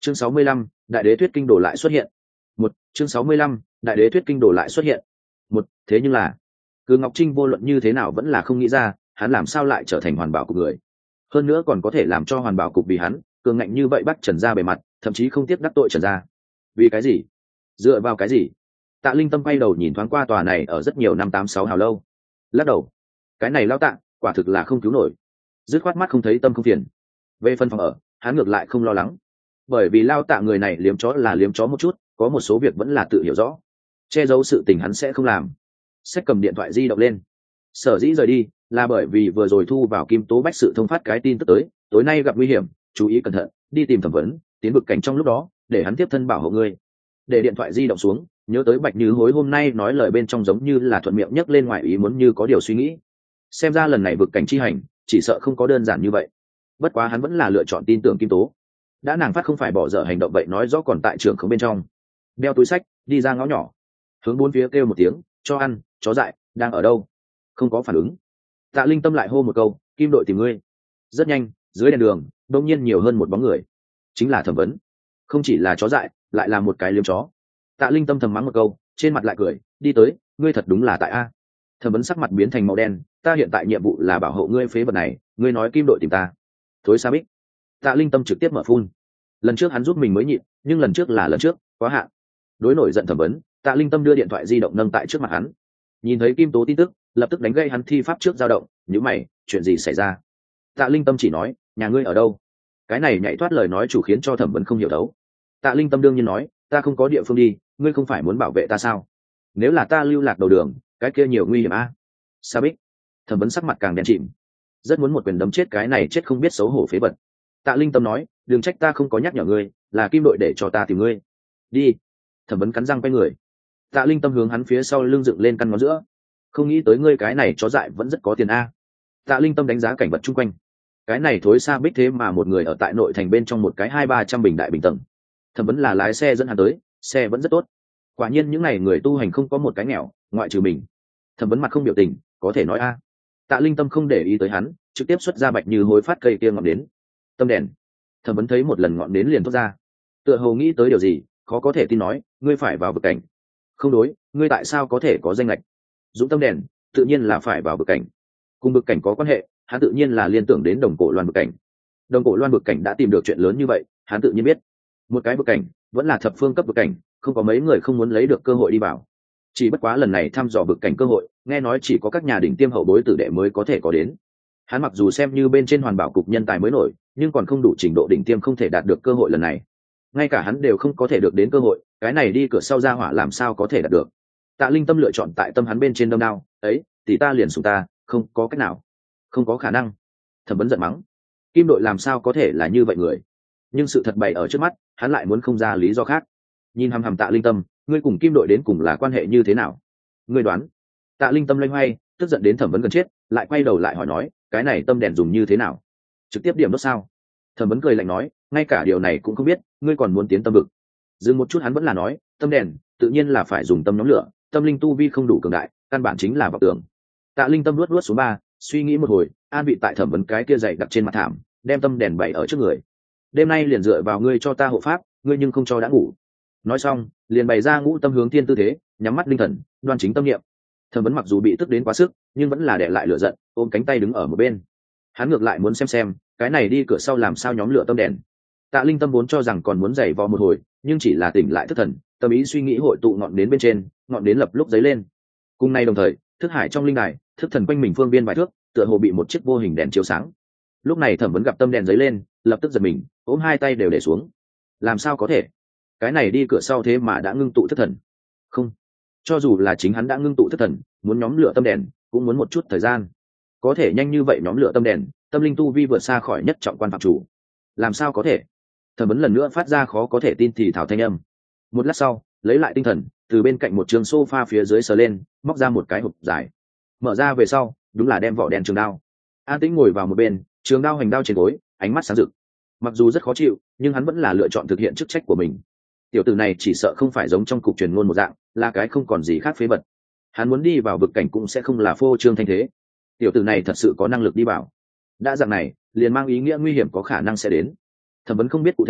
Chương 65, Đại đế thuyết kinh đồ lại xuất hiện. Chương 65, Đại đế thuyết kinh đồ lại xuất hiện. Thế nhưng là, Cừ Ngọc Trinh vô luận như thế nào vẫn là không nghĩ ra, hắn làm sao lại trở thành hoàn bảo cục người. Hơn nữa còn có thể làm cho hoàn bảo cục vì hắn, cường ngạnh như vậy bắt Trần Gia bề mặt, thậm chí không tiếc đắc tội Trần Gia. Vì cái gì? Dựa vào cái gì? Tạ Linh Tâm quay đầu nhìn thoáng qua tòa này ở rất nhiều năm 86 hào lâu. Lắc đầu. Cái này lao Tạ, quả thực là không cứu nổi. Dứt khoát mắt không thấy tâm không phiền. Về phần phòng ở, hắn ngược lại không lo lắng. Bởi vì lao Tạ người này liếm chó là liếm chó một chút, có một số việc vẫn là tự hiểu rõ. Che giấu sự tình hắn sẽ không làm. Xách cầm điện thoại di động lên. Sở dĩ rời đi, là bởi vì vừa rồi thu vào Kim Tố Bách sự thông phát cái tin tức tới, tối nay gặp nguy hiểm, chú ý cẩn thận, đi tìm thẩm vấn, tiến vực cảnh trong lúc đó, để hắn tiếp thân bảo hộ ngươi. Để điện thoại di động xuống, nhớ tới Bạch Như Hối hôm nay nói lời bên trong giống như là thuận miệng nhấc lên ngoài ý muốn như có điều suy nghĩ. Xem ra lần này vực cảnh chi hành, chỉ sợ không có đơn giản như vậy. Bất quá hắn vẫn là lựa chọn tin tưởng Kim Tố. Đã nàng phát không phải bỏ dở hành động vậy nói rõ còn tại trường không bên trong. Đeo túi sách, đi ra ngõ nhỏ, hướng bốn phía kêu một tiếng, cho ăn, chó dại, đang ở đâu? Không có phản ứng. Tạ Linh Tâm lại hô một câu, Kim đội tìm ngươi. Rất nhanh, dưới đèn đường, đột nhiên nhiều hơn một bóng người. Chính là thẩm vấn. Không chỉ là chó dại, lại là một cái liếm chó. Tạ Linh Tâm thầm mắng một câu, trên mặt lại cười, đi tới, ngươi thật đúng là tại a. Thẩm vấn sắc mặt biến thành màu đen, ta hiện tại nhiệm vụ là bảo hộ ngươi phế vật này, ngươi nói Kim đội tìm ta. Thối Sa Bích. Tạ Linh Tâm trực tiếp mở phun. Lần trước hắn giúp mình mới nhịn, nhưng lần trước là lần trước, quá hạn. Đối nổi giận thẩm vấn, Tạ Linh Tâm đưa điện thoại di động nâng tại trước mặt hắn. Nhìn thấy Kim Tố tin tức, lập tức đánh gây hắn thi pháp trước dao động, nhíu mày, chuyện gì xảy ra? Tạ Linh Tâm chỉ nói, nhà ngươi ở đâu? Cái này nhảy thoát lời nói chủ khiến cho thẩm vấn không hiểu đấu. Tạ Linh Tâm đương nhiên nói, ta không có địa phương đi, ngươi không phải muốn bảo vệ ta sao? Nếu là ta lưu lạc đầu đường, cái kia nhiều nguy hiểm a. Sa Bích. Thẩm vấn sắc mặt càng đen chìm, rất muốn một quyền đấm chết cái này chết không biết xấu hổ phế vật. Tạ Linh Tâm nói, đừng trách ta không có nhắc nhở ngươi, là Kim đội để cho ta tìm ngươi. Đi. Thẩm vấn cắn răng quay người. Tạ Linh Tâm hướng hắn phía sau lưng dựng lên căn ngón giữa. Không nghĩ tới ngươi cái này chó dại vẫn rất có tiền a. Tạ Linh Tâm đánh giá cảnh vật chung quanh. Cái này Thối Sa Bích thế mà một người ở tại nội thành bên trong một cái 200-300 bình đại bình tầng. Thẩm vấn là lái xe dẫn hắn tới, xe vẫn rất tốt. Quả nhiên những này người tu hành không có một cái nghèo, ngoại trừ mình. Thẩm vấn mặt không biểu tình, có thể nói a. Tạ Linh Tâm không để ý tới hắn, trực tiếp xuất ra Bạch Như Hối phát cây kia ngọn đến. Tâm đèn. Thẩm vấn thấy một lần ngọn đến liền thoát ra. Tựa hồ nghĩ tới điều gì, khó có thể tin nói, ngươi phải vào vực cảnh. Không đối, ngươi tại sao có thể có danh lệch? Dũng Tâm đèn, tự nhiên là phải vào vực cảnh. Cùng vực cảnh có quan hệ, hắn tự nhiên là liên tưởng đến Đồng Cổ Loan vực cảnh. Đồng Cổ Loan vực cảnh đã tìm được chuyện lớn như vậy, hắn tự nhiên biết. Một cái vực cảnh, vẫn là thập phương cấp vực cảnh, không có mấy người không muốn lấy được cơ hội đi vào. Chỉ bất quá lần này thăm dò vực cảnh cơ hội, nghe nói chỉ có các nhà đỉnh tiêm hậu bối tử đệ mới có thể có đến. Hắn mặc dù xem như bên trên hoàn bảo cục nhân tài mới nổi, nhưng còn không đủ trình độ đỉnh tiêm không thể đạt được cơ hội lần này. Ngay cả hắn đều không có thể được đến cơ hội, cái này đi cửa sau ra hỏa làm sao có thể đạt được. Tạ Linh Tâm lựa chọn tại tâm hắn bên trên đâm đao, ấy, thì ta liền sủng ta, không có cách nào, không có khả năng. Thẩm vấn giận mắng, Kim đội làm sao có thể là như vậy người? Nhưng sự thật bày ở trước mắt, hắn lại muốn không ra lý do khác. Nhìn hằm hằm Tạ Linh Tâm, ngươi cùng Kim đội đến cùng là quan hệ như thế nào? Ngươi đoán. Tạ Linh Tâm loay hoay, tức giận đến thẩm vấn gần chết, lại quay đầu lại hỏi nói, cái này tâm đèn dùng như thế nào? Trực tiếp điểm đốt sao? Thẩm vấn cười lạnh nói, ngay cả điều này cũng không biết, ngươi còn muốn tiến tâm vực? Dừng một chút hắn vẫn là nói, tâm đèn tự nhiên là phải dùng tâm nhóm lửa, tâm linh tu vi không đủ cường đại, căn bản chính là vọng tưởng. Tạ Linh Tâm luốt luốt số 3, suy nghĩ một hồi, an bị tại thẩm vấn cái kia dày đặt trên mặt thảm, đem tâm đèn bày ở trước người. Đêm nay liền dựa vào ngươi cho ta hộ pháp, ngươi nhưng không cho đã ngủ. Nói xong, liền bày ra ngũ tâm hướng thiên tư thế, nhắm mắt linh thần, đoan chính tâm niệm. Thẩm vấn mặc dù bị tức đến quá sức, nhưng vẫn là đè lại lửa giận, ôm cánh tay đứng ở một bên. Hắn ngược lại muốn xem cái này đi cửa sau làm sao nhóm lửa tâm đèn. Tạ Linh Tâm vốn cho rằng còn muốn giày vò một hồi, nhưng chỉ là tỉnh lại thất thần, tâm ý suy nghĩ hội tụ ngọn đến bên trên, ngọn đến lập lúc dấy lên. Cùng nay đồng thời, thức hải trong linh đài, thức thần quanh mình phương biên vài thước, tựa hồ bị một chiếc vô hình đèn chiếu sáng. Lúc này Thẩm vấn gặp tâm đèn dấy lên, lập tức giật mình, ôm hai tay đều để xuống. Làm sao có thể? Cái này đi cửa sau thế mà đã ngưng tụ thức thần. Không, cho dù là chính hắn đã ngưng tụ thức thần, muốn nhóm lửa tâm đèn, cũng muốn một chút thời gian. Có thể nhanh như vậy nhóm lửa tâm đèn, tâm linh tu vi vượt xa khỏi nhất trọng quan phạm chủ. Làm sao có thể? Thẩm vấn lần nữa phát ra khó có thể tin thì thảo thanh âm. Một lát sau, lấy lại tinh thần, từ bên cạnh một trường sofa phía dưới sờ lên, móc ra một cái hộp dài. Mở ra về sau, đúng là đem vỏ đen trường đao. An Tĩnh ngồi vào một bên, trường đao hành đao trên gối, ánh mắt sáng rực. Mặc dù rất khó chịu, nhưng hắn vẫn là lựa chọn thực hiện chức trách của mình. Tiểu tử này chỉ sợ không phải giống trong cục truyền ngôn một dạng, là cái không còn gì khác phế vật. Hắn muốn đi vào vực cảnh cũng sẽ không là phô trương thanh thế. Tiểu tử này thật sự có năng lực đi vào. Đã dạng này, liền mang ý nghĩa nguy hiểm có khả năng sẽ đến. Thẩm vấn không biết cụ thể,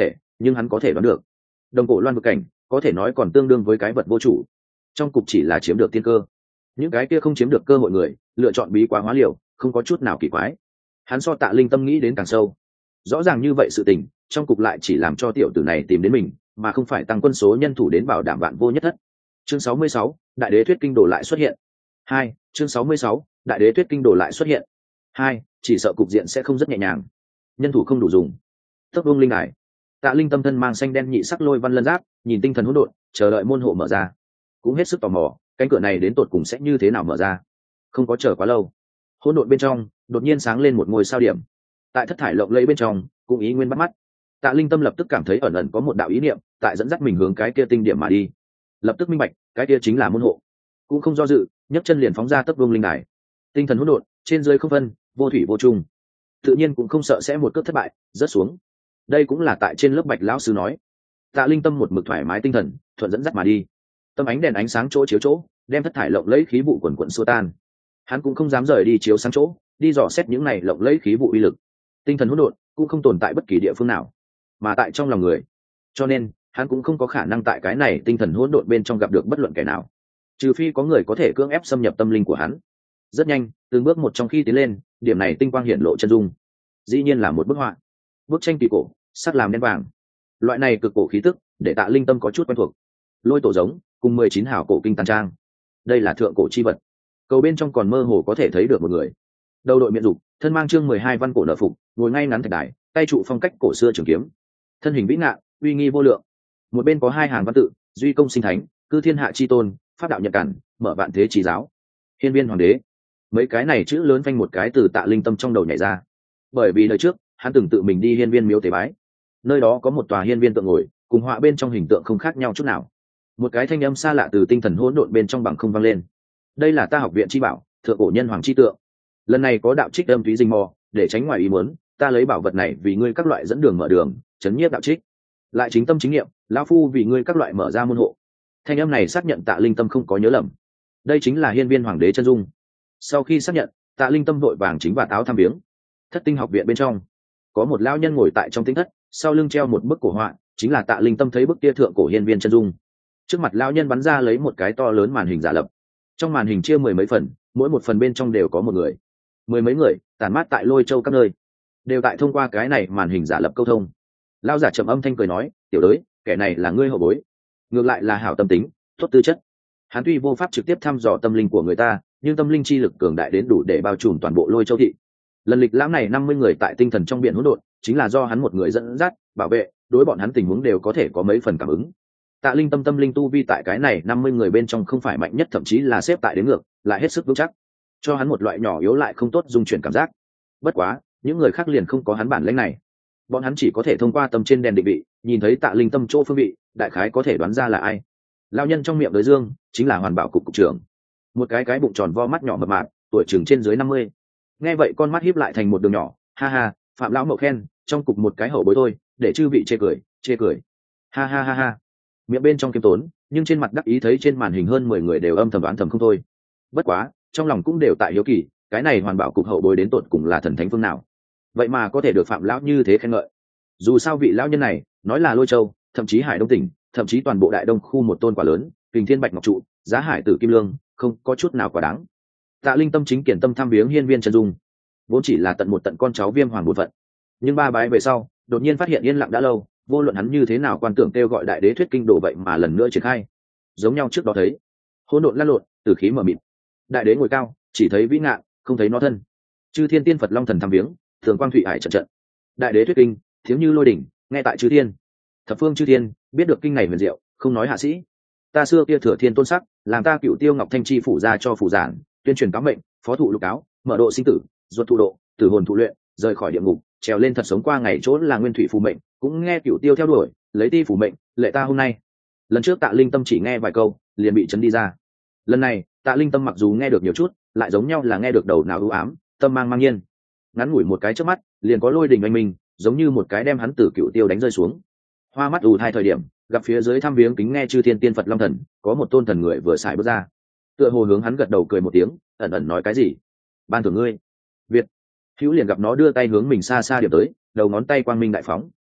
nhưng hắn có thể đoán được đồng cổ loan vực cảnh có thể nói còn tương đương với cái vật vô chủ, trong cục chỉ là chiếm được tiên cơ. Những cái kia không chiếm được cơ hội người lựa chọn bí quá hóa liều, không có chút nào kỳ quái. Hắn so Tạ Linh Tâm nghĩ đến càng sâu. Rõ ràng như vậy sự tình, trong cục lại chỉ làm cho tiểu tử này tìm đến mình, mà không phải tăng quân số nhân thủ đến bảo đảm vạn vô nhất thất. Chương 66, Đại đế thuyết kinh đồ lại xuất hiện. 2, chương 66, Đại đế thuyết kinh đồ lại xuất hiện. 2, chỉ sợ cục diện sẽ không rất nhẹ nhàng. Nhân thủ không đủ dùng. Tốc Vương Linh Đài. Tạ Linh Tâm thân mang xanh đen nhị sắc lôi văn lân giáp, nhìn tinh thần hỗn độn, chờ đợi môn hộ mở ra. Cũng hết sức tò mò, cánh cửa này đến tột cùng sẽ như thế nào mở ra. Không có chờ quá lâu, hỗn độn bên trong đột nhiên sáng lên một ngôi sao điểm. Tại thất thải lộng lẫy bên trong, cũng ý nguyên bắt mắt. Tạ Linh Tâm lập tức cảm thấy ẩn ẩn có một đạo ý niệm tại dẫn dắt mình hướng cái kia tinh điểm mà đi. Lập tức minh bạch, cái kia chính là môn hộ. Cũng không do dự, nhấc chân liền phóng ra Tốc Vương Linh Đài. Tinh thần hỗn độn, trên dưới không phân, vô thủy vô chung. Tự nhiên cũng không sợ sẽ một cước thất bại, rớt xuống. Đây cũng là tại trên lớp Bạch lão sư nói. Tạ Linh Tâm một mực thoải mái tinh thần, thuận dẫn dắt mà đi. Tâm ánh đèn ánh sáng chỗ chiếu chỗ, đem thất thải lộng lẫy khí vụ quần quần xua tan. Hắn cũng không dám rời đi chiếu sáng chỗ, đi dò xét những này lộng lẫy khí vụ uy lực. Tinh thần hỗn độn cũng không tồn tại bất kỳ địa phương nào, mà tại trong lòng người. Cho nên, hắn cũng không có khả năng tại cái này tinh thần hỗn độn bên trong gặp được bất luận kẻ nào, trừ phi có người có thể cưỡng ép xâm nhập tâm linh của hắn. Rất nhanh, từng bước một trong khi tiến lên, điểm này tinh quang hiển lộ chân dung. Dĩ nhiên là một bức họa, bức tranh kỳ cổ, sắc làm đen vàng. Loại này cực cổ khí tức, để Tạ Linh Tâm có chút quen thuộc. Lôi tổ giống, cùng 19 hào cổ kinh tàn trang. Đây là thượng cổ chi vật. Cầu bên trong còn mơ hồ có thể thấy được một người. Đầu đội miện dục, thân mang chương 12 văn cổ nợ phục, ngồi ngay ngắn thạch đài, tay trụ phong cách cổ xưa trường kiếm. Thân hình vĩ ngạn, uy nghi vô lượng. Một bên có hai hàng văn tự, duy công sinh thánh, cư thiên hạ chi tôn, pháp đạo nhật cản, mở vạn thế trí giáo, hiên viên hoàng đế. Mấy cái này chữ lớn phanh một cái từ Tạ Linh Tâm trong đầu nhảy ra. Bởi vì đời trước, hắn từng tự mình đi hiên viên miếu tế bái. Nơi đó có một tòa hiên viên tượng ngồi, cùng họa bên trong hình tượng không khác nhau chút nào. Một cái thanh âm xa lạ từ tinh thần hỗn độn bên trong bằng không vang lên. Đây là ta học viện chi bảo, thượng cổ nhân hoàng chi tượng. Lần này có đạo trích âm thúy dinh mò, để tránh ngoài ý muốn, ta lấy bảo vật này vì ngươi các loại dẫn đường mở đường, chấn nhiếp đạo trích. Lại chính tâm chính niệm, lão phu vì ngươi các loại mở ra môn hộ. Thanh âm này xác nhận Tạ Linh Tâm không có nhớ lầm. Đây chính là hiên viên hoàng đế chân dung. Sau khi xác nhận, Tạ Linh Tâm vội vàng chính và táo thăm viếng. Thất tinh học viện bên trong, có một lão nhân ngồi tại trong tinh thất, sau lưng treo một bức cổ họa, chính là Tạ Linh Tâm thấy bức kia thượng cổ hiên viên chân dung. Trước mặt lão nhân bắn ra lấy một cái to lớn màn hình giả lập. Trong màn hình chia mười mấy phần, mỗi một phần bên trong đều có một người. Mười mấy người tản mát tại Lôi Châu các nơi, đều tại thông qua cái này màn hình giả lập câu thông. Lão giả trầm âm thanh cười nói, tiểu đới, kẻ này là ngươi hậu bối, ngược lại là hảo tâm tính, tốt tư chất. Hắn tuy vô pháp trực tiếp thăm dò tâm linh của người ta, nhưng tâm linh chi lực cường đại đến đủ để bao trùm toàn bộ Lôi Châu thị. Lần lịch lãm này 50 người tại tinh thần trong biển hỗn độn, chính là do hắn một người dẫn dắt, bảo vệ, đối bọn hắn tình huống đều có thể có mấy phần cảm ứng. Tạ Linh Tâm tâm linh tu vi tại cái này 50 người bên trong không phải mạnh nhất, thậm chí là xếp tại đến ngược, lại hết sức vững chắc, cho hắn một loại nhỏ yếu lại không tốt dung chuyển cảm giác. Bất quá, những người khác liền không có hắn bản lĩnh này. Bọn hắn chỉ có thể thông qua tâm trên đèn định vị, nhìn thấy Tạ Linh Tâm chỗ phương vị, đại khái có thể đoán ra là ai. Lão nhân trong miệng đối dương, chính là Hoàn Bảo cục cục trưởng. Một cái bụng tròn vo mắt nhỏ mập mạp, tuổi chừng trên dưới 50. Nghe vậy con mắt híp lại thành một đường nhỏ, ha ha, Phạm lão mậu khen, trong cục một cái hậu bối thôi, để chư vị chê cười. Ha ha ha ha. Miệng bên trong kiêm tốn, nhưng trên mặt đắc ý thấy trên màn hình hơn 10 người đều âm thầm đoán thầm không thôi. Bất quá, trong lòng cũng đều tại hiếu kỳ, cái này Hoàn Bảo cục hậu bối đến tột cùng là thần thánh phương nào, vậy mà có thể được Phạm lão như thế khen ngợi. Dù sao vị lão nhân này nói là Lôi Châu, thậm chí Hải Đông tỉnh, thậm chí toàn bộ Đại Đông khu một tôn quả lớn, Kình Thiên Bạch Ngọc trụ, Giá Hải Tử Kim Lương, không có chút nào quá đáng. Tạ Linh Tâm chính kiển tâm tham viếng hiên viên chân dung, vốn chỉ là tận một tận con cháu Viêm Hoàng bổn phận, nhưng ba bái về sau, đột nhiên phát hiện yên lặng đã lâu, vô luận hắn như thế nào quan tưởng kêu gọi đại đế thuyết kinh đồ vậy mà lần nữa triển khai, giống nhau trước đó thấy, hỗn độn lăn lộn, tử khí mờ mịt. Đại đế ngồi cao, chỉ thấy vĩ ngạn, không thấy nó thân. Chư thiên tiên Phật long thần tham viếng, thường quang thủy hải trận trận. Đại đế thuyết kinh, tiếng như lôi đỉnh, nghe tại chư thiên. Thập phương chư thiên biết được kinh này huyền diệu, không nói hạ sĩ. Ta xưa kia thừa thiên tôn sắc, làm ta cựu tiêu ngọc thanh chi phủ ra cho phủ giản, tuyên truyền cáo mệnh, phó thụ lục cáo, mở độ sinh tử, ruột thụ độ, tử hồn thụ luyện, rời khỏi địa ngục, trèo lên thật sống qua ngày chỗ là nguyên thủy phù mệnh, cũng nghe cựu tiêu theo đuổi, lấy ti phù mệnh, lệ ta hôm nay. Lần trước Tạ Linh Tâm chỉ nghe vài câu, liền bị chấn đi ra. Lần này, Tạ Linh Tâm mặc dù nghe được nhiều chút, lại giống nhau là nghe được đầu não ưu ám, tâm mang nhiên. Ngắn ngủi một cái chớp mắt, liền có lôi đình oanh minh, giống như một cái đem hắn từ cựu tiêu đánh rơi xuống. Hoa mắt ù hai thời điểm, gặp phía dưới thăm viếng kính nghe chư thiên tiên Phật long thần, có một tôn thần người vừa xài bước ra, tựa hồ hướng hắn gật đầu cười một tiếng, ẩn ẩn nói cái gì. Ban thưởng ngươi. Việt hữu liền gặp nó đưa tay hướng mình xa xa điểm tới, đầu ngón tay quang minh đại phóng.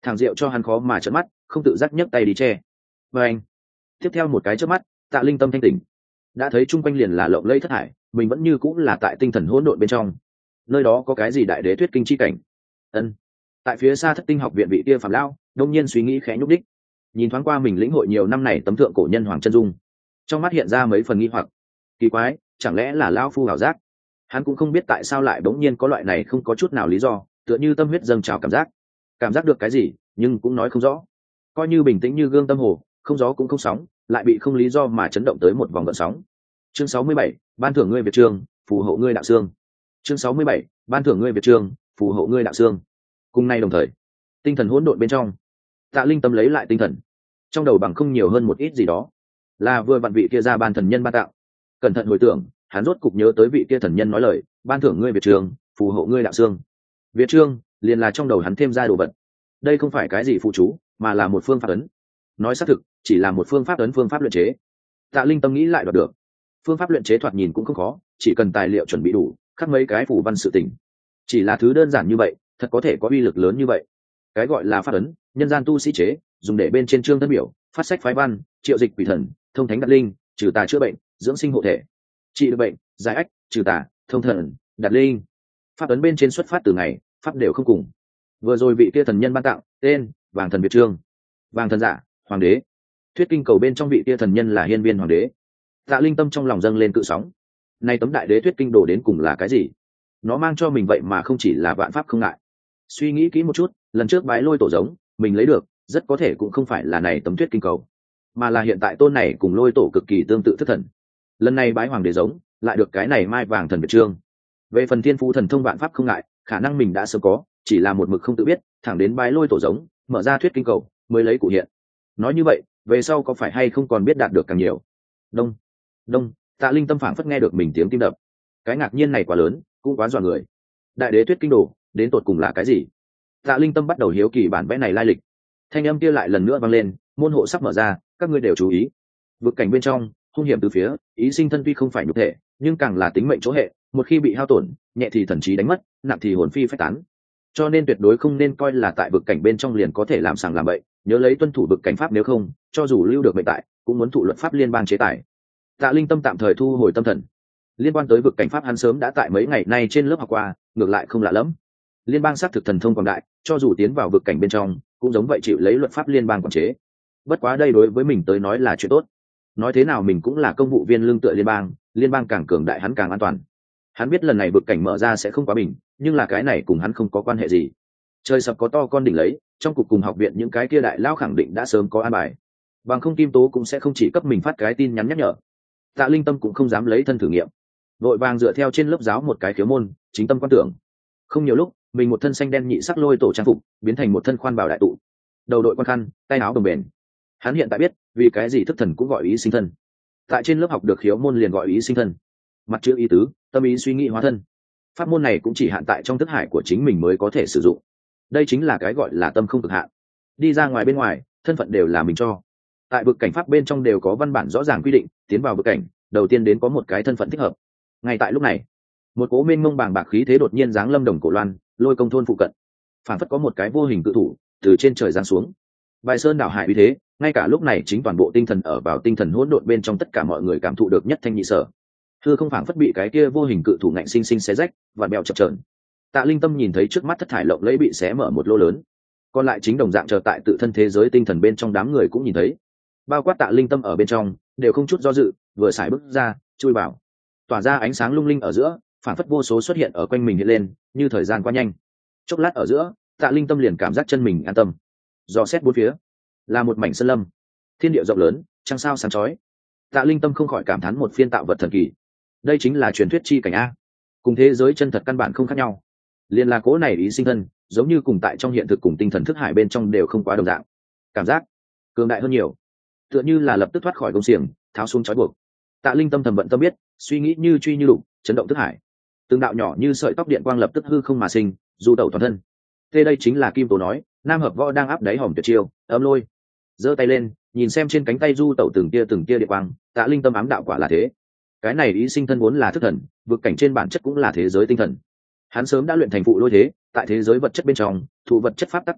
thằng rượu cho hắn khó mà trợn mắt, không tự giác nhấc tay đi che. Và anh, tiếp theo một cái chớp mắt, Tạ Linh Tâm thanh tỉnh, đã thấy chung quanh liền là lộng lẫy thất hải, mình vẫn như cũng là tại tinh thần hỗn độn bên trong. Nơi đó có cái gì đại đế thuyết kinh chi cảnh? Ân. Tại phía xa Thất Tinh học viện vị kia Phạm lão, đông nhiên suy nghĩ khẽ nhúc đích, nhìn thoáng qua mình lĩnh hội nhiều năm này tấm thượng cổ nhân hoàng chân dung, trong mắt hiện ra mấy phần nghi hoặc. Kỳ quái, chẳng lẽ là lão phu ảo giác? Hắn cũng không biết tại sao lại bỗng nhiên có loại này không có chút nào lý do, tựa như tâm huyết dâng trào cảm giác được cái gì, nhưng cũng nói không rõ. Coi như bình tĩnh như gương tâm hồ, không gió cũng không sóng, lại bị không lý do mà chấn động tới một vòng gợn sóng. Chương 67, ban thưởng ngươi Việt Trường, phù hộ ngươi đạo xương. Chương 67, ban thưởng ngươi Việt Trường, phù hộ ngươi đạo xương. Cùng nay đồng thời, tinh thần hỗn độn bên trong, Tạ Linh Tâm lấy lại tinh thần, trong đầu bằng không nhiều hơn một ít gì đó, là vừa vặn vị kia ra ban thần nhân ban tạo. Cẩn thận hồi tưởng, hắn rốt cục nhớ tới vị kia thần nhân nói lời, ban thưởng ngươi Việt Trường, phù hộ ngươi đạo xương. Việt Trương liền là trong đầu hắn thêm ra đồ vật. Đây không phải cái gì phụ chú, mà là một phương pháp ấn. Nói xác thực, chỉ là một phương pháp ấn, phương pháp luyện chế. Tạ Linh Tâm nghĩ lại đoạt được. Phương pháp luyện chế thoạt nhìn cũng không khó, chỉ cần tài liệu chuẩn bị đủ, khắc mấy cái phù văn sự tình. Chỉ là thứ đơn giản như vậy, thật có thể có uy lực lớn như vậy. Cái gọi là pháp ấn, nhân gian tu sĩ chế, dùng để bên trên chương thân biểu, phát sách phái văn, triệu dịch quỷ thần, thông thánh đặt linh, trừ tà chữa bệnh, dưỡng sinh hộ thể, trị được bệnh, giải ách, trừ tà, thông thần, đặt linh. Pháp ấn bên trên xuất phát từ ngày, pháp đều không cùng. Vừa rồi vị kia thần nhân ban tặng, tên Vàng Thần Việt Trương, Vàng Thần Giả, Hoàng đế. Thuyết kinh cầu bên trong vị kia thần nhân là Hiên Viên Hoàng đế. Tạ Linh Tâm trong lòng dâng lên cự sóng. Nay tấm đại đế thuyết kinh đồ đến cùng là cái gì? Nó mang cho mình vậy mà không chỉ là vạn pháp không ngại. Suy nghĩ kỹ một chút, lần trước bái lôi tổ giống, mình lấy được, rất có thể cũng không phải là này tấm thuyết kinh cầu, mà là hiện tại tôn này cùng lôi tổ cực kỳ tương tự thất thần. Lần này bái hoàng đế giống, lại được cái này mai Vàng Thần Việt Trương. Về phần thiên phú thần thông vạn pháp không ngại, khả năng mình đã sớm có, chỉ là một mực không tự biết, thẳng đến bái lôi tổ giống, mở ra thuyết kinh cầu, mới lấy cụ hiện. Nói như vậy, về sau có phải hay không còn biết đạt được càng nhiều. Đông đông, Tạ Linh Tâm phảng phất nghe được mình tiếng tim đập. Cái ngạc nhiên này quá lớn, cũng quá dọa người. Đại đế thuyết kinh đồ, đến tột cùng là cái gì? Tạ Linh Tâm bắt đầu hiếu kỳ bản vẽ này lai lịch. Thanh âm kia lại lần nữa vang lên, môn hộ sắp mở ra, các ngươi đều chú ý. Vực cảnh bên trong, hung hiểm từ phía, ý sinh thân tuy không phải nhục thể, nhưng càng là tính mệnh chỗ hệ, một khi bị hao tổn, nhẹ thì thần trí đánh mất, nặng thì hồn phi phách tán. Cho nên tuyệt đối không nên coi là tại vực cảnh bên trong liền có thể làm sàng làm bậy, nhớ lấy tuân thủ vực cảnh pháp, nếu không, cho dù lưu được mệnh tại, cũng muốn thụ luật pháp liên bang chế tài. Tạ Linh Tâm tạm thời thu hồi tâm thần. Liên quan tới vực cảnh pháp hắn sớm đã tại mấy ngày nay trên lớp học qua, ngược lại không lạ lắm. Liên bang xác thực thần thông quảng đại, cho dù tiến vào vực cảnh bên trong, cũng giống vậy chịu lấy luật pháp liên bang quản chế. Bất quá đây đối với mình tới nói là chuyện tốt. Nói thế nào mình cũng là công vụ viên lương tựa liên bang càng cường đại hắn càng an toàn. Hắn biết lần này vực cảnh mở ra sẽ không quá bình, nhưng là cái này cùng hắn không có quan hệ gì. Trời sập có to con đỉnh lấy, trong cục cùng học viện những cái kia đại lao khẳng định đã sớm có an bài. Bằng không Kim Tố cũng sẽ không chỉ cấp mình phát cái tin nhắn nhắc nhở. Tạ Linh Tâm cũng không dám lấy thân thử nghiệm, vội vàng dựa theo trên lớp giáo một cái khiếu môn, chính tâm quan tưởng. Không nhiều lúc, mình một thân xanh đen nhị sắc lôi tổ trang phục, biến thành một thân khoan bào đại tụ, đầu đội quan khăn, tay áo đồng bền. Hắn hiện tại biết, vì cái gì thức thần cũng gọi ý sinh thân. Tại trên lớp học được khiếu môn liền gọi ý sinh thân. Mặt chữ ý tứ, tâm ý suy nghĩ hóa thân. Pháp môn này cũng chỉ hạn tại trong thức hải của chính mình mới có thể sử dụng. Đây chính là cái gọi là tâm không cực hạn. Đi ra ngoài bên ngoài, thân phận đều là mình cho. Tại vực cảnh pháp bên trong đều có văn bản rõ ràng quy định, tiến vào vực cảnh, đầu tiên đến có một cái thân phận thích hợp. Ngay tại lúc này, một cố mênh mông bàng bạc khí thế đột nhiên giáng lâm Đồng Cổ Loan, Lôi Công thôn phụ cận. Phản phất có một cái vô hình cự thủ từ trên trời giáng xuống. Bài sơn đảo hải uy thế, ngay cả lúc này chính toàn bộ tinh thần ở vào tinh thần hỗn độn bên trong, tất cả mọi người cảm thụ được nhất thanh nhị sở. Thưa không phảng phất bị cái kia vô hình cự thủ ngạnh sinh sinh xé rách, và bèo chập chờn. Tạ Linh Tâm nhìn thấy trước mắt thất thải lộng lẫy bị xé mở một lỗ lớn, còn lại chính đồng dạng chờ tại tự thân thế giới tinh thần bên trong đám người cũng nhìn thấy. Bao quát Tạ Linh Tâm ở bên trong, đều không chút do dự, vừa xài bước ra, chui vào. Tỏa ra ánh sáng lung linh ở giữa, phảng phất vô số xuất hiện ở quanh mình hiện lên, như thời gian quá nhanh. Chốc lát ở giữa, Tạ Linh Tâm liền cảm giác chân mình an tâm. Dò xét bốn phía, là một mảnh sơn lâm, thiên địa rộng lớn, trăng sao sáng chói. Tạ Linh Tâm không khỏi cảm thán một phiên tạo vật thần kỳ. Đây chính là truyền thuyết chi cảnh a, cùng thế giới chân thật căn bản không khác nhau. Liên là cố này ý sinh thân, giống như cùng tại trong hiện thực cùng tinh thần thức hải bên trong đều không quá đồng dạng. Cảm giác cường đại hơn nhiều, tựa như là lập tức thoát khỏi công xiềng, tháo xuống trói buộc. Tạ Linh Tâm thầm bận tâm biết, suy nghĩ như truy như đụng, chấn động thức hải. Từng đạo nhỏ như sợi tóc điện quang lập tức hư không mà sinh, du tẩu toàn thân. Thế đây chính là Kim Tố nói, Nam Hợp Võ đang áp đáy hòm tuyệt chiêu, ấm lôi. Giơ tay lên, nhìn xem trên cánh tay du tẩu từng tia điện quang, Tạ Linh Tâm ám đạo quả là thế. Cái này ý sinh thân vốn là thức thần, vực cảnh trên bản chất cũng là thế giới tinh thần. Hắn sớm đã luyện thành phụ lôi thế, tại thế giới vật chất bên trong, thủ vật chất pháp tắc có hạn,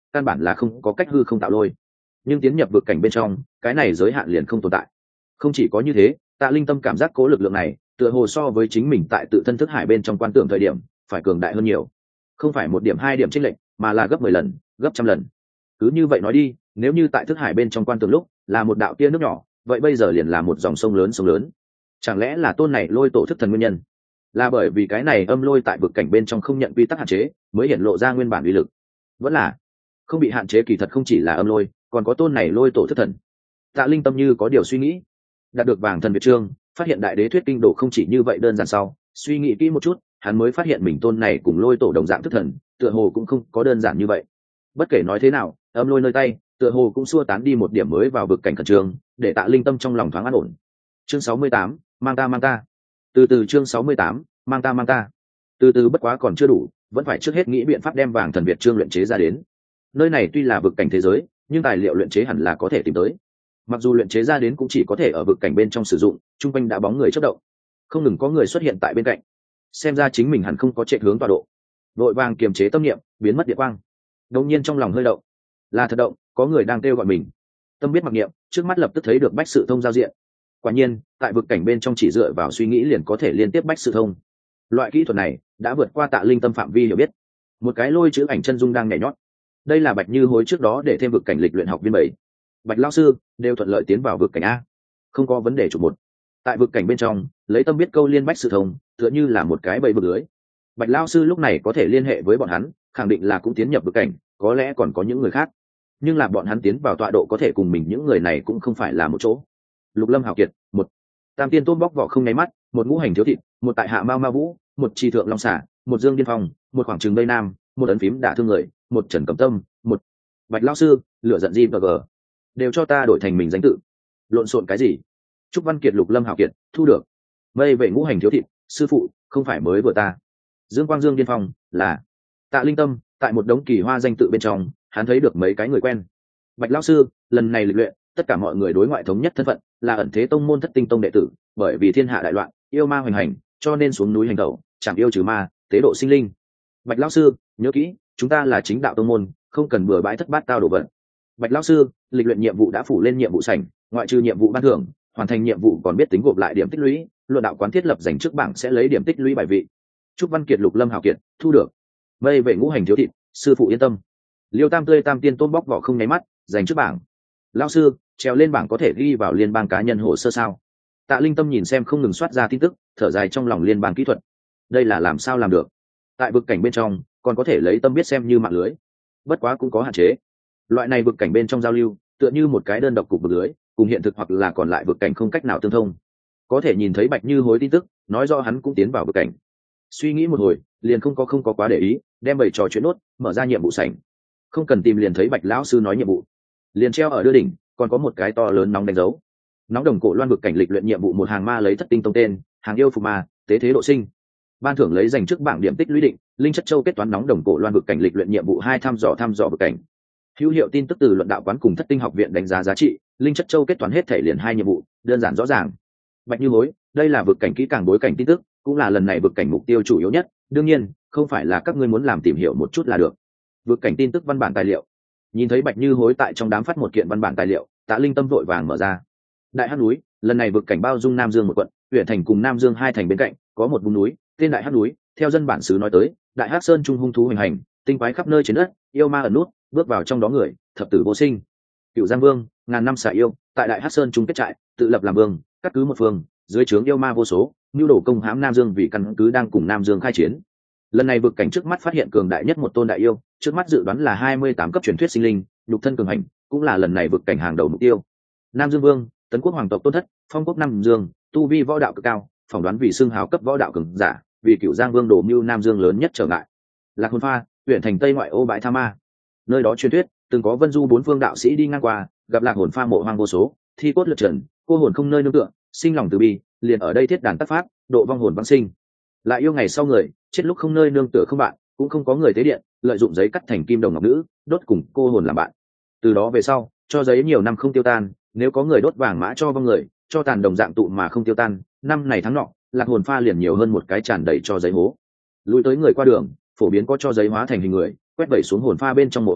căn bản là không có cách hư không tạo lôi. Nhưng tiến nhập vực cảnh bên trong, cái này giới hạn liền không tồn tại. Không chỉ có như thế, Tạ Linh Tâm cảm giác cố lực lượng này tựa hồ so với chính mình tại tự thân thức hải bên trong quan tưởng thời điểm phải cường đại hơn nhiều. Không phải 1 điểm 2 điểm chênh lệch, mà là gấp 10 lần, gấp trăm lần. Cứ như vậy nói đi, nếu như tại thức hải bên trong quan tưởng lúc là một đạo tia nước nhỏ, vậy bây giờ liền là một dòng sông lớn. Chẳng lẽ là tôn này lôi tổ thức thần nguyên nhân? Là bởi vì cái này âm lôi tại vực cảnh bên trong không nhận quy tắc hạn chế, mới hiện lộ ra nguyên bản uy lực. Vẫn là không bị hạn chế, kỳ thật không chỉ là âm lôi, còn có tôn này lôi tổ thức thần. Tạ Linh Tâm như có điều suy nghĩ, đạt được vàng thần Việt chương, phát hiện đại đế thuyết kinh đồ không chỉ như vậy đơn giản. Sau suy nghĩ kỹ một chút, hắn mới phát hiện mình tôn này cùng lôi tổ đồng dạng thức thần, tựa hồ cũng không có đơn giản như vậy. Bất kể nói thế nào, âm lôi nơi tay tựa hồ cũng xua tán đi một điểm mới vào vực cảnh khẩn trương, để Tạ Linh Tâm trong lòng thoáng an ổn. Chương 68, mang ta. Từ chương 68, mang ta. Từ bất quá còn chưa đủ, vẫn phải trước hết nghĩ biện pháp đem vàng thần Việt chương luyện chế ra đến. Nơi này tuy là vực cảnh thế giới, nhưng tài liệu luyện chế hẳn là có thể tìm tới. Mặc dù luyện chế ra đến cũng chỉ có thể ở vực cảnh bên trong sử dụng, chung quanh đã bóng người chớp động, không ngừng có người xuất hiện tại bên cạnh. Xem ra chính mình hẳn không có chạy hướng tọa độ. Vội vàng kiềm chế tâm niệm, biến mất địa quang. Đột nhiên trong lòng hơi động, là thật động, có người đang kêu gọi mình. Tâm biết mặc niệm, trước mắt lập tức thấy được bách sự thông giao diện. Quả nhiên, tại vực cảnh bên trong chỉ dựa vào suy nghĩ liền có thể liên tiếp bách sự thông. Loại kỹ thuật này đã vượt qua Tạ Linh Tâm phạm vi hiểu biết. Một cái lôi chữ ảnh chân dung đang nhảy nhót. Đây là Bạch Như Hối trước đó để thêm vực cảnh lịch luyện học viên 7. Bạch lão sư đều thuận lợi tiến vào vực cảnh a, không có vấn đề chụp một. Tại vực cảnh bên trong, lấy tâm biết câu liên bách sự thông, tựa như là một cái bẫy vực lưới. Bạch lão sư lúc này có thể liên hệ với bọn hắn, khẳng định là cũng tiến nhập vực cảnh, có lẽ còn có những người khác, nhưng là bọn hắn tiến vào tọa độ có thể cùng mình những người này cũng không phải là một chỗ. Lục Lâm hào kiệt, một tam tiên tôm bóc vỏ không nháy mắt, một ngũ hành thiếu thịt, một tại hạ mao ma vũ, một tri thượng long xả, một dương điên phong, một khoảng trường tây nam, một ấn phím đả thương người, một trần cẩm tâm, một Bạch lão sư lựa giận gì và gờ đều cho ta đổi thành mình danh tự. Lộn xộn cái gì? Trúc Văn Kiệt, Lục Lâm hào kiệt, thu được. Mây vệ ngũ hành thiếu thịt, sư phụ không phải mới vừa ta. Dương Quang Dương điên phong là Tạ Linh Tâm. Tại một đống kỳ hoa danh tự bên trong, hắn thấy được mấy cái người quen. Bạch lão sư lần này lịch luyện, tất cả mọi người đối ngoại thống nhất thân phận là ẩn thế tông môn Thất Tinh tông đệ tử, bởi vì thiên hạ đại loạn, yêu ma hoành hành, cho nên xuống núi hành tẩu, chảm yêu trừ ma, tế độ sinh linh. Bạch lão sư nhớ kỹ, chúng ta là chính đạo tông môn, không cần bừa bãi thất bát tao đổ vận. Bạch lão sư lịch luyện nhiệm vụ đã phủ lên nhiệm vụ sảnh, ngoại trừ nhiệm vụ ban thưởng, hoàn thành nhiệm vụ còn biết tính gộp lại điểm tích lũy, luận đạo quán thiết lập dành trước bảng sẽ lấy điểm tích lũy bài vị. Trúc Văn Kiệt, Lục Lâm hào kiệt, thu được. Mây vệ ngũ hành thiếu thịt, sư phụ yên tâm. Liêu tam tươi tam tiên tôm bóc vỏ không nháy mắt, dành trước bảng. Lão sư trèo lên bảng có thể ghi vào liên bang cá nhân hồ sơ sao? Tạ Linh Tâm nhìn xem không ngừng soát ra tin tức, thở dài trong lòng. Liên bang kỹ thuật, đây là làm sao làm được? Tại vực cảnh bên trong còn có thể lấy tâm biết xem như mạng lưới, bất quá cũng có hạn chế. Loại này vực cảnh bên trong giao lưu tựa như một cái đơn độc cục vực lưới, cùng hiện thực hoặc là còn lại vực cảnh không cách nào tương thông. Có thể nhìn thấy Bạch Như Hối tin tức, nói rõ hắn cũng tiến vào vực cảnh. Suy nghĩ một hồi liền không có quá để ý, đem bày trò chuyện nốt, mở ra nhiệm vụ sảnh. Không cần tìm liền thấy Bạch lão sư nói nhiệm vụ liền treo ở đưa đỉnh, còn có một cái to lớn nóng đánh dấu. Nóng đồng cổ loan vực cảnh lịch luyện nhiệm vụ một hàng ma lấy Thất Tinh tông tên, hàng yêu phục ma, tế thế độ sinh. Ban thưởng lấy dành trước bảng điểm tích lũy định, linh chất châu kết toán. Nóng đồng cổ loan vực cảnh lịch luyện nhiệm vụ 2 thăm dò vực cảnh. Hữu hiệu tin tức từ luận đạo quán cùng Thất Tinh học viện đánh giá giá trị, linh chất châu kết toán hết thể liền 2 nhiệm vụ, đơn giản rõ ràng. Bạch Như Hối, đây là vực cảnh kỹ càng bối cảnh tin tức, cũng là lần này vực cảnh mục tiêu chủ yếu nhất, đương nhiên không phải là các ngươi muốn làm tìm hiểu một chút là được. Vực cảnh tin tức văn bản tài liệu. Nhìn thấy Bạch Như Hối tại trong đám phát một kiện văn bản tài liệu, Tạ Linh Tâm vội vàng mở ra. Đại Hắc núi, lần này vực cảnh bao dung Nam Dương một quận, huyện thành cùng Nam Dương 2 thành bên cạnh, có một vùng núi, tên Đại Hắc núi. Theo dân bản xứ nói tới, Đại Hắc Sơn trung hung thú hoành hành, tinh quái khắp nơi trên đất, yêu ma ẩn nút, bước vào trong đó người, thập tử vô sinh. Cựu Giang Vương, ngàn năm xả yêu, tại Đại Hắc Sơn trung kết trại, tự lập làm vương, cắt cứ một phương, dưới trướng yêu ma vô số, nhu đổ công hãm Nam Dương vì căn cứ đang cùng Nam Dương khai chiến. Lần này vực cảnh trước mắt phát hiện cường đại nhất một tôn đại yêu, trước mắt dự đoán là 28 cấp truyền thuyết sinh linh, nhục thân cường hành, cũng là lần này vực cảnh hàng đầu mục tiêu. Nam Dương Vương, Tấn Quốc hoàng tộc Tôn Thất, phong quốc Nam Dương, tu vi võ đạo cực cao, phỏng đoán vì xưng hào cấp võ đạo cường giả, vì Cửu Giang Vương đổ mưu Nam Dương lớn nhất trở ngại. Lạc Hồn Pha, huyện thành Tây ngoại ô bãi Tha Ma. Nơi đó truyền thuyết từng có vân du 4 phương đạo sĩ đi ngang qua, gặp Lạc Hồn Pha mộ hoang vô số, thi cốt lượt trần, cô hồn không nơi nương tựa, sinh lòng từ bi, liền ở đây thiết đàn tác pháp, độ vong hồn vãng sinh. Lại yêu ngày sau người, chết lúc không nơi nương tựa không bạn, cũng không có người tế điện, lợi dụng giấy cắt thành kim đồng ngọc nữ, đốt cùng cô hồn làm bạn. Từ đó về sau, cho giấy nhiều năm không tiêu tan, nếu có người đốt vàng mã cho vong người, cho tàn đồng dạng tụ mà không tiêu tan, năm này tháng nọ, Lạc Hồn Pha liền nhiều hơn một cái tràn đầy cho giấy hố. Lùi tới người qua đường, phổ biến có cho giấy hóa thành hình người, quét vẩy xuống hồn pha bên trong mộ hoang,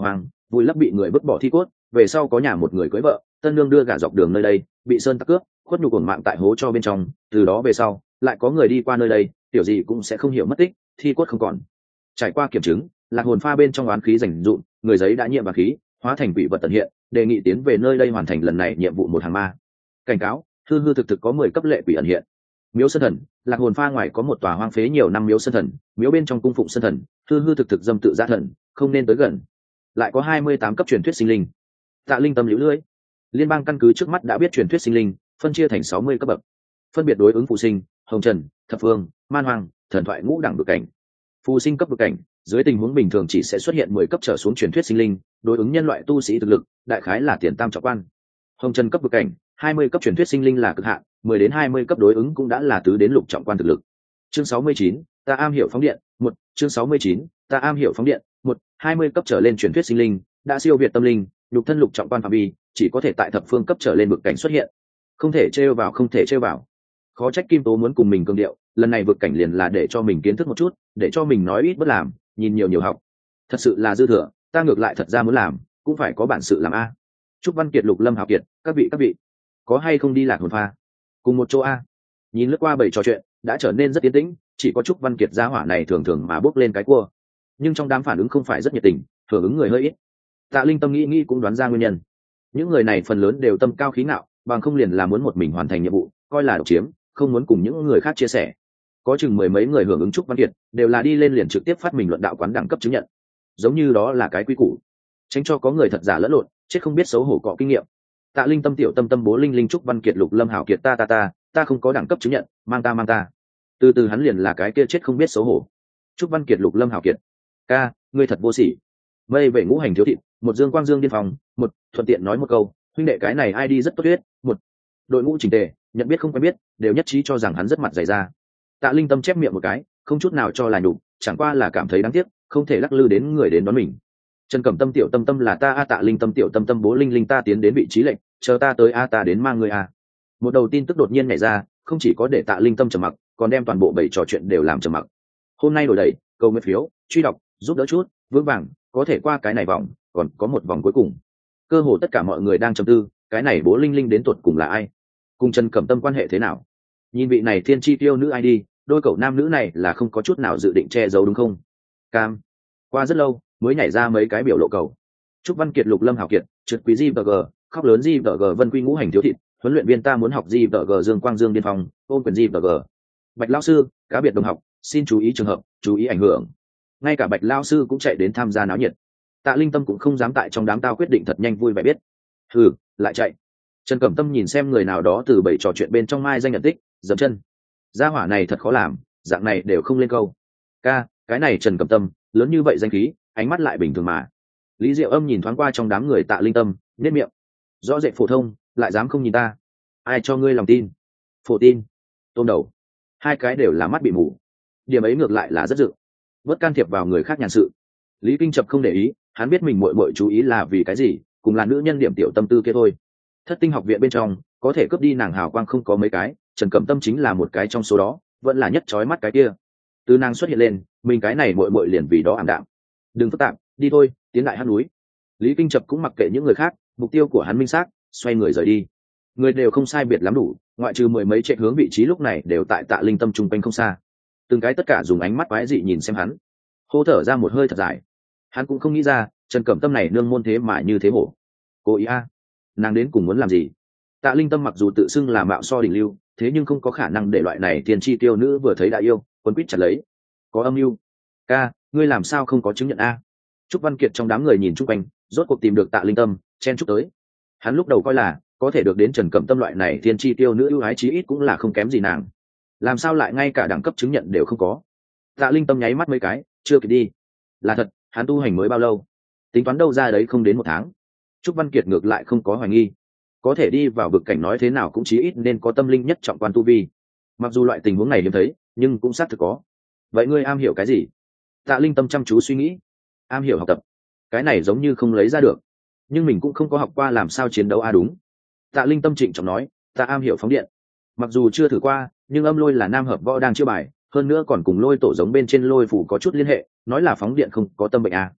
vùi lấp bị người vứt bỏ thi cốt, về sau có nhà một người cưới vợ, tân nương đưa gả dọc đường nơi đây, bị sơn tặc cướp, khuất nhục uổng mạng tại hố cho bên trong, từ đó về sau lại có người đi qua nơi đây, tiểu gì cũng sẽ không hiểu mất tích, thi cốt không còn. Trải qua kiểm chứng, lạc hồn pha bên trong oán khí rành rụn, người giấy đã nhiễm vào khí, hóa thành quỷ vật tận hiện, đề nghị tiến về nơi đây hoàn thành lần này nhiệm vụ một hàng ma. Cảnh cáo, hư hư thực thực có 10 cấp lệ quỷ ẩn hiện. Miếu sơn thần, lạc hồn pha ngoài có một tòa hoang phế nhiều năm miếu sơn thần, miếu bên trong cung phụng sơn thần, hư hư thực thực dâm tự gia thần, không nên tới gần. Lại có 28 cấp truyền thuyết sinh linh. Tạ Linh tâm liễu lưỡi. Liên bang căn cứ trước mắt đã biết truyền thuyết sinh linh phân chia thành 60 cấp bậc, phân biệt đối ứng phù sinh, hồng trần, thập phương, man hoang, thần thoại ngũ đẳng bậc cảnh. Phù sinh cấp bậc cảnh, dưới tình huống bình thường chỉ sẽ xuất hiện 10 cấp trở xuống truyền thuyết sinh linh, đối ứng nhân loại tu sĩ thực lực, đại khái là tiền tam trọng quan. Hồng trần cấp bậc cảnh, 20 cấp truyền thuyết sinh linh là cực hạn, 10 đến 20 cấp đối ứng cũng đã là tứ đến lục trọng quan thực lực. Chương 69, ta am hiểu phóng điện, 1, chương 69, ta am hiểu phóng điện, 1, 20 cấp trở lên truyền thuyết sinh linh, đã siêu việt tâm linh, lục thân lục trọng quan phạm vi, chỉ có thể tại thập phương cấp trở lên vực cảnh xuất hiện. Không thể trêu vào, không thể trêu vào. Khó trách Kim Tố muốn cùng mình cương điệu, lần này vực cảnh liền là để cho mình kiến thức một chút, để cho mình nói ít bất làm, nhìn nhiều nhiều học. Thật sự là dư thừa, ta ngược lại thật ra muốn làm, cũng phải có bản sự làm a. Trúc Văn Kiệt, Lục Lâm Hạo Kiệt, các vị, có hay không đi lạc hồn pha? Cùng một chỗ a. Nhìn lướt qua bầy trò chuyện, đã trở nên rất yên tĩnh, chỉ có Trúc Văn Kiệt gia hỏa này thường thường mà bước lên cái cua. Nhưng trong đám phản ứng không phải rất nhiệt tình, hưởng ứng người hơi ít. Tạ Linh tâm nghĩ cũng đoán ra nguyên nhân. Những người này phần lớn đều tâm cao khí ngạo, bằng không liền là muốn một mình hoàn thành nhiệm vụ, coi là độc chiếm, không muốn cùng những người khác chia sẻ. Có chừng mười mấy người hưởng ứng Trúc Văn Kiệt, đều là đi lên liền trực tiếp phát mình luận đạo quán đẳng cấp chứng nhận. Giống như đó là cái quy củ, tránh cho có người thật giả lẫn lộn, chết không biết xấu hổ cọ kinh nghiệm. Tạ Linh tâm tiểu tâm tâm bố linh linh Trúc Văn Kiệt, Lục Lâm Hạo Kiệt, ta không có đẳng cấp chứng nhận, mang ta. Từ từ hắn liền là cái kia chết không biết xấu hổ. Trúc Văn Kiệt, Lục Lâm Hạo Kiệt, ca, ngươi thật vô sỉ. Mây về ngũ hành thiếu thịt, một dương quang dương điên phòng, một thuận tiện nói một câu, huynh đệ cái này ai đi rất tốt tuyết, một đội ngũ chỉnh tề, nhận biết không quen biết, đều nhất trí cho rằng hắn rất mặt dày ra. Tạ Linh tâm chép miệng một cái, không chút nào cho là nhục, chẳng qua là cảm thấy đáng tiếc, không thể lắc lư đến người đến đón mình. Trần Cẩm Tâm tiểu tâm tâm là ta a, Tạ Linh tâm tiểu tâm tâm bố linh linh ta tiến đến vị trí lệnh, chờ ta tới a, ta đến mang người a. Một đầu tin tức đột nhiên nhảy ra, không chỉ có để Tạ Linh tâm trầm mặc, còn đem toàn bộ bảy trò chuyện đều làm trầm mặc. Hôm nay đổi đẩy, câu nguyện phiếu, truy đọc, giúp đỡ chút, vững vàng, có thể qua cái này vòng, còn có một vòng cuối cùng. Cơ hồ tất cả mọi người đang trầm tư, cái này bố linh linh đến tuột cùng là ai, cùng Trần Cẩm Tâm quan hệ thế nào? Nhìn vị này thiên chi tiêu nữ ai đi, đôi cậu nam nữ này là không có chút nào dự định che giấu đúng không? Cam. Qua rất lâu mới nhảy ra mấy cái biểu lộ cầu. Trúc Văn Kiệt, Lục Lâm Hạo Kiệt, trượt quý GVG, khóc lớn GVG, Vân Quy ngũ hành thiếu thịt, huấn luyện viên ta muốn học GVG, Dương Quang Dương điên phòng, ôn quyền GVG. Bạch lão sư, cá biệt đồng học, xin chú ý trường hợp, chú ý ảnh hưởng. Ngay cả Bạch lão sư cũng chạy đến tham gia náo nhiệt. Tạ Linh tâm cũng không dám tại trong đám tao quyết định thật nhanh vui vẻ biết. Lại chạy. Trần Cẩm Tâm nhìn xem người nào đó từ bảy trò chuyện bên trong mai danh nhận tích, dậm chân. Gia hỏa này thật khó làm, dạng này đều không lên câu. Ca, cái này Trần Cẩm Tâm, lớn như vậy danh khí, ánh mắt lại bình thường mà. Lý Diệu Âm nhìn thoáng qua trong đám người Tạ Linh tâm, nhếch miệng. Rõ rệt phổ thông, lại dám không nhìn ta. Ai cho ngươi lòng tin? Phổ tin. Tôm đầu. Hai cái đều là mắt bị mù. Điểm ấy ngược lại là rất dự. Vớt can thiệp vào người khác nhàn sự. Lý Kinh Chập không để ý, hắn biết mình muội chú ý là vì cái gì, cùng là nữ nhân điểm tiểu tâm tư kia thôi. Thất tinh học viện bên trong có thể cướp đi nàng hào quang không có mấy cái, Trần Cẩm Tâm chính là một cái trong số đó, vẫn là nhất chói mắt cái kia. Từ nàng xuất hiện lên, mình cái này muội liền vì đó ảm đạm. Đừng phức tạp, đi thôi, tiến lại hắc núi. Lý Kinh Chập cũng mặc kệ những người khác, mục tiêu của hắn minh xác, xoay người rời đi. Người đều không sai biệt lắm đủ, ngoại trừ mười mấy chạy hướng vị trí lúc này đều tại Tạ Linh tâm trung quanh không xa. Từng cái tất cả dùng ánh mắt quái dị nhìn xem hắn, hô thở ra một hơi thật dài. Hắn cũng không nghĩ ra, Trần Cẩm Tâm này nương môn thế mà như thế hổ. Cô ý a, nàng đến cùng muốn làm gì? Tạ Linh tâm mặc dù tự xưng là mạo so đỉnh lưu, thế nhưng không có khả năng để loại này tiền chi tiêu nữ vừa thấy đã yêu, quân quýt chặt lấy. Có âm mưu. Ca, ngươi làm sao không có chứng nhận a? Trúc Văn Kiệt trong đám người nhìn chung quanh, rốt cuộc tìm được Tạ Linh tâm, chen chúc tới. Hắn lúc đầu coi là có thể được đến Trần Cẩm Tâm loại này tiền chi tiêu nữ ưu ái chí ít cũng là không kém gì nàng. Làm sao lại ngay cả đẳng cấp chứng nhận đều không có? Tạ Linh tâm nháy mắt mấy cái, chưa kịp đi. Là thật, hắn tu hành mới bao lâu? Tính toán đâu ra đấy không đến một tháng. Trúc Văn Kiệt ngược lại không có hoài nghi, có thể đi vào vực cảnh nói thế nào cũng chí ít nên có tâm linh nhất trọng quan tu vi. Mặc dù loại tình huống này hiếm thấy, nhưng cũng xác thực có. Vậy ngươi am hiểu cái gì? Tạ Linh tâm chăm chú suy nghĩ. Am hiểu học tập. Cái này giống như không lấy ra được, nhưng mình cũng không có học qua làm sao chiến đấu a đúng. Tạ Linh tâm trịnh trọng nói, ta am hiểu phóng điện. Mặc dù chưa thử qua, nhưng âm lôi là nam hợp võ đang chưa bài, hơn nữa còn cùng lôi tổ giống bên trên lôi phủ có chút liên hệ, nói là phóng điện không có tâm bệnh a.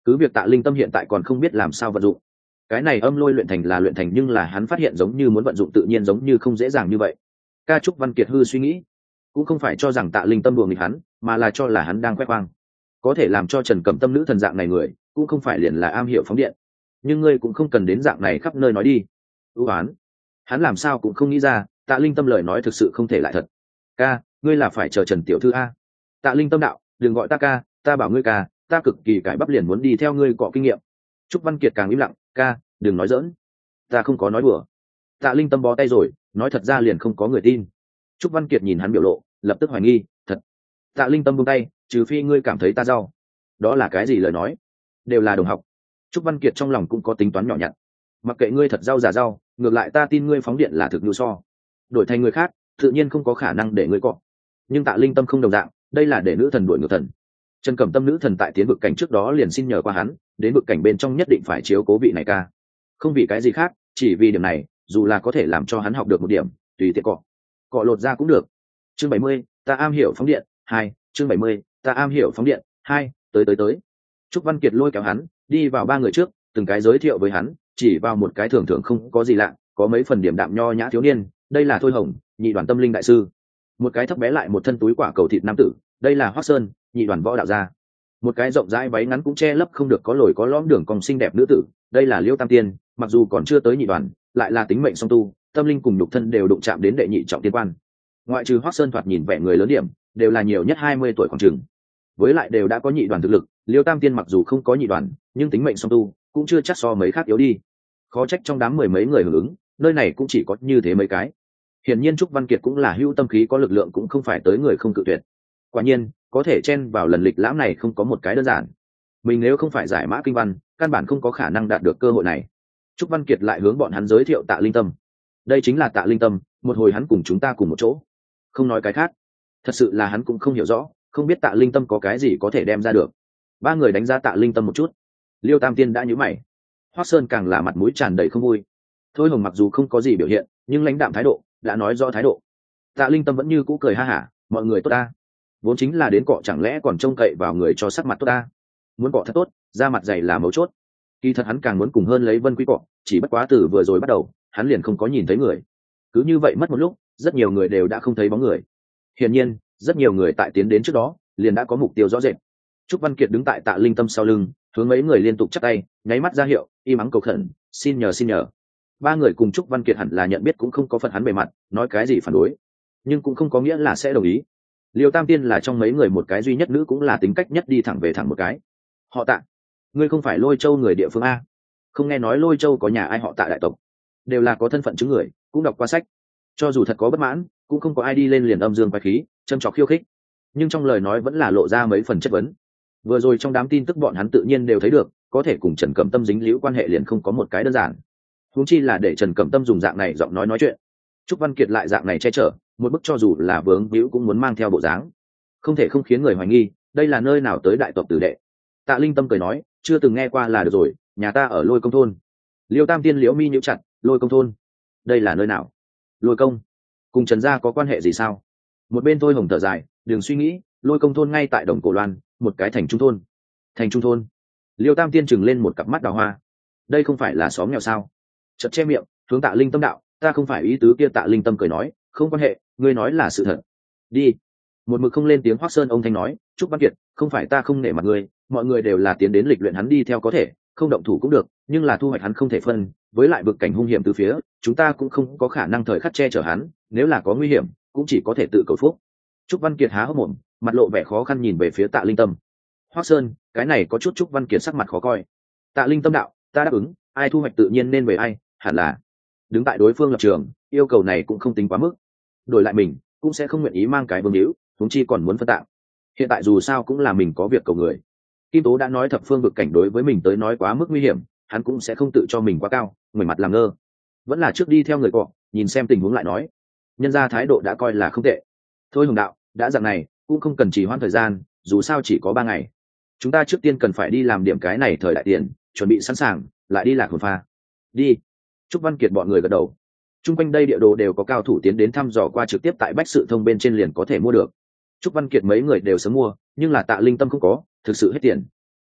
cứ việc Tạ Linh Tâm hiện tại còn không biết làm sao vận dụng cái này âm lôi luyện thành là luyện thành, nhưng là hắn phát hiện giống như muốn vận dụng tự nhiên giống như không dễ dàng như vậy. Ca Trúc Văn Kiệt hư suy nghĩ, cũng không phải cho rằng Tạ Linh Tâm đùa nghịch hắn, mà là cho là hắn đang khoe khoang. Có thể làm cho Trần Cẩm Tâm nữ thần dạng này người, cũng không phải liền là am hiểu phóng điện. Nhưng ngươi cũng không cần đến dạng này khắp nơi nói đi. ưu oán, hắn làm sao cũng không nghĩ ra Tạ Linh Tâm lời nói thực sự không thể lại thật. Ca, ngươi là phải chờ Trần tiểu thư a. Tạ Linh Tâm đạo, đừng gọi ta ca, ta bảo ngươi ca, ta cực kỳ cải bắp liền muốn đi theo ngươi cọ kinh nghiệm. Trúc Văn Kiệt càng im lặng, ca, đừng nói giỡn, ta không có nói đùa. Tạ Linh Tâm bó tay rồi, nói thật ra liền không có người tin. Trúc Văn Kiệt nhìn hắn biểu lộ, lập tức hoài nghi, thật. Tạ Linh Tâm buông tay, trừ phi ngươi cảm thấy ta rau. Đó là cái gì lời nói? Đều là đồng học. Trúc Văn Kiệt trong lòng cũng có tính toán nhỏ nhặt. Mặc kệ ngươi thật rau giả rau, ngược lại ta tin ngươi phóng điện là thực nhu so. Đổi thành người khác, tự nhiên không có khả năng để ngươi cọ. Nhưng Tạ Linh Tâm không đồng dạng, đây là để nữ thần đuổi ngược thần. Trần Cẩm Tâm nữ thần tại tiến vực cảnh trước đó liền xin nhờ qua hắn, đến vực cảnh bên trong nhất định phải chiếu cố vị này ca. Không vì cái gì khác, chỉ vì điểm này, dù là có thể làm cho hắn học được một điểm, tùy tiện cọ lột ra cũng được. Chương 70, ta am hiểu phóng điện 2, chương 70, ta am hiểu phóng điện 2, tới. Trúc Văn Kiệt lôi kéo hắn, đi vào ba người trước, từng cái giới thiệu với hắn, chỉ vào một cái thường thường không có gì lạ, có mấy phần điểm đạm nho nhã thiếu niên, đây là Thôi Hồng, nhị đoàn tâm linh đại sư. Một cái thấp bé lại một thân túi quả cầu thịt nam tử, đây là Hoắc Sơn, nhị đoàn võ đạo gia. Một cái rộng rãi váy ngắn cũng che lấp không được có lồi có lõm đường cong xinh đẹp nữ tử, đây là Liêu Tam Tiên, mặc dù còn chưa tới nhị đoàn, lại là tính mệnh song tu, tâm linh cùng nhục thân đều đụng chạm đến đệ nhị trọng tiên quan. Ngoại trừ Hoắc Sơn thoạt nhìn vẻ người lớn điểm, đều là nhiều nhất 20 tuổi khoảng chừng. Với lại đều đã có nhị đoàn thực lực, Liêu Tam Tiên mặc dù không có nhị đoàn, nhưng tính mệnh song tu cũng chưa chắc so mấy khác yếu đi. Khó trách trong đám mười mấy người hưởng ứng, nơi này cũng chỉ có như thế mấy cái. Hiển nhiên Trúc Văn Kiệt cũng là hữu tâm khí có lực lượng, cũng không phải tới người không cự tuyệt. Quả nhiên, có thể chen vào lần lịch lãm này không có một cái đơn giản. Mình nếu không phải giải mã kinh văn, căn bản không có khả năng đạt được cơ hội này. Trúc Văn Kiệt lại hướng bọn hắn giới thiệu Tạ Linh Tâm. Đây chính là Tạ Linh Tâm, một hồi hắn cùng chúng ta cùng một chỗ. Không nói cái khác, thật sự là hắn cũng không hiểu rõ, không biết Tạ Linh Tâm có cái gì có thể đem ra được. Ba người đánh giá Tạ Linh Tâm một chút. Liêu Tam Tiên đã nhíu mày, Hoắc Sơn càng là mặt mũi tràn đầy không vui. Thôi Hồng mặc dù không có gì biểu hiện, nhưng lãnh đạm thái độ đã nói rõ thái độ. Tạ Linh Tâm vẫn như cũ cười ha hả, mọi người tốt ta, vốn chính là đến cọ chẳng lẽ còn trông cậy vào người cho sắc mặt tốt ta. Muốn cọ thật tốt, da mặt dày là mấu chốt. Kỳ thật hắn càng muốn cùng hơn lấy Vân Quý cọ, chỉ bất quá từ vừa rồi bắt đầu hắn liền không có nhìn thấy người. Cứ như vậy mất một lúc, rất nhiều người đều đã không thấy bóng người. Hiển nhiên rất nhiều người tại tiến đến trước đó liền đã có mục tiêu rõ rệt. Trúc Văn Kiệt đứng tại Tạ Linh Tâm sau lưng, hướng mấy người liên tục chắp tay, nháy mắt ra hiệu, im ắng cầu khẩn, xin nhờ. Ba người cùng Trúc Văn Kiệt hẳn là nhận biết, cũng không có phật hắn bề mặt nói cái gì phản đối, nhưng cũng không có nghĩa là sẽ đồng ý. Liêu Tam Tiên là trong mấy người một cái duy nhất nữ, cũng là tính cách nhất đi thẳng về thẳng một cái. Họ Tạ, ngươi không phải Lôi Châu người địa phương a? Không nghe nói Lôi Châu có nhà ai họ Tạ đại tộc? Đều là có thân phận chứng người, cũng đọc qua sách. Cho dù thật có bất mãn, cũng không có ai đi lên liền âm dương quái khí, châm chọc khiêu khích. Nhưng trong lời nói vẫn là lộ ra mấy phần chất vấn. Vừa rồi trong đám tin tức bọn hắn tự nhiên đều thấy được, có thể cùng Trần Cẩm Tâm dính líu quan hệ liền không có một cái đơn giản. Huống chi là để Trần Cẩm Tâm dùng dạng này giọng nói chuyện. Trúc Văn Kiệt lại dạng này che chở, một bức cho dù là vướng víu cũng muốn mang theo bộ dáng, không thể không khiến người hoài nghi đây là nơi nào tới đại tộc tử đệ. Tạ Linh Tâm cười nói, chưa từng nghe qua là được rồi, nhà ta ở Lôi Công thôn. Liêu Tam Tiên liễu mi nhíu chặt, Lôi Công thôn, đây là nơi nào? Lôi Công cùng Trần gia có quan hệ gì sao? Một bên Thôi Hồng thở dài, đừng suy nghĩ, Lôi Công thôn ngay tại Đồng Cổ Loan, một cái thành trung thôn. Thành trung thôn? Liêu Tam Tiên chừng lên một cặp mắt đào hoa, đây không phải là xóm nghèo sao? Chợt che miệng, hướng Tạ Linh Tâm đạo, ta không phải ý tứ kia. Tạ Linh Tâm cười nói, không quan hệ, ngươi nói là sự thật. Đi. Một mực không lên tiếng Hoắc Sơn ông thanh nói, Trúc Văn Kiệt, không phải ta không nể mặt ngươi, mọi người đều là tiến đến lịch luyện hắn đi theo có thể, không động thủ cũng được, nhưng là thu hoạch hắn không thể phân, với lại vực cảnh hung hiểm từ phía, chúng ta cũng không có khả năng thời khắc che chở hắn, nếu là có nguy hiểm, cũng chỉ có thể tự cầu phúc. Trúc Văn Kiệt há hốc mồm, mặt lộ vẻ khó khăn nhìn về phía Tạ Linh Tâm. Hoắc Sơn, cái này có chút. Trúc Văn Kiệt sắc mặt khó coi. Tạ Linh Tâm đạo, ta đáp ứng, ai thu hoạch tự nhiên nên về ai, hẳn là đứng tại đối phương lập trường, yêu cầu này cũng không tính quá mức. Đổi lại mình cũng sẽ không nguyện ý mang cái vương hữu, huống chi còn muốn phân tạng. Hiện tại dù sao cũng là mình có việc cầu người. Kim Tố đã nói thập phương vực cảnh đối với mình tới nói quá mức nguy hiểm, hắn cũng sẽ không tự cho mình quá cao, ngoảnh mặt làm ngơ. Vẫn là trước đi theo người cọ, nhìn xem tình huống lại nói. Nhân ra thái độ đã coi là không tệ. Thôi Hồng đạo, đã dạng này cũng không cần trì hoãn thời gian, dù sao chỉ có 3 ngày. Chúng ta trước tiên cần phải đi làm điểm cái này thời đại tiền, chuẩn bị sẵn sàng, lại đi lạc hồn pha. Đi. Trúc Văn Kiệt bọn người gật đầu. Trung quanh đây địa đồ đều có cao thủ tiến đến thăm dò qua, trực tiếp tại Bách Sự Thông bên trên liền có thể mua được. Trúc Văn Kiệt mấy người đều sớm mua, nhưng là Tạ Linh Tâm không có, thực sự hết tiền.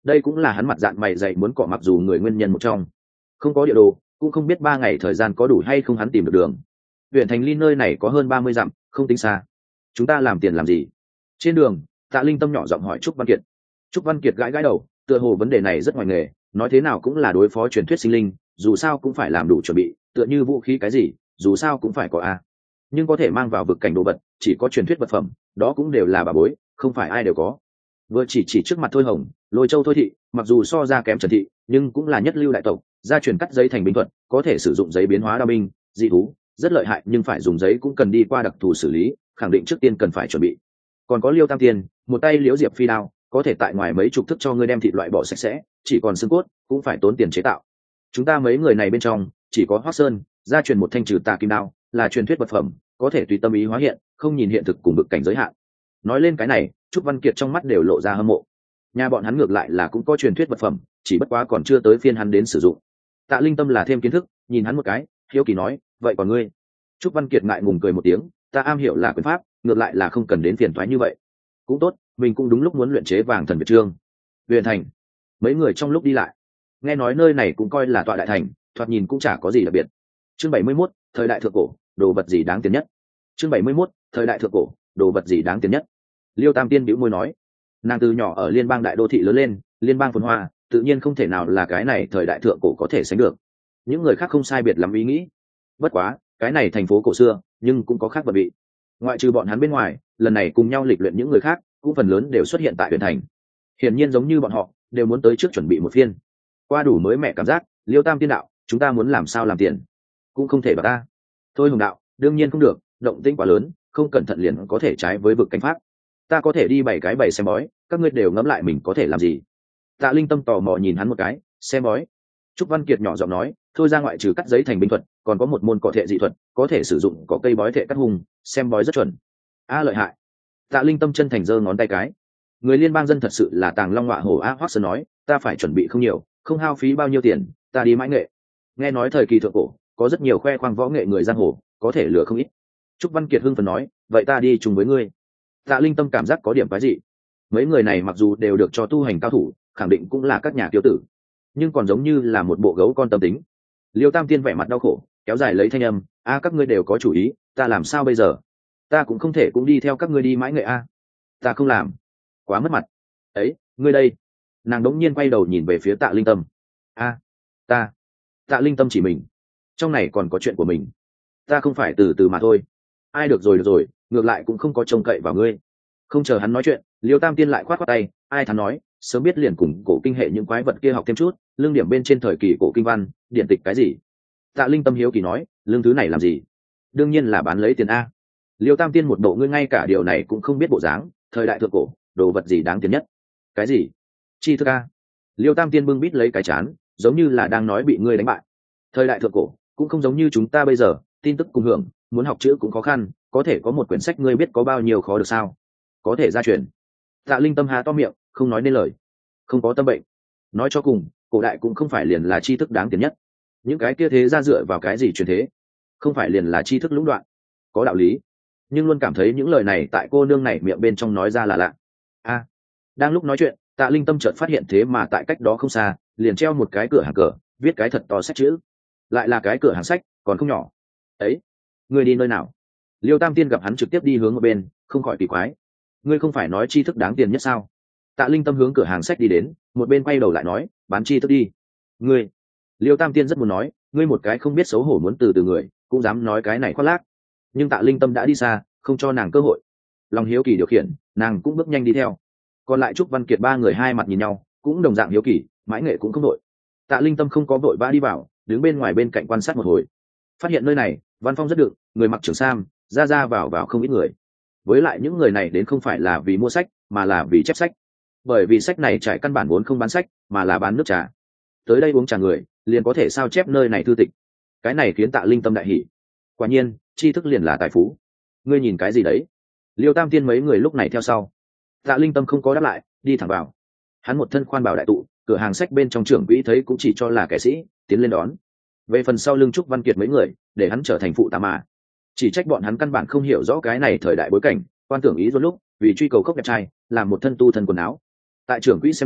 đây cũng là hắn mặt dạng mày dày muốn cọ mặc dù người nguyên nhân một trong. Không có địa đồ, cũng không biết 3 ngày thời gian có đủ hay không hắn tìm được đường. Huyện thành ly nơi này có hơn 30 dặm, không tính xa. Chúng ta làm tiền làm gì? Trên đường, Tạ Linh Tâm nhỏ giọng hỏi Trúc Văn Kiệt. Trúc Văn Kiệt gãi gãi đầu, tựa hồ vấn đề này rất ngoài nghề, nói thế nào cũng là đối phó truyền thuyết sinh linh, dù sao cũng phải làm đủ chuẩn bị, tựa như vũ khí cái gì, dù sao cũng phải có a. Nhưng có thể mang vào vực cảnh đồ vật, chỉ có truyền thuyết vật phẩm, đó cũng đều là bà bối, không phải ai đều có. Vừa chỉ trước mặt Thôi Hồng, Lôi Châu Thôi thị, mặc dù so ra kém Trần thị, nhưng cũng là nhất lưu đại tộc, gia truyền cắt giấy thành binh thuật, có thể sử dụng giấy biến hóa đao binh, dị thú, rất lợi hại, nhưng phải dùng giấy cũng cần đi qua đặc thù xử lý, khẳng định trước tiên cần phải chuẩn bị. Còn có Liêu Tam Tiên, một tay liễu diệp phi đao, có thể tại ngoài mấy chục thức cho ngươi đem thịt loại bỏ sạch sẽ, chỉ còn xương cốt cũng phải tốn tiền chế tạo. Chúng ta mấy người này bên trong, chỉ có Hoắc Sơn gia truyền một thanh trừ tà kim đao, là truyền thuyết vật phẩm, có thể tùy tâm ý hóa hiện, không nhìn hiện thực cùng vực cảnh giới hạn. Nói lên cái này, Trúc Văn Kiệt trong mắt đều lộ ra hâm mộ. Nhà bọn hắn ngược lại là cũng có truyền thuyết vật phẩm, chỉ bất quá còn chưa tới phiên hắn đến sử dụng. Tạ Linh Tâm là thêm kiến thức, nhìn hắn một cái, hiếu kỳ nói, vậy còn ngươi? Trúc Văn Kiệt ngại ngùng cười một tiếng, ta am hiểu là quyền pháp, ngược lại là không cần đến phiền toái như vậy. Cũng tốt, mình cũng đúng lúc muốn luyện chế vàng thần Việt trương. Huyền thành, mấy người trong lúc đi lại, nghe nói nơi này cũng coi là tọa đại thành, thoạt nhìn cũng chả có gì đặc biệt. Chương 71, thời đại thượng cổ, đồ vật gì đáng tiền nhất? Chương 71, thời đại thượng cổ, đồ vật gì đáng tiền nhất? Liêu Tam Tiên bĩu môi nói, nàng từ nhỏ ở liên bang đại đô thị lớn lên, liên bang phồn hoa, tự nhiên không thể nào là cái này thời đại thượng cổ có thể sánh được. Những người khác không sai biệt lắm ý nghĩ. Bất quá, cái này thành phố cổ xưa, nhưng cũng có khác vật vị. Ngoại trừ bọn hắn bên ngoài, lần này cùng nhau lịch luyện những người khác, cũng phần lớn đều xuất hiện tại huyện thành. Hiển nhiên giống như bọn họ, đều muốn tới trước chuẩn bị một phiên. Qua đủ mới mẹ cảm giác, Liêu Tam Tiên đạo, chúng ta muốn làm sao làm tiền, cũng không thể bảo ta. Thôi Hồng đạo, đương nhiên không được, động tĩnh quá lớn, không cẩn thận liền có thể trái với vực cảnh pháp. Ta có thể đi 7 cái 7 xem bói, các ngươi đều ngẫm lại mình có thể làm gì. Tạ Linh Tâm tò mò nhìn hắn một cái, xem bói. Trúc Văn Kiệt nhỏ giọng nói, thôi ra ngoại trừ cắt giấy thành binh thuật, còn có một môn cỏ thệ dị thuật, có thể sử dụng cỏ cây bói thệ cắt hung, xem bói rất chuẩn. A lợi hại. Tạ Linh Tâm chân thành giơ ngón tay cái. Người liên bang dân thật sự là tàng long ngọa hổ. A Hoắc Sơn nói, ta phải chuẩn bị không nhiều, không hao phí bao nhiêu tiền, ta đi mãi nghệ. Nghe nói thời kỳ thượng cổ, có rất nhiều khoe khoang võ nghệ người giang hồ, có thể lừa không ít. Trúc Văn Kiệt hưng phấn nói, vậy ta đi chung với ngươi. Tạ Linh Tâm cảm giác có điểm quái dị. Mấy người này mặc dù đều được cho tu hành cao thủ, khẳng định cũng là các nhà tiêu tử, nhưng còn giống như là một bộ gấu con tâm tính. Liêu Tam Tiên vẻ mặt đau khổ, kéo dài lấy thanh âm, a các ngươi đều có chủ ý, ta làm sao bây giờ? Ta cũng không thể cũng đi theo các ngươi đi mãi nghệ a. Ta không làm, quá mất mặt. Ấy, ngươi đây. Nàng đống nhiên quay đầu nhìn về phía Tạ Linh Tâm. A, ta. Tạ Linh Tâm chỉ mình, trong này còn có chuyện của mình. Ta không phải từ từ mà thôi. Ai được rồi, ngược lại cũng không có trông cậy vào ngươi. Không chờ hắn nói chuyện, Liêu Tam Tiên lại khoát khoát tay, ai thắn nói, sớm biết liền cùng cổ kinh hệ những quái vật kia học thêm chút, lương điểm bên trên thời kỳ cổ kinh văn, điện tịch cái gì. Tạ Linh Tâm hiếu kỳ nói, lương thứ này làm gì? Đương nhiên là bán lấy tiền a. Liêu Tam Tiên một bộ ngươi ngay cả điều này cũng không biết bộ dáng, thời đại thượng cổ, đồ vật gì đáng tiền nhất? Cái gì? Chi thức a. Liêu Tam Tiên bưng bít lấy cái chán, giống như là đang nói bị ngươi đánh bại. Thời đại thượng cổ cũng không giống như chúng ta bây giờ, tin tức cùng hưởng, muốn học chữ cũng khó khăn, có thể có một quyển sách ngươi biết có bao nhiêu khó được sao? Có thể gia truyền. Tạ Linh Tâm há to miệng, không nói nên lời. Không có tâm bệnh. Nói cho cùng, cổ đại cũng không phải liền là tri thức đáng tiền nhất. Những cái kia thế ra dựa vào cái gì truyền thế? Không phải liền là tri thức lũng đoạn. Có đạo lý. Nhưng luôn cảm thấy những lời này tại cô nương này miệng bên trong nói ra là lạ. A. Đang lúc nói chuyện, Tạ Linh Tâm chợt phát hiện thế mà tại cách đó không xa, liền treo một cái cửa hàng cờ, viết cái thật to sách chữ. Lại là cái cửa hàng sách, còn không nhỏ. Ấy, ngươi đi nơi nào? Liêu Tam Tiên gặp hắn trực tiếp đi hướng ở bên, không khỏi kỳ quái. Ngươi không phải nói tri thức đáng tiền nhất sao? Tạ Linh Tâm hướng cửa hàng sách đi đến, một bên quay đầu lại nói, bán tri thức đi. Ngươi. Liêu Tam Tiên rất muốn nói, ngươi một cái không biết xấu hổ muốn từ người, cũng dám nói cái này khoác lác. Nhưng Tạ Linh Tâm đã đi xa, không cho nàng cơ hội. Lòng hiếu kỳ điều khiển, nàng cũng bước nhanh đi theo. Còn lại Trúc Văn Kiệt ba người hai mặt nhìn nhau, cũng đồng dạng hiếu kỳ, mãi nghệ cũng không đội. Tạ Linh Tâm không có vội vã đi vào, đứng bên ngoài bên cạnh quan sát một hồi. Phát hiện nơi này, văn phong rất đựng, người mặc trường sam, ra vào không ít người. Với lại những người này đến không phải là vì mua sách, mà là vì chép sách. Bởi vì sách này trải căn bản vốn không bán sách, mà là bán nước trà. Tới đây uống trà người, liền có thể sao chép nơi này thư tịch. Cái này khiến Tạ Linh Tâm đại hỉ. Quả nhiên, tri thức liền là tài phú. Ngươi nhìn cái gì đấy? Liêu Tam Tiên mấy người lúc này theo sau. Tạ Linh Tâm không có đáp lại, đi thẳng vào. Hắn một thân khoan bảo đại tụ, cửa hàng sách bên trong trưởng quỹ thấy cũng chỉ cho là kẻ sĩ, tiến lên đón. Về phần sau lưng Trúc Văn Kiệt mấy người, để hắn trở thành phụ tá mà. Chỉ trách bọn hắn căn bản không hiểu rõ cái này thời đại bối cảnh, quan tưởng ý ruột lúc vì truy cầu khốc đẹp trai, làm một thân tu thân quần áo. Tại trưởng quỹ xem ra,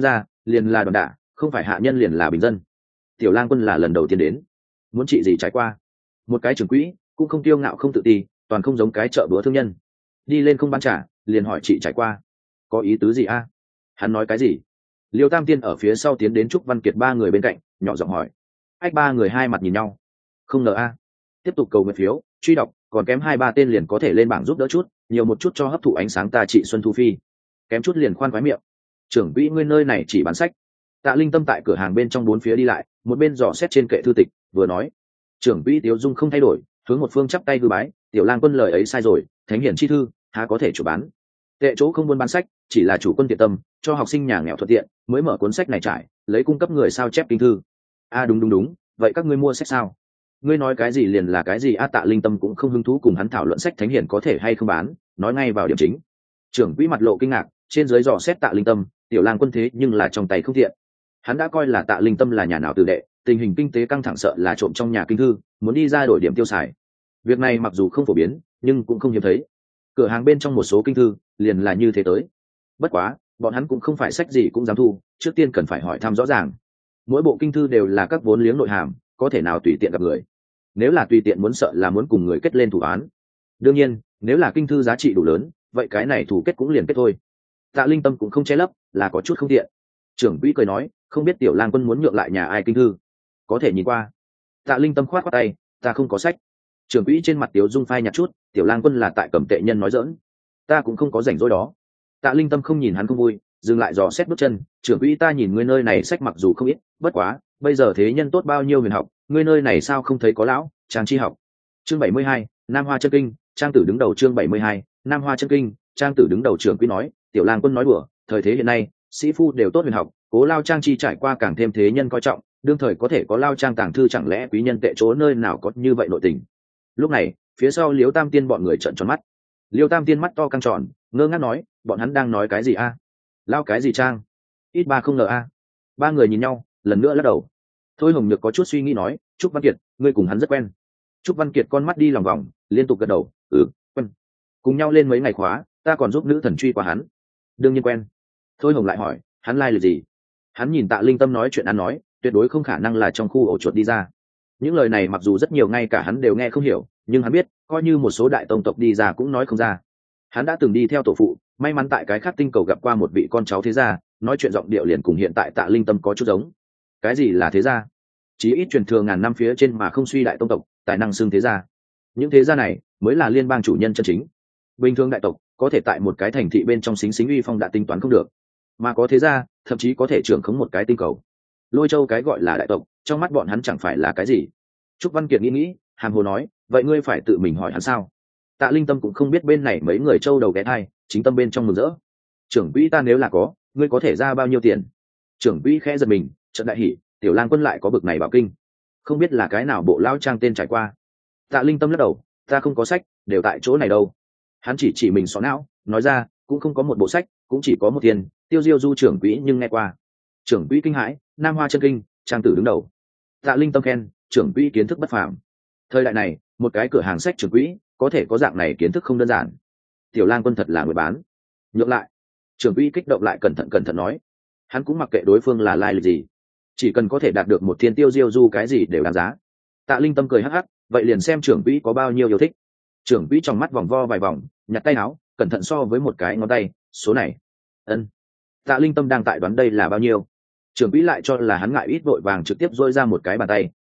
liền là đòn đả, không phải hạ nhân liền là bình dân. Tiểu Lang Quân là lần đầu tiên đến, muốn trị gì trải qua. Một cái trưởng quỹ cũng không tiêu ngạo không tự ti, toàn không giống cái chợ búa thương nhân. Đi lên không bán trả, liền hỏi chị trải qua có ý tứ gì a? Hắn nói cái gì? Liêu Tam Tiên ở phía sau tiến đến Trúc Văn Kiệt ba người bên cạnh, nhỏ giọng hỏi. Ách ba người hai mặt nhìn nhau. Không ngờ a. Tiếp tục cầu nguyện phiếu, truy đọc, còn kém 2-3 tên liền có thể lên bảng giúp đỡ chút, nhiều một chút cho hấp thụ ánh sáng ta chị Xuân Thu Phi. Kém chút liền khoan khoái miệng. Trưởng quỹ ngươi nơi này chỉ bán sách. Tạ Linh Tâm tại cửa hàng bên trong bốn phía đi lại, một bên dò xét trên kệ thư tịch, vừa nói. Trưởng quỹ Tiếu Dung không thay đổi, hướng một phương chắp tay hư bái, Tiểu Lang Quân lời ấy sai rồi, thánh hiển chi thư, há có thể chủ bán. Tệ chỗ không buôn bán sách, chỉ là chủ quân tiện tâm, cho học sinh nhà nghèo thuận tiện, mới mở cuốn sách này trải, lấy cung cấp người sao chép kinh thư. A đúng, vậy các ngươi mua sách sao? Ngươi nói cái gì liền là cái gì a? Tạ Linh Tâm cũng không hứng thú cùng hắn thảo luận sách thánh hiển có thể hay không bán, nói ngay vào điểm chính. Trưởng quỹ mặt lộ kinh ngạc, trên dưới dò xét Tạ Linh Tâm, Tiểu Lang Quân thế nhưng là trong tay không thiện. Hắn đã coi là Tạ Linh Tâm là nhà nào tử đệ, tình hình kinh tế căng thẳng sợ là trộm trong nhà kinh thư, muốn đi ra đổi điểm tiêu xài. Việc này mặc dù không phổ biến, nhưng cũng không hiếm thấy. Cửa hàng bên trong một số kinh thư liền là như thế tới. Bất quá, bọn hắn cũng không phải sách gì cũng dám thu, trước tiên cần phải hỏi thăm rõ ràng. Mỗi bộ kinh thư đều là các vốn liếng nội hàm, có thể nào tùy tiện gặp người. Nếu là tùy tiện muốn sợ là muốn cùng người kết lên thủ án. Đương nhiên, nếu là kinh thư giá trị đủ lớn, vậy cái này thủ kết cũng liền kết thôi. Tạ Linh Tâm cũng không che lấp, là có chút không tiện. Trưởng quỹ cười nói, không biết Tiểu Lang Quân muốn nhượng lại nhà ai kinh thư, có thể nhìn qua. Tạ Linh Tâm khoát khoát tay, ta không có sách. Trưởng quỹ trên mặt Tiếu Dung phai nhạt chút, Tiểu Lang Quân là tại Cẩm Tệ nhân nói giỡn, ta cũng không có rảnh rỗi đó. Tạ Linh Tâm không nhìn hắn không vui, dừng lại dò xét bước chân. Trưởng quỹ ta nhìn ngươi nơi này sách mặc dù không ít, bất quá bây giờ thế nhân tốt bao nhiêu huyền học, ngươi nơi này sao không thấy có lão trang chi học. Chương 72, Nam Hoa chân kinh, trang tử đứng đầu. Chương 72, Nam Hoa chân kinh, trang tử đứng đầu. Trưởng quỹ nói, Tiểu Lang Quân nói đùa, thời thế hiện nay sĩ phu đều tốt huyền học, cố lao trang chi trải qua càng thêm thế nhân coi trọng, đương thời có thể có lao trang tàng thư, chẳng lẽ quý nhân tệ chỗ nơi nào có như vậy nội tình. Lúc này phía sau Liêu Tam Tiên bọn người trợn tròn mắt. Liêu Tam Tiên mắt to căng tròn, ngơ ngác nói, bọn hắn đang nói cái gì a? Lao cái gì trang? Ít ba không ngờ a. Ba người nhìn nhau, lần nữa lắc đầu. Thôi Hồng Nhược có chút suy nghĩ nói, Trúc Văn Kiệt, ngươi cùng hắn rất quen. Trúc Văn Kiệt con mắt đi lòng vòng, liên tục gật đầu, quen. Cùng nhau lên mấy ngày khóa, ta còn giúp nữ thần truy qua hắn. Đương nhiên quen. Thôi Hồng lại hỏi, hắn lai lịch gì? Hắn nhìn Tạ Linh Tâm nói chuyện ăn nói, tuyệt đối không khả năng là trong khu ổ chuột đi ra. Những lời này mặc dù rất nhiều ngay cả hắn đều nghe không hiểu, nhưng hắn biết, coi như một số đại tông tộc đi ra cũng nói không ra. Hắn đã từng đi theo tổ phụ, may mắn tại cái khác tinh cầu gặp qua một vị con cháu thế gia, nói chuyện giọng điệu liền cùng hiện tại Tạ Linh Tâm có chút giống. Cái gì là thế gia? Chí ít truyền thừa ngàn năm phía trên mà không suy đại tông tộc, tài năng xưng thế gia. Những thế gia này mới là liên bang chủ nhân chân chính. Bình thường đại tộc có thể tại một cái thành thị bên trong xính uy phong đã tính toán không được, mà có thế gia thậm chí có thể trưởng khống một cái tinh cầu. Lôi Châu cái gọi là đại tộc, trong mắt bọn hắn chẳng phải là cái gì. Trúc Văn Kiệt nghĩ, hàm hồ nói, vậy ngươi phải tự mình hỏi hắn sao? Tạ Linh Tâm cũng không biết bên này mấy người châu đầu ghé thai, chính tâm bên trong mừng rỡ. Trưởng quỹ ta nếu là có, ngươi có thể ra bao nhiêu tiền? Trưởng quỹ khẽ giật mình, trận đại hỉ, Tiểu Lang Quân lại có bực này bảo kinh, không biết là cái nào bộ lao trang tên trải qua. Tạ Linh Tâm lắc đầu, ta không có sách, đều tại chỗ này đâu. Hắn chỉ mình xó não, nói ra, cũng không có một bộ sách, cũng chỉ có một tiền, Tiêu Diêu Du trưởng quỹ nhưng nghe qua. Trưởng quỹ kinh hãi, Nam Hoa chân kinh, trang tử đứng đầu. Tạ Linh Tâm khen, trưởng quỹ kiến thức bất phàm. Thời đại này, một cái cửa hàng sách trưởng quỹ có thể có dạng này kiến thức không đơn giản. Tiểu Lang Quân thật là người bán. Nhượng lại, trưởng quỹ kích động lại cẩn thận nói, hắn cũng mặc kệ đối phương là lai lịch gì, chỉ cần có thể đạt được một thiên Tiêu Diêu Du cái gì đều đáng giá. Tạ Linh Tâm cười hắc hắc, vậy liền xem trưởng quỹ có bao nhiêu yêu thích. Trưởng quỹ trong mắt vòng vo vài vòng, nhặt tay áo, cẩn thận so với một cái ngón tay, số này. Ân. Tạ Linh Tâm đang tại đoán đây là bao nhiêu. Trưởng quỹ lại cho là hắn ngại ít, vội vàng trực tiếp dôi ra một cái bàn tay,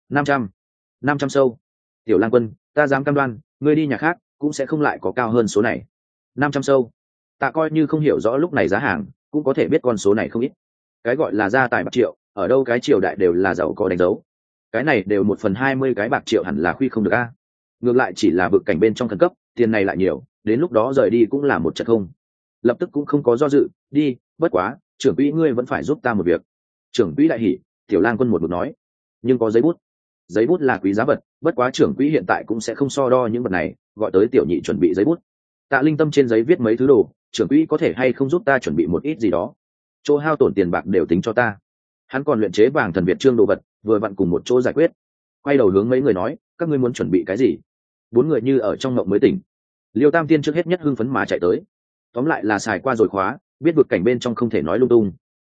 500 sâu. Tiểu Lang Quân, ta dám cam đoan, ngươi đi nhà khác cũng sẽ không lại có cao hơn số này. 500 sâu. Tạ coi như không hiểu rõ lúc này giá hàng, cũng có thể biết con số này không ít. Cái gọi là gia tài bạc triệu, ở đâu cái triều đại đều là giàu có đánh dấu. Cái này đều 1/20 cái bạc triệu hẳn là khuy không được a. Ngược lại chỉ là vực cảnh bên trong khẩn cấp, tiền này lại nhiều, đến lúc đó rời đi cũng là một trận không. Lập tức cũng không có do dự, đi, bất quá, trưởng quỹ ngươi vẫn phải giúp ta một việc. Trưởng quỹ đại hỉ, Tiểu Lang Quân một nói, nhưng có giấy bút. Giấy bút là quý giá vật, bất quá trưởng quỹ hiện tại cũng sẽ không so đo những vật này, gọi tới tiểu nhị chuẩn bị giấy bút. Tạ Linh Tâm trên giấy viết mấy thứ đồ, trưởng quỹ có thể hay không giúp ta chuẩn bị một ít gì đó, chỗ hao tổn tiền bạc đều tính cho ta. Hắn còn luyện chế vàng thần Việt trương đồ vật, vừa vặn cùng một chỗ giải quyết. Quay đầu hướng mấy người nói, các ngươi muốn chuẩn bị cái gì? Bốn người như ở trong ngộng mới tỉnh. Liêu Tam Tiên trước hết nhất hưng phấn mà chạy tới, tóm lại là xài qua rồi khóa, biết vực cảnh bên trong không thể nói lung tung.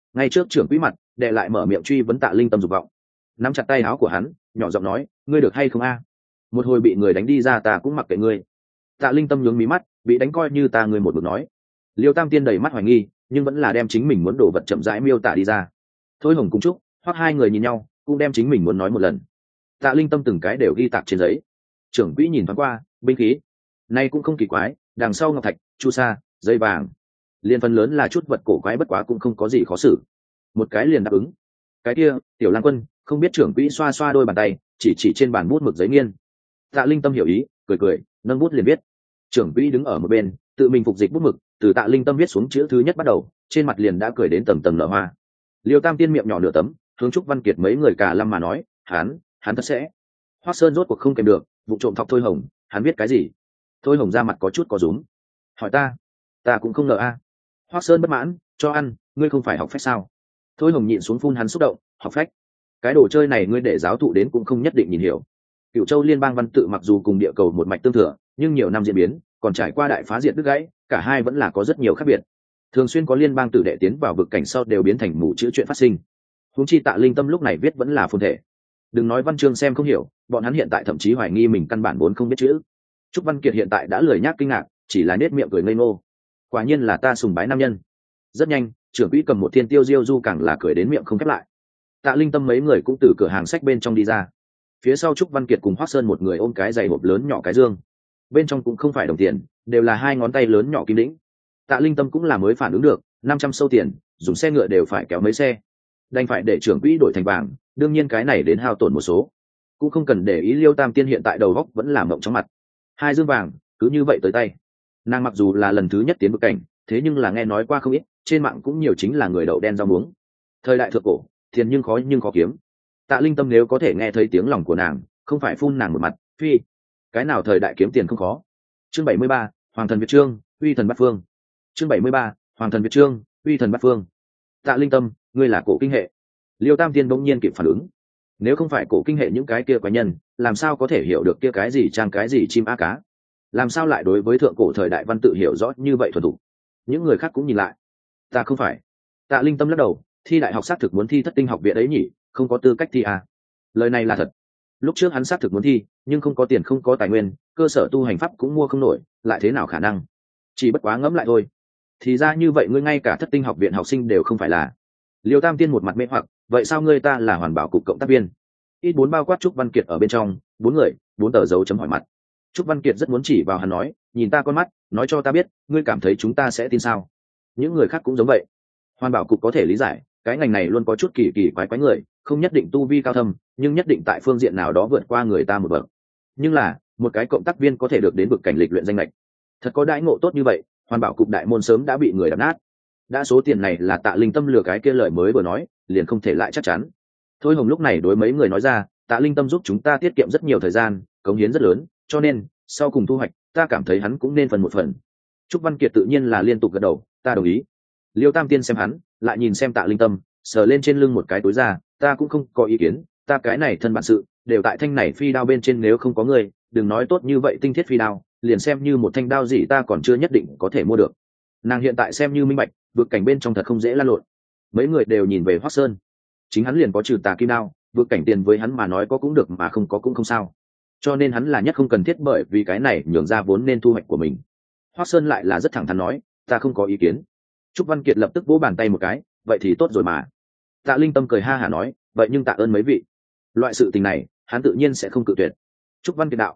ngay trước trưởng quỹ mặt đệ lại mở miệng truy vấn Tạ Linh Tâm dục vọng. Nắm chặt tay áo của hắn, nhỏ giọng nói, ngươi được hay không a? Một hồi bị người đánh đi ra ta cũng mặc kệ ngươi. Tạ Linh Tâm nhướng mí mắt, bị đánh coi như ta người một mực nói. Liêu Tam Tiên đầy mắt hoài nghi, nhưng vẫn là đem chính mình muốn đổ vật chậm rãi miêu tả đi ra. Thôi Hồng cùng Trúc, hoặc hai người nhìn nhau, cũng đem chính mình muốn nói một lần. Tạ Linh Tâm từng cái đều ghi tạc trên giấy. Trưởng quỹ nhìn thoáng qua, binh khí, nay cũng không kỳ quái, đằng sau ngọc thạch, chu sa, dây vàng, liên phần lớn là chút vật cổ quái, bất quá cũng không có gì khó xử. Một cái liền đáp ứng. Cái kia, Tiểu Lang Quân, không biết trưởng quỹ xoa xoa đôi bàn tay, chỉ trên bàn bút mực giấy nghiên. Tạ Linh Tâm hiểu ý, cười, nâng bút liền viết. Trưởng quỹ đứng ở một bên, tự mình phục dịch bút mực, từ Tạ Linh Tâm viết xuống chữ thứ nhất bắt đầu, trên mặt liền đã cười đến tầng tầng nở hoa. Liêu Tam Tiên miệng nhỏ nửa tấm, hướng Trúc Văn Kiệt mấy người cả lâm mà nói, hắn thật sẽ. Hoắc Sơn rốt cuộc không kèm được, vụ trộm thọc Thôi Hồng, hắn viết cái gì? Thôi Hồng ra mặt có chút có rúm, hỏi ta cũng không ngờ a. Hoắc Sơn bất mãn, cho ăn, ngươi không phải học phách sao? Thôi Hồng nhịn xuống phun hắn xúc động, học phách? Cái đồ chơi này ngươi để giáo thụ đến cũng không nhất định nhìn hiểu. Cửu Châu liên bang văn tự mặc dù cùng địa cầu một mạch tương thừa, nhưng nhiều năm diễn biến, còn trải qua đại phá diệt đứt gãy, cả hai vẫn là có rất nhiều khác biệt. Thường xuyên có liên bang tử đệ tiến vào vực cảnh sau đều biến thành mù chữ chuyện phát sinh. Huống chi Tạ Linh Tâm lúc này viết vẫn là phồn thể. Đừng nói văn chương xem không hiểu, bọn hắn hiện tại thậm chí hoài nghi mình căn bản vốn không biết chữ. Trúc Văn Kiệt hiện tại đã lười nhác kinh ngạc, chỉ là nết miệng cười ngây ngô. Quả nhiên là ta sùng bái nam nhân. Rất nhanh, trưởng quỹ cầm một thiên tiêu diêu du càng là cười đến miệng không khép lại. Tạ Linh Tâm mấy người cũng từ cửa hàng sách bên trong đi ra. Phía sau Trúc Văn Kiệt cùng Hoắc Sơn một người ôm cái giày hộp lớn nhỏ cái dương. Bên trong cũng không phải đồng tiền, đều là hai ngón tay lớn nhỏ kim đĩnh. Tạ Linh Tâm cũng là mới phản ứng được, 500 sâu tiền, dùng xe ngựa đều phải kéo mấy xe. Đành phải để trưởng quỹ đổi thành vàng, đương nhiên cái này đến hao tổn một số. Cũng không cần để ý Liêu Tam Tiên hiện tại đầu góc vẫn là mộng trong mặt. Hai dương vàng, cứ như vậy tới tay. Nàng mặc dù là lần thứ nhất tiến vực cảnh, thế nhưng là nghe nói qua không ít, trên mạng cũng nhiều chính là người đậu đen rau muống. Thời đại thượng cổ, thiền nhưng khó kiếm. Tạ Linh Tâm nếu có thể nghe thấy tiếng lòng của nàng, không phải phun nàng một mặt, phi. Cái nào thời đại kiếm tiền không khó. Chương 73, Hoàng thần Việt Trương, uy thần bát phương. Chương 73, Hoàng thần Việt Trương, uy thần bát phương. Tạ Linh Tâm, ngươi là cổ kinh hệ. Liêu Tam Tiên bỗng nhiên kịp phản ứng. Nếu không phải cổ kinh hệ những cái kia quái nhân, làm sao có thể hiểu được kia cái gì trang cái gì chim á cá? Làm sao lại đối với thượng cổ thời đại văn tự hiểu rõ như vậy thuần thục? Những người khác cũng nhìn lại. Ta không phải. Tạ Linh Tâm lắc đầu, thi đại học xác thực muốn thi Thất Tinh học viện ấy nhỉ, không có tư cách thi à? Lời này là thật. Lúc trước hắn xác thực muốn thi, nhưng không có tiền không có tài nguyên, cơ sở tu hành pháp cũng mua không nổi, lại thế nào khả năng? Chỉ bất quá ngẫm lại thôi. Thì ra như vậy ngươi ngay cả Thất Tinh học viện học sinh đều không phải là. Liêu Tam Tiên một mặt mê hoặc, vậy sao ngươi ta là hoàn bảo cục cộng tác viên? Ít bốn bao quát Trúc Văn Kiệt ở bên trong, bốn người, bốn tờ dấu chấm hỏi mặt. Trúc Văn Kiệt rất muốn chỉ vào hắn nói, nhìn ta con mắt, nói cho ta biết, ngươi cảm thấy chúng ta sẽ tin sao? Những người khác cũng giống vậy. Hoàn bảo cục có thể lý giải, cái ngành này luôn có chút kỳ quái người, không nhất định tu vi cao thâm, nhưng nhất định tại phương diện nào đó vượt qua người ta một bậc. Nhưng là, một cái cộng tác viên có thể được đến vực cảnh lịch luyện danh lệch. Thật có đãi ngộ tốt như vậy, hoàn bảo cục đại môn sớm đã bị người đập nát. Đã số tiền này là Tạ Linh Tâm lừa cái kia lời mới vừa nói, liền không thể lại chắc chắn. Thôi Hồng lúc này đối mấy người nói ra, Tạ Linh Tâm giúp chúng ta tiết kiệm rất nhiều thời gian, cống hiến rất lớn, cho nên sau cùng thu hoạch, ta cảm thấy hắn cũng nên phần một phần. Trúc Văn Kiệt tự nhiên là liên tục gật đầu, ta đồng ý. Liêu Tam Tiên xem hắn, lại nhìn xem Tạ Linh Tâm, sờ lên trên lưng một cái túi ra, ta cũng không có ý kiến, ta cái này thân bản sự, đều tại thanh này phi đao bên trên, nếu không có người, đừng nói tốt như vậy tinh thiết phi đao, liền xem như một thanh đao gì ta còn chưa nhất định có thể mua được. Nàng hiện tại xem như minh bạch, vực cảnh bên trong thật không dễ lan lộn. Mấy người đều nhìn về Hoắc Sơn, chính hắn liền có trừ tà kim đao, vực cảnh tiền với hắn mà nói có cũng được mà không có cũng không sao, cho nên hắn là nhất không cần thiết bởi vì cái này nhường ra vốn nên thu hoạch của mình. Hoắc Sơn lại là rất thẳng thắn nói, ta không có ý kiến. Trúc Văn Kiệt lập tức vỗ bàn tay một cái, vậy thì tốt rồi mà. Tạ Linh Tâm cười ha hả nói, vậy nhưng tạ ơn mấy vị, loại sự tình này hắn tự nhiên sẽ không cự tuyệt. Trúc Văn Kiệt đạo,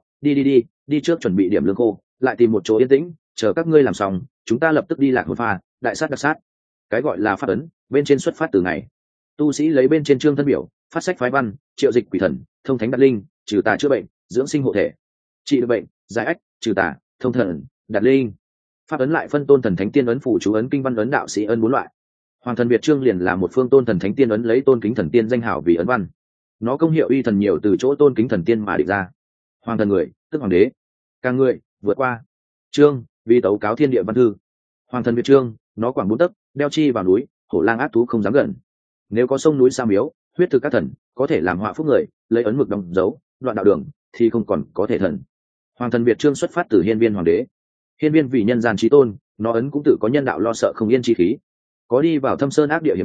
đi trước chuẩn bị điểm lương khô, lại tìm một chỗ yên tĩnh, chờ các ngươi làm xong, chúng ta lập tức đi lạc hồn pha, đại sát đặc sát. Cái gọi là pháp ấn, bên trên xuất phát từ ngày. Tu sĩ lấy bên trên trương thân biểu, phát sách phái văn, triệu dịch quỷ thần, thông thánh đặt linh, trừ tà chữa bệnh, dưỡng sinh hộ thể, trị được bệnh, giải ách, trừ tà, thông thần, đặt linh. Pháp ấn lại phân tôn thần thánh tiên ấn, phủ chú ấn, kinh văn ấn, đạo sĩ ấn 4 loại. Hoàng thần Việt Trương liền là một phương tôn thần thánh tiên ấn, lấy tôn kính thần tiên danh hảo vì ấn văn. Nó công hiệu uy thần nhiều từ chỗ tôn kính thần tiên mà định ra. Hoàng thần người, tức hoàng đế. Càng người, vượt qua. Trương, vì tấu cáo thiên địa văn thư. Hoàng thần Việt Trương, nó quảng 4 tấc, đeo chi vào núi, hổ lang ác thú không dám gần. Nếu có sông núi sa miếu, huyết thực các thần, có thể làm họa phúc người, lấy ấn mực đóng dấu, đoạn đạo đường, thì không còn có thể thần. Hoàng thần Việt Trương xuất phát từ hiên viên hoàng đế. Hiên viên vì nhân gian trí tôn, nó ấn cũng tự có nhân đạo lo sợ không yên chi khí. Có đi vào thâm sơn ác địa hiểm cảnh,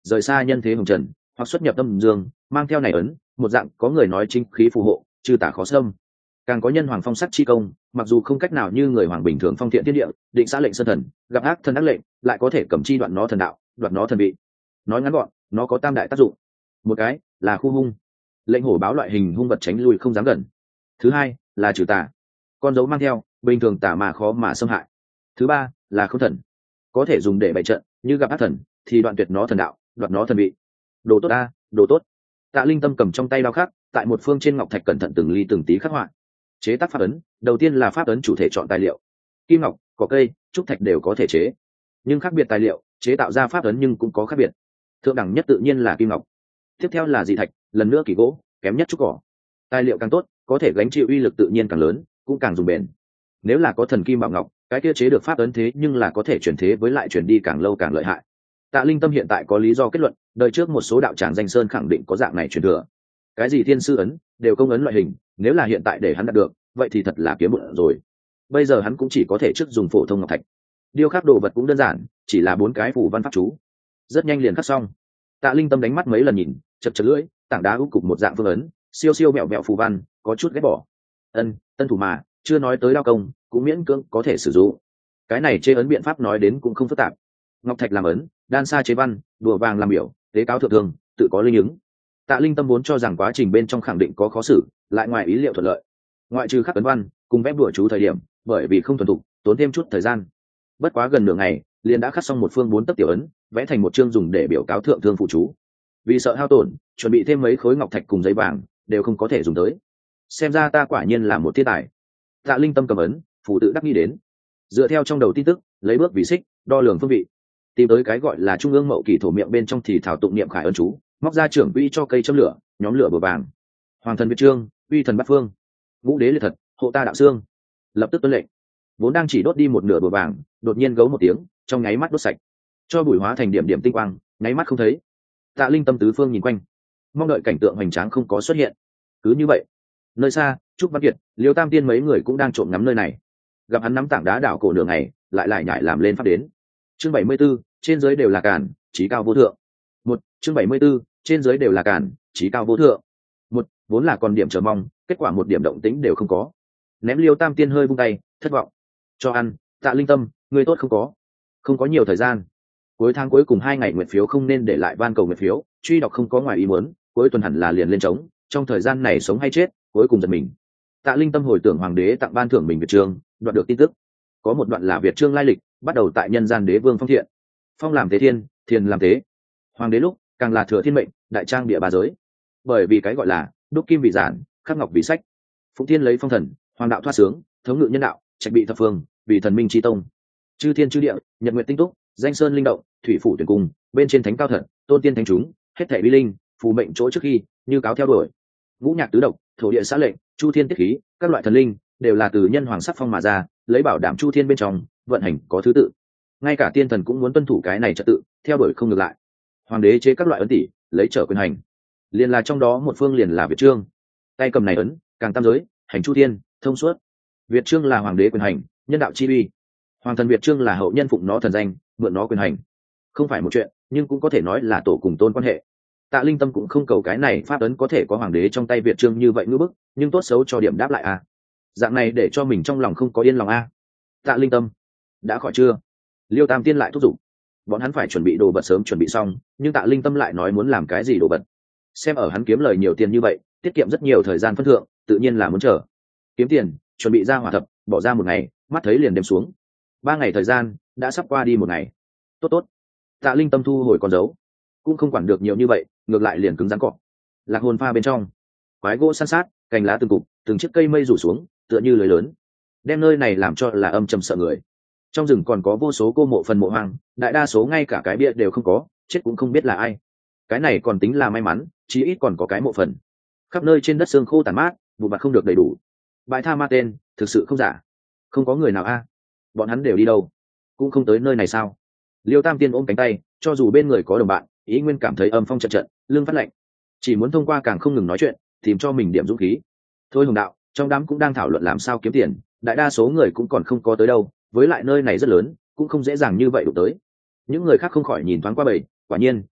rời xa nhân thế hồng trần, hoặc xuất nhập âm dương, mang theo này ấn, một dạng có người nói chính khí phù hộ, trừ tà khó xâm. Càng có nhân hoàng phong sắc chi công, mặc dù không cách nào như người hoàng bình thường phong thiện thiên địa, định xã lệnh sơn thần, gặp ác thần ác lệnh, lại có thể cầm chi đoạn nó thần đạo, đoạt nó thần vị. Nói ngắn gọn, nó có tam đại tác dụng. Một cái là khu hung, lệnh hổ báo loại hình hung vật tránh lui không dám gần. Thứ hai là trừ tà, con dấu mang theo, bình thường tà mà khó mà xâm hại. Thứ ba là không thần, có thể dùng để bày trận, như gặp ác thần thì đoạn tuyệt nó thần đạo, đoạt nó thần vị. Đồ tốt a, đồ tốt. Tạ Linh Tâm cầm trong tay đao khắc, tại một phương trên ngọc thạch cẩn thận từng ly từng tí khắc họa. Chế tác pháp ấn, đầu tiên là pháp ấn chủ thể chọn tài liệu, kim ngọc, cỏ cây, trúc thạch đều có thể chế, nhưng khác biệt tài liệu chế tạo ra pháp ấn nhưng cũng có khác biệt. Thượng đẳng nhất tự nhiên là kim ngọc, tiếp theo là dị thạch, lần nữa kỳ gỗ, kém nhất trúc cỏ. Tài liệu càng tốt, có thể gánh chịu uy lực tự nhiên càng lớn, cũng càng dùng bền. Nếu là có thần kim bảo ngọc, cái kia chế được pháp ấn thế nhưng là có thể chuyển thế với lại chuyển đi càng lâu càng lợi hại. Tạ Linh Tâm hiện tại có lý do kết luận, đời trước một số đạo tràng danh sơn khẳng định có dạng này truyền thừa. Cái gì thiên sư ấn, đều công ấn loại hình, nếu là hiện tại để hắn đạt được, vậy thì thật là kiếm bụng rồi. Bây giờ hắn cũng chỉ có thể trước dùng phổ thông ngọc thạch. Điêu khắc đồ vật cũng đơn giản, chỉ là 4 cái phù văn pháp chú, rất nhanh liền khắc xong. Tạ Linh Tâm đánh mắt mấy lần nhìn, chật chật lưỡi, tảng đá úp cục một dạng phương ấn, siêu siêu mẹo mẹo phù văn, có chút ghét bỏ. Tân thủ mà, chưa nói tới đao công, cũng miễn cưỡng có thể sử dụng. Cái này chế ấn biện pháp nói đến cũng không phức tạp. Ngọc thạch làm ấn, đan sa chế văn, đùa vàng làm biểu, tế cáo thượng thường, tự có linh ứng. Tạ Linh Tâm vốn cho rằng quá trình bên trong khẳng định có khó xử, lại ngoài ý liệu thuận lợi. Ngoại trừ khắc ấn văn cùng vẽ bùa chú thời điểm, bởi vì không thuần thục, tốn thêm chút thời gian. Bất quá gần nửa ngày, liền đã khắc xong một phương 4 tấc tiểu ấn, vẽ thành một chương dùng để biểu cáo thượng thương phụ chú. Vì sợ hao tổn, chuẩn bị thêm mấy khối ngọc thạch cùng giấy vàng, đều không có thể dùng tới. Xem ra ta quả nhiên là một thiên tài. Tạ Linh Tâm cầm ấn, phụ tự đắc nghĩ đến. Dựa theo trong đầu tin tức, lấy bước vì xích, đo lường phương vị, tìm tới cái gọi là trung ương mậu kỷ thổ miệng bên trong thì thảo tụng niệm khải ấn chú, móc ra trưởng uy cho cây châm lửa, nhóm lửa bờ vàng. Hoàng thần Việt Trương, uy thần bát phương, ngũ đế liệt thật, hộ ta đạo xương. Lập tức tuân lệnh. Vốn đang chỉ đốt đi một nửa bờ vàng, đột nhiên gấu một tiếng, trong nháy mắt đốt sạch, cho bụi hóa thành điểm điểm tinh quang, nháy mắt không thấy. Tạ Linh Tâm tứ phương nhìn quanh, mong đợi cảnh tượng hoành tráng không có xuất hiện. Cứ như vậy, nơi xa, Trúc Văn Kiệt, Liêu Tam Tiên mấy người cũng đang trộm ngắm nơi này. Gặp hắn nắm tảng đá đảo cổ nửa ngày, lại nhải làm lên pháp đến. Chương 74, trên dưới đều là càn, chí cao vô thượng. Chương 74, trên dưới đều là càn, chí cao vô thượng. Vốn là còn điểm chờ mong, kết quả một điểm động tĩnh đều không có. Ném Liêu Tam Tiên hơi vung tay, thất vọng. Cho ăn, Tạ Linh Tâm, người tốt không có nhiều thời gian. Cuối tháng cuối cùng 2 ngày nguyện phiếu không nên để lại van cầu nguyện phiếu, truy đọc không có ngoài ý muốn, cuối tuần hẳn là liền lên trống, trong thời gian này sống hay chết, cuối cùng giật mình. Tạ Linh Tâm hồi tưởng hoàng đế tặng ban thưởng mình Việt Trương, đoạt được tin tức. Có một đoạn là Việt Trương lai lịch, bắt đầu tại nhân gian đế vương Phong Thiện. Phong làm tế thiên, thiên làm tế. Hoàng đế lúc càng là thừa thiên mệnh, đại trang địa ba giới. Bởi vì cái gọi là đúc kim vì giản, khắc ngọc vì sách. Phụng Thiên lấy phong thần, hoàng đạo thoát sướng, thống ngự nhân đạo, trạch bị thập phương, vì thần minh chi tông. Chư thiên chư địa, nhật nguyện tinh túc, danh sơn linh động, thủy phủ tuyển cung, bên trên thánh cao thật, tôn tiên thánh chúng, hết thảy vi linh, phù mệnh chỗ trước khi, như cáo theo đuổi. Ngũ nhạc tứ độc, thổ địa xã lệnh, chu thiên tiết khí, các loại thần linh đều là từ nhân hoàng sắc phong mà ra, lấy bảo đảm chu thiên bên trong vận hành có thứ tự. Ngay cả tiên thần cũng muốn tuân thủ cái này trật tự, theo đuổi không ngược lại. Hoàng đế chế các loại ấn tỷ, lấy trở quyền hành. Liền là trong đó một phương liền là Việt Trương. Tay cầm này ấn, càng tam giới, hành chu thiên, thông suốt. Việt Trương là hoàng đế quyền hành, nhân đạo chi uy. Hoàng thần Việt Trương là hậu nhân phụng nó thần danh, mượn nó quyền hành. Không phải một chuyện, nhưng cũng có thể nói là tổ cùng tôn quan hệ. Tạ Linh Tâm cũng không cầu cái này pháp ấn có thể có hoàng đế trong tay Việt Trương như vậy ngữ bức, nhưng tốt xấu cho điểm đáp lại a. Dạng này để cho mình trong lòng không có yên lòng a. Tạ Linh Tâm, đã khỏi chưa? Liêu Tam Tiên lại thúc giục. Bọn hắn phải chuẩn bị đồ vật sớm chuẩn bị xong, nhưng Tạ Linh Tâm lại nói muốn làm cái gì đồ vật. Xem ở hắn kiếm lời nhiều tiền như vậy, tiết kiệm rất nhiều thời gian phân thượng, tự nhiên là muốn chờ. Kiếm tiền, chuẩn bị ra hỏa thập, bỏ ra một ngày, mắt thấy liền đêm xuống. 3 ngày thời gian, đã sắp qua đi một ngày. Tốt. Tạ Linh Tâm thu hồi con dấu, cũng không quản được nhiều như vậy, ngược lại liền cứng rắn cọ. Lạc hồn pha bên trong, quái gỗ san sát, cành lá từng cục, từng chiếc cây mây rủ xuống, tựa như lưới lớn, đem nơi này làm cho là âm trầm sợ người. Trong rừng còn có vô số cô mộ phần mộ hoang, đại đa số ngay cả cái bia đều không có, chết cũng không biết là ai. Cái này còn tính là may mắn, chí ít còn có cái mộ phần. Khắp nơi trên đất xương khô tàn mát, vụ mặt không được đầy đủ. Bãi tha ma tên, thực sự không giả. Không có người nào a. Bọn hắn đều đi đâu? Cũng không tới nơi này sao? Liêu Tam Tiên ôm cánh tay, cho dù bên người có đồng bạn, ý nguyên cảm thấy âm phong trận trận, lưng phát lạnh. Chỉ muốn thông qua càng không ngừng nói chuyện, tìm cho mình điểm dũng khí. Thôi Hồng Đạo, trong đám cũng đang thảo luận làm sao kiếm tiền, đại đa số người cũng còn không có tới đâu, với lại nơi này rất lớn, cũng không dễ dàng như vậy đụng tới. Những người khác không khỏi nhìn thoáng qua bầy, quả nhiên,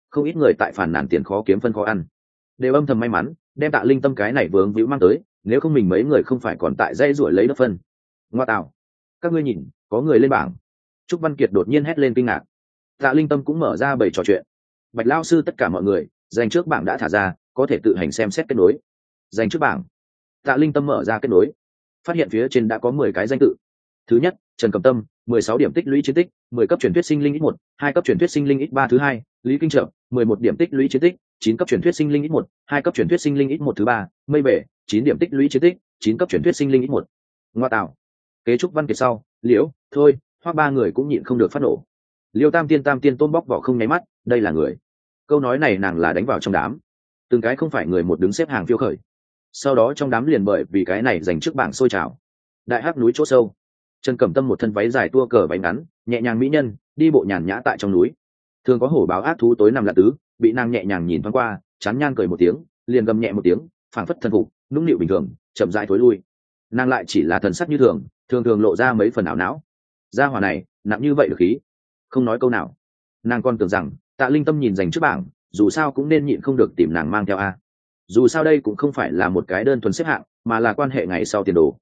không ít người tại phản nàn tiền khó kiếm phân khó ăn, đều âm thầm may mắn đem Tạ Linh Tâm cái này vướng víu mang tới, nếu không mình mấy người không phải còn tại dây ruổi lấy đất phân. Ngoa tạo, các ngươi nhìn, có người lên bảng. Trúc Văn Kiệt đột nhiên hét lên kinh ngạc. Tạ Linh Tâm cũng mở ra bầy trò chuyện. Bạch lao sư tất cả mọi người, dành trước bảng đã thả ra, có thể tự hành xem xét kết nối. Dành trước bảng. Tạ Linh Tâm mở ra kết nối, phát hiện phía trên đã có 10 cái danh tự. Thứ nhất, Trần Cẩm Tâm, 16 điểm tích lũy chiến tích, 10 cấp truyền thuyết sinh linh x1, 2 cấp truyền thuyết sinh linh x3 thứ hai. Lý Kinh Trợ, 11 điểm tích lũy chiến tích, 9 cấp truyền thuyết sinh linh x1, 2 cấp truyền thuyết sinh linh x1 thứ ba. Mây Bể, 9 điểm tích lũy chiến tích, 9 cấp truyền thuyết sinh linh x1. Ngoa tạo. Kế Trúc Văn Kiệt sau, Liễu, thôi, Hoa ba người cũng nhịn không được phát nổ. Liêu Tam Tiên tôm bóc vỏ không nháy mắt, đây là người. Câu nói này nàng là đánh vào trong đám. Từng cái không phải người một đứng xếp hàng phiêu khởi. Sau đó trong đám liền bởi vì cái này giành trước bảng sôi trào. Đại hắc núi chỗ sâu, Trần Cẩm Tâm một thân váy dài tua cờ váy ngắn, nhẹ nhàng mỹ nhân, đi bộ nhàn nhã tại trong núi. Thường có hổ báo ác thú tối nằm lạ tứ, bị nàng nhẹ nhàng nhìn thoáng qua, chán nhan cười một tiếng, liền gầm nhẹ một tiếng, phảng phất thân phục, nũng nịu bình thường, chậm rãi thối lui. Nàng lại chỉ là thần sắc như thường, thường lộ ra mấy phần ảo não. Gia hỏa này nặng như vậy được khí, không nói câu nào. Nàng còn tưởng rằng Tạ Linh Tâm nhìn dành trước bảng, dù sao cũng nên nhịn không được tìm nàng mang theo a. Dù sao đây cũng không phải là một cái đơn thuần xếp hạng, mà là quan hệ ngày sau tiền đồ.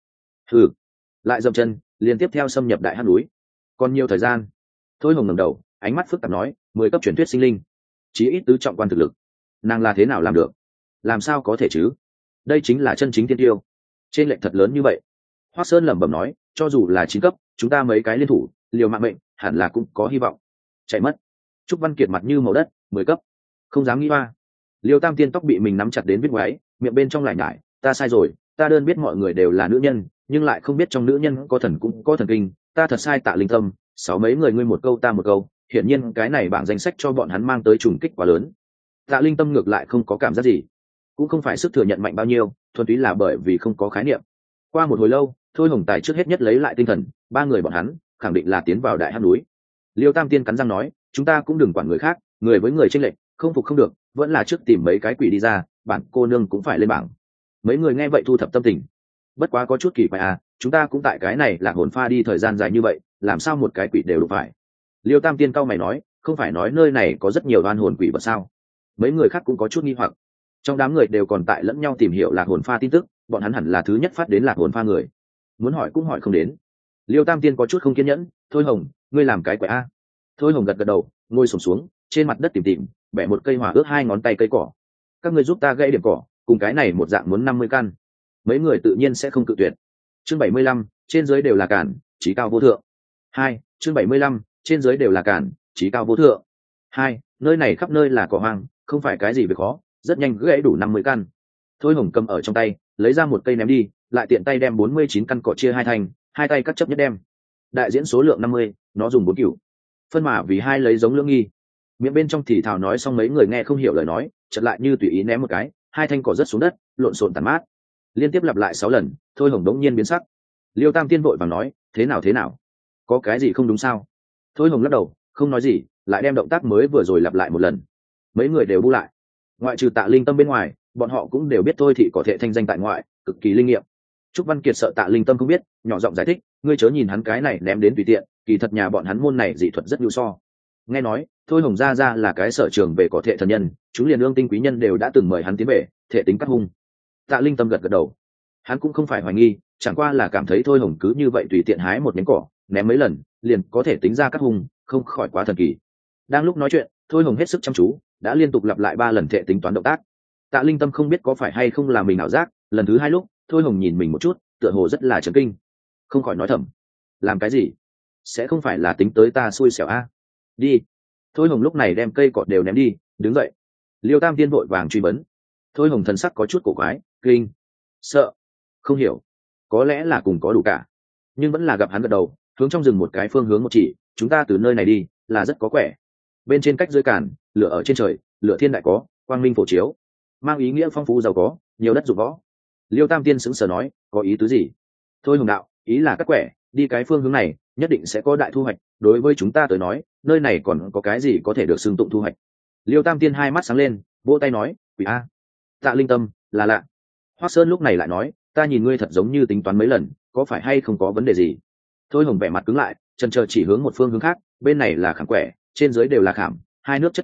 Lại dậm chân, liên tiếp theo xâm nhập đại hắc núi. Còn nhiều thời gian. Thôi Hồng ngẩng đầu, ánh mắt phức tạp nói, 10 cấp truyền thuyết sinh linh, chí ít tứ trọng quan thực lực. Nàng là thế nào làm được? Làm sao có thể chứ? Đây chính là chân chính tiên tiêu. Trên lệnh thật lớn như vậy. Hoắc Sơn lẩm bẩm nói, cho dù là 9 cấp, chúng ta mấy cái liên thủ, liều mạng mệnh, hẳn là cũng có hy vọng. Chạy mất. Trúc Văn Kiệt mặt như màu đất, 10 cấp. Không dám nghĩ ba. Liêu Tam Tiên tóc bị mình nắm chặt đến vết ngoáy, miệng bên trong lại nhải, ta sai rồi, ta đơn biết mọi người đều là nữ nhân, nhưng lại không biết trong nữ nhân có thần cũng có thần kinh, ta thật sai. Tạ Linh Tâm, 6 mấy người ngươi một câu ta một câu, hiển nhiên cái này bảng danh sách cho bọn hắn mang tới trùng kích quá lớn. Tạ Linh Tâm ngược lại không có cảm giác gì, cũng không phải sức thừa nhận mạnh bao nhiêu, thuần túy là bởi vì không có khái niệm. Qua một hồi lâu, Thôi Hồng Tài trước hết nhất lấy lại tinh thần, ba người bọn hắn khẳng định là tiến vào đại hắc núi. Liêu Tam Tiên cắn răng nói, chúng ta cũng đừng quản người khác, người với người chênh lệch, không phục không được, vẫn là trước tìm mấy cái quỷ đi ra, bản cô nương cũng phải lên bảng. Mấy người nghe vậy thu thập tâm tình. Bất quá có chút kỳ quái à, chúng ta cũng tại cái này là hồn pha đi thời gian dài như vậy, làm sao một cái quỷ đều đụng phải? Liêu Tam Tiên cau mày nói, không phải nói nơi này có rất nhiều oan hồn quỷ vật sao? Mấy người khác cũng có chút nghi hoặc. Trong đám người đều còn tại lẫn nhau tìm hiểu lạc hồn pha tin tức, bọn hắn hẳn là thứ nhất phát đến lạc hồn pha người. Muốn hỏi cũng hỏi không đến. Liêu Tam Tiên có chút không kiên nhẫn, thôi Hồng, ngươi làm cái quẻ a. Thôi Hồng gật gật đầu, ngồi xổm xuống, trên mặt đất tìm, bẻ một cây hỏa ước 2 ngón tay cây cỏ. Các ngươi giúp ta gãy điểm cỏ, cùng cái này một dạng muốn 50 căn. Mấy người tự nhiên sẽ không cự tuyệt. Chương 75, trên dưới đều là cản, chí cao vô thượng. 2, chương 75, trên dưới đều là cản, chí cao vô thượng. 2, nơi này khắp nơi là cỏ hoang, không phải cái gì việc khó, rất nhanh gãy đủ 50 căn. Thôi Hồng cầm ở trong tay, lấy ra một cây ném đi, lại tiện tay đem 49 căn cỏ chia hai thành, hai tay cắt chấp nhất đem. Đại diễn số lượng 50, nó dùng 4 cửu. Phân mà vì hai lấy giống lưỡng nghi. Miệng bên trong thì thào nói xong mấy người nghe không hiểu lời nói, chợt lại như tùy ý ném một cái, hai thanh cỏ rớt xuống đất, lộn xộn tàn mát. Liên tiếp lặp lại 6 lần, Thôi Hồng đống nhiên biến sắc. Liêu Tam Tiên vội vàng nói, thế nào? Có cái gì không đúng sao? Thôi Hồng lắc đầu, không nói gì, lại đem động tác mới vừa rồi lặp lại một lần. Mấy người đều bu lại. Ngoại trừ Tạ Linh Tâm bên ngoài, bọn họ cũng đều biết Thôi thị có thể thanh danh tại ngoại, cực kỳ linh nghiệm. Trúc Văn Kiệt sợ Tạ Linh Tâm không biết, nhỏ giọng giải thích, ngươi chớ nhìn hắn cái này ném đến tùy tiện, kỳ thật nhà bọn hắn môn này dị thuật rất nhu so. Nghe nói, Thôi Hồng gia là cái sở trường về cỏ thệ thần nhân, chúng liền ương tinh quý nhân đều đã từng mời hắn tiến về, thể tính cắt hung. Tạ Linh Tâm gật gật đầu, hắn cũng không phải hoài nghi, chẳng qua là cảm thấy Thôi Hồng cứ như vậy tùy tiện hái một nhánh cỏ, ném mấy lần, liền có thể tính ra cắt hung, không khỏi quá thần kỳ. Đang lúc nói chuyện, Thôi Hồng hết sức chăm chú, đã liên tục lặp lại 3 lần thể tính toán động tác. Tạ Linh Tâm không biết có phải hay không là mình ảo giác, lần thứ 2 lúc, Thôi Hồng nhìn mình một chút, tựa hồ rất là chấn kinh, không khỏi nói thầm, làm cái gì? Sẽ không phải là tính tới ta xui xẻo a? Đi. Thôi Hồng lúc này đem cây cọt đều ném đi, đứng dậy. Liêu Tam Tiên vội vàng truy vấn. Thôi Hồng thần sắc có chút cổ quái, kinh, sợ, không hiểu, có lẽ là cùng có đủ cả, nhưng vẫn là gặp hắn gật đầu, hướng trong rừng một cái phương hướng một chỉ, chúng ta từ nơi này đi, là rất có quẻ. Bên trên cách dưới cản, lửa ở trên trời, lửa thiên đại có, quang minh phổ chiếu, mang ý nghĩa phong phú giàu có, nhiều đất dụng võ. Liêu Tam Tiên sững sờ nói, có ý tứ gì? Thôi Hồng đạo, ý là các quẻ, đi cái phương hướng này, nhất định sẽ có đại thu hoạch. Đối với chúng ta tới nói, nơi này còn có cái gì có thể được xưng tụng thu hoạch? Liêu Tam Tiên hai mắt sáng lên, vỗ tay nói, quỷ a. Tạ Linh Tâm, là lạ. Hoắc Sơn lúc này lại nói, ta nhìn ngươi thật giống như tính toán mấy lần, có phải hay không có vấn đề gì? Thôi Hồng vẻ mặt cứng lại, chần chờ chỉ hướng một phương hướng khác, bên này là khảm quẻ, trên dưới đều là khảm, hai nước chất chồng,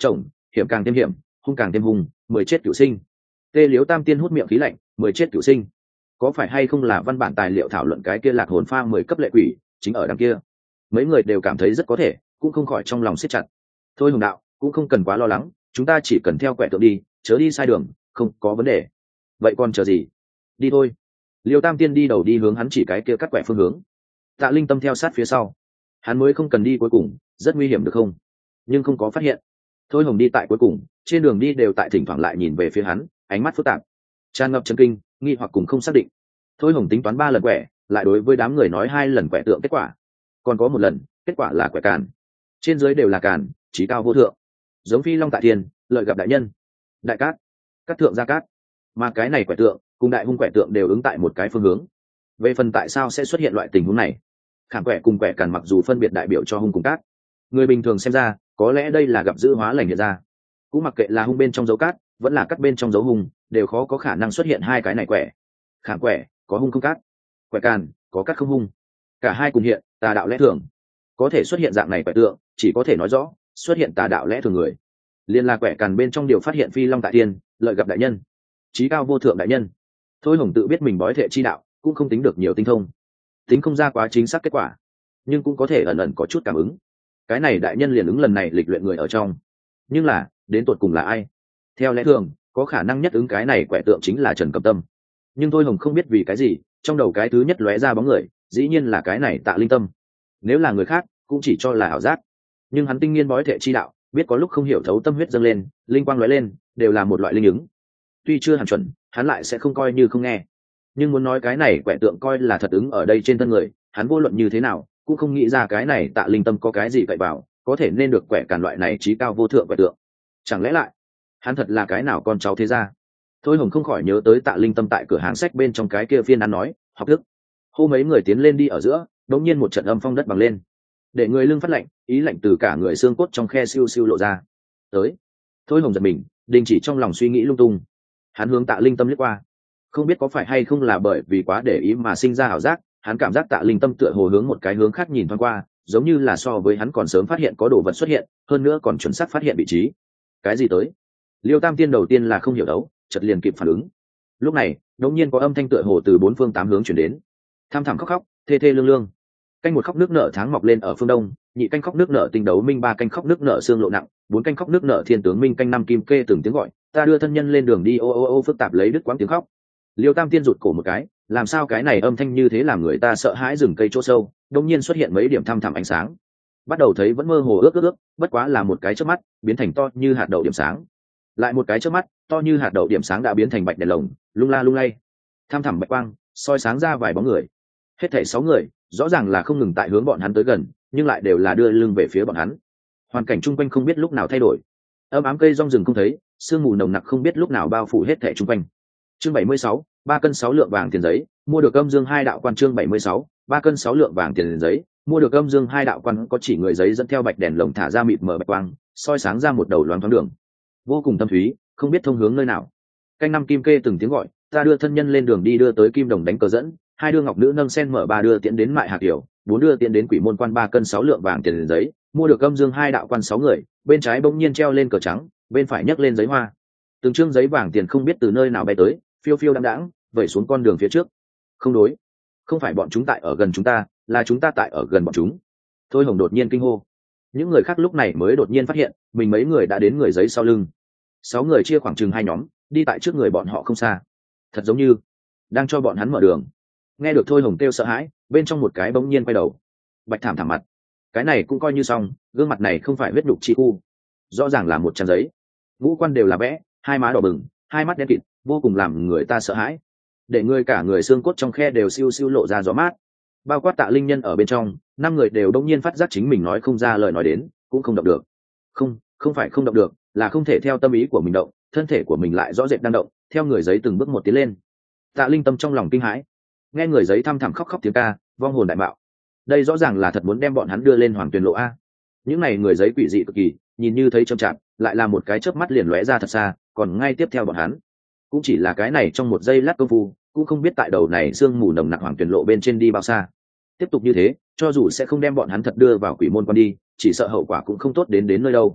hiểm càng thêm hiểm, hung càng thêm hung, 10 chết cửu sinh. Tê Liếu Tam Tiên hút miệng khí lạnh, 10 chết cửu sinh. Có phải hay không là văn bản tài liệu thảo luận cái kia lạc hồn pha 10 cấp lệ quỷ, chính ở đằng kia. Mấy người đều cảm thấy rất có thể, cũng không khỏi trong lòng siết chặt. Thôi Hồng đạo, cũng không cần quá lo lắng, chúng ta chỉ cần theo quẻ tượng đi, chớ đi sai đường, không có vấn đề. Vậy còn chờ gì? Đi thôi. Liêu Tam Tiên đi đầu đi hướng hắn chỉ cái kia cắt quẻ phương hướng. Tạ Linh Tâm theo sát phía sau. Hắn mới không cần đi cuối cùng, rất nguy hiểm được không? Nhưng không có phát hiện. Thôi Hồng đi tại cuối cùng, trên đường đi đều tại thỉnh thoảng lại nhìn về phía hắn, ánh mắt phức tạp, tràn ngập chấn kinh, nghi hoặc cùng không xác định. Thôi Hồng tính toán 3 lần quẻ, lại đối với đám người nói 2 lần quẻ tượng kết quả, còn có 1 lần kết quả là quẻ càn. Trên dưới đều là càn, trí cao vô thượng, giống phi long tại thiên, lợi gặp đại nhân, đại cát, cát thượng gia cát. Mà cái này quẻ tượng cùng đại hung quẻ tượng đều ứng tại một cái phương hướng. Về phần tại sao sẽ xuất hiện loại tình huống này, khảm quẻ cùng quẻ càn mặc dù phân biệt đại biểu cho hung cùng cát, người bình thường xem ra có lẽ đây là gặp dữ hóa lành hiện ra. Cũng mặc kệ là hung bên trong dấu cát vẫn là cát bên trong dấu hung, đều khó có khả năng xuất hiện 2 cái này quẻ. Khảm quẻ có hung không cát, quẻ càn có cát không hung, cả hai cùng hiện tà đạo lẽ thường. Có thể xuất hiện dạng này quẻ tượng, chỉ có thể nói rõ xuất hiện tà đạo lẽ thường người. Liên là quẻ càn bên trong điều phát hiện phi long tại thiên, lợi gặp đại nhân, trí cao vô thượng đại nhân. Thôi Hồng tự biết mình bói thệ chi đạo cũng không tính được nhiều tinh thông, tính không ra quá chính xác kết quả, nhưng cũng có thể ẩn ẩn có chút cảm ứng. Cái này đại nhân liền ứng lần này lịch luyện người ở trong, nhưng là đến tột cùng là ai? Theo lẽ thường có khả năng nhất ứng cái này quẻ tượng chính là Trần Cẩm Tâm, nhưng Thôi Hồng không biết vì cái gì trong đầu cái thứ nhất lóe ra bóng người dĩ nhiên là cái này Tạ Linh Tâm. Nếu là người khác cũng chỉ cho là ảo giác, nhưng hắn tinh nghiên bói thệ chi đạo, biết có lúc không hiểu thấu tâm huyết dâng lên, linh quang lóe lên, đều là một loại linh ứng. Tuy chưa hẳn chuẩn, hắn lại sẽ không coi như không nghe. Nhưng muốn nói cái này quẻ tượng coi là thật ứng ở đây trên thân người, hắn vô luận như thế nào cũng không nghĩ ra cái này Tạ Linh Tâm có cái gì cậy vào, có thể nên được quẻ càn loại này trí cao vô thượng quẻ tượng. Chẳng lẽ lại hắn thật là cái nào con cháu thế gia? Thôi Hồng không khỏi nhớ tới Tạ Linh Tâm tại cửa hàng sách bên trong cái kia phiên ăn nói học thức. Hô mấy người tiến lên đi ở giữa, đột nhiên một trận âm phong đất bằng lên, để người lưng phát lạnh, ý lạnh từ cả người xương cốt trong khe siêu siêu lộ ra. Tới. Thôi Hồng giật mình, đình chỉ trong lòng suy nghĩ lung tung. Hắn hướng Tạ Linh Tâm liếc qua, không biết có phải hay không là bởi vì quá để ý mà sinh ra ảo giác, hắn cảm giác Tạ Linh Tâm tựa hồ hướng một cái hướng khác nhìn thoáng qua, giống như là so với hắn còn sớm phát hiện có đồ vật xuất hiện, hơn nữa còn chuẩn xác phát hiện vị trí. Cái gì tới? Liêu Tam Tiên đầu tiên là không hiểu đấu, chợt liền kịp phản ứng. Lúc này đột nhiên có âm thanh tựa hồ từ 4 phương 8 hướng truyền đến, tham thẳm khóc khóc, thê thê lương lương. Canh một khóc nước nở tháng mọc lên ở phương đông, nhị canh khóc nước nở tinh đấu minh, 3 canh khóc nước nở xương lộ nặng, 4 canh khóc nước nở thiên tướng minh, canh 5 kim kê từng tiếng gọi, ta đưa thân nhân lên đường đi, ô ô ô phức tạp lấy đứt quãng tiếng khóc. Liêu Tam Tiên rụt cổ một cái, làm sao cái này âm thanh như thế làm người ta sợ hãi, rừng cây chỗ sâu đột nhiên xuất hiện mấy điểm thăm thẳm ánh sáng. Bắt đầu thấy vẫn mơ hồ ước, bất quá là một cái chớp mắt biến thành to như hạt đậu điểm sáng, lại một cái chớp mắt to như hạt đậu điểm sáng đã biến thành bạch đèn lồng, lung la lung lay, thăm thẳm bạch quang soi sáng ra vài bóng người. Hết thảy 6 người, rõ ràng là không ngừng tại hướng bọn hắn tới gần, nhưng lại đều là đưa lưng về phía bọn hắn. Hoàn cảnh chung quanh không biết lúc nào thay đổi, âm ám cây rong rừng không thấy, sương mù nồng nặc không biết lúc nào bao phủ hết thảy chung quanh. Chương 76, 3 cân 6 lượng vàng tiền giấy, mua được âm dương 2 đạo quan. Chương 76, 3 cân 6 lượng vàng tiền giấy, mua được âm dương 2 đạo quan. Có chỉ người giấy dẫn theo bạch đèn lồng thả ra mịt mờ bạch quang, soi sáng ra một đầu loáng thoáng đường, vô cùng thâm thúy, không biết thông hướng nơi nào. Canh 5 kim kê từng tiếng gọi, ta đưa thân nhân lên đường đi, đưa tới kim đồng đánh cờ dẫn, 2 đưa ngọc nữ nâng sen mở, 3 đưa tiễn đến mại hạt tiểu, 4 đưa tiễn đến quỷ môn quan. 3 cân 6 lượng vàng tiền giấy, mua được âm dương 2 đạo quan. 6 người, bên trái bỗng nhiên treo lên cờ trắng, bên phải nhấc lên giấy hoa, từng trương giấy vàng tiền không biết từ nơi nào bay tới, phiêu phiêu đãng đãng vẩy xuống con đường phía trước. Không đối, không phải bọn chúng tại ở gần chúng ta, là chúng ta tại ở gần bọn chúng. Thôi Hồng đột nhiên kinh hô. Những người khác lúc này mới đột nhiên phát hiện mình mấy người đã đến người giấy sau lưng. 6 người chia khoảng chừng 2 nhóm, đi tại trước người bọn họ không xa, thật giống như đang cho bọn hắn mở đường. Nghe được Thôi Hồng kêu sợ hãi, bên trong một cái bỗng nhiên quay đầu, bạch thảm thảm mặt. Cái này cũng coi như xong, gương mặt này không phải huyết đục chi khu, rõ ràng là một trang giấy, ngũ quan đều là vẽ, hai má đỏ bừng, hai mắt đen kịt, vô cùng làm người ta sợ hãi, để người cả người xương cốt trong khe đều siêu siêu lộ ra gió mát. Bao quát Tạ Linh Nhân ở bên trong, 5 người đều đông nhiên phát giác chính mình nói không ra lời nói đến, cũng không động được. Không phải không động được, là không thể theo tâm ý của mình động, thân thể của mình lại rõ rệt đang động, theo người giấy từng bước một tiến lên. Tạ Linh Tâm trong lòng kinh hãi, nghe người giấy thăm thẳm khóc khóc tiếng ca, vong hồn đại bạo. Đây rõ ràng là thật muốn đem bọn hắn đưa lên hoàng tuyền lộ a. Những này người giấy quỷ dị cực kỳ, nhìn như thấy chậm chạp, lại là một cái chớp mắt liền lóe ra thật xa, còn ngay tiếp theo bọn hắn. Cũng chỉ là cái này trong một giây lát công phu, cũng không biết tại đầu này sương mù nồng nặc hoàng tuyền lộ bên trên đi bao xa. Tiếp tục như thế, cho dù sẽ không đem bọn hắn thật đưa vào quỷ môn quan đi, chỉ sợ hậu quả cũng không tốt đến nơi đâu.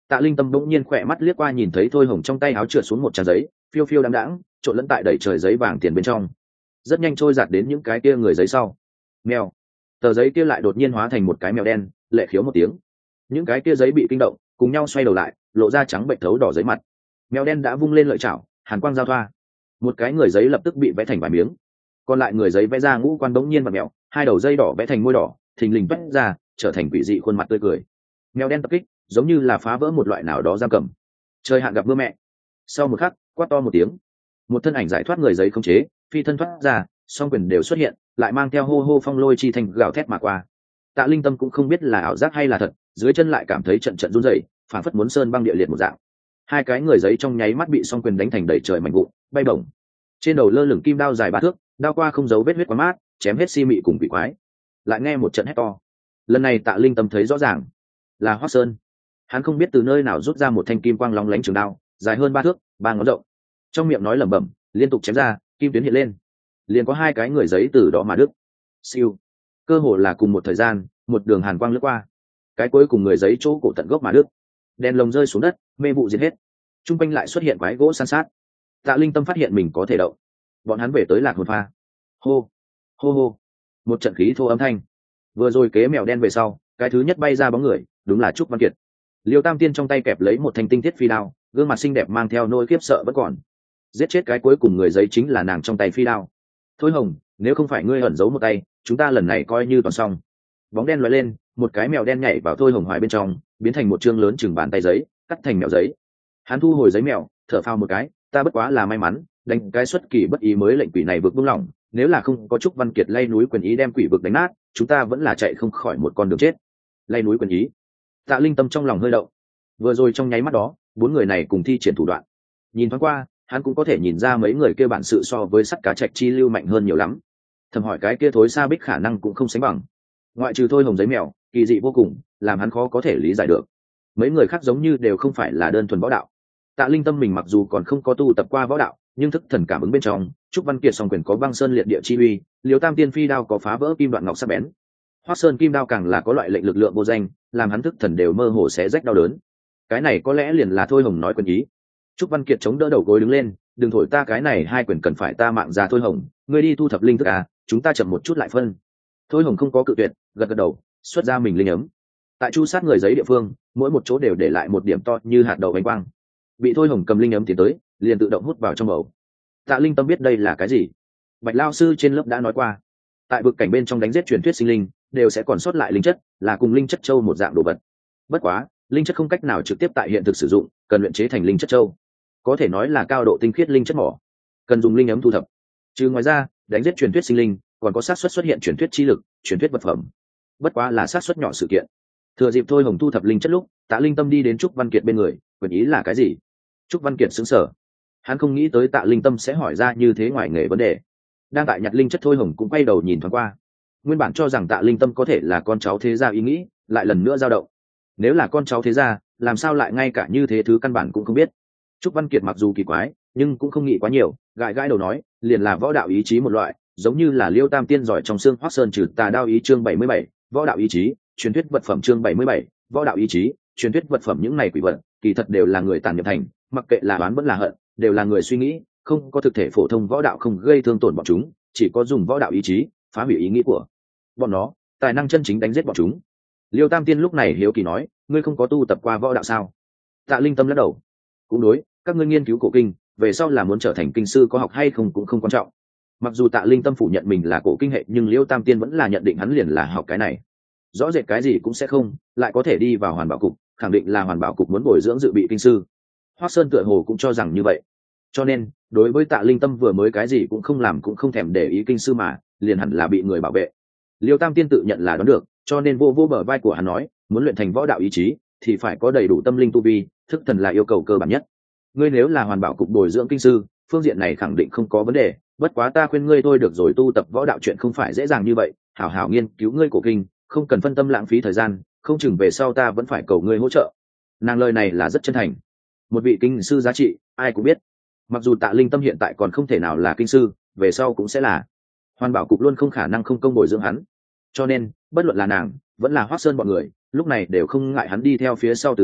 Tạ Linh Tâm bỗng nhiên khỏe mắt liếc qua nhìn thấy Thôi Hồng trong tay áo trượt xuống một trang giấy, phiêu phiêu đáng đáng, trộn lẫn tại đầy trời giấy vàng tiền bên trong, rất nhanh trôi giạt đến những cái kia người giấy sau. Mèo, tờ giấy kia lại đột nhiên hóa thành một cái mèo đen, lệ khiếu một tiếng. Những cái kia giấy bị kinh động, cùng nhau xoay đầu lại, lộ ra trắng bệnh thấu đỏ giấy mặt. Mèo đen đã vung lên lợi chảo, hàn quang giao thoa. Một cái người giấy lập tức bị vẽ thành vài miếng, còn lại người giấy vẽ ra ngũ quan bỗng nhiên và mèo, hai đầu dây đỏ vẽ thành môi đỏ, thình lình vẽ ra, trở thành quỷ dị khuôn mặt tươi cười. Mèo đen tập kích, giống như là phá vỡ một loại nào đó giam cầm. Trời hạn gặp mưa mẹ. Sau một khắc, quát to một tiếng, một thân ảnh giải thoát người giấy không chế, phi thân thoát ra, song quyền đều xuất hiện, lại mang theo hô hô phong lôi chi thành gào thét mà qua. Tạ Linh Tâm cũng không biết là ảo giác hay là thật, dưới chân lại cảm thấy trận trận run rẩy, phản phất muốn sơn băng địa liệt một dạng. Hai cái người giấy trong nháy mắt bị song quyền đánh thành đầy trời mảnh vụn, bay bổng. Trên đầu lơ lửng kim đao dài 3 thước, đao qua không dấu vết huyết quá mát, chém hết si mị cùng quỷ quái. Lại nghe một trận hét to. Lần này Tạ Linh Tâm thấy rõ ràng, là Hoắc Sơn. Hắn không biết từ nơi nào rút ra một thanh kim quang lóng lánh trường đao, dài hơn 3 thước, 3 ngón rộng. Trong miệng nói lẩm bẩm, liên tục chém ra, kim tuyến hiện lên. Liền có hai cái người giấy từ đó mà đứt. Siêu. Cơ hồ là cùng một thời gian, một đường hàn quang lướt qua. Cái cuối cùng người giấy chỗ cổ tận gốc mà đứt. Đèn lồng rơi xuống đất, mê vụ diệt hết. Trung quanh lại xuất hiện quái gỗ san sát. Tạ Linh Tâm phát hiện mình có thể động. Bọn hắn về tới Lạc Hồn Pha. Hô, hô hô. Một trận khí thô âm thanh. Vừa rồi kế mèo đen về sau, cái thứ nhất bay ra bóng người, đúng là Trúc Văn Kiệt. Liêu Tam Tiên trong tay kẹp lấy một thanh tinh thiết phi đao, gương mặt xinh đẹp mang theo nỗi khiếp sợ vẫn còn. Giết chết cái cuối cùng người giấy chính là nàng trong tay phi đao. Thôi Hồng, nếu không phải ngươi ẩn giấu một tay, chúng ta lần này coi như toàn xong. Bóng đen lóe lên, một cái mèo đen nhảy vào Thôi Hồng hoài bên trong, biến thành một chương lớn chừng bàn tay giấy, cắt thành mèo giấy. Hắn thu hồi giấy mèo, thở phào một cái, ta bất quá là may mắn, đánh cái xuất kỳ bất ý mới lệnh quỷ này vượt buông lỏng, nếu là không có Trúc Văn Kiệt lay núi quyền ý đem quỷ vực đánh nát, chúng ta vẫn là chạy không khỏi một con đường chết. Lay núi quyền ý. Tạ Linh Tâm trong lòng hơi động. Vừa rồi trong nháy mắt đó, 4 người này cùng thi triển thủ đoạn. Nhìn thoáng qua, hắn cũng có thể nhìn ra mấy người kia bản sự so với sắt cá trạch chi lưu mạnh hơn nhiều lắm. Thầm hỏi cái kia thối xa bích khả năng cũng không sánh bằng. Ngoại trừ Thôi Hồng giấy mèo, kỳ dị vô cùng, làm hắn khó có thể lý giải được. Mấy người khác giống như đều không phải là đơn thuần võ đạo. Tạ Linh Tâm mình mặc dù còn không có tu tập qua võ đạo, nhưng thức thần cảm ứng bên trong, Trúc Văn Kiệt song quyền có băng sơn liệt địa chi uy, Liêu Tam Tiên phi đao có phá vỡ kim đoạn ngọc sắc bén. Hoắc Sơn kim đao càng là có loại lệnh lực lượng vô danh, làm hắn thức thần đều mơ hồ xé rách đau đớn. Cái này có lẽ liền là Thôi Hồng nói quyền ý. Trúc Văn Kiệt chống đỡ đầu gối đứng lên, đừng thổi ta, cái này hai quyền cần phải ta mạng ra. Thôi Hồng, ngươi đi thu thập linh thức à, chúng ta chậm một chút lại phân. Thôi Hồng không có cự tuyệt, gật gật đầu, xuất ra mình linh ấm. Tại chu sát người giấy địa phương, mỗi một chỗ đều để lại một điểm to như hạt đậu bánh quang. Bị Thôi Hồng cầm linh ấm tiến tới, liền tự động hút vào trong bầu. Tạ Linh Tâm biết đây là cái gì. Bạch lao sư trên lớp đã nói qua, tại vực cảnh bên trong đánh giết truyền thuyết sinh linh, đều sẽ còn sót lại linh chất, là cùng linh chất châu một dạng đồ vật. Bất quá, linh chất không cách nào trực tiếp tại hiện thực sử dụng, cần luyện chế thành linh chất châu, có thể nói là cao độ tinh khiết linh chất mỏ, cần dùng linh ấm thu thập. Trừ ngoài ra, đánh giết truyền thuyết sinh linh, còn có xác suất xuất hiện truyền thuyết chi lực, truyền thuyết vật phẩm. Bất quá là xác suất nhỏ sự kiện. Thừa dịp Thôi Hồng thu thập linh chất lúc, Tạ Linh Tâm đi đến Trúc Văn Kiệt bên người, quyền ý là cái gì? Trúc Văn Kiệt sững sờ, hắn không nghĩ tới Tạ Linh Tâm sẽ hỏi ra như thế ngoài nghề vấn đề. Đang tại nhặt linh chất, Thôi Hồng cũng quay đầu nhìn thoáng qua. Nguyên bản cho rằng Tạ Linh Tâm có thể là con cháu thế gia ý nghĩ, lại lần nữa dao động. Nếu là con cháu thế gia, làm sao lại ngay cả như thế thứ căn bản cũng không biết? Trúc Văn Kiệt mặc dù kỳ quái, nhưng cũng không nghĩ quá nhiều, gãi gãi đầu nói, liền là võ đạo ý chí một loại, giống như là Liêu Tam Tiên giỏi trong xương Hoắc Sơn trừ tà đao ý chương 77, võ đạo ý chí, truyền thuyết vật phẩm chương 77, võ đạo ý chí, truyền thuyết vật phẩm. Những này quỷ vật, kỳ thật đều là người tàn nhập thành, mặc kệ là đoán vẫn là hận, đều là người suy nghĩ, không có thực thể phổ thông võ đạo không gây thương tổn bọn chúng, chỉ có dùng võ đạo ý chí phá hủy ý nghĩ của bọn nó, tài năng chân chính đánh giết bọn chúng. Liêu Tam Tiên lúc này hiếu kỳ nói, ngươi không có tu tập qua võ đạo sao? Tạ Linh Tâm lắc đầu, cũng đối, các ngươi nghiên cứu cổ kinh, về sau là muốn trở thành kinh sư có học hay không cũng không quan trọng. Mặc dù Tạ Linh Tâm phủ nhận mình là cổ kinh hệ, nhưng Liêu Tam Tiên vẫn là nhận định hắn liền là học cái này. Rõ rệt cái gì cũng sẽ không, lại có thể đi vào Hoàn Bảo cục, khẳng định là Hoàn Bảo cục muốn bồi dưỡng dự bị kinh sư. Hoắc Sơn tựa hồ cũng cho rằng như vậy, cho nên đối với Tạ Linh Tâm vừa mới cái gì cũng không làm, cũng không thèm để ý kinh sư mà liền hẳn là bị người bảo vệ. Liêu Tam Tiên tự nhận là đoán được, cho nên vô vô bờ vai của hắn nói, muốn luyện thành võ đạo ý chí thì phải có đầy đủ tâm linh tu vi, thức thần là yêu cầu cơ bản nhất. Ngươi nếu là Hoàn Bảo cục bồi dưỡng kinh sư, phương diện này khẳng định không có vấn đề, bất quá ta khuyên ngươi thôi được rồi, tu tập võ đạo chuyện không phải dễ dàng như vậy, hảo hảo nghiên cứu ngươi cổ kinh, không cần phân tâm lãng phí thời gian, không chừng về sau ta vẫn phải cầu ngươi hỗ trợ. Nàng lời này là rất chân thành. Một vị kinh sư giá trị ai cũng biết, mặc dù Tạ Linh Tâm hiện tại còn không thể nào là kinh sư, về sau cũng sẽ là. Hoàn Bảo cục luôn không khả năng không công bồi dưỡng hắn, cho nên bất luận là nàng vẫn là Hoắc Sơn bọn người lúc này đều không ngại hắn đi theo phía sau từ từ,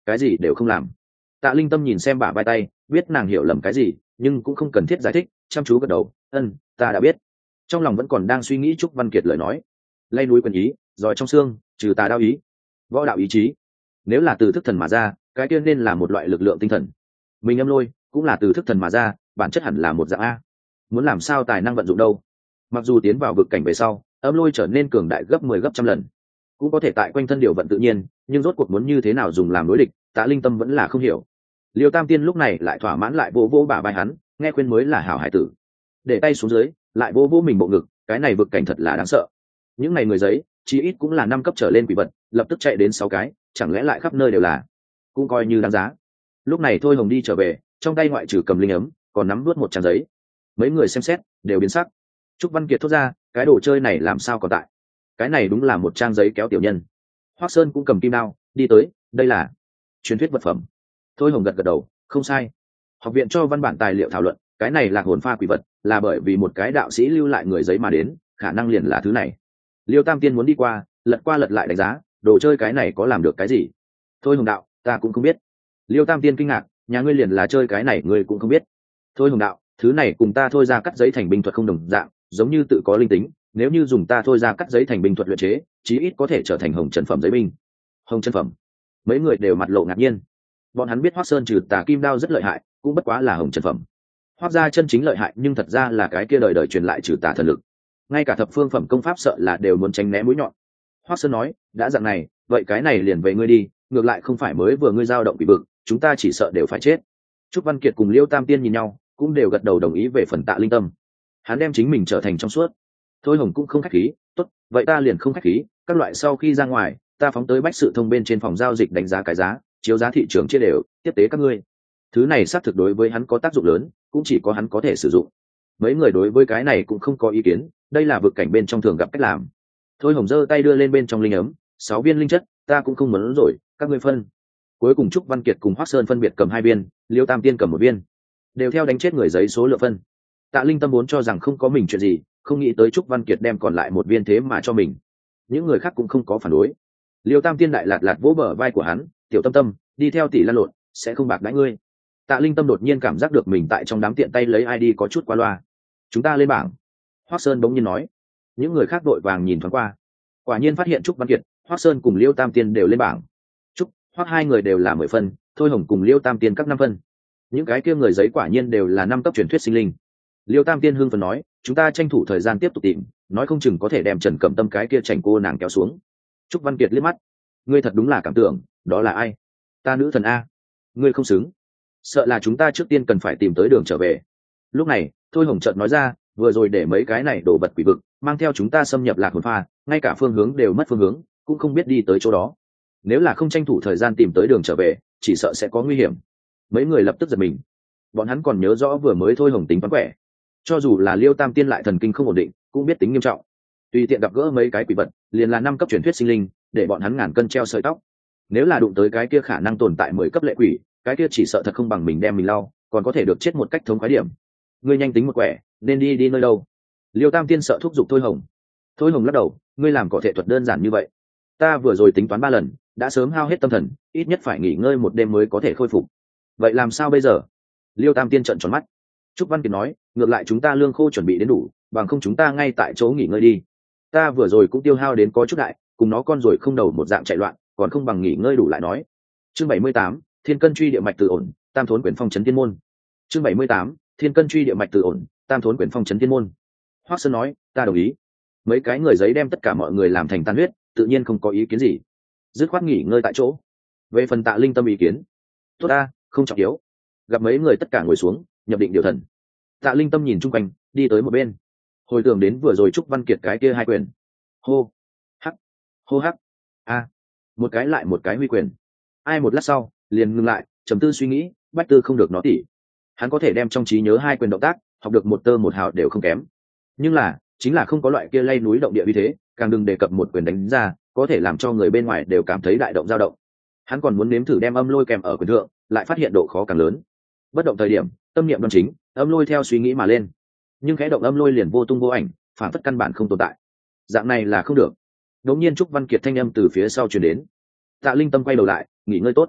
cái gì đều không làm. Tạ Linh Tâm nhìn xem bả vai tay, biết nàng hiểu lầm cái gì, nhưng cũng không cần thiết giải thích, chăm chú gật đầu, ta đã biết. Trong lòng vẫn còn đang suy nghĩ Trúc Văn Kiệt lời nói. Lay núi quyền ý, giỏi trong xương, trừ tà đao ý, võ đạo ý chí. Nếu là từ thức thần mà ra, cái kia nên là một loại lực lượng tinh thần. Mình âm lôi cũng là từ thức thần mà ra, bản chất hẳn là một dạng a. Muốn làm sao tài năng vận dụng đâu? Mặc dù tiến vào vực cảnh về sau, âm lôi trở nên cường đại gấp 10 gấp trăm lần, cũng có thể tại quanh thân điều vận tự nhiên, nhưng rốt cuộc muốn như thế nào dùng làm đối địch, Tạ Linh Tâm vẫn là không hiểu. Liêu Tam Tiên lúc này lại thỏa mãn lại vỗ vỗ bả vai hắn, nghe khuyên mới là hảo hải tử. Để tay xuống dưới, lại vỗ vỗ mình bộ ngực, cái này vực cảnh thật là đáng sợ. Những này người giấy, chí ít cũng là 5 cấp trở lên quỷ vật, lập tức chạy đến 6 cái, chẳng lẽ lại khắp nơi đều là, cũng coi như đáng giá. Lúc này Thôi Hồng đi trở về, trong tay ngoại trừ cầm linh ấm, còn nắm nuốt một trang giấy. Mấy người xem xét, đều biến sắc. Trúc Văn Kiệt thốt ra, cái đồ chơi này làm sao còn tại? Cái này đúng là một trang giấy kéo tiểu nhân. Hoắc Sơn cũng cầm kim đao, đi tới, đây là truyền thuyết vật phẩm. Thôi Hồng gật gật đầu, không sai. Học viện cho văn bản tài liệu thảo luận, cái này là hồn pha quỷ vật, là bởi vì một cái đạo sĩ lưu lại người giấy mà đến, khả năng liền là thứ này. Liêu Tam Tiên muốn đi qua lật lại đánh giá, đồ chơi cái này có làm được cái gì? Thôi Hồng đạo, ta cũng không biết. Liêu Tam Tiên kinh ngạc, nhà ngươi liền là chơi cái này ngươi cũng không biết? Thôi Hồng đạo, thứ này cùng ta thôi ra cắt giấy thành binh thuật không đồng dạng, giống như tự có linh tính, nếu như dùng ta thôi ra cắt giấy thành binh thuật luyện chế, chí ít có thể trở thành hồng trần phẩm giấy binh. Hồng trần phẩm? Mấy người đều mặt lộ ngạc nhiên. Bọn hắn biết Hoắc Sơn trừ tà kim đao rất lợi hại, cũng bất quá là hồng trần phẩm. Hoắc gia chân chính lợi hại, nhưng thật ra là cái kia đời đời truyền lại trừ tà thần lực. Ngay cả thập phương phẩm công pháp sợ là đều muốn tránh né mũi nhọn. Hoắc Sơn nói, đã dạng này, vậy cái này liền về ngươi đi, ngược lại không phải mới vừa ngươi giao động bị vực, chúng ta chỉ sợ đều phải chết. Trúc Văn Kiệt cùng Liêu Tam Tiên nhìn nhau, cũng đều gật đầu đồng ý về phần Tạ Linh Tâm. Hắn đem chính mình trở thành trong suốt. Thôi Hồng cũng không khách khí, tốt, vậy ta liền không khách khí, các loại sau khi ra ngoài, ta phóng tới bách sự thông bên trên phòng giao dịch đánh giá cái giá, chiếu giá thị trường chia đều, tiếp tế các ngươi. Thứ này xác thực đối với hắn có tác dụng lớn, cũng chỉ có hắn có thể sử dụng. Mấy người đối với cái này cũng không có ý kiến, đây là vực cảnh bên trong thường gặp cách làm. Thôi Hồng giơ tay đưa lên bên trong linh ấm, 6 viên linh chất, ta cũng không muốn rồi, các ngươi phân. Cuối cùng Trúc Văn Kiệt cùng Hoắc Sơn phân biệt cầm 2 viên, Liêu Tam Tiên cầm 1 viên, đều theo đánh chết người giấy số lượng phân. Tạ Linh Tâm vốn cho rằng không có mình chuyện gì, không nghĩ tới Trúc Văn Kiệt đem còn lại 1 viên thế mà cho mình. Những người khác cũng không có phản đối. Liêu Tam Tiên đại lạt lạt vỗ bờ vai của hắn, tiểu Tâm Tâm, đi theo tỷ lăn lộn, sẽ không bạc đãi ngươi. Tạ Linh Tâm đột nhiên cảm giác được mình tại trong đám tiện tay lấy ID có chút qua loa. Chúng ta lên bảng. Hoắc Sơn bỗng nhiên nói. Những người khác đội vàng nhìn thoáng qua, quả nhiên phát hiện Trúc Văn Kiệt, Hoắc Sơn cùng Liêu Tam Tiên đều lên bảng. Trúc, Hoắc hai người đều là 10 phân, Thôi Hồng cùng Liêu Tam Tiên các 5 phân. Những cái kia người giấy quả nhiên đều là 5 cấp truyền thuyết sinh linh. Liêu Tam Tiên hưng phấn nói, chúng ta tranh thủ thời gian tiếp tục tìm, nói không chừng có thể đem Trần Cẩm Tâm cái kia chảnh cô nàng kéo xuống. Trúc Văn Kiệt liếc mắt, ngươi thật đúng là cảm tưởng, đó là ai? Ta nữ thần a. Ngươi không xứng. Sợ là chúng ta trước tiên cần phải tìm tới đường trở về. Lúc này, Thôi Hồng chợt nói ra, vừa rồi để mấy cái này đổ vật quỷ vực, mang theo chúng ta xâm nhập lạc hồn pha, ngay cả phương hướng đều mất phương hướng, cũng không biết đi tới chỗ đó. Nếu là không tranh thủ thời gian tìm tới đường trở về, chỉ sợ sẽ có nguy hiểm. Mấy người lập tức giật mình. Bọn hắn còn nhớ rõ vừa mới Thôi Hồng tính toán quẻ, cho dù là Liêu Tam Tiên lại thần kinh không ổn định, cũng biết tính nghiêm trọng. Tùy tiện gặp gỡ mấy cái quỷ vật, liền là 5 cấp truyền thuyết sinh linh, để bọn hắn ngàn cân treo sợi tóc. Nếu là đụng tới cái kia khả năng tồn tại 10 cấp lệ quỷ, cái kia chỉ sợ thật không bằng mình đem mình lau, còn có thể được chết một cách thống khoái điểm. Ngươi nhanh tính một quẻ, nên đi nơi đâu? Liêu Tam Tiên sợ thúc giục Thôi Hồng. Thôi Hồng lắc đầu, ngươi làm cỏ thể thuật đơn giản như vậy, ta vừa rồi tính toán 3 lần, đã sớm hao hết tâm thần, ít nhất phải nghỉ ngơi 1 đêm mới có thể khôi phục. Vậy làm sao bây giờ? Liêu Tam Tiên trợn tròn mắt. Trúc Văn Kiệt nói, ngược lại chúng ta lương khô chuẩn bị đến đủ, bằng không chúng ta ngay tại chỗ nghỉ ngơi đi. Ta vừa rồi cũng tiêu hao đến có chút đại, cùng nó con rồi không đầu một dạng chạy loạn, còn không bằng nghỉ ngơi đủ lại nói. Chương 78, Thiên Cân Truy Địa Mạch Từ Ổn, Tam Thốn Quyển Phong Trấn Thiên Môn. Chương 78, Thiên Cân Truy Địa Mạch Từ Ổn, Tam Thốn Quyển Phong Trấn Thiên Môn. Hoắc Sơn nói, ta đồng ý. Mấy cái người giấy đem tất cả mọi người làm thành tan huyết, tự nhiên không có ý kiến gì, dứt khoát nghỉ ngơi tại chỗ. Về phần Tạ Linh Tâm ý kiến, tốt ta, không trọng yếu. Gặp mấy người tất cả ngồi xuống, nhập định điều thần. Tạ Linh Tâm nhìn chung quanh, đi tới một bên, hồi tưởng đến vừa rồi Trúc Văn Kiệt cái kia 2 quyền. Hô hắc, hô hắc, a, một cái lại một cái huy quyền. Ai một lát sau liền ngừng lại, trầm tư suy nghĩ, Bách Tư không được nó tỉ, hắn có thể đem trong trí nhớ 2 quyền động tác học được một tơ một hào đều không kém, nhưng là chính là không có loại kia lay núi động địa uy thế, càng đừng đề cập một quyền đánh ra có thể làm cho người bên ngoài đều cảm thấy đại động dao động. Hắn còn muốn nếm thử đem âm lôi kèm ở quyền thượng, lại phát hiện độ khó càng lớn. Bất động thời điểm, tâm niệm đoan chính, âm lôi theo suy nghĩ mà lên, nhưng khẽ động âm lôi liền vô tung vô ảnh, phản phất căn bản không tồn tại. Dạng này là không được. Đột nhiên Trúc Văn Kiệt thanh âm từ phía sau truyền đến. Tạ Linh Tâm quay đầu lại, nghỉ ngơi tốt.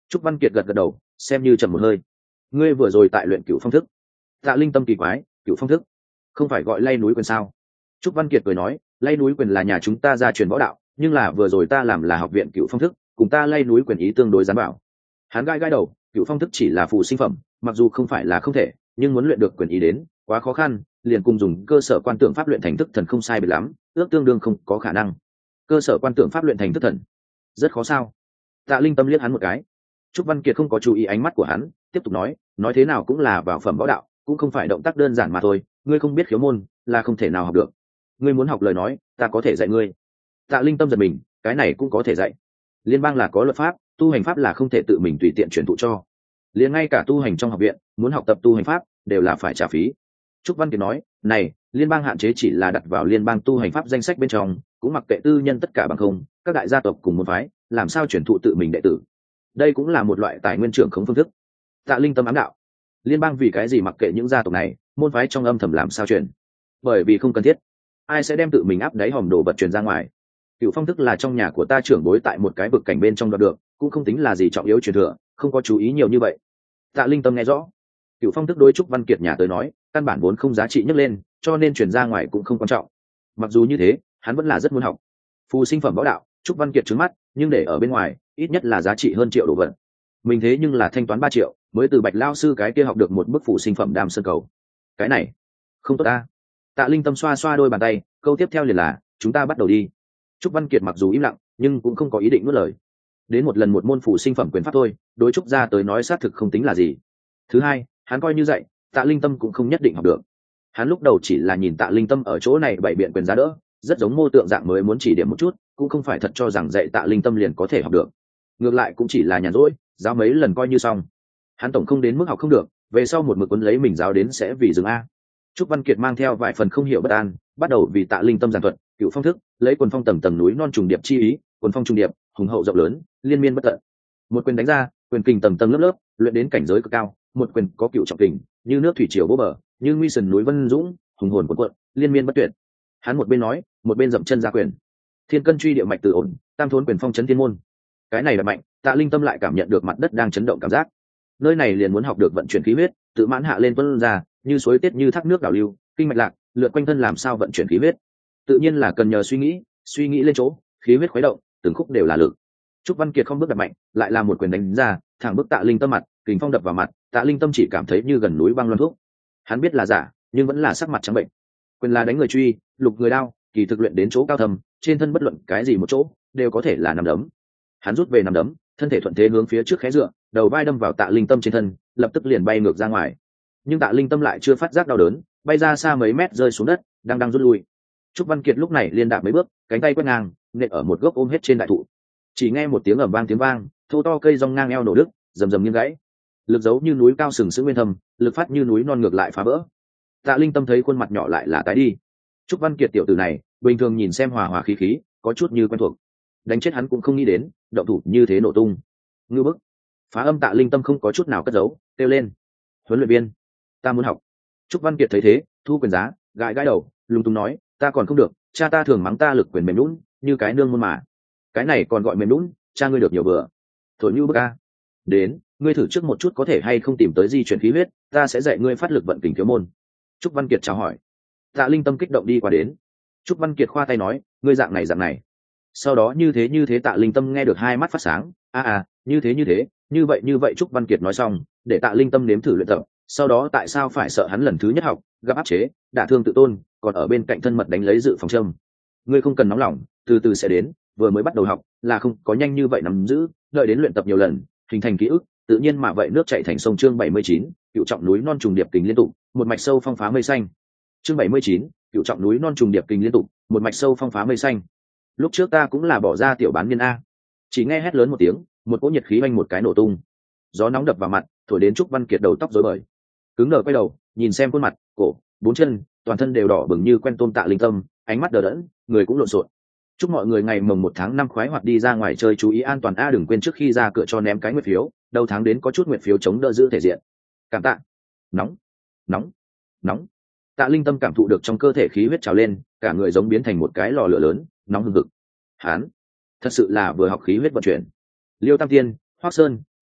Trúc Văn Kiệt gật gật đầu, xem như trầm một hơi. Ngươi vừa rồi tại luyện cửu phong thức. Tạ Linh Tâm kỳ quái, cửu phong thức không phải gọi lay núi quyền sao? Trúc Văn Kiệt cười nói, lay núi quyền là nhà chúng ta gia truyền võ đạo, nhưng là vừa rồi ta làm là học viện cửu phong thức, cùng ta lay núi quyền ý tương đối gián bảo. Hắn gai gai đầu, cửu phong thức chỉ là phụ sinh phẩm, mặc dù không phải là không thể, nhưng muốn luyện được quyền ý đến quá khó khăn, liền cùng dùng cơ sở quan tưởng pháp luyện thành thức thần không sai biệt lắm, ước tương đương không có khả năng. Cơ sở quan tưởng pháp luyện thành thức thần rất khó sao? Tạ Linh Tâm liếc hắn một cái. Trúc Văn Kiệt không có chú ý ánh mắt của hắn, tiếp tục nói thế nào cũng là vào phẩm võ đạo, cũng không phải động tác đơn giản mà thôi, ngươi không biết khiếu môn là không thể nào học được. Ngươi muốn học lời nói, ta có thể dạy ngươi. Tạ Linh Tâm giật mình, cái này cũng có thể dạy? Liên bang là có luật pháp, tu hành pháp là không thể tự mình tùy tiện truyền thụ cho. Liền ngay cả tu hành trong học viện, muốn học tập tu hành pháp đều là phải trả phí. Trúc Văn Kiệt nói, này, liên bang hạn chế chỉ là đặt vào liên bang tu hành pháp danh sách bên trong, cũng mặc kệ tư nhân tất cả bằng không, các đại gia tộc cùng môn phái, làm sao truyền thụ tự mình đệ tử. Đây cũng là một loại tài nguyên trưởng khống phương thức. Tạ Linh Tâm ám đạo, liên bang vì cái gì mặc kệ những gia tộc này, môn phái trong âm thầm làm sao truyền? Bởi vì không cần thiết. Ai sẽ đem tự mình áp đáy hòm đồ vật truyền ra ngoài? Cựu phong thức là trong nhà của ta trưởng bối tại một cái vực cảnh bên trong đoạt được, cũng không tính là gì trọng yếu truyền thừa, không có chú ý nhiều như vậy. Tạ Linh Tâm nghe rõ. Cựu phong thức đối Trúc Văn Kiệt nhà tới nói, căn bản vốn không giá trị nhấc lên, cho nên truyền ra ngoài cũng không quan trọng. Mặc dù như thế, hắn vẫn là rất muốn học. Phù sinh phẩm võ đạo, Trúc Văn Kiệt trứng mắt, nhưng để ở bên ngoài, ít nhất là giá trị hơn triệu đồ vật. Mình thế nhưng là thanh toán 3 triệu, mới từ Bạch lao sư cái kia học được một bức phù sinh phẩm Đàm Sơn Cầu. Cái này, không tốt ta. Tạ Linh Tâm xoa xoa đôi bàn tay, câu tiếp theo liền là, chúng ta bắt đầu đi. Trúc Văn Kiệt mặc dù im lặng, nhưng cũng không có ý định nuốt lời. Đến một lần một môn phù sinh phẩm quyền pháp thôi, đối Trúc gia tới nói xác thực không tính là gì. Thứ hai, hắn coi như dạy, Tạ Linh Tâm cũng không nhất định học được. Hắn lúc đầu chỉ là nhìn Tạ Linh Tâm ở chỗ này bày biện quyền giá đỡ, rất giống mô tượng dạng mới muốn chỉ điểm một chút, cũng không phải thật cho rằng dạy Tạ Linh Tâm liền có thể học được. Ngược lại cũng chỉ là nhàn rỗi, giáo mấy lần coi như xong. Hắn tổng không đến mức học không được, về sau một mực quấn lấy mình giáo đến sẽ vì dừng a. Trúc Văn Kiệt mang theo vài phần không hiểu bất an, bắt đầu vì Tạ Linh Tâm giảng thuật, cựu phong thức, lấy quần phong tầng tầng núi non trùng điệp chi ý, quần phong trùng điệp, hùng hậu rộng lớn, liên miên bất tận. Một quyền đánh ra, quyền kình tầng tầng lớp lớp, luyện đến cảnh giới cực cao, một quyền có cựu trọng kình, như nước thủy triều vô bờ, như nguy sần núi vân dũng, hùng hồn cuộn cuộn, liên miên bất tuyệt. Hắn một bên nói, một bên dậm chân ra quyền. Thiên cân truy địa mạch tự ổn, tam thốn quyền phong chấn thiên môn. Cái này là mạnh, Tạ Linh Tâm lại cảm nhận được mặt đất đang chấn động cảm giác. Nơi này liền muốn học được vận chuyển khí huyết, tự mãn hạ lên tuôn ra, như suối tiết như thác nước đảo lưu, kinh mạch lạc, lượn quanh thân làm sao vận chuyển khí huyết. Tự nhiên là cần nhờ suy nghĩ lên chỗ, khí huyết khuấy động, từng khúc đều là lực. Trúc Văn Kiệt không bước đặt mạnh, lại là một quyền đánh ra, thẳng bức Tạ Linh Tâm mặt, kình phong đập vào mặt, Tạ Linh Tâm chỉ cảm thấy như gần núi băng loan thuốc. Hắn biết là giả, nhưng vẫn là sắc mặt trắng bệnh. Quyền là đánh người truy, lục người đao, kỳ thực luyện đến chỗ cao thầm, trên thân bất luận cái gì một chỗ, đều có thể là nằm đấm. Hắn rút về nằm đấm, thân thể thuận thế hướng phía trước khé dựa, đầu vai đâm vào Tạ Linh Tâm trên thân, lập tức liền bay ngược ra ngoài. Nhưng Tạ Linh Tâm lại chưa phát giác đau đớn, bay ra xa mấy mét rơi xuống đất, đang rút lui. Trúc Văn Kiệt lúc này liên đạp mấy bước, cánh tay quét ngang, nện ở một gốc ôm hết trên đại thụ. Chỉ nghe một tiếng ầm vang tiếng vang, thô to cây rong ngang eo nổ đứt, rầm rầm nghiêng gãy. Lực giấu như núi cao sừng sững nguyên thâm, lực phát như núi non ngược lại phá vỡ. Tạ Linh Tâm thấy khuôn mặt nhỏ lại là tái đi. Trúc Văn Kiệt tiểu tử này, bình thường nhìn xem hòa hòa khí khí, có chút như quen thuộc. Đánh chết hắn cũng không nghĩ đến, động thủ như thế nổ tung. Ngư bức. Phá âm Tạ Linh Tâm không có chút nào cất giấu, kêu lên. Huấn luyện viên, ta muốn học. Trúc Văn Kiệt thấy thế, thu quyền giá, gãi gãi đầu, lung tung nói, ta còn không được, cha ta thường mắng ta lực quyền mềm lún, như cái nương môn mà. Cái này còn gọi mềm lún, cha ngươi được nhiều vừa. Thổi như bức a. Đến, ngươi thử trước một chút có thể hay không tìm tới di chuyển khí huyết, ta sẽ dạy ngươi phát lực vận kình thiếu môn. Trúc Văn Kiệt chào hỏi. Tạ Linh Tâm kích động đi qua đến. Trúc Văn Kiệt khoa tay nói, ngươi dạng này. Sau đó như thế Tạ Linh Tâm nghe được hai mắt phát sáng, như thế, như vậy Trúc Văn Kiệt nói xong, để Tạ Linh Tâm nếm thử luyện tập, sau đó tại sao phải sợ hắn lần thứ nhất học, gặp áp chế, đả thương tự tôn, còn ở bên cạnh thân mật đánh lấy dự phòng châm. Ngươi không cần nóng lòng, từ từ sẽ đến, vừa mới bắt đầu học, là không có nhanh như vậy nắm giữ, đợi đến luyện tập nhiều lần, hình thành ký ức, tự nhiên mà vậy nước chảy thành sông. Chương 79, cựu trọng núi non trùng điệp kình liên tục, một mạch sâu phong phá mây xanh. Chương 79, cựu trọng núi non trùng điệp kình liên tục, một mạch sâu phong phá mây xanh. Lúc trước ta cũng là bỏ ra tiểu bán niên a. Chỉ nghe hét lớn một tiếng, một cỗ nhiệt khí oanh một cái nổ tung. Gió nóng đập vào mặt, thổi đến Trúc Văn Kiệt đầu tóc rối bời. Cứng đờ quay đầu, nhìn xem khuôn mặt, cổ, bốn chân, toàn thân đều đỏ bừng như quen tôm Tạ Linh Tâm, ánh mắt đờ đẫn, người cũng lộn xộn. Chúc mọi người ngày mồng 1 tháng 5 khoái hoạt đi ra ngoài chơi, chú ý an toàn a, đừng quên trước khi ra cửa cho ném cái nguyệt phiếu, đầu tháng đến có chút nguyệt phiếu chống đỡ giữ thể diện. Cảm tạ. Nóng, nóng, nóng. Tạ Linh Tâm cảm thụ được trong cơ thể khí huyết trào lên, cả người giống biến thành một cái lò lửa lớn, nóng hừng hực. Hán, thật sự là vừa học khí huyết vận chuyển. Liêu Tam Tiên, Hoắc Sơn,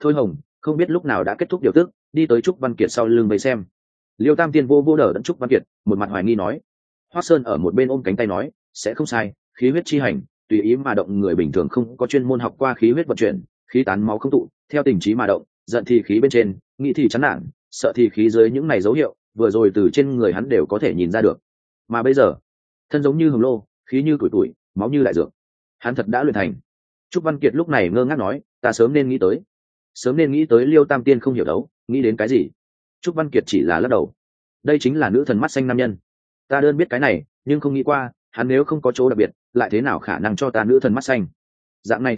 thôi hồng không biết lúc nào đã kết thúc điều tức, đi tới trúc văn kiệt sau lưng vây xem. Liêu Tam Tiên vô vô đỡ đẫn trúc văn kiệt, một mặt hoài nghi nói. Hoắc Sơn ở một bên ôm cánh tay nói, sẽ không sai, khí huyết chi hành tùy ý mà động, người bình thường không có chuyên môn học qua khí huyết vận chuyển, khí tán máu không tụ, theo tình trí mà động, giận thì khí bên trên, nghĩ thì chán nản, sợ thì khí dưới, những này dấu hiệu vừa rồi từ trên người hắn đều có thể nhìn ra được. Mà bây giờ thân giống như hồng lô, khí như củi tuổi, máu như đại dược, hắn thật đã luyện thành. Trúc Văn Kiệt lúc này ngơ ngác nói, ta sớm nên nghĩ tới Liêu Tam Tiên không hiểu đấu, nghĩ đến cái gì? Trúc Văn Kiệt chỉ là lắc đầu. Đây chính là nữ thần mắt xanh nam nhân. Ta đơn biết cái này, nhưng không nghĩ qua, hắn nếu không có chỗ đặc biệt, lại thế nào khả năng cho ta nữ thần mắt xanh? Dạng này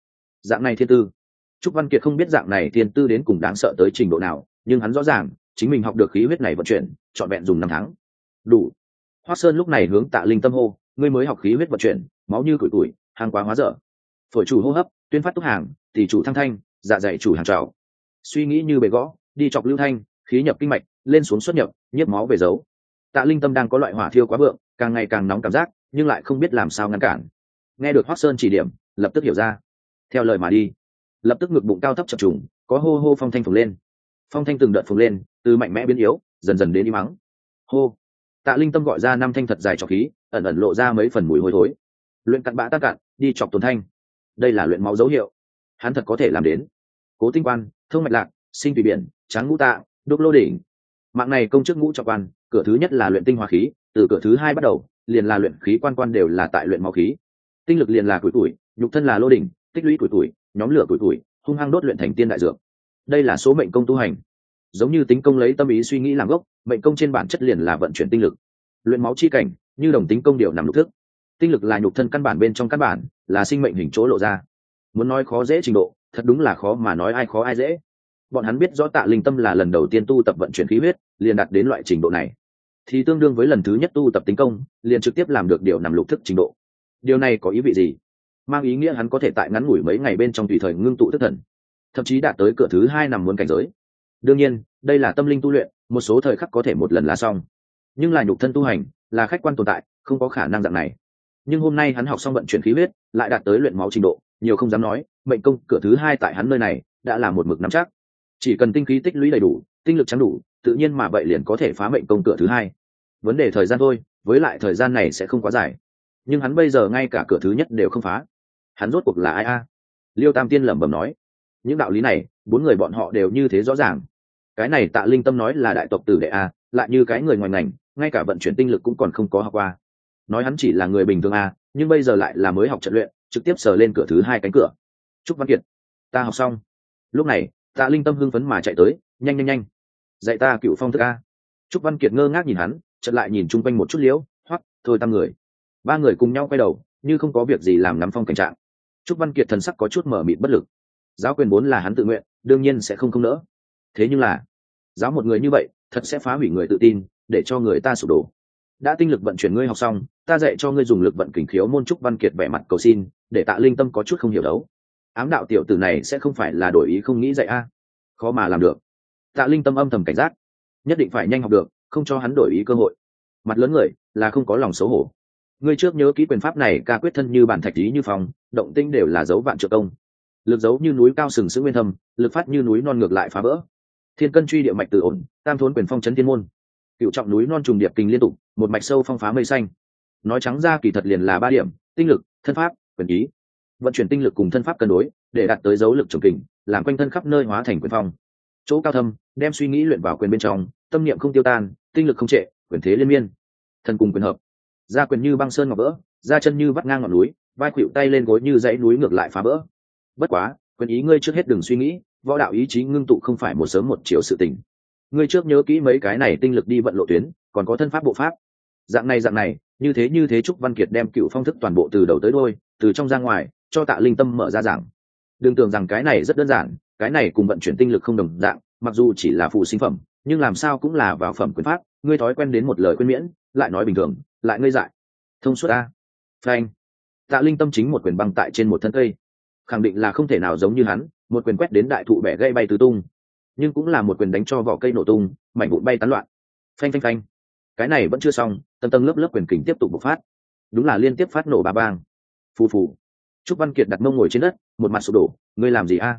thiên tư. Trúc Văn Kiệt không biết dạng này thiên tư đến cùng đáng sợ tới trình độ nào, nhưng hắn rõ ràng, chính mình học được khí huyết này vận chuyển, trọn vẹn dùng 5 tháng. Đủ. Hoắc Sơn lúc này hướng Tạ Linh Tâm hô, ngươi mới học khí huyết vận chuyển, máu như củi tuổi, hàng quá hóa dở. Phổi chủ hô hấp, tuyên phát túc hàng, tỷ chủ thăng thanh, dạ dày chủ hàng trào. Suy nghĩ như bề gõ, đi chọc lưu thanh, khí nhập kinh mạch, lên xuống xuất nhập, nhiếp máu về dấu. Tạ Linh Tâm đang có loại hỏa thiêu quá vượng, càng ngày càng nóng cảm giác, nhưng lại không biết làm sao ngăn cản. Nghe được Hoắc Sơn chỉ điểm, lập tức hiểu ra. Theo lời mà đi, lập tức ngực bụng cao thấp chập trùng, có hô hô phong thanh phồng lên. Phong thanh từng đợt phồng lên, từ mạnh mẽ biến yếu, dần dần đến im mắng. Hô. Tạ Linh Tâm gọi ra 5 thanh thật dài trọc khí, ẩn ẩn lộ ra mấy phần mùi hôi thối. Luyện cặn bã tan cạn, đi chọc tồn thanh. Đây là luyện máu dấu hiệu. Hắn thật có thể làm đến. Cố tinh quan, thông mạch lạc, sinh tùy biển, tráng ngũ tạ, đúc lô đỉnh. Mạng này công chức ngũ trọng quan, cửa thứ nhất là luyện tinh hóa khí, từ cửa thứ 2 bắt đầu, liền là luyện khí quan đều là tại luyện máu khí. Tinh lực liền là tuổi tuổi, nhục thân là lô đỉnh, tích lũy tuổi, nhóm lửa tuổi, hung hăng đốt luyện thành tiên đại dược. Đây là số mệnh công tu hành. Giống như tính công lấy tâm ý suy nghĩ làm gốc, mệnh công trên bản chất liền là vận chuyển tinh lực. Luyện máu chi cảnh, như đồng tính công điều nằm lục thức. Tinh lực là nhục thân căn bản bên trong căn bản, là sinh mệnh hình chỗ lộ ra. Muốn nói khó dễ trình độ, thật đúng là khó mà nói ai khó ai dễ. Bọn hắn biết rõ Tạ Linh Tâm là lần đầu tiên tu tập vận chuyển khí huyết, liền đạt đến loại trình độ này, thì tương đương với lần thứ nhất tu tập tính công, liền trực tiếp làm được điều nằm lục thức trình độ. Điều này có ý vị gì? Mang ý nghĩa hắn có thể tại ngắn ngủi mấy ngày bên trong tùy thời ngưng tụ thức thần, thậm chí đạt tới cửa thứ 2 nằm muốn cảnh giới. Đương nhiên, đây là tâm linh tu luyện, một số thời khắc có thể một lần là xong. Nhưng là nhục thân tu hành, là khách quan tồn tại, không có khả năng dạng này. Nhưng hôm nay hắn học xong vận chuyển khí huyết, lại đạt tới luyện máu trình độ, nhiều không dám nói, mệnh công cửa thứ 2 tại hắn nơi này đã là một mực nắm chắc. Chỉ cần tinh khí tích lũy đầy đủ, tinh lực trắng đủ, tự nhiên mà vậy liền có thể phá mệnh công cửa thứ 2. Vấn đề thời gian thôi, với lại thời gian này sẽ không quá dài. Nhưng hắn bây giờ ngay cả cửa thứ nhất đều không phá. Hắn rốt cuộc là ai a? Liêu Tam Tiên lẩm bẩm nói. Những đạo lý này, 4 người bọn họ đều như thế rõ ràng. Cái này Tạ Linh Tâm nói là đại tộc tử đệ a, lại như cái người ngoài ngành, ngay cả vận chuyển tinh lực cũng còn không có học qua. Nói hắn chỉ là người bình thường a, nhưng bây giờ lại là mới học trận luyện, trực tiếp sờ lên cửa thứ 2 cánh cửa. Trúc Văn Kiệt, ta học xong. Lúc này, Tạ Linh Tâm hưng phấn mà chạy tới, nhanh, dạy ta Cựu Phong thức a. Trúc Văn Kiệt ngơ ngác nhìn hắn, chợt lại nhìn chung quanh một chút liễu, hoắc, thôi 5 người. 3 người cùng nhau quay đầu, như không có việc gì làm nắm phong cảnh trạng. Trúc Văn Kiệt thần sắc có chút mờ mịt bất lực. Giáo quyền vốn là hắn tự nguyện, đương nhiên sẽ không nỡ. Thế nhưng là, giáo một người như vậy, thật sẽ phá hủy người tự tin, để cho người ta sụp đổ. Đã tinh lực vận chuyển ngươi học xong, ta dạy cho ngươi dùng lực vận kình khiếu môn. Trúc Văn Kiệt vẻ mặt cầu xin, để Tạ Linh Tâm có chút không hiểu đấu. Ám đạo tiểu tử này sẽ không phải là đổi ý không nghĩ dạy a? Khó mà làm được. Tạ Linh Tâm âm thầm cảnh giác, nhất định phải nhanh học được, không cho hắn đổi ý cơ hội. Mặt lớn người là không có lòng xấu hổ. Ngươi trước nhớ kỹ quyền pháp này, ca quyết thân như bản thạch ý như phòng, động tinh đều là dấu vạn trượng công. Lực dấu như núi cao sừng sững nguyên thâm, lực phát như núi non ngược lại phá vỡ. Thiên cân truy địa mạch tự ổn, tam thốn quyền phong chấn thiên môn. Cựu trọng núi non trùng điệp kinh liên tục, một mạch sâu phong phá mây xanh. Nói trắng ra kỳ thật liền là 3 điểm: tinh lực, thân pháp, quyền ý. Vận chuyển tinh lực cùng thân pháp cân đối, để đạt tới dấu lực trùng kình, làm quanh thân khắp nơi hóa thành quyền phong. Chỗ cao thâm, đem suy nghĩ luyện vào quyền bên trong, tâm niệm không tiêu tan, tinh lực không trệ, quyền thế liên miên. Thân cùng quyền hợp, ra quyền như băng sơn ngọc vỡ, ra chân như vắt ngang ngọn núi, vai khuỵu tay lên gối như dãy núi ngược lại phá vỡ. Bất quá, quyền ý ngươi trước hết đừng suy nghĩ, võ đạo ý chí ngưng tụ không phải một sớm một chiều sự tình. Ngươi trước nhớ kỹ mấy cái này tinh lực đi vận lộ tuyến, còn có thân pháp bộ pháp. Dạng này, như thế Trúc Văn Kiệt đem Cựu Phong thức toàn bộ từ đầu tới đuôi, từ trong ra ngoài, cho Tạ Linh Tâm mở ra giảng. Đừng tưởng rằng cái này rất đơn giản, cái này cùng vận chuyển tinh lực không đồng dạng, mặc dù chỉ là phụ sinh phẩm, nhưng làm sao cũng là vào phẩm quyền pháp, ngươi thói quen đến một lời khuyên miễn, lại nói bình thường, lại ngây dại. Thông suốt a. Phanh. Tạ Linh Tâm chính một quyền băng tại trên một thân cây, khẳng định là không thể nào giống như hắn, một quyền quét đến đại thụ bẻ gãy bay tứ tung, nhưng cũng là một quyền đánh cho vỏ cây nổ tung, mảnh vụn bay tán loạn. Phanh. Cái này vẫn chưa xong, tầng lớp quyền kình tiếp tục bộc phát, đúng là liên tiếp phát nổ ba bang. Phù. Trúc Văn Kiệt đặt mông ngồi trên đất, một mặt sụp đổ, ngươi làm gì a?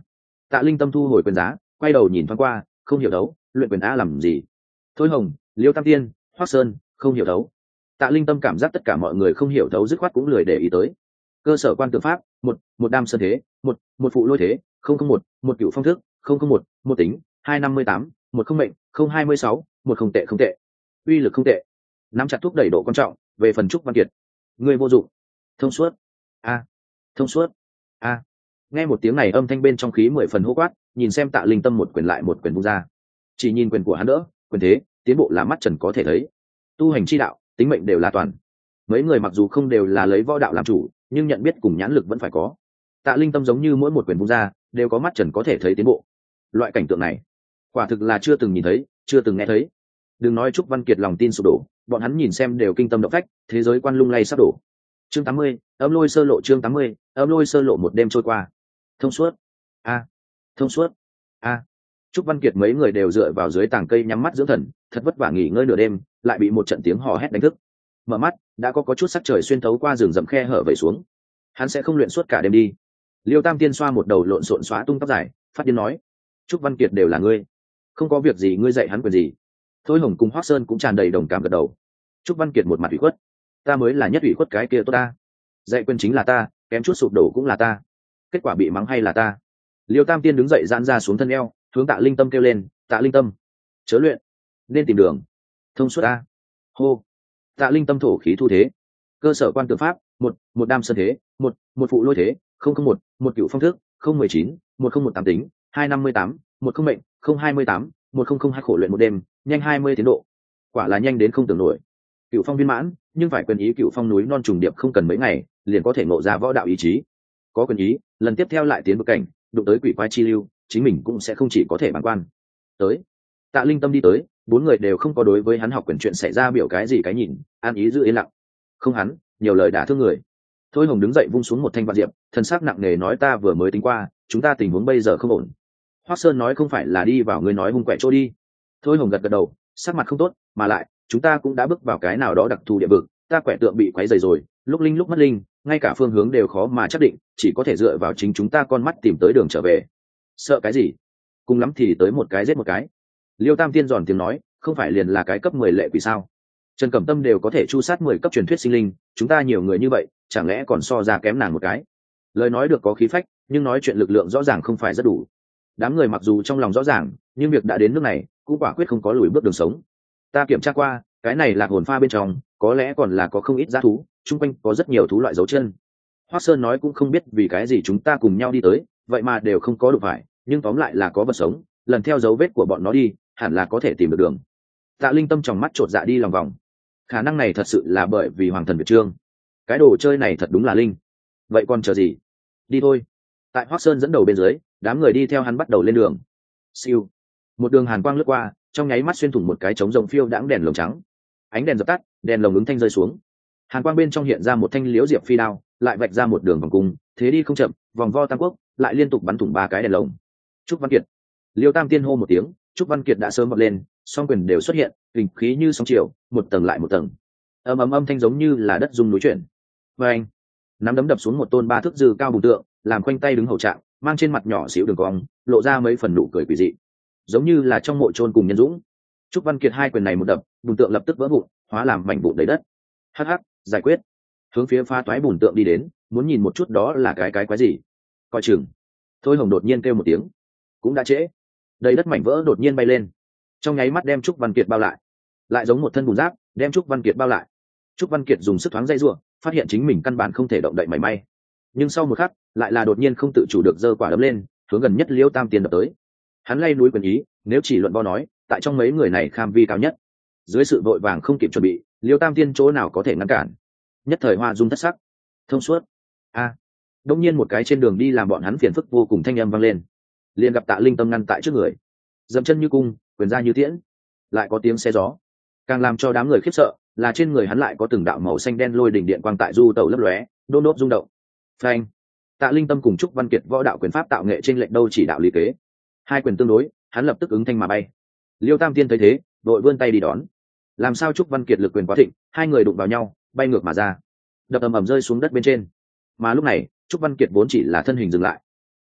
Tạ Linh Tâm thu hồi quyền giá, quay đầu nhìn thoáng qua, không hiểu đấu, luyện quyền a làm gì? Thôi Hồng, Liêu Tam Tiên, Hoắc Sơn, không hiểu đấu. Tạ Linh Tâm cảm giác tất cả mọi người không hiểu đấu, dứt khoát cũng lười để ý tới. Cơ sở quan tượng pháp, một đam sơn thế, một phụ lôi thế, không không một cựu phong thức, không không một tính, 258, một không mệnh, không 26, một không tệ không tệ. Uy lực không tệ. Nắm chặt thúc đẩy độ quan trọng, về phần Trúc Văn Kiệt. Người vô dụng. Thông suốt. A. Thông suốt. A. Nghe một tiếng này âm thanh bên trong khí 10 phần hô quát, nhìn xem Tạ Linh Tâm một quyền lại một quyền vung ra. Chỉ nhìn quyền của hắn đỡ, quyền thế, tiến bộ là mắt trần có thể thấy. Tu hành chi đạo, tính mệnh đều là toàn. Mấy người mặc dù không đều là lấy võ đạo làm chủ, nhưng nhận biết cùng nhãn lực vẫn phải có. Tạ Linh Tâm giống như mỗi một quyền vung ra đều có mắt trần có thể thấy tiến bộ. Loại cảnh tượng này quả thực là chưa từng nhìn thấy, chưa từng nghe thấy. Đừng nói Trúc Văn Kiệt lòng tin sụp đổ, bọn hắn nhìn xem đều kinh tâm động phách, thế giới quan lung lay sắp đổ. Chương 80, âm lôi sơ lộ. Chương 80, âm lôi sơ lộ. Một đêm trôi qua. Thông suốt. A. Thông suốt. A. Trúc Văn Kiệt mấy người đều dựa vào dưới tàng cây nhắm mắt dưỡng thần, thật vất vả nghỉ ngơi nửa đêm, lại bị một trận tiếng hò hét đánh thức. Mở mắt, đã có chút sắc trời xuyên thấu qua rừng rậm khe hở vẩy xuống. Hắn sẽ không luyện suốt cả đêm đi. Liêu Tam Tiên xoa một đầu lộn xộn xóa tung tóc dài, phát điên nói: Trúc Văn Kiệt đều là ngươi, không có việc gì ngươi dạy hắn quyền gì? Thôi Hồng cùng Hoắc Sơn cũng tràn đầy đồng cảm gật đầu. Trúc Văn Kiệt một mặt ủy khuất: ta mới là nhất ủy khuất cái kia tốt ta, dạy quyền chính là ta, kém chút sụp đổ cũng là ta, kết quả bị mắng hay là ta? Liêu Tam Tiên đứng dậy giãn ra xuống thân eo, hướng Tạ Linh Tâm kêu lên: Tạ Linh Tâm, chớ luyện, nên tìm đường thông suốt ta. Hô. Tạ Linh Tâm thổ khí thu thế. Cơ sở quan tượng pháp, một đam sơn thế, một phụ lôi thế, không không một cựu phong thức, không 19, 1018 tính, 258, một không mệnh, không 28, 1002 khổ luyện một đêm, nhanh 20 tiến độ. Quả là nhanh đến không tưởng nổi. Cựu phong viên mãn, nhưng phải quyền ý cựu phong núi non trùng điệp không cần mấy ngày, liền có thể ngộ ra võ đạo ý chí. Có quyền ý, lần tiếp theo lại tiến bước cảnh, đụng tới quỷ quái chi lưu, chính mình cũng sẽ không chỉ có thể bàng quan. Tới. Tạ Linh Tâm đi tới, bốn người đều không có đối với hắn học quyền chuyện xảy ra biểu cái gì cái nhìn, an ý giữ yên lặng. Không hắn, nhiều lời đả thương người. Thôi Hồng đứng dậy vung xuống một thanh vạn diệp, thần sắc nặng nề nói: ta vừa mới tính qua, chúng ta tình huống bây giờ không ổn. Hoắc Sơn nói: không phải là đi vào ngươi nói hung quẹ chỗ đi. Thôi Hồng gật gật đầu, sắc mặt không tốt, mà lại chúng ta cũng đã bước vào cái nào đó đặc thù địa vực, ta quẻ tượng bị quấy rầy rồi, lúc linh lúc mất linh, ngay cả phương hướng đều khó mà chắc định, chỉ có thể dựa vào chính chúng ta con mắt tìm tới đường trở về. Sợ cái gì? Cùng lắm thì tới một cái giết một cái. Liêu Tam Tiên giòn tiếng nói: không phải liền là cái cấp 10 lệ quỷ sao? Trần Cẩm Tâm đều có thể chu sát 10 cấp truyền thuyết sinh linh, chúng ta nhiều người như vậy, chẳng lẽ còn so ra kém nàng một cái? Lời nói được có khí phách, nhưng nói chuyện lực lượng rõ ràng không phải rất đủ. Đám người mặc dù trong lòng rõ ràng, nhưng việc đã đến nước này, cũng quả quyết không có lùi bước đường sống. Ta kiểm tra qua, cái này là hồn pha bên trong, có lẽ còn là có không ít dã thú, chung quanh có rất nhiều thú loại dấu chân. Hoắc Sơn nói cũng không biết vì cái gì chúng ta cùng nhau đi tới, vậy mà đều không có đụng phải, nhưng tóm lại là có vật sống, lần theo dấu vết của bọn nó đi, hẳn là có thể tìm được đường. Tạ Linh Tâm trong mắt trột dạ đi lòng vòng. Khả năng này thật sự là bởi vì Hoàng Thần Việt Trương. Cái đồ chơi này thật đúng là linh. Vậy còn chờ gì? Đi thôi. Tại Hoắc Sơn dẫn đầu bên dưới, đám người đi theo hắn bắt đầu lên đường. Siêu. Một đường hàn quang lướt qua, trong nháy mắt xuyên thủng một cái trống rồng phiêu đãng đèn lồng trắng. Ánh đèn dập tắt, đèn lồng ứng thanh rơi xuống. Hàn quang bên trong hiện ra một thanh liễu diệp phi đao, lại vạch ra một đường vòng cung, thế đi không chậm, vòng vo tam quốc, lại liên tục bắn thủng 3 cái đèn lồng. Trúc Văn Kiệt. Liêu Tam Tiên hô một tiếng, Trúc Văn Kiệt đã sớm vọt lên, song quyền đều xuất hiện, kình khí như sóng chiều, một tầng lại một tầng. Âm thanh giống như là đất rung núi chuyển. Và anh, nắm đấm đập xuống một tôn 3 thước dư cao bùn tượng, làm khoanh tay đứng hầu trạng, mang trên mặt nhỏ xíu đường cong, lộ ra mấy phần nụ cười quỷ dị, giống như là trong mộ chôn cùng nhân dũng. Trúc Văn Kiệt hai quyền này một đập, bùn tượng lập tức vỡ vụn, hóa làm mảnh vụn đầy đất. Hắc hắc, giải quyết. Hướng phía phá toái bùn tượng đi đến, muốn nhìn một chút đó là cái quái gì. Coi chừng. Thôi Hồng đột nhiên kêu một tiếng, cũng đã trễ. Đầy đất mảnh vỡ đột nhiên bay lên, trong nháy mắt đem Trúc Văn Kiệt bao lại, lại giống một thân bùn giáp đem Trúc Văn Kiệt bao lại. Trúc Văn Kiệt dùng sức thoáng dây giụa, phát hiện chính mình căn bản không thể động đậy mảy may, nhưng sau một khắc lại là đột nhiên không tự chủ được giơ quả đấm lên, hướng gần nhất Liêu Tam Tiên đập tới. Hắn lay núi quyền ý, nếu chỉ luận bo nói, tại trong mấy người này kham vi cao nhất. Dưới sự vội vàng không kịp chuẩn bị, Liêu Tam Tiên chỗ nào có thể ngăn cản, nhất thời hoa dung thất sắc. Thông suốt. A. Đông nhiên một cái trên đường đi làm bọn hắn phiền phức vô cùng thanh âm vang lên, liền gặp Tạ Linh Tâm ngăn tại trước người, dậm chân như cung, quyền ra như tiễn, lại có tiếng xe gió. Càng làm cho đám người khiếp sợ là trên người hắn lại có từng đạo màu xanh đen lôi đỉnh điện quang tại du tẩu lấp lóe, đôn đốt rung động. Phanh. Tạ Linh Tâm cùng Trúc Văn Kiệt võ đạo quyền pháp tạo nghệ trên lệnh đâu chỉ đạo lý kế, hai quyền tương đối, hắn lập tức ứng thanh mà bay. Liêu Tam Tiên thấy thế, đội vươn tay đi đón. Làm sao Trúc Văn Kiệt lực quyền quá thịnh, hai người đụng vào nhau, bay ngược mà ra, đập ầm ầm rơi xuống đất bên trên. Mà lúc này, Trúc Văn Kiệt vốn chỉ là thân hình dừng lại,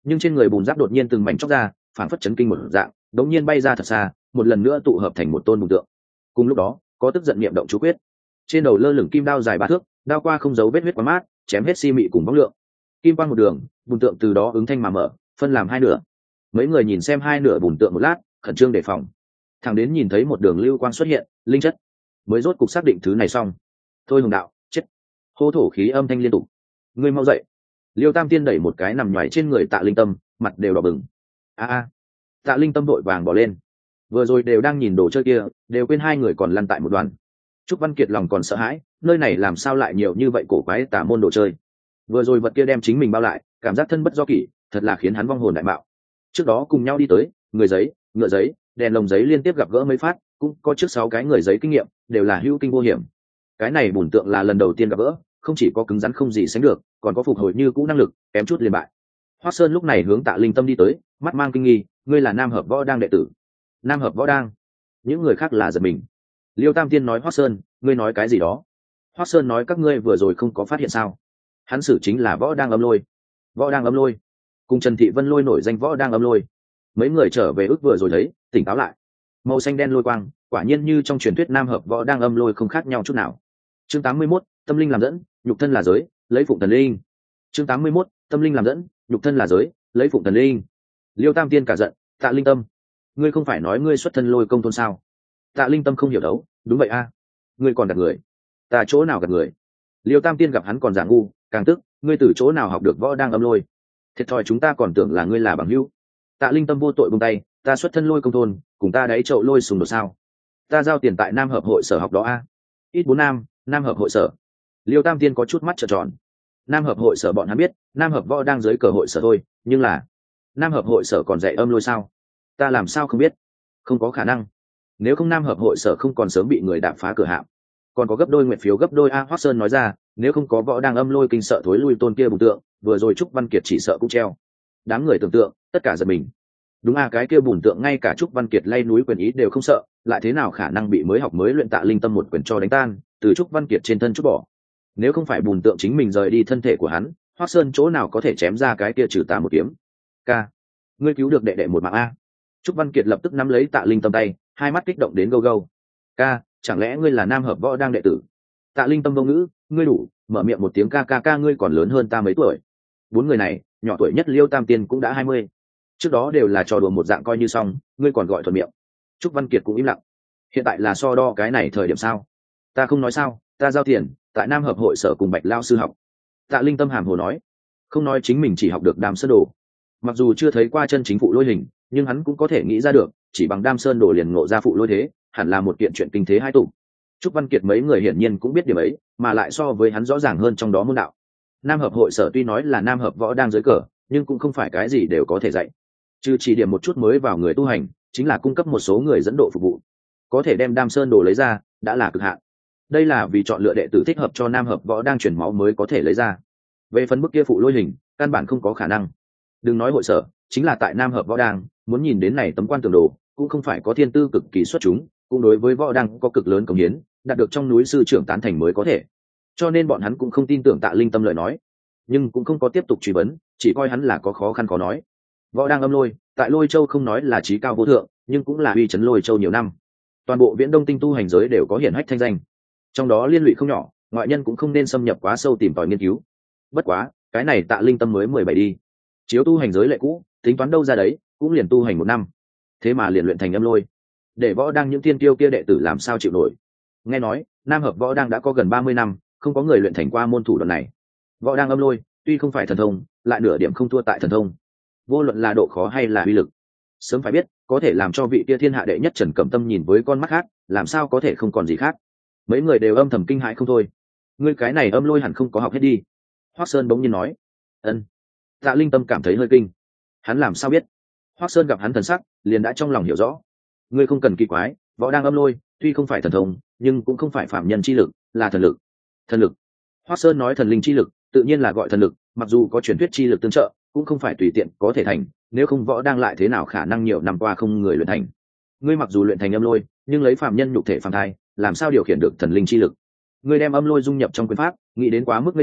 nhưng trên người bùn giáp đột nhiên từng mảnh chóc ra, phản phất chấn kinh một dạng, đống nhiên bay ra thật xa, một lần nữa tụ hợp thành một tôn bùn tượng. Cùng lúc đó, có tức giận niệm động chú quyết, trên đầu lơ lửng kim đao dài 3 thước, đao qua không dấu vết huyết quá mát, chém hết si mị cùng bóng lượng. Kim quang một đường, bùn tượng từ đó ứng thanh mà mở, phân làm hai nửa. Mấy người nhìn xem hai nửa bùn tượng một lát, khẩn trương đề phòng. Thằng đến nhìn thấy một đường lưu quang xuất hiện, linh chất, mới rốt cục xác định thứ này xong. Thôi Hồng đạo, chết. Hô thổ khí âm thanh liên tục. Ngươi mau dậy. Liêu Tam Tiên đẩy một cái nằm nhoài trên người Tạ Linh Tâm, mặt đều đỏ bừng. A. Tạ Linh Tâm vội vàng bỏ lên. Vừa rồi đều đang nhìn đồ chơi kia, đều quên hai người còn lăn tại một đoàn. Trúc Văn Kiệt lòng còn sợ hãi, nơi này làm sao lại nhiều như vậy cổ quái tà môn đồ chơi. Vừa rồi vật kia đem chính mình bao lại, cảm giác thân bất do kỷ, thật là khiến hắn vong hồn đại bạo. Trước đó cùng nhau đi tới, người giấy, ngựa giấy, đèn lồng giấy liên tiếp gặp gỡ mấy phát, cũng có trước 6 cái người giấy kinh nghiệm, đều là hữu kinh vô hiểm. Cái này bùn tượng là lần đầu tiên gặp gỡ, không chỉ có cứng rắn không gì sánh được, còn có phục hồi như cũ năng lực, kém chút liền bại. Hoắc Sơn lúc này hướng Tạ Linh Tâm đi tới, mắt mang kinh nghi, ngươi là Nam Hợp Võ Đang đệ tử? Nam Hợp Võ Đang? Những người khác là giật mình. Liêu Tam Tiên nói Hoắc Sơn, ngươi nói cái gì đó? Hoắc Sơn nói các ngươi vừa rồi không có phát hiện sao? Hắn xử chính là Võ Đang Âm Lôi. Võ Đang Âm Lôi, cùng Trần Thị Vân Lôi nổi danh Võ Đang Âm Lôi. Mấy người trở về ước vừa rồi thấy, tỉnh táo lại. Màu xanh đen lôi quang, quả nhiên như trong truyền thuyết Nam Hợp Võ Đang Âm Lôi không khác nhau chút nào. Chương 81, tâm linh làm dẫn, nhục thân là giới, lấy phụng thần linh. Chương 81, tâm linh làm dẫn, nhục thân là giới, lấy phụng thần linh. Liêu Tam Tiên cả giận, Tạ Linh Tâm, ngươi không phải nói ngươi xuất thân Lôi công thôn sao? Tạ Linh Tâm không hiểu đấu, đúng vậy a, ngươi còn gạt người. Ta chỗ nào gạt người? Liêu Tam Tiên gặp hắn còn giả ngu, càng tức, ngươi từ chỗ nào học được Võ Đang Âm Lôi? Thiệt thòi chúng ta còn tưởng là ngươi là bằng hữu. Tạ Linh Tâm vô tội buông tay, ta xuất thân Lôi công thôn, cùng ta đáy chậu lôi sùng đột sao? Ta giao tiền tại Nam Hợp hội sở học đó a. Ít 4 Nam Hợp hội sở. Liêu Tam Tiên có chút mắt trợn tròn. Nam Hợp hội sở bọn hắn biết, Nam Hợp Võ đang dưới cờ hội sở thôi, nhưng là Nam Hợp hội sở còn dạy âm lôi sao? Ta làm sao không biết? Không có khả năng. Nếu không Nam Hợp hội sở không còn sớm bị người đạp phá cửa hạm. Còn có gấp đôi nguyện phiếu gấp đôi a. Hoắc Sơn nói ra, nếu không có Võ đang âm lôi kinh sợ thối lui tôn kia bùn tượng, vừa rồi Trúc Văn Kiệt chỉ sợ cũng treo. Đám người tưởng tượng, tất cả giật mình. Đúng a, cái kia bùn tượng ngay cả Trúc Văn Kiệt lay núi quyền ý đều không sợ, lại thế nào khả năng bị mới học mới luyện Tạ Linh Tâm một quyền cho đánh tan, từ Trúc Văn Kiệt trên thân chút bỏ. Nếu không phải bùn tượng chính mình rời đi thân thể của hắn, Hoắc Sơn chỗ nào có thể chém ra cái kia trừ tà một kiếm. Ca, ngươi cứu được đệ đệ một mạng a. Trúc Văn Kiệt lập tức nắm lấy Tạ Linh Tâm tay, hai mắt kích động đến gâu gâu. Ca, chẳng lẽ ngươi là Nam Hợp Võ đang đệ tử? Tạ Linh Tâm vô ngữ, ngươi đủ, mở miệng một tiếng ca ca ca, ngươi còn lớn hơn ta mấy tuổi. 4 người này, nhỏ tuổi nhất Liêu Tam Tiên cũng đã 20. Trước đó đều là trò đùa một dạng coi như xong, ngươi còn gọi thuận miệng. Trúc Văn Kiệt cũng im lặng. Hiện tại là so đo cái này thời điểm sao? Ta không nói sao, ta giao tiền, tại Nam Hợp hội sở cùng Bạch Lao sư học. Tạ Linh Tâm hàm hồ nói, không nói chính mình chỉ học được Đàm Sơn Đồ. Mặc dù chưa thấy qua chân chính phụ lôi hình, nhưng hắn cũng có thể nghĩ ra được, chỉ bằng Đam Sơn Đồ liền ngộ ra phụ lôi thế, hẳn là một kiện chuyện kinh thế hai tụng. Trúc Văn Kiệt mấy người hiển nhiên cũng biết điểm ấy, mà lại so với hắn rõ ràng hơn trong đó môn đạo. Nam Hợp hội sở tuy nói là Nam Hợp Võ đang dưới cờ, nhưng cũng không phải cái gì đều có thể dạy. Trừ chỉ điểm một chút mới vào người tu hành, chính là cung cấp một số người dẫn độ phục vụ. Có thể đem Đam Sơn Đồ lấy ra, đã là cực hạn. Đây là vì chọn lựa đệ tử thích hợp cho Nam Hợp Võ đang chuyển máu mới có thể lấy ra. Về phần bức kia phụ lôi hình, căn bản không có khả năng. Đừng nói hội sở, chính là tại Nam Hợp Võ đang, muốn nhìn đến này tấm quan tường đồ, cũng không phải có thiên tư cực kỳ xuất chúng, cũng đối với võ đang có cực lớn cống hiến, đạt được trong núi sư trưởng tán thành mới có thể. Cho nên bọn hắn cũng không tin tưởng Tạ Linh Tâm lời nói, nhưng cũng không có tiếp tục truy vấn, chỉ coi hắn là có khó khăn khó nói. Võ đang âm lôi, tại Lôi Châu không nói là trí cao vô thượng, nhưng cũng là uy chấn Lôi Châu nhiều năm. Toàn bộ Viễn Đông tinh tu hành giới đều có hiển hách thanh danh, trong đó liên lụy không nhỏ, ngoại nhân cũng không nên xâm nhập quá sâu tìm tòi nghiên cứu. Bất quá, cái này Tạ Linh Tâm mới 17 đi, chiếu tu hành giới lệ cũ, tính toán đâu ra đấy, cũng liền tu hành 1 năm, thế mà liền luyện thành âm lôi, để võ đang những tiên tiêu kia đệ tử làm sao chịu nổi. Nghe nói Nam Hợp Võ đang đã có gần 30 năm, không có người luyện thành qua môn thủ đoạn này. Võ đang âm lôi tuy không phải thần thông, lại nửa điểm không thua tại thần thông, vô luận là độ khó hay là uy lực. Sớm phải biết, có thể làm cho vị kia thiên hạ đệ nhất Trần Cẩm Tâm nhìn với con mắt khác, làm sao có thể không còn gì khác. Mấy người đều âm thầm kinh hãi không thôi. Ngươi cái này âm lôi hẳn không có học hết đi. Hoắc Sơn bỗng nhiên nói. Ân. Tạ Linh Tâm cảm thấy hơi kinh. Hắn làm sao biết? Hoắc Sơn gặp hắn thần sắc, liền đã trong lòng hiểu rõ. Ngươi không cần kỳ quái, võ đang âm lôi tuy không phải thần thông, nhưng cũng không phải phạm nhân chi lực, là thần lực. Thần lực. Hoắc Sơn nói thần linh chi lực, tự nhiên là gọi thần lực, mặc dù có truyền thuyết chi lực tương trợ, cũng không phải tùy tiện có thể thành, nếu không võ đang lại thế nào khả năng nhiều năm qua không người luyện thành. Ngươi mặc dù luyện thành âm lôi, nhưng lấy phạm nhân nhục thể phàm thai, làm sao điều khiển được thần linh chi lực? Ngươi đem âm lôi dung nhập trong quyền pháp, nghĩ đến quá mức ngây thơ,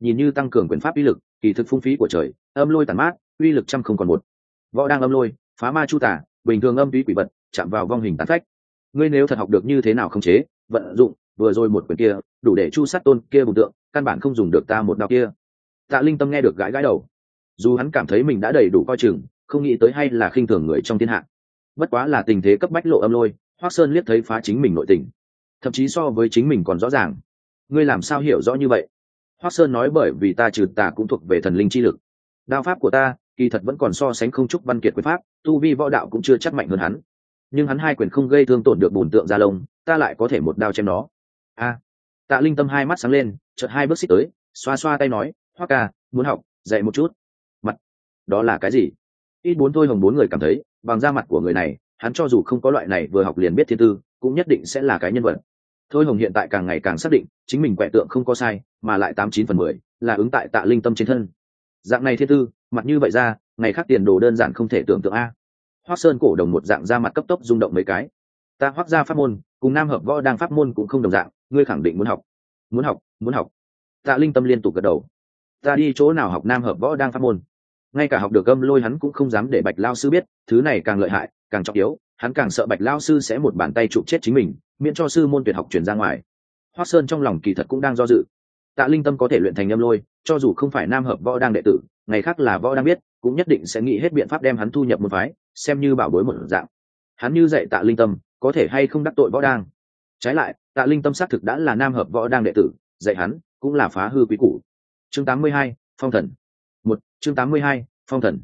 nhìn như tăng cường quyền pháp uy lực, kỳ thực phung phí của trời, âm lôi tàn mát, uy lực trăm không còn một. Võ đang âm lôi, phá ma chu tả, bình thường âm túy quỷ vật, chạm vào vong hình tán phách. Ngươi nếu thật học được như thế nào khống chế, vận dụng, vừa rồi một quyền kia, đủ để chu sát tôn kia bùn tượng, căn bản không dùng được ta một đao kia. Tạ Linh Tâm nghe được gãi gãi đầu. Dù hắn cảm thấy mình đã đầy đủ coi chừng, không nghĩ tới hay là khinh thường người trong thiên hạ. Bất quá là tình thế cấp bách lộ âm lôi, Hoắc Sơn liếc thấy phá chính mình nội tình, thậm chí so với chính mình còn rõ ràng. Ngươi làm sao hiểu rõ như vậy? Hoắc Sơn nói bởi vì ta trừ tà cũng thuộc về thần linh chi lực. Đao pháp của ta, kỳ thật vẫn còn so sánh không trúc văn kiệt quyền pháp, tu vi võ đạo cũng chưa chắc mạnh hơn hắn. Nhưng hắn hai quyền không gây thương tổn được bùn tượng da lông, ta lại có thể một đao chém nó. A. Tạ Linh Tâm hai mắt sáng lên, chợt hai bước xích tới, xoa xoa tay nói, Hoắc ca, muốn học, dạy một chút. Mặt, đó là cái gì? Ít bốn thôi hồng bốn người cảm thấy, bằng da mặt của người này, hắn cho dù không có loại này vừa học liền biết thiên tư, cũng nhất định sẽ là cái nhân vật. Thôi hồng hiện tại càng ngày càng xác định, chính mình quẻ tượng không có sai, mà lại 89/10 là ứng tại Tạ Linh Tâm trên thân. Dạng này thiên tư, mặt như vậy ra, ngày khác tiền đồ đơn giản không thể tưởng tượng a. Hoắc Sơn cổ đồng một dạng da mặt cấp tốc rung động mấy cái. Ta Hoắc gia pháp môn, cùng Nam Hợp Võ đang pháp môn cũng không đồng dạng, ngươi khẳng định muốn học. Muốn học, muốn học. Tạ Linh Tâm liên tục gật đầu. Ta đi chỗ nào học Nam Hợp Võ đang pháp môn? Ngay cả học được âm lôi hắn cũng không dám để Bạch lao sư biết, thứ này càng lợi hại, càng trọng yếu, hắn càng sợ Bạch lao sư sẽ một bàn tay chụp chết chính mình, miễn cho sư môn tuyệt học truyền ra ngoài. Hoắc Sơn trong lòng kỳ thật cũng đang do dự. Tạ Linh Tâm có thể luyện thành âm lôi, cho dù không phải Nam Hợp Võ đang đệ tử, ngày khác là võ đang biết, cũng nhất định sẽ nghĩ hết biện pháp đem hắn thu nhập một phái, xem như bảo bối một dạng. Hắn như dạy Tạ Linh Tâm, có thể hay không đắc tội võ đang? Trái lại, Tạ Linh Tâm xác thực đã là Nam Hợp Võ đang đệ tử, dạy hắn cũng là phá hư quý củ. Chương 82, Phong Thần. Chương 82, Phong Thần.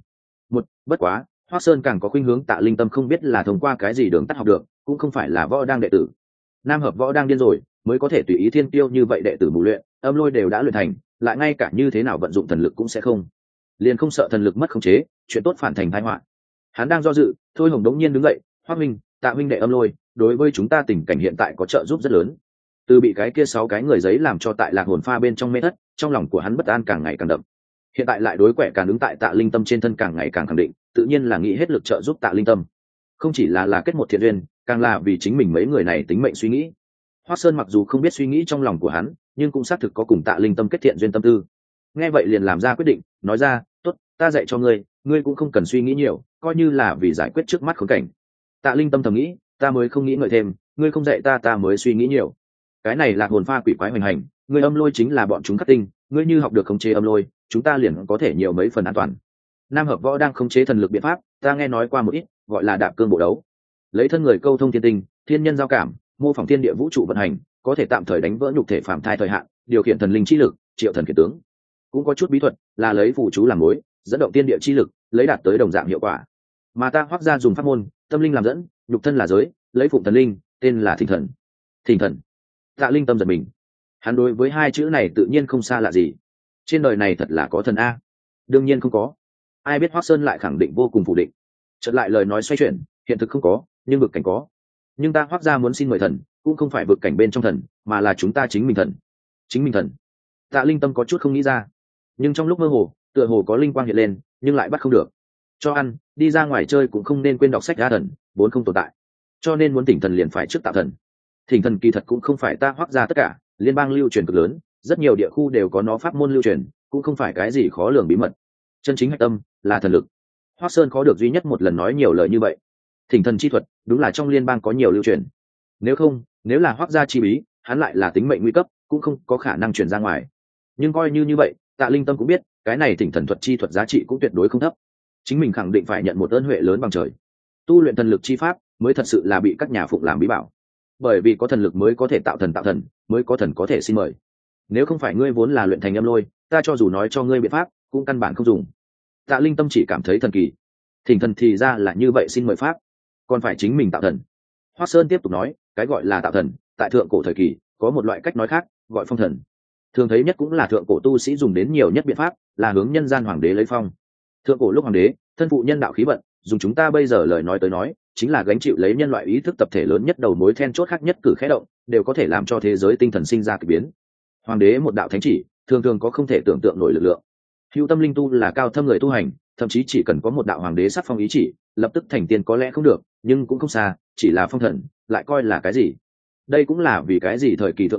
Bất quá, Hoắc Sơn càng có khuynh hướng Tạ Linh Tâm không biết là thông qua cái gì đường tắt học được, cũng không phải là võ đang đệ tử. Nam Hợp Võ đang điên rồi, mới có thể tùy ý thiên tiêu như vậy đệ tử bù luyện, âm lôi đều đã luyện thành, lại ngay cả như thế nào vận dụng thần lực cũng sẽ không. Liền không sợ thần lực mất khống chế, chuyện tốt phản thành tai họa. Hắn đang do dự, Thôi Hồng đống nhiên đứng dậy, Hoắc huynh, Tạ huynh đệ âm lôi, đối với chúng ta tình cảnh hiện tại có trợ giúp rất lớn. Từ bị cái kia 6 cái người giấy làm cho tại Lạc Hồn Pha bên trong mê thất, trong lòng của hắn bất an càng ngày càng đậm. Hiện tại lại đối quẻ càng ứng tại Tạ Linh Tâm trên thân càng ngày càng khẳng định, tự nhiên là nghĩ hết lực trợ giúp Tạ Linh Tâm. Không chỉ là kết một thiện duyên, càng là vì chính mình mấy người này tính mệnh suy nghĩ. Hoắc Sơn mặc dù không biết suy nghĩ trong lòng của hắn, nhưng cũng xác thực có cùng Tạ Linh Tâm kết thiện duyên tâm tư. Nghe vậy liền làm ra quyết định, nói ra, tốt, ta dạy cho ngươi, ngươi cũng không cần suy nghĩ nhiều, coi như là vì giải quyết trước mắt khốn cảnh. Tạ Linh Tâm thầm nghĩ, ta mới không nghĩ ngợi thêm, ngươi không dạy ta mới suy nghĩ nhiều. Cái này là hồn pha quỷ quái hoành hành, ngươi âm lôi chính là bọn chúng khắc tinh, ngươi như học được khống chế âm lôi, chúng ta liền có thể nhiều mấy phần an toàn. Nam Hợp Võ đang khống chế thần lực biện pháp, ta nghe nói qua một ít, gọi là đạp cương bộ đấu. Lấy thân người câu thông thiên tinh, thiên nhân giao cảm, mô phỏng thiên địa vũ trụ vận hành, có thể tạm thời đánh vỡ nhục thể phàm thai thời hạn, điều khiển thần linh chi lực, triệu thần khiển tướng. Cũng có chút bí thuật, là lấy phù chú làm mối, dẫn động thiên địa chi lực, lấy đạt tới đồng dạng hiệu quả. Mà ta Hoắc gia dùng pháp môn, tâm linh làm dẫn, nhục thân là giới, lấy phụng thần linh, tên là Thỉnh Thần. Thỉnh Thần. Tạ Linh Tâm giật mình. Hắn đối với hai chữ này tự nhiên không xa lạ gì. Trên đời này thật là có thần a? Đương nhiên không có. Ai biết Hoắc Sơn lại khẳng định vô cùng phủ định. Chợt lại lời nói xoay chuyển, hiện thực không có, nhưng vực cảnh có. Nhưng ta Hoắc gia muốn xin mời thần, cũng không phải vực cảnh bên trong thần, mà là chúng ta chính mình thần. Chính mình thần. Tạ Linh Tâm có chút không nghĩ ra, nhưng trong lúc mơ hồ, tựa hồ có linh quang hiện lên, nhưng lại bắt không được. Cho ăn, đi ra ngoài chơi cũng không nên quên đọc sách ra thần, vốn không tồn tại. Cho nên muốn thỉnh thần liền phải trước tạo thần. Thỉnh thần kỳ thật cũng không phải ta Hoắc gia tất cả, liên bang lưu truyền cực lớn, rất nhiều địa khu đều có nó pháp môn lưu truyền, cũng không phải cái gì khó lường bí mật. Chân chính hạch tâm là thần lực. Hoắc Sơn có được duy nhất một lần nói nhiều lời như vậy. Thỉnh thần chi thuật, đúng là trong liên bang có nhiều lưu truyền. Nếu là Hoắc gia chi bí, hắn lại là tính mệnh nguy cấp, cũng không có khả năng truyền ra ngoài. Nhưng coi như vậy, Tạ Linh Tâm cũng biết, cái này thỉnh thần thuật chi thuật giá trị cũng tuyệt đối không thấp. Chính mình khẳng định phải nhận một ơn huệ lớn bằng trời. Tu luyện thần lực chi pháp, mới thật sự là bị các nhà phụng làm bí bảo. Bởi vì có thần lực mới có thể tạo thần, mới có thần có thể xin mời. Nếu không phải ngươi vốn là luyện thành âm lôi, ta cho dù nói cho ngươi biện pháp, cũng căn bản không dùng. Tạ Linh Tâm chỉ cảm thấy thần kỳ. Thỉnh thần thì ra là như vậy xin mời pháp, còn phải chính mình tạo thần. Hoắc Sơn tiếp tục nói, cái gọi là tạo thần, tại thượng cổ thời kỳ, có một loại cách nói khác, gọi phong thần. Thường thấy nhất cũng là thượng cổ tu sĩ dùng đến nhiều nhất biện pháp, là hướng nhân gian hoàng đế lấy phong. Thượng cổ lúc hoàng đế, thân phụ nhân đạo khí vận, dùng chúng ta bây giờ lời nói tới nói, chính là gánh chịu lấy nhân loại ý thức tập thể lớn nhất đầu mối then chốt khác nhất cử khẽ động, đều có thể làm cho thế giới tinh thần sinh ra kỳ biến. Hoàng đế một đạo thánh chỉ, thường thường có không thể tưởng tượng nổi lực lượng. Hữu tâm linh tu là cao thâm người tu hành, thậm chí chỉ cần có một đạo hoàng đế sắc phong ý chỉ, lập tức thành tiên có lẽ không được, nhưng cũng không xa, chỉ là phong thần, lại coi là cái gì? Đây cũng là vì cái gì thời kỳ thượng cổ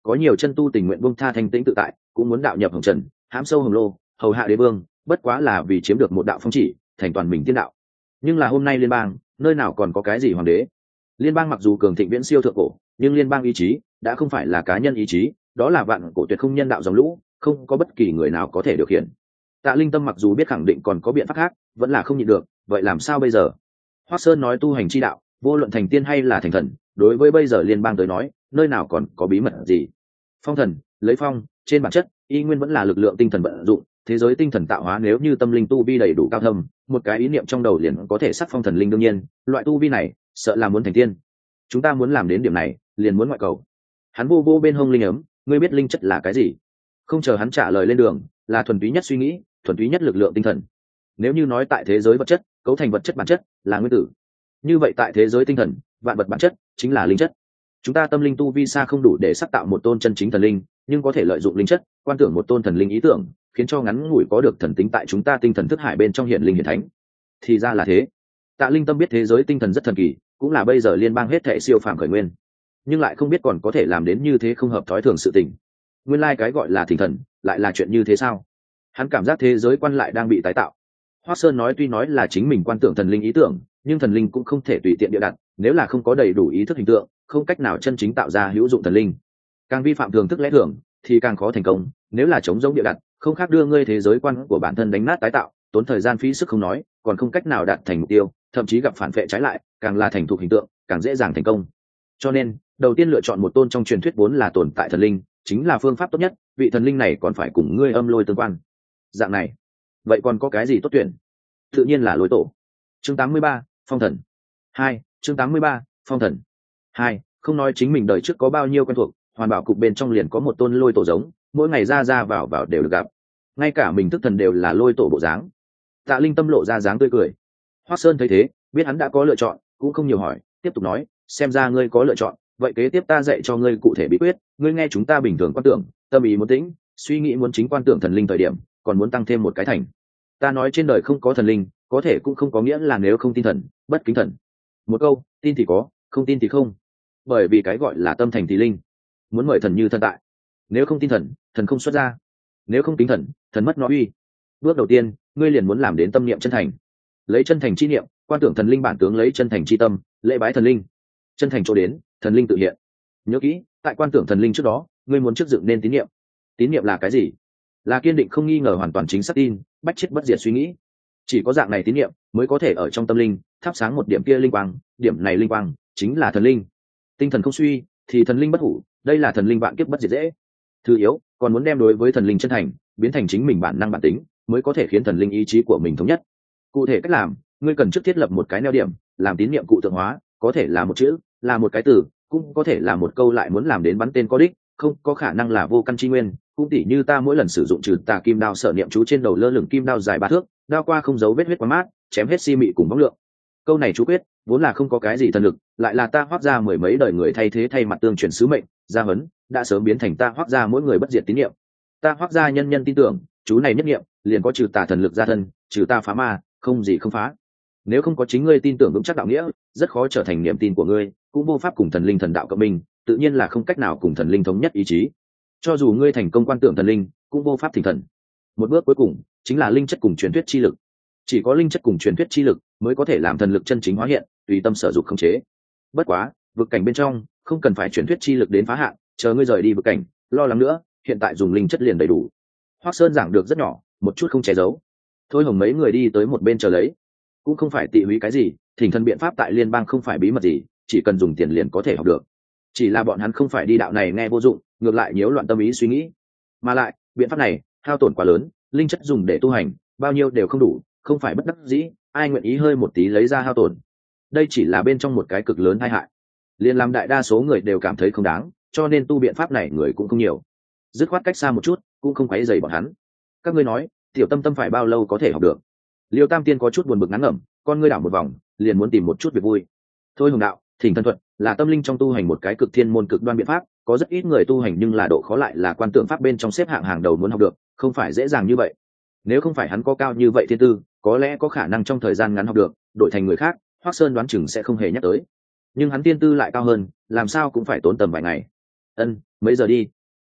có nhiều chân tu tình nguyện buông tha thanh tĩnh tự tại, cũng muốn đạo nhập hồng trần, hãm sâu hồng lô, hầu hạ đế vương, bất quá là vì chiếm được một đạo phong chỉ, thành toàn mình tiên đạo. Nhưng là hôm nay liên bang, nơi nào còn có cái gì hoàng đế? Liên bang mặc dù cường thịnh viễn siêu thượng cổ, nhưng liên bang ý chí đã không phải là cá nhân ý chí, đó là vạn cổ tuyệt không nhân đạo dòng lũ, không có bất kỳ người nào có thể điều khiển. Tạ Linh Tâm mặc dù biết khẳng định còn có biện pháp khác, vẫn là không nhịn được, vậy làm sao bây giờ? Hoắc Sơn nói tu hành chi đạo, vô luận thành tiên hay là thành thần, đối với bây giờ liên bang tới nói, nơi nào còn có bí mật gì? Phong thần, lấy phong, trên bản chất, y nguyên vẫn là lực lượng tinh thần vận dụng, thế giới tinh thần tạo hóa nếu như tâm linh tu vi đầy đủ cao thâm, một cái ý niệm trong đầu liền có thể sắc phong thần linh đương nhiên, loại tu vi này, sợ là muốn thành tiên. Chúng ta muốn làm đến điểm này, liền muốn ngoại cầu. Hắn vô vô bên hông linh ấm, ngươi biết linh chất là cái gì? Không chờ hắn trả lời lên đường, là thuần túy nhất suy nghĩ, thuần túy nhất lực lượng tinh thần. Nếu như nói tại thế giới vật chất, cấu thành vật chất bản chất là nguyên tử, như vậy tại thế giới tinh thần, vạn vật bản chất chính là linh chất. Chúng ta tâm linh tu vi xa không đủ để sắc tạo một tôn chân chính thần linh, nhưng có thể lợi dụng linh chất quan tưởng một tôn thần linh ý tưởng, khiến cho ngắn ngủi có được thần tính tại chúng ta tinh thần thức hải bên trong hiện linh hiện thánh. Thì ra là thế. Tạ Linh Tâm biết thế giới tinh thần rất thần kỳ, cũng là bây giờ liên bang hết thảy siêu phàm khởi nguyên, nhưng lại không biết còn có thể làm đến như thế không hợp thói thường sự tình. Nguyên lai cái gọi là thỉnh thần lại là chuyện như thế sao? Hắn cảm giác thế giới quan lại đang bị tái tạo. Hoắc Sơn nói tuy nói là chính mình quan tưởng thần linh ý tưởng, nhưng thần linh cũng không thể tùy tiện địa đặt, nếu là không có đầy đủ ý thức hình tượng, không cách nào chân chính tạo ra hữu dụng thần linh. Càng vi phạm thường thức lẽ thường, thì càng khó thành công. Nếu là chống giống địa đặt, không khác đưa ngươi thế giới quan của bản thân đánh nát tái tạo, tốn thời gian phí sức không nói, còn không cách nào đạt thành mục tiêu, thậm chí gặp phản vệ trái lại, càng là thành thục hình tượng, càng dễ dàng thành công. Cho nên, đầu tiên lựa chọn một tôn trong truyền thuyết vốn là tồn tại thần linh, chính là phương pháp tốt nhất. Vị thần linh này còn phải cùng ngươi âm lôi tương quan. Dạng này, vậy còn có cái gì tốt tuyển? Tự nhiên là lôi tổ. Chương 83, phong thần 2. Chương 83, phong thần 2. Không nói chính mình đời trước có bao nhiêu quen thuộc, hoàn bảo cục bên trong liền có một tôn lôi tổ giống, mỗi ngày ra ra vào vào đều được gặp, ngay cả mình thức thần đều là lôi tổ bộ dáng. Tạ Linh Tâm lộ ra dáng tươi cười. Hoắc Sơn thấy thế, biết hắn đã có lựa chọn, cũng không nhiều hỏi, tiếp tục nói, xem ra ngươi có lựa chọn, vậy kế tiếp ta dạy cho ngươi cụ thể bí quyết. Ngươi nghe chúng ta bình thường quan tưởng, tâm ý muốn tĩnh, suy nghĩ muốn chính quan tưởng thần linh thời điểm, còn muốn tăng thêm một cái thành. Ta nói trên đời không có thần linh, có thể cũng không có nghĩa là nếu không tin thần, bất kính thần. Một câu, tin thì có, không tin thì không. Bởi vì cái gọi là tâm thành thì linh. Muốn mời thần như thần tại. Nếu không tin thần, thần không xuất ra. Nếu không kính thần, thần mất nó uy. Bước đầu tiên, ngươi liền muốn làm đến tâm niệm chân thành. Lấy chân thành chi niệm, quan tưởng thần linh bản tướng, lấy chân thành chi tâm, lễ bái thần linh. Chân thành chỗ đến, thần linh tự hiện. Nhớ kỹ, tại quan tưởng thần linh trước đó, ngươi muốn trước dựng nên tín niệm. Tín niệm là cái gì? Là kiên định không nghi ngờ hoàn toàn chính xác tin, bách chết bất diệt suy nghĩ. Chỉ có dạng này tín niệm mới có thể ở trong tâm linh thắp sáng một điểm kia linh quang, điểm này linh quang chính là thần linh. Tinh thần không suy thì thần linh bất hủ, đây là thần linh vạn kiếp bất diệt dễ. Thứ yếu, còn muốn đem đối với thần linh chân thành biến thành chính mình bản năng bản tính, mới có thể khiến thần linh ý chí của mình thống nhất. Cụ thể cách làm, ngươi cần trước thiết lập một cái neo điểm, làm tín niệm cụ tượng hóa, có thể là một chữ, là một cái từ, cũng có thể là một câu, lại muốn làm đến bắn tên có đích, không có khả năng là vô căn chi nguyên. Cũng tỉ như ta mỗi lần sử dụng trừ tà kim đao sở niệm chú trên đầu lơ lửng kim đao dài 3 thước, đao qua không dấu vết huyết quá mát, chém hết si mị cùng bóng lượng. Câu này chú quyết vốn là không có cái gì thần lực, lại là ta Hoắc ra mười mấy đời người thay thế thay mặt tương truyền sứ mệnh gia huấn, đã sớm biến thành ta Hoắc ra mỗi người bất diệt tín niệm. Ta Hoắc ra nhân nhân tin tưởng, chú này nhất niệm liền có trừ tà thần lực gia thân, trừ ta phá ma, không gì không phá. Nếu không có chính ngươi tin tưởng vững chắc đạo nghĩa, rất khó trở thành niềm tin của ngươi, cũng vô pháp cùng thần linh thần đạo cộng minh, tự nhiên là không cách nào cùng thần linh thống nhất ý chí. Cho dù ngươi thành công quan tưởng thần linh, cũng vô pháp thỉnh thần. Một bước cuối cùng chính là linh chất cùng truyền thuyết chi lực. Chỉ có linh chất cùng truyền thuyết chi lực mới có thể làm thần lực chân chính hóa hiện, tùy tâm sở dục khống chế. Bất quá, vực cảnh bên trong không cần phải truyền thuyết chi lực đến phá hạn, chờ ngươi rời đi vực cảnh, lo lắng nữa, hiện tại dùng linh chất liền đầy đủ. Hoắc Sơn giảng được rất nhỏ, một chút không che giấu. Thôi Hồng mấy người đi tới một bên chờ lấy, cũng không phải tị húy cái gì, thỉnh thần biện pháp tại liên bang không phải bí mật gì, chỉ cần dùng tiền liền có thể học được. Chỉ là bọn hắn không phải đi đạo này nghe vô dụng, ngược lại nhiễu loạn tâm ý suy nghĩ. Mà lại, biện pháp này hao tổn quá lớn, linh chất dùng để tu hành, bao nhiêu đều không đủ, không phải bất đắc dĩ, ai nguyện ý hơi một tí lấy ra hao tổn. Đây chỉ là bên trong một cái cực lớn tai hại. Liên làm đại đa số người đều cảm thấy không đáng, cho nên tu biện pháp này người cũng không nhiều. Dứt khoát cách xa một chút, cũng không quấy rầy bọn hắn. Các ngươi nói, tiểu tâm tâm phải bao lâu có thể học được? Liêu Tam Tiên có chút buồn bực ngắn ngẩm, con ngươi đảo một vòng, liền muốn tìm một chút việc vui. Thôi Hồng đạo, thỉnh thần thuật là tâm linh trong tu hành một cái cực thiên môn cực đoan biện pháp, có rất ít người tu hành, nhưng là độ khó lại là quan tượng pháp bên trong xếp hạng hàng đầu, muốn học được không phải dễ dàng như vậy. Nếu không phải hắn có cao như vậy thiên tư, có lẽ có khả năng trong thời gian ngắn học được, đổi thành người khác, Hoắc Sơn đoán chừng sẽ không hề nhắc tới. Nhưng hắn thiên tư lại cao hơn, làm sao cũng phải tốn tầm vài ngày. Mấy giờ đi,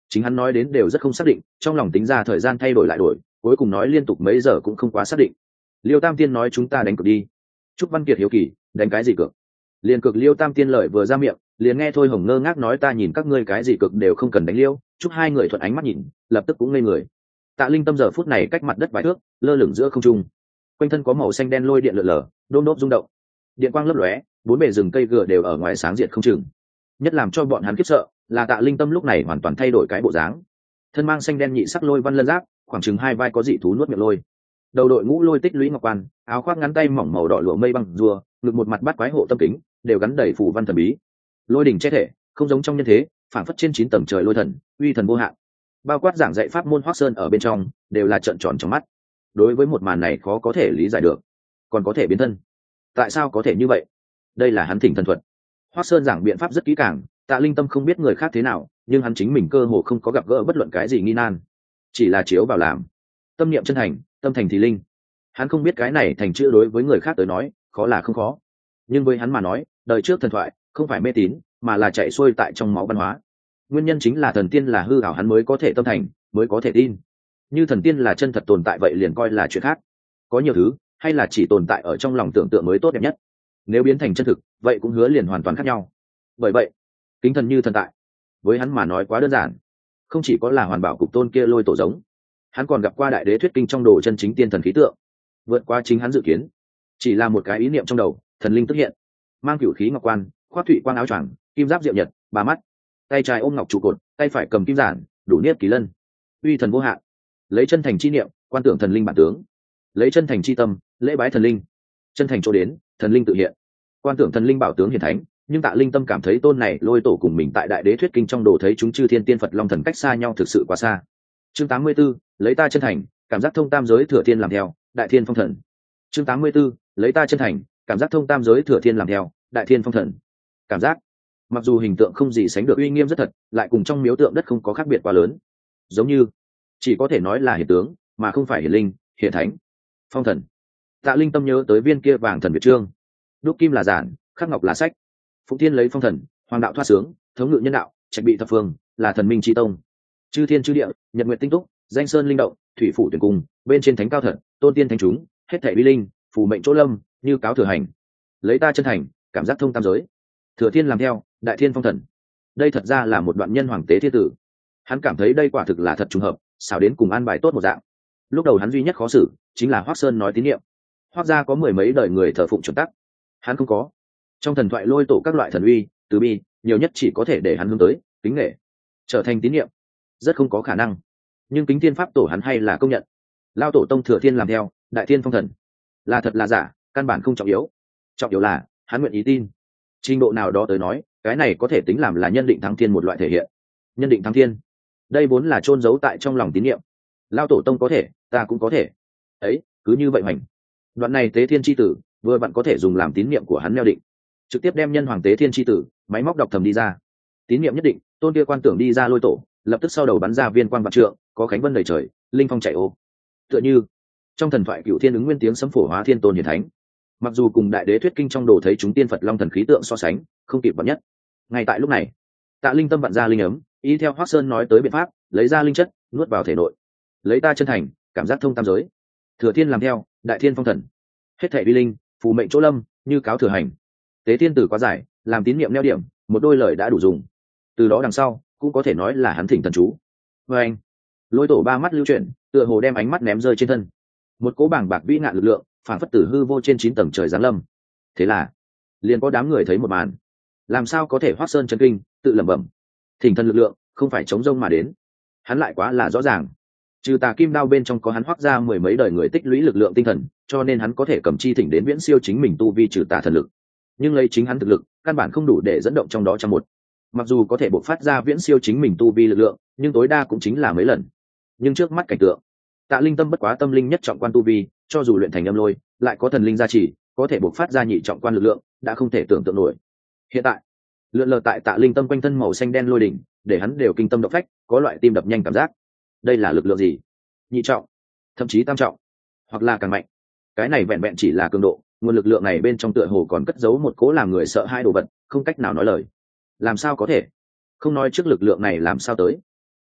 chính hắn nói đến đều rất không xác định, trong lòng tính ra thời gian thay đổi lại đổi, cuối cùng nói liên tục mấy giờ cũng không quá xác định. Liêu Tam Tiên nói chúng ta đánh cược đi. Trúc Văn Kiệt hiếu kỳ, đánh cái gì cược? Liền cược. Liêu Tam Tiên lời vừa ra miệng, liền nghe Thôi Hồng ngơ ngác nói ta nhìn các ngươi cái gì cược đều không cần đánh liêu. Chúc hai người thuận ánh mắt nhìn, lập tức cũng ngây người. Tạ Linh Tâm giờ phút này cách mặt đất vài thước, lơ lửng giữa không trung, quanh thân có màu xanh đen lôi điện lượn lờ, đôm đốp rung động, điện quang lấp lóe, bốn bề rừng cây gừa đều ở ngoài sáng diệt không chừng. Nhất làm cho bọn hắn khiếp sợ là Tạ Linh Tâm lúc này hoàn toàn thay đổi cái bộ dáng, thân mang xanh đen nhị sắc lôi văn lân giáp, khoảng chừng hai vai có dị thú nuốt miệng lôi, đầu đội ngũ lôi tích lũy ngọc quan, áo khoác ngắn tay mỏng màu đỏ lụa mây băng rùa, ngực một mặt bắt quái hộ tâm kính, đều gắn đầy phù văn thần bí. Lôi đỉnh che thể, không giống trong nhân thế, phảng phất trên 9 tầng trời lôi thần, uy thần vô hạn. Bao quát giảng dạy pháp môn Hoắc Sơn ở bên trong, đều là trợn tròn trong mắt. Đối với một màn này khó có thể lý giải được, còn có thể biến thân. Tại sao có thể như vậy? Đây là hắn thỉnh thần thuật. Hoắc Sơn giảng biện pháp rất kỹ càng, Tạ Linh Tâm không biết người khác thế nào, nhưng hắn chính mình cơ hồ không có gặp gỡ bất luận cái gì nghi nan, chỉ là chiếu vào làm. Tâm niệm chân thành, tâm thành thì linh. Hắn không biết cái này thành chữ đối với người khác tới nói khó là không khó, nhưng với hắn mà nói, đời trước thần thoại không phải mê tín, mà là chạy xuôi tại trong máu văn hóa. Nguyên nhân chính là thần tiên là hư ảo, hắn mới có thể tâm thành, mới có thể tin. Như thần tiên là chân thật tồn tại vậy liền coi là chuyện khác. Có nhiều thứ hay là chỉ tồn tại ở trong lòng tưởng tượng mới tốt đẹp nhất. Nếu biến thành chân thực, vậy cũng hứa liền hoàn toàn khác nhau. Bởi vậy, kính thần như thần tại, với hắn mà nói quá đơn giản. Không chỉ có là hoàn bảo cục tôn kia lôi tổ giống, hắn còn gặp qua đại đế thuyết kinh trong đồ chân chính tiên thần khí tượng, vượt qua chính hắn dự kiến. Chỉ là một cái ý niệm trong đầu, thần linh tức hiện, mang cửu khí ngọc quan, khoác thụy quan áo choàng, kim giáp diệu nhật, ba mắt, tay trái ôm ngọc trụ cột, tay phải cầm kim giản, đủ niết kỳ lân, uy thần vô hạn. Lấy chân thành chi niệm, quan tưởng thần linh bản tướng; lấy chân thành chi tâm, lễ bái thần linh. Chân thành chỗ đến, thần linh tự hiện. Quan tưởng thần linh bảo tướng hiển thánh, nhưng Tạ Linh Tâm cảm thấy tôn này lôi tổ cùng mình tại đại đế thuyết kinh trong đồ thấy chúng chư thiên tiên Phật long thần cách xa nhau thực sự quá xa. Chương 84, lấy ta chân thành, cảm giác thông tam giới thừa thiên làm theo, đại thiên phong thần. Chương 84, lấy ta chân thành, cảm giác thông tam giới thừa thiên làm theo, đại thiên phong thần. Cảm giác, mặc dù hình tượng không gì sánh được uy nghiêm rất thật, lại cùng trong miếu tượng đất không có khác biệt quá lớn. Giống như chỉ có thể nói là hiện tướng, mà không phải hiển linh, hiện thánh, phong thần. Tạ Linh Tâm nhớ tới viên kia vàng thần việt trương, đúc kim là giản, khắc ngọc là sách. Phụng Thiên lấy phong thần, hoàng đạo thoát sướng, thống ngự nhân đạo, trạch bị thập phương, là thần minh chi tông. Chư thiên chư địa, nhật nguyện tinh túc, danh sơn linh động, thủy phủ tuyển cung, bên trên thánh cao thật, tôn tiên thánh chúng, hết thảy uy linh, phù mệnh chỗ lâm, như cáo thừa hành. Lấy ta chân thành, cảm giác thông tam giới, thừa thiên làm theo, đại thiên phong thần. Đây thật ra là một đoạn nhân hoàng tế thiên tử. Hắn cảm thấy đây quả thực là thật trùng hợp, xảo đến cùng an bài tốt một dạng. Lúc đầu hắn duy nhất khó xử chính là Hoắc Sơn nói tín niệm. Hoắc gia có mười mấy đời người thờ phụng chuẩn tắc, hắn không có. Trong thần thoại lôi tổ các loại thần uy, từ bi, nhiều nhất chỉ có thể để hắn hướng tới kính nghệ, trở thành tín niệm, rất không có khả năng. Nhưng kính tiên pháp tổ hắn hay là công nhận. Lao tổ tông thừa thiên làm theo, đại thiên phong thần, là thật là giả căn bản không trọng yếu, trọng yếu là hắn nguyện ý tin. Trình độ nào đó tới nói, cái này có thể tính làm là nhân định thắng thiên một loại thể hiện. Nhân định thắng thiên, đây vốn là chôn giấu tại trong lòng tín niệm. Lao tổ tông có thể, ta cũng có thể, ấy cứ như vậy hoành. Đoạn này tế thiên chi tử vừa vặn có thể dùng làm tín niệm của hắn neo định, trực tiếp đem nhân hoàng tế thiên chi tử máy móc đọc thầm đi ra. Tín niệm nhất định, tôn kia quan tưởng đi ra lôi tổ, lập tức sau đầu bắn ra viên quang vạn trượng, có cánh vân đầy trời, linh phong chạy ô. Tựa như trong thần thoại cựu thiên ứng nguyên tiếng sấm phổ hóa thiên tôn hiển thánh. Mặc dù cùng đại đế thuyết kinh trong đồ thấy chúng tiên Phật long thần khí tượng so sánh không kịp bậc nhất. Ngay tại lúc này, Tạ Linh Tâm vặn ra linh ấm, ý theo Hoắc Sơn nói tới biện pháp, lấy ra linh chất nuốt vào thể nội. Lấy ta chân thành, cảm giác thông tam giới, thừa thiên làm theo, đại thiên phong thần. Hết thảy vi linh, phù mệnh chỗ lâm, như cáo thừa hành. Tế thiên tử quá giải, làm tín niệm neo điểm, một đôi lời đã đủ dùng. Từ đó đằng sau cũng có thể nói là hắn thỉnh thần chú. Và anh, lôi tổ ba mắt lưu chuyển, tựa hồ đem ánh mắt ném rơi trên thân. Một cỗ bảng bạc vĩ ngạn lực lượng phản phất tử hư vô trên 9 tầng trời giáng lâm. Thế là liền có đám người thấy một màn, làm sao có thể Hoắc Sơn chấn kinh, tự lẩm bẩm, thỉnh thần lực lượng không phải chống rông mà đến. Hắn lại quá là rõ ràng, trừ tà kim đao bên trong có hắn Hoắc ra mười mấy đời người tích lũy lực lượng tinh thần, cho nên hắn có thể cầm chi thỉnh đến viễn siêu chính mình tu vi trừ tà thần lực. Nhưng lấy chính hắn thực lực căn bản không đủ để dẫn động trong đó trăm một. Mặc dù có thể bộc phát ra viễn siêu chính mình tu vi lực lượng, nhưng tối đa cũng chính là mấy lần. Nhưng trước mắt cảnh tượng, Tạ Linh Tâm bất quá tâm linh nhất trọng quan tu vi, cho dù luyện thành âm lôi, lại có thần linh gia trì, có thể bộc phát ra nhị trọng quan lực lượng, đã không thể tưởng tượng nổi. Hiện tại, lượn lờ tại Tạ Linh Tâm quanh thân màu xanh đen lôi đỉnh, để hắn đều kinh tâm động phách, có loại tim đập nhanh cảm giác. Đây là lực lượng gì? Nhị trọng, thậm chí tam trọng, hoặc là càng mạnh. Cái này vẹn vẹn chỉ là cường độ, nguồn lực lượng này bên trong tựa hồ còn cất giấu một cố làm người sợ hai đồ vật, không cách nào nói lời. Làm sao có thể? Không nói trước lực lượng này làm sao tới.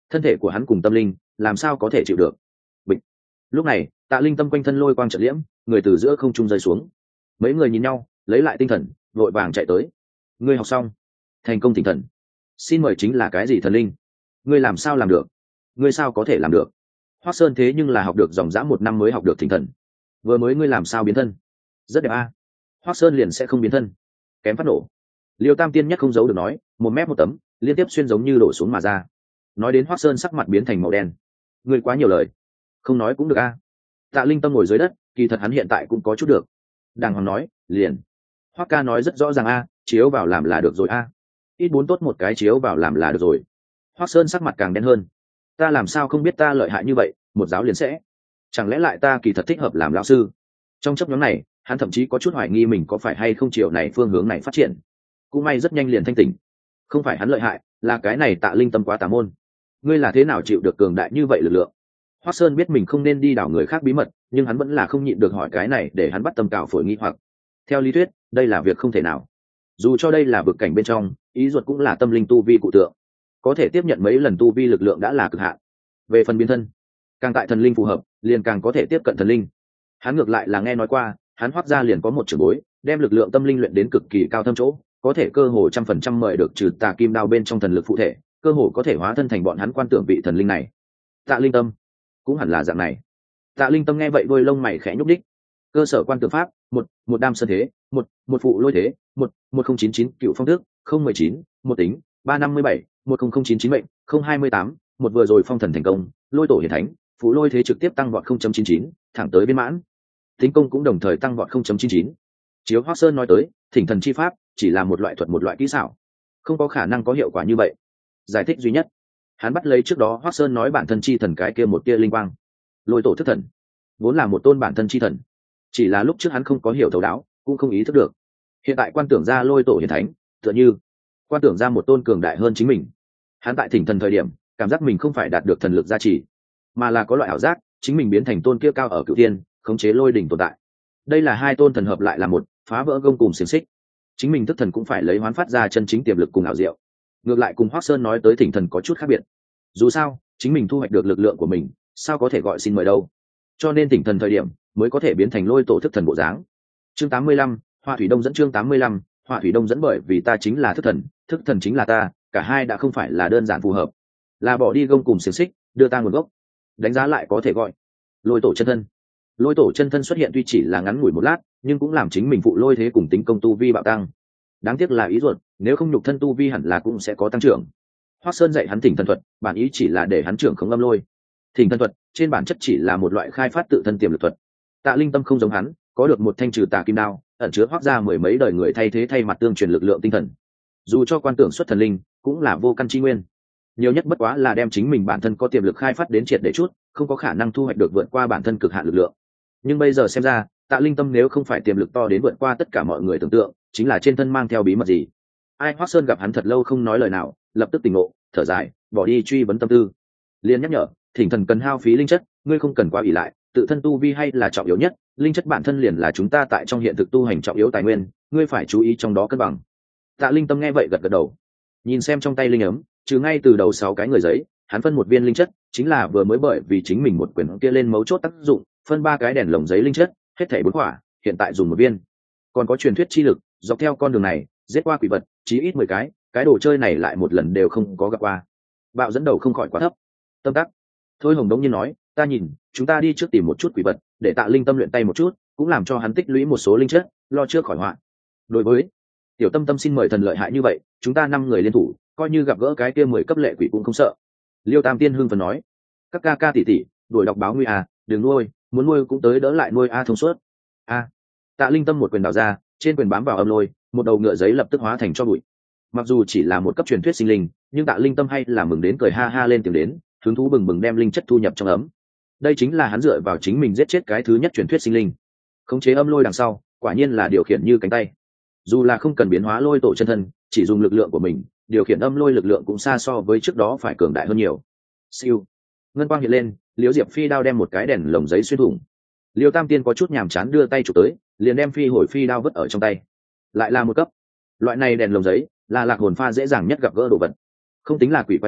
thân thể của hắn cùng tâm linh làm sao có thể chịu được. Bịch. Lúc này Tạ Linh Tâm quanh thân lôi quang trận liễm, người từ giữa không trung rơi xuống. Mấy người nhìn nhau lấy lại tinh thần, vội vàng chạy tới. Ngươi học xong, thành công thỉnh thần, xin mời chính là cái gì thần linh? Ngươi làm sao làm được? Ngươi sao có thể làm được? Hoắc Sơn thế nhưng là học được dòng dã 1 năm mới học được thỉnh thần, vừa mới ngươi làm sao biến thân? Rất đẹp a. Hoắc Sơn liền sẽ không biến thân, kém phát nổ. Liêu Tam Tiên nhất không giấu được nói, 1 mét 1 tấm, liên tiếp xuyên giống như đổ xuống mà ra. Nói đến Hoắc Sơn sắc mặt biến thành màu đen. Ngươi quá nhiều lời, không nói cũng được a. Tạ Linh Tâm ngồi dưới đất, kỳ thật hắn hiện tại cũng có chút được. Đàng hoàng nói, liền. Hoắc ca nói rất rõ ràng a, chiếu vào làm là được rồi a. Ít 4 tốt một cái chiếu vào làm là được rồi. Hoắc Sơn sắc mặt càng đen hơn. Ta làm sao không biết ta lợi hại như vậy, một giáo liền sẽ. Chẳng lẽ lại ta kỳ thật thích hợp làm lão sư? Trong chấp nhóm này, hắn thậm chí có chút hoài nghi mình có phải hay không chiều này phương hướng này phát triển. Cũng may rất nhanh liền thanh tỉnh. Không phải hắn lợi hại, là cái này Tạ Linh Tâm quá tà môn. Ngươi là thế nào chịu được cường đại như vậy lực lượng? Hoắc Sơn biết mình không nên đi đảo người khác bí mật, nhưng hắn vẫn là không nhịn được hỏi cái này để hắn bắt tâm cào phổi nghi hoặc. Theo lý thuyết, đây là việc không thể nào. Dù cho đây là vực cảnh bên trong, ý ruột cũng là tâm linh tu vi cụ tượng, có thể tiếp nhận mấy lần tu vi lực lượng đã là cực hạn. Về phần biến thân, càng tại thần linh phù hợp, liền càng có thể tiếp cận thần linh. Hắn ngược lại là nghe nói qua, hắn Hoắc gia liền có một trưởng bối, đem lực lượng tâm linh luyện đến cực kỳ cao thâm chỗ, có thể cơ hồ 100% mời được trừ tà kim đao bên trong thần lực phụ thể, cơ hồ có thể hóa thân thành bọn hắn quan tưởng vị thần linh này. Tạ Linh Tâm cũng hẳn là dạng này. Tạ Linh Tâm nghe vậy đôi lông mày khẽ nhúc đích. Cơ sở quan tưởng pháp, một đam sơn thế, một phụ lôi thế, 1099 cựu phong tước, 019, một tính, 357, 10099 mệnh, 028, một vừa rồi phong thần thành công, lôi tổ hiển thánh, phụ lôi thế trực tiếp tăng vọt 0.99, thẳng tới viên mãn. Tính công cũng đồng thời tăng vọt 0.99. Chiếu Hoắc Sơn nói tới, thỉnh thần chi pháp chỉ là một loại thuật, một loại kỹ xảo, không có khả năng có hiệu quả như vậy. Giải thích duy nhất, hắn bắt lấy trước đó Hoắc Sơn nói bản thân chi thần cái kia một tia linh quang. Lôi tổ thức thần vốn là một tôn bản thân chi thần, chỉ là lúc trước hắn không có hiểu thấu đáo, cũng không ý thức được. Hiện tại quan tưởng ra lôi tổ hiển thánh, tựa như quan tưởng ra một tôn cường đại hơn chính mình. Hắn tại thỉnh thần thời điểm, cảm giác mình không phải đạt được thần lực gia trì, mà là có loại ảo giác chính mình biến thành tôn kia cao ở cửu thiên, khống chế lôi đỉnh tồn tại. Đây là hai tôn thần hợp lại là một, phá vỡ gông cùng xiềng xích. Chính mình thức thần cũng phải lấy hoán phát ra chân chính tiềm lực cùng ảo diệu. Ngược lại cùng Hoắc Sơn nói tới thỉnh thần có chút khác biệt. Dù sao, chính mình thu hoạch được lực lượng của mình, sao có thể gọi xin mời đâu. Cho nên thỉnh thần thời điểm mới có thể biến thành lôi tổ thức thần bộ dáng. Chương 85, Hoa Thủy Đông dẫn. Chương 85, Hoa Thủy Đông dẫn. Bởi vì ta chính là thức thần chính là ta, cả hai đã không phải là đơn giản phù hợp, là bỏ đi gông cùng xiềng xích, đưa ta nguồn gốc. Đánh giá lại có thể gọi lôi tổ chân thân. Lôi tổ chân thân xuất hiện tuy chỉ là ngắn ngủi một lát, nhưng cũng làm chính mình phụ lôi thế cùng tính công tu vi bạo tăng. Đáng tiếc là ý ruột, nếu không nhục thân tu vi hẳn là cũng sẽ có tăng trưởng. Hoắc Sơn dạy hắn thỉnh thần thuật, bản ý chỉ là để hắn trưởng khống âm lôi. Thỉnh thần thuật trên bản chất chỉ là một loại khai phát tự thân tiềm lực thuật. Tạ Linh Tâm không giống hắn, có được một thanh trừ tà kim đao, ẩn chứa Hoắc gia mười mấy đời người thay thế thay mặt tương truyền lực lượng tinh thần. Dù cho quan tưởng xuất thần linh, cũng là vô căn chi nguyên. Nhiều nhất bất quá là đem chính mình bản thân có tiềm lực khai phát đến triệt để chút, không có khả năng thu hoạch được vượt qua bản thân cực hạn lực lượng. Nhưng bây giờ xem ra, Tạ Linh Tâm nếu không phải tiềm lực to đến vượt qua tất cả mọi người tưởng tượng, chính là trên thân mang theo bí mật gì. Ai Hoắc Sơn gặp hắn thật lâu không nói lời nào, lập tức tỉnh ngộ, thở dài, bỏ đi truy vấn tâm tư. Liên nhắc nhở, thỉnh thần cần hao phí linh chất, ngươi không cần quá ỷ lại, tự thân tu vi hay là trọng yếu nhất, linh chất bản thân liền là chúng ta tại trong hiện thực tu hành trọng yếu tài nguyên, ngươi phải chú ý trong đó cân bằng. Tạ Linh Tâm nghe vậy gật gật đầu, nhìn xem trong tay linh ấm, trừ ngay từ đầu 6 cái người giấy, hắn phân một viên linh chất, chính là vừa mới bởi vì chính mình một quyển kia lên mấu chốt tác dụng, phân 3 cái đèn lồng giấy linh chất, hết thảy 4 quả, hiện tại dùng 1 viên. Còn có truyền thuyết chi lực, dọc theo con đường này, giết qua quỷ vật, chí ít 10 cái đồ chơi này lại một lần đều không có gặp qua. Bạo dẫn đầu không khỏi quá thấp. Tâm tắc. Thôi Hồng đống nhiên nói, ta nhìn, chúng ta đi trước tìm một chút quỷ vật, để Tạ Linh Tâm luyện tay một chút, cũng làm cho hắn tích lũy một số linh chất, lo trước khỏi họa. Đối với Tiểu Tâm Tâm xin mời thần lợi hại như vậy, chúng ta 5 người liên thủ, coi như gặp gỡ cái kia 10 cấp lệ quỷ cũng không sợ. Liêu Tam Tiên hưng phấn nói, các ca ca tỷ tỷ, đuổi đọc báo nguy à, đừng nuôi, muốn nuôi cũng tới đỡ lại nuôi a thông suốt. A. Tạ Linh Tâm một quyền đào ra, trên quyền bám vào âm lôi, một đầu ngựa giấy lập tức hóa thành cho bụi. Mặc dù chỉ là một cấp truyền thuyết sinh linh, nhưng Tạ Linh Tâm hay là mừng đến cười ha ha lên tiếng đến, hứng thú bừng bừng đem linh chất thu nhập trong ấm. Đây chính là hắn dựa vào chính mình giết chết cái thứ nhất truyền thuyết sinh linh. Khống chế âm lôi đằng sau, quả nhiên là điều khiển như cánh tay. Dù là không cần biến hóa lôi tổ chân thân, chỉ dùng lực lượng của mình, điều khiển âm lôi lực lượng cũng xa so với trước đó phải cường đại hơn nhiều. Siêu. Ngân quang hiện lên, Liễu Diệp Phi đao đem một cái đèn lồng giấy xuyên thủng. Liêu Tam Tiên có chút nhàm chán đưa tay chụp tới, liền đem phi hồi phi đao vứt ở trong tay. Lại là một cấp. Loại này đèn lồng giấy là lạc hồn pha dễ dàng nhất gặp gỡ đồ vật. Không tính là quỷ quái gì,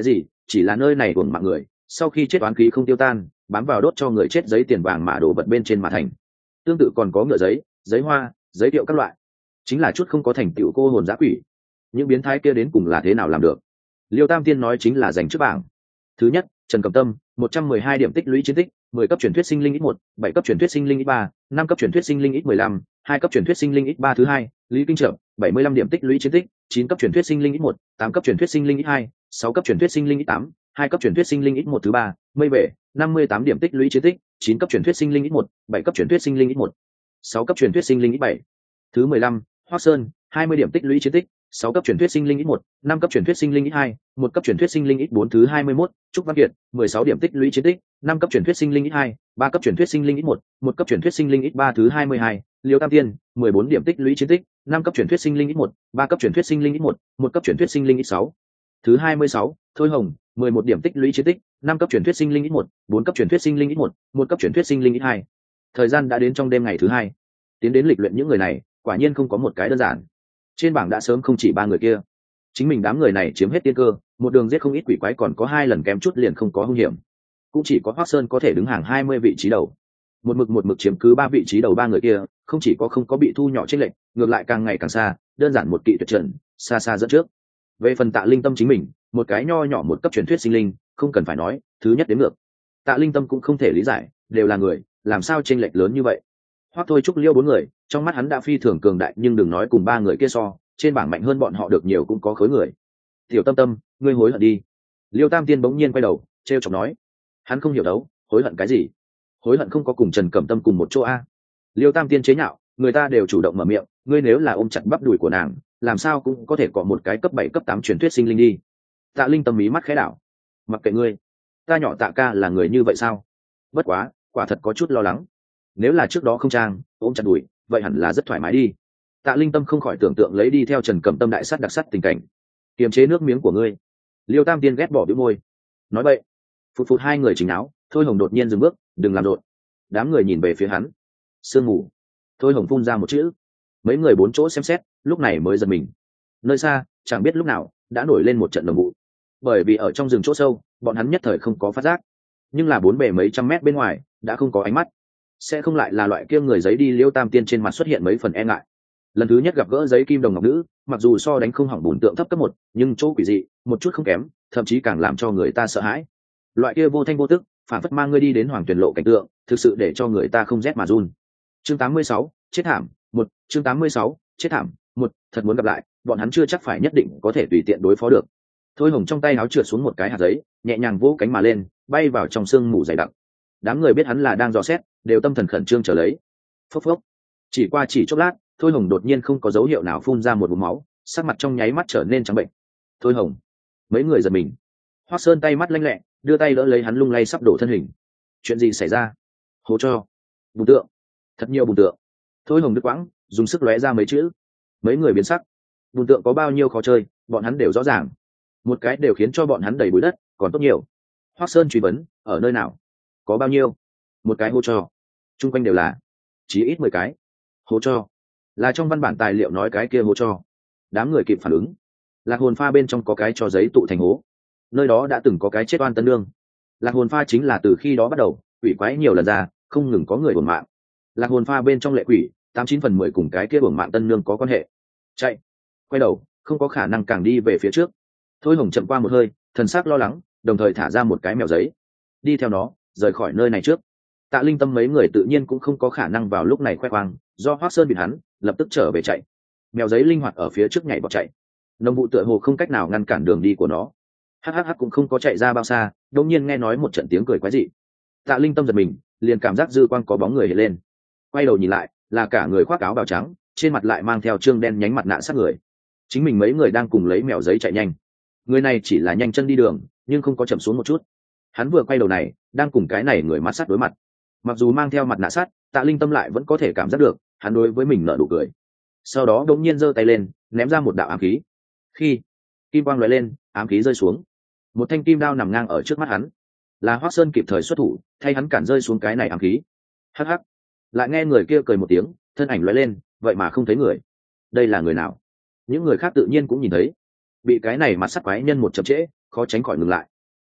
chỉ là nơi này uổng mạng người, sau khi chết oán khí không tiêu tan, bám vào đốt cho người chết giấy tiền vàng mà đổ vật bên trên mà thành. Tương tự còn có ngựa giấy, giấy hoa, giấy điệu các loại, chính là chút không có thành tựu cô hồn dã quỷ. Những biến thái kia đến cùng là thế nào làm được? Liêu Tam Tiên nói chính là giành trước bảng. Thứ nhất, Trần Cẩm Tâm, 112 điểm tích lũy chiến tích, 10 cấp truyền thuyết sinh linh x1, 7 cấp truyền thuyết sinh linh x3, 5 cấp truyền thuyết sinh linh x15, 2 cấp truyền thuyết sinh linh x3 thứ hai, Lý Kinh Trợ, 75 điểm tích lũy chiến tích, 9 cấp truyền thuyết sinh linh x1, 8 cấp truyền thuyết sinh linh x2, 6 cấp truyền thuyết sinh linh x8, 2 cấp truyền thuyết sinh linh x1 thứ ba, Mây Bể, 58 điểm tích lũy chiến tích, 9 cấp truyền thuyết sinh linh x1, 7 cấp truyền thuyết sinh linh x1, 6 cấp truyền thuyết sinh linh x7. Thứ 15, Hoắc Sơn, 20 điểm tích lũy chiến tích, 6 cấp truyền thuyết sinh linh x1, 5 cấp truyền thuyết sinh linh x2, 1 cấp truyền thuyết sinh linh x4 thứ 21, Trúc Văn Kiệt, 16 điểm tích lũy chiến tích, 5 cấp truyền thuyết sinh linh x2, 3 cấp truyền thuyết sinh linh x1, 1 cấp truyền thuyết sinh linh x3 thứ 22, Liêu Tam Tiên, 14 điểm tích lũy chiến tích, 5 cấp truyền thuyết sinh linh x1, 3 cấp truyền thuyết sinh linh x1, 1 cấp truyền thuyết sinh linh x6. Thứ 26, Thôi Hồng, 11 điểm tích lũy chiến tích, 5 cấp truyền thuyết sinh linh x1, 4 cấp truyền thuyết sinh linh x1, 1 cấp truyền thuyết sinh linh x2. Thời gian đã đến trong đêm ngày thứ hai. Tiến đến lịch luyện những người này, quả nhiên không có một cái đơn giản. Trên bảng đã sớm không chỉ ba người kia. Chính mình đám người này chiếm hết tiên cơ, một đường giết không ít quỷ quái, còn có 2 lần kém chút liền không có hung hiểm. Cũng chỉ có Hoắc Sơn có thể đứng hàng 20 vị trí đầu. Một mực chiếm cứ 3 vị trí đầu ba người kia, không chỉ có không có bị thu nhỏ chênh lệch, ngược lại càng ngày càng xa, đơn giản một kỵ tuyệt trần, xa xa dẫn trước. Về phần Tạ Linh Tâm chính mình, một cái nho nhỏ một cấp truyền thuyết sinh linh, không cần phải nói, thứ nhất đến ngược. Tạ Linh Tâm cũng không thể lý giải, đều là người, làm sao chênh lệch lớn như vậy? Hoắc Thôi Trúc Liêu 4 người, trong mắt hắn đã phi thường cường đại, nhưng đừng nói cùng 3 người kia so, trên bảng mạnh hơn bọn họ được nhiều cũng có khối người. Tiểu Tâm Tâm, ngươi hối hận đi. Liêu Tam Tiên bỗng nhiên quay đầu, trêu chọc nói. Hắn không hiểu đấu, hối hận cái gì? Hối hận không có cùng Trần Cẩm Tâm cùng một chỗ a. Liêu Tam Tiên chế nhạo, người ta đều chủ động mở miệng, ngươi nếu là ôm chặt bắp đùi của nàng, làm sao cũng có thể có một cái cấp 7 cấp 8 truyền thuyết sinh linh đi. Tạ Linh Tâm mí mắt khẽ đảo. Mặc kệ ngươi, ta nhỏ Tạ ca là người như vậy sao? Bất quá, quả thật có chút lo lắng. Nếu là trước đó không trang ôm chặt đùi, vậy hẳn là rất thoải mái đi. Tạ Linh Tâm không khỏi tưởng tượng lấy đi theo Trần Cẩm Tâm đại sắt đặc sắt tình cảnh. Kiềm chế nước miếng của ngươi. Liêu Tam Tiên ghét bỏ bĩu môi. Nói vậy, phụt 2 người chỉnh áo, Thôi Hồng đột nhiên dừng bước, đừng làm rộn. Đám người nhìn về phía hắn. Sương mù. Thôi Hồng phun ra một chữ. Mấy người 4 chỗ xem xét, lúc này mới giật mình. Nơi xa, chẳng biết lúc nào đã nổi lên một trận đồng vụ. Bởi vì ở trong rừng chỗ sâu, bọn hắn nhất thời không có phát giác, nhưng là 4 bề mấy trăm mét bên ngoài đã không có ánh mắt. Sẽ không lại là loại kia người giấy đi. Liêu Tam Tiên trên mặt xuất hiện mấy phần e ngại. Lần thứ nhất gặp gỡ giấy kim đồng ngọc nữ, mặc dù so đánh không hỏng bùn tượng thấp cấp 1, nhưng chỗ quỷ dị một chút không kém, thậm chí càng làm cho người ta sợ hãi. Loại kia vô thanh vô tức, phản phất mang ngươi đi đến hoàng tuyển lộ cảnh tượng, thực sự để cho người ta không rét mà run. Chương 86, chết thảm 1. Chương 86, chết thảm 1. Thật muốn gặp lại, bọn hắn chưa chắc phải nhất định có thể tùy tiện đối phó được. Thôi Hồng trong tay áo trượt xuống một cái hạt giấy, nhẹ nhàng vỗ cánh mà lên, bay vào trong sương mù dày đặc. Đám người biết hắn là đang dò xét, đều tâm thần khẩn trương chờ lấy. Phốc phốc. Chỉ qua chỉ chốc lát, Thôi Hồng đột nhiên không có dấu hiệu nào phun ra một búng máu, sắc mặt trong nháy mắt trở nên trắng bệnh. Thôi Hồng. Mấy người giật mình. Hoắc Sơn tay mắt lanh lẹ, đưa tay đỡ lấy hắn lung lay sắp đổ thân hình. Chuyện gì xảy ra? Hố cho. Bùn tượng. Thật nhiều bùn tượng. Thôi Hồng đứt quãng, dùng sức lóe ra mấy chữ. Mấy người biến sắc. Bùn tượng có bao nhiêu khó chơi, bọn hắn đều rõ ràng. Một cái đều khiến cho bọn hắn đầy bụi đất, còn tốt nhiều. Hoắc Sơn truy vấn, ở nơi nào? Có bao nhiêu? Một cái hố cho. Trung quanh đều là, chí ít 10 cái. Hố cho. Là trong văn bản tài liệu nói cái kia hố cho. Đám người kịp phản ứng. Lạc hồn pha bên trong có cái cho giấy tụ thành hố. Nơi đó đã từng có cái chết oan tân nương. Lạc hồn pha chính là từ khi đó bắt đầu, quỷ quái nhiều lần ra, không ngừng có người hồn mạng. Lạc hồn pha bên trong lệ quỷ, 89 phần 10 cùng cái kia hồn mạng tân nương có quan hệ. Chạy. Quay đầu, không có khả năng càng đi về phía trước. Thôi Hồng chậm qua một hơi, thần sắc lo lắng, đồng thời thả ra một cái mèo giấy. Đi theo nó, rời khỏi nơi này trước. Tạ Linh Tâm mấy người tự nhiên cũng không có khả năng vào lúc này khoe khoang, do Hoắc Sơn bị hắn lập tức trở về chạy. Mèo giấy linh hoạt ở phía trước nhảy bọt chạy. Nông vụ tựa hồ không cách nào ngăn cản đường đi của nó. Hắc cũng không có chạy ra bao xa, đột nhiên nghe nói một trận tiếng cười quái dị. Tạ Linh Tâm giật mình, liền cảm giác dư quang có bóng người hiện lên. Quay đầu nhìn lại, là cả người khoác áo bào trắng, trên mặt lại mang theo trương đen nhánh mặt nạ sát người. Chính mình mấy người đang cùng lấy mèo giấy chạy nhanh. Người này chỉ là nhanh chân đi đường, nhưng không có chậm xuống một chút. Hắn vừa quay đầu này, đang cùng cái này người mắt sát đối mặt. Mặc dù mang theo mặt nạ sát, Tạ Linh Tâm lại vẫn có thể cảm giác được hắn đối với mình nở nụ cười. Sau đó đột nhiên giơ tay lên, ném ra một đạo ám khí. Khi kim quang lóe lên, ám khí rơi xuống. Một thanh kim đao nằm ngang ở trước mắt hắn. Là Hoắc Sơn kịp thời xuất thủ, thay hắn cản rơi xuống cái này ám khí. Hắc. Lại nghe người kia cười một tiếng, thân ảnh lóe lên, vậy mà không thấy người. Đây là người nào? Những người khác tự nhiên cũng nhìn thấy. Bị cái này mặt sắt quái nhân một chậm trễ, khó tránh khỏi ngừng lại.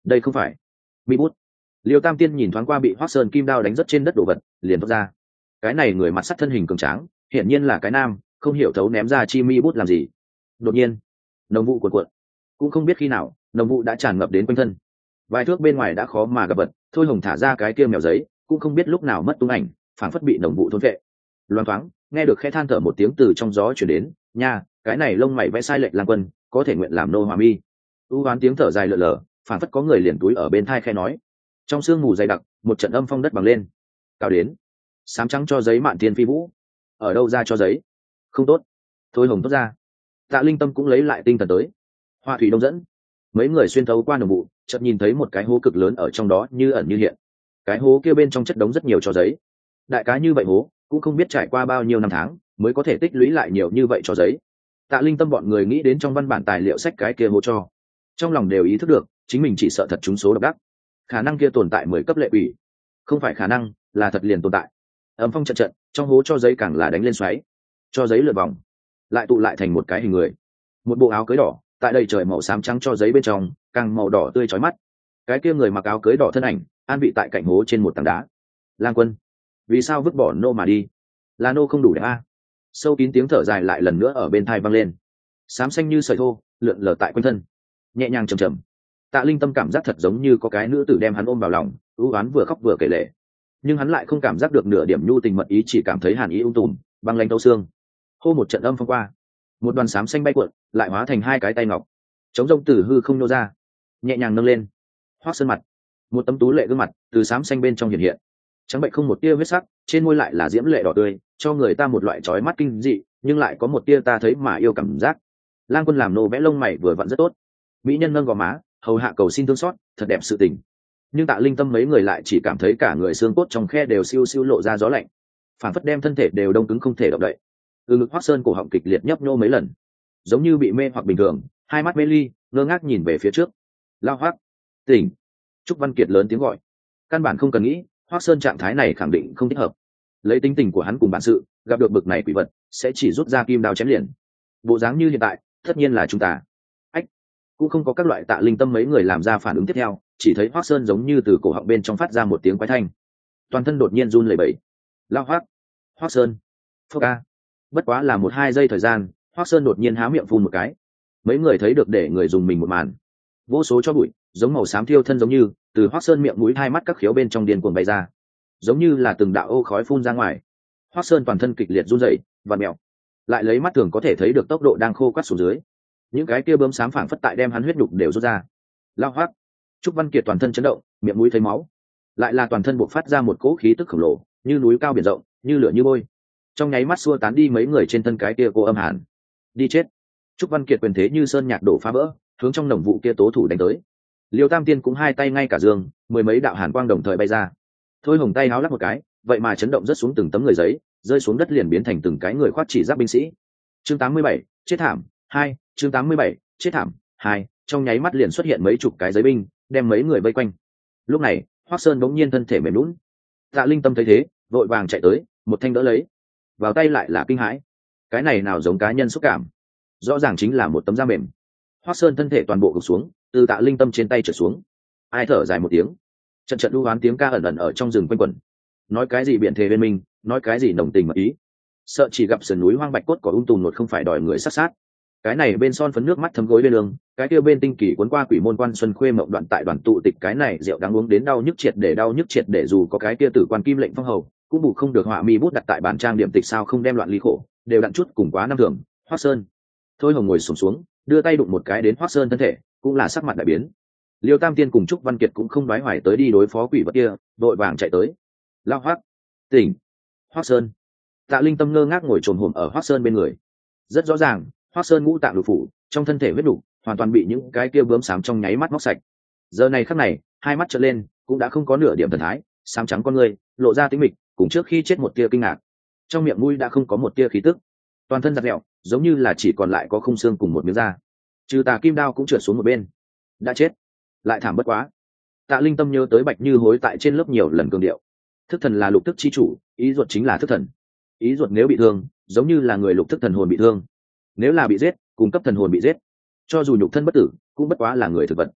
đây không phải mi bút. Liêu Tam Tiên nhìn thoáng qua bị Hoắc Sơn kim đao đánh rất trên đất đồ vật, liền thoát ra. Cái này người mặt sắt thân hình cường tráng, hiển nhiên là cái nam, không hiểu thấu ném ra chi mi bút làm gì. Đột nhiên, nồng vụ cuộn cuộn, cũng không biết khi nào, nồng vụ đã tràn ngập đến quanh thân. Vài thước bên ngoài đã khó mà gặp vật, Thôi Hồng thả ra cái kia mèo giấy, cũng không biết lúc nào mất tung ảnh, phảng phất bị nồng vụ thôn vệ. Loan thoáng, nghe được khẽ than thở một tiếng từ trong gió truyền đến, nha, cái này lông mày vẽ sai lệch Lang Quân, có thể nguyện làm nô hòa mi. U hoán tiếng thở dài lờ lờ, phảng phất có người liền túi ở bên thai khe nói. Trong sương mù dày đặc, một trận âm phong đất bằng lên. Cao đến, sám trắng cho giấy mạn tiên phi vũ. Ở đâu ra cho giấy? Không tốt. Thôi Hồng tốt ra. Tạ Linh Tâm cũng lấy lại tinh thần tới. Hoa thủy đông dẫn. Mấy người xuyên thấu qua nồng vụ, chợt nhìn thấy một cái hố cực lớn ở trong đó như ẩn như hiện. Cái hố kia bên trong chất đống rất nhiều cho giấy. Đại cá như vậy hố, cũng không biết trải qua bao nhiêu năm tháng mới có thể tích lũy lại nhiều như vậy cho giấy. Tạ Linh Tâm bọn người nghĩ đến trong văn bản tài liệu sách cái kia hố cho, trong lòng đều ý thức được chính mình chỉ sợ thật trúng số độc đắc. Khả năng kia tồn tại 10 cấp lệ quỷ, không phải khả năng, là thật liền tồn tại. Âm phong trận trận, trong hố cho giấy càng là đánh lên xoáy, cho giấy lượn vòng, lại tụ lại thành một cái hình người, một bộ áo cưới đỏ, tại đây trời màu xám trắng cho giấy bên trong càng màu đỏ tươi chói mắt. Cái kia người mặc áo cưới đỏ thân ảnh an vị tại cạnh hố trên một tảng đá. Lang Quân, vì sao vứt bỏ nô mà đi? Là nô không đủ đẹp a? Sâu kín tiếng thở dài lại lần nữa ở bên tai vang lên, xám xanh như sợi thô lượn lờ tại quanh thân, nhẹ nhàng trầm trầm. Tạ Linh Tâm cảm giác thật giống như có cái nữ tử đem hắn ôm vào lòng, ưu oán vừa khóc vừa kể lể, nhưng hắn lại không cảm giác được nửa điểm nhu tình mật ý, chỉ cảm thấy hàn ý tùm, băng lanh thấu xương. Hô một trận âm phong qua, một đoàn xám xanh bay cuộn, lại hóa thành hai cái tay ngọc, chống rông từ hư không nô ra, nhẹ nhàng nâng lên. Hoắc Sơn mặt, một tấm tú lệ gương mặt từ xám xanh bên trong hiện hiện, trắng bệnh không một tia huyết sắc, trên môi lại là diễm lệ đỏ tươi, cho người ta một loại chói mắt kinh dị, nhưng lại có một tia ta thấy mà yêu cảm giác. Lang Quân làm nô vẽ lông mày vừa vặn rất tốt, mỹ nhân nâng gò má, hầu hạ cầu xin thương xót, thật đẹp sự tình. Nhưng Tạ Linh Tâm mấy người lại chỉ cảm thấy cả người xương cốt trong khe đều siêu siêu lộ ra gió lạnh, phản phất đem thân thể đều đông cứng không thể động đậy. Từ ngực Hoắc Sơn cổ họng kịch liệt nhấp nhô mấy lần, giống như bị mê hoặc bình thường, hai mắt mê ly, ngơ ngác nhìn về phía trước. Lao Hoắc, tỉnh! Trúc Văn Kiệt lớn tiếng gọi. Căn bản không cần nghĩ, Hoắc Sơn trạng thái này khẳng định không thích hợp. Lấy tính tình của hắn cùng bản sự, gặp được bực này quỷ vật, sẽ chỉ rút ra kim đao chém liền. Bộ dáng như hiện tại, tất nhiên là chúng ta. Ách, cũng không có các loại Tạ Linh Tâm mấy người làm ra phản ứng tiếp theo, chỉ thấy Hoắc Sơn giống như từ cổ họng bên trong phát ra một tiếng quái thanh, toàn thân đột nhiên run lẩy bẩy. Lao Hoắc, Hoắc Sơn, phốc a. Bất quá là 1-2 giây thời gian, Hoắc Sơn đột nhiên há miệng phun một cái. Mấy người thấy được để người dùng mình một màn, vô số cho bụi giống màu xám thiêu thân giống như từ Hoắc Sơn miệng mũi hai mắt các khiếu bên trong điên cuồng bay ra, giống như là từng đạo ô khói phun ra ngoài. Hoắc Sơn toàn thân kịch liệt run rẩy, vặn mèo, lại lấy mắt thường có thể thấy được tốc độ đang khô quắt xuống dưới. Những cái kia bướm xám phảng phất tại đem hắn huyết nhục đều rút ra. Lao Hoắc, Trúc Văn Kiệt toàn thân chấn động, miệng mũi thấy máu, lại là toàn thân bộc phát ra một cỗ khí tức khổng lồ, như núi cao biển rộng, như lửa như bôi, trong nháy mắt xua tán đi mấy người trên thân cái kia cô âm hàn. Đi chết! Trúc Văn Kiệt quyền thế như sơn nhạc đổ phá vỡ, hướng trong nồng vụ kia tố thủ đánh tới. Liêu Tam Tiên cũng hai tay ngay cả giường, 10 mấy đạo hàn quang đồng thời bay ra. Thôi Hồng tay háo lắc một cái, vậy mà chấn động rất xuống từng tấm người giấy, rơi xuống đất liền biến thành từng cái người khoác chỉ giáp binh sĩ. Chương 87, chết thảm 2, chương 87, chết thảm 2, trong nháy mắt liền xuất hiện mấy chục cái giấy binh, đem mấy người vây quanh. Lúc này, Hoắc Sơn bỗng nhiên thân thể mềm nhũn. Tạ Linh Tâm thấy thế, vội vàng chạy tới, một thanh đỡ lấy. Vào tay lại là kinh hãi. Cái này nào giống cá nhân xúc cảm, rõ ràng chính là một tấm da mềm. Hoắc Sơn thân thể toàn bộ gục xuống, từ Tạ Linh Tâm trên tay trở xuống. Ai thở dài một tiếng, trận trận đu oán tiếng ca ẩn ẩn ở trong rừng quanh quẩn. Nói cái gì biện thề bên mình, nói cái gì nồng tình mật ý, sợ chỉ gặp sườn núi hoang bạch cốt có tùm nột không phải đòi người sát sát. Cái này bên son phấn nước mắt thấm gối bên đường, cái kia bên tinh kỳ cuốn qua quỷ môn quan xuân khuê mộng đoạn tại đoàn tụ tịch, cái này rượu đáng uống đến đau nhức triệt để dù có cái kia tử quan kim lệnh phong hầu cũng bù không được họa mi bút đặt tại bản trang điểm tịch, sao không đem loạn ly khổ đều đặn chút cùng quá năm thường. Hoắc Sơn. Thôi Hồng ngồi xổm xuống, đưa tay đụng một cái đến Hoắc Sơn thân thể, cũng là sắc mặt đại biến. Liêu Tam Tiên cùng Trúc Văn Kiệt cũng không đoái hoài tới đi đối phó quỷ vật kia, đội vàng chạy tới. Lao Hoắc, tỉnh! Hoắc Sơn. Tạ Linh Tâm ngơ ngác ngồi trồm hổm ở Hoắc Sơn bên người. Rất rõ ràng, Hoắc Sơn ngũ tạng lục phủ trong thân thể huyết đủ hoàn toàn bị những cái kia bướm xám trong nháy mắt móc sạch. Giờ này khắc này, hai mắt trợn lên, cũng đã không có nửa điểm thần thái, xám trắng con người lộ ra tĩnh mịch, cùng trước khi chết một tia kinh ngạc. Trong miệng mũi đã không có một tia khí tức, toàn thân giặt mẹo, giống như là chỉ còn lại có khung xương cùng một miếng da. Trừ Tà Kim Đao cũng trượt xuống một bên. Đã chết, lại thảm bất quá. Tạ Linh Tâm nhớ tới Bạch Như Hối tại trên lớp nhiều lần cường điệu, thức thần là lục thức chi chủ, ý ruột chính là thức thần. Ý ruột nếu bị thương, giống như là người lục thức thần hồn bị thương. Nếu là bị giết, cung cấp thần hồn bị giết, cho dù nhục thân bất tử cũng bất quá là người thực vật.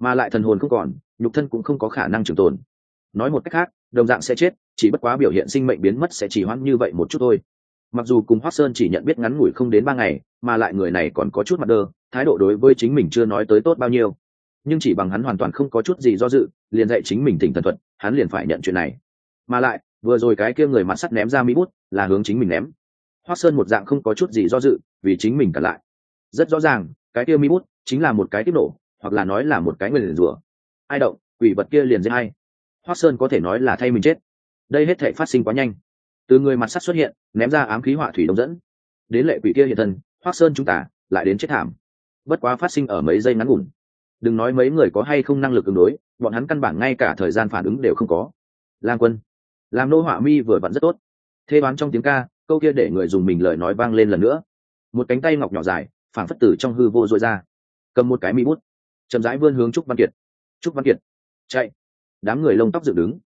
mà lại thần hồn không còn, nhục thân cũng không có khả năng trường tồn. Nói một cách khác, đồng dạng sẽ chết, chỉ bất quá biểu hiện sinh mệnh biến mất sẽ chỉ hoãn như vậy một chút thôi. Mặc dù cùng Hoắc Sơn chỉ nhận biết ngắn ngủi không đến 3 ngày, mà lại người này còn có chút mặt đơ, thái độ đối với chính mình chưa nói tới tốt bao nhiêu, nhưng chỉ bằng hắn hoàn toàn không có chút gì do dự, liền dạy chính mình thỉnh thần thuật, hắn liền phải nhận chuyện này. Mà lại vừa rồi cái kia người mặt sắt ném ra mỹ bút là hướng chính mình ném. Hoắc Sơn một dạng không có chút gì do dự, vì chính mình cả lại. Rất rõ ràng, cái kia mỹ bút chính là một cái tiếp nổ, hoặc là nói là một cái nguyền rủa. Ai động, quỷ vật kia liền giết hay. Hoắc Sơn có thể nói là thay mình chết. Đây hết thảy phát sinh quá nhanh. Từ người mặt sắt xuất hiện, ném ra ám khí họa thủy đông dẫn, đến lệ quỷ kia hiện thân, Hoắc Sơn chúng ta lại đến chết thảm. Bất quá phát sinh ở mấy giây ngắn ngủn. Đừng nói mấy người có hay không năng lực ứng đối, bọn hắn căn bản ngay cả thời gian phản ứng đều không có. Lang Quân, làm nô họa mi vừa vặn rất tốt. Thê đoán trong tiếng ca, câu kia để người dùng mình lời nói vang lên lần nữa. Một cánh tay ngọc nhỏ dài, phảng phất từ trong hư vô rối ra, cầm một cái mỹ bút, chậm rãi vươn hướng Trúc Văn Kiệt. Trúc Văn Kiệt, chạy! Đám người lông tóc dựng đứng.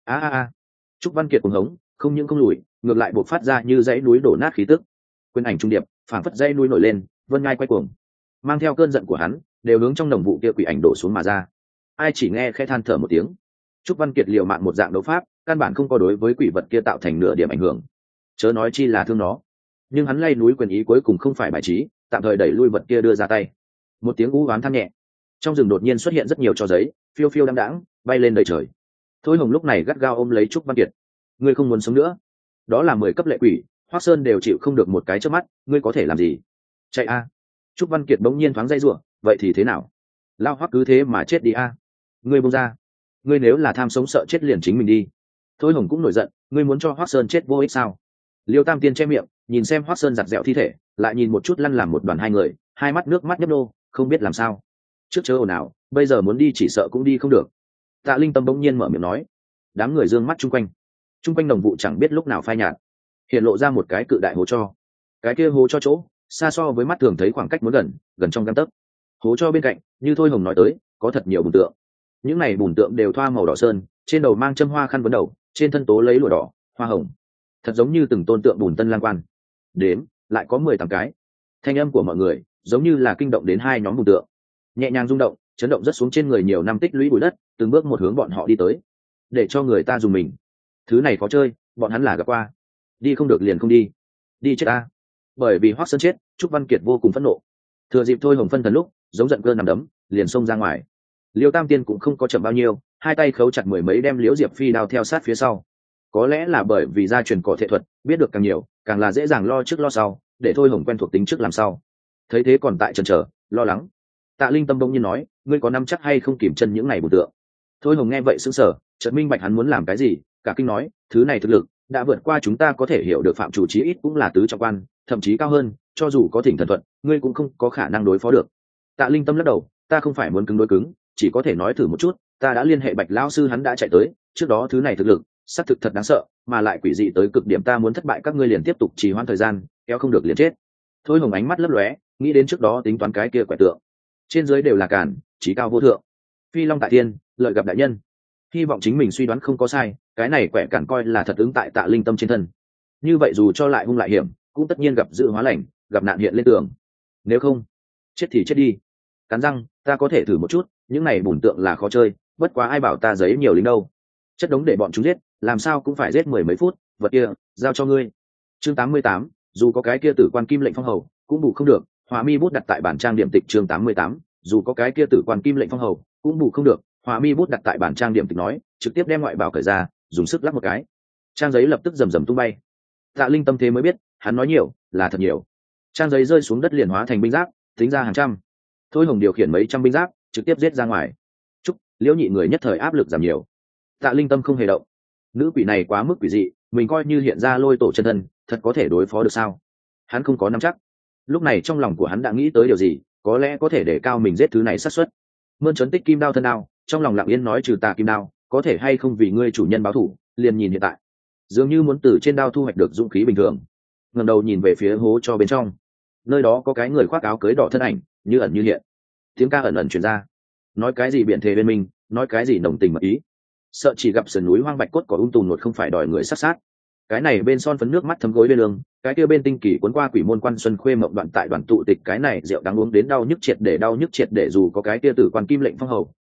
A! Trúc Văn Kiệt cuồng hống, không những không lùi, ngược lại buộc phát ra như dãy núi đổ nát khí tức. Quyền ảnh trung điệp, phảng phất dãy núi nổi lên, vân ngai quay cuồng, mang theo cơn giận của hắn, đều hướng trong đồng vụ kia quỷ ảnh đổ xuống mà ra. Ai chỉ nghe khẽ than thở một tiếng. Trúc Văn Kiệt liều mạng một dạng đấu pháp, căn bản không có đối với quỷ vật kia tạo thành nửa điểm ảnh hưởng, chớ nói chi là thương nó. Nhưng hắn lay núi quyền ý cuối cùng không phải bài trí, tạm thời đẩy lui vật kia đưa ra tay. Một tiếng u oán than nhẹ, trong rừng đột nhiên xuất hiện rất nhiều tro giấy, phiêu phiêu đãng đãng bay lên đầy trời. Thôi Hồng lúc này gắt gao ôm lấy Trúc Văn Kiệt. Ngươi không muốn sống nữa, đó là 10 cấp lệ quỷ, Hoắc Sơn đều chịu không được một cái chớp mắt, ngươi có thể làm gì? Chạy a! Trúc Văn Kiệt bỗng nhiên thoáng dây rủa, vậy thì thế nào? Lao Hoắc cứ thế mà chết đi a! Ngươi buông ra, ngươi nếu là tham sống sợ chết liền chính mình đi. Thôi Hồng cũng nổi giận, ngươi muốn cho Hoắc Sơn chết vô ích sao? Liêu Tam Tiên che miệng, nhìn xem Hoắc Sơn giặt dẹo thi thể, lại nhìn một chút lăn làm một đoàn hai người, hai mắt nước mắt nhấp nô, không biết làm sao. Trước chớ ồn ào, bây giờ muốn đi chỉ sợ cũng đi không được. Tạ Linh Tâm bỗng nhiên mở miệng nói. Đám người dương mắt chung quanh đồng vụ chẳng biết lúc nào phai nhạt, hiện lộ ra một cái cự đại hố cho. Cái kia hố cho chỗ xa so với mắt thường thấy khoảng cách muốn gần trong gang tấc. Hố cho bên cạnh, như Thôi Hồng nói tới, có thật nhiều bùn tượng. Những này bùn tượng đều thoa màu đỏ sơn, trên đầu mang châm hoa khăn vấn đầu, trên thân tố lấy lụa đỏ, hoa hồng, thật giống như từng tôn tượng bùn tân lang quan. Đếm lại có 18 cái. Thanh âm của mọi người giống như là kinh động đến hai nhóm bùn tượng, nhẹ nhàng rung động, chấn động rất xuống trên người nhiều năm tích lũy bụi đất, từng bước một hướng bọn họ đi tới, để cho người ta dùng mình. Thứ này khó chơi, bọn hắn là gặp qua, đi không được liền không đi, đi chết ta. Bởi vì Hoắc Sơn chết, Trúc Văn Kiệt vô cùng phẫn nộ, thừa dịp Thôi Hồng phân thần lúc giống giận cơn nằm đấm, liền xông ra ngoài. Liêu Tam Tiên cũng không có chậm bao nhiêu, hai tay khấu chặt mười mấy đem Liễu Diệp Phi đao theo sát phía sau. Có lẽ là bởi vì gia truyền cỏ thể thuật, biết được càng nhiều càng là dễ dàng lo trước lo sau, để Thôi Hồng quen thuộc tính trước làm sau. Thấy thế còn tại chần chờ lo lắng, Tạ Linh Tâm đông nhiên nói, ngươi có nắm chắc hay không kìm chân những này bùn tượng? Thôi Hồng nghe vậy sững sờ, chợt minh bạch hắn muốn làm cái gì, cả kinh nói, thứ này thực lực đã vượt qua chúng ta có thể hiểu được, phạm chủ chí ít cũng là tứ trọng quan, thậm chí cao hơn, cho dù có thỉnh thần thuật, ngươi cũng không có khả năng đối phó được. Tạ Linh Tâm lắc đầu, ta không phải muốn cứng đối cứng, chỉ có thể nói thử một chút, ta đã liên hệ Bạch lão sư, hắn đã chạy tới, trước đó thứ này thực lực xác thực thật đáng sợ, mà lại quỷ dị tới cực điểm, ta muốn thất bại các ngươi liền tiếp tục trì hoãn thời gian, kéo không được liền chết. Thôi Hồng ánh mắt lấp lóe, nghĩ đến trước đó tính toán cái kia quẻ tượng, trên dưới đều là cản, chí cao vô thượng, phi long tại thiên, lợi gặp đại nhân. Hy vọng chính mình suy đoán không có sai, cái này quẻ cản coi là thật ứng tại Tạ Linh Tâm trên thân. Như vậy dù cho lại hung lại hiểm, cũng tất nhiên gặp dự hóa lành, gặp nạn hiện lên tường. Nếu không, chết thì chết đi. Cắn răng, ta có thể thử một chút, những này bùn tượng là khó chơi, bất quá ai bảo ta giấy nhiều lính đâu. Chất đống để bọn chúng giết, làm sao cũng phải giết 10 mấy phút, vật kia, giao cho ngươi. Chương 88, dù có cái kia tử quan kim lệnh phong hầu, cũng bù không được. Hỏa mi bút đặt tại bản trang điểm tịch. Chương 88, dù có cái kia tử quan kim lệnh phong hầu, cũng bù không được. Hỏa mi bút đặt tại bản trang điểm tịch nói, trực tiếp đem ngoại bảo cởi ra, dùng sức lắc một cái, trang giấy lập tức rầm rầm tung bay. Tạ Linh Tâm thế mới biết, hắn nói nhiều là thật nhiều. Trang giấy rơi xuống đất liền hóa thành binh giáp, tính ra hàng trăm. Thôi Hồng điều khiển mấy trăm binh giáp, trực tiếp giết ra ngoài. Chúc Liễu Nhị người nhất thời áp lực giảm nhiều. Tạ Linh Tâm không hề động. Nữ quỷ này quá mức quỷ dị, mình coi như hiện ra lôi tổ chân thân, thật có thể đối phó được sao? Hắn không có nắm chắc. Lúc này trong lòng của hắn đã nghĩ tới điều gì, có lẽ có thể để cao mình giết thứ này xác suất. Mơn trớn tích kim đao thân đao, trong lòng lặng yên nói, trừ tà kim đao, có thể hay không vì ngươi chủ nhân báo thủ, liền nhìn hiện tại. Dường như muốn từ trên đao thu hoạch được dũng khí bình thường. Ngẩng đầu nhìn về phía hố cho bên trong, nơi đó có cái người khoác áo cưới đỏ thân ảnh, như ẩn như hiện. Tiếng ca ẩn ẩn truyền ra, nói cái gì biện thề bên mình, nói cái gì nồng tình mật ý. Sợ chỉ gặp sườn núi hoang bạch cốt cỏ tùn nột không phải đòi người sát sát. Cái này bên son phấn nước mắt thấm gối bên lương, cái kia bên tinh kỳ cuốn qua quỷ môn quan xuân khuê mộng đoạn tại đoàn tụ tịch, cái này rượu đáng uống đến đau nhức triệt để, đau nhức triệt để, dù có cái kia tử quan kim lệnh phong hầu,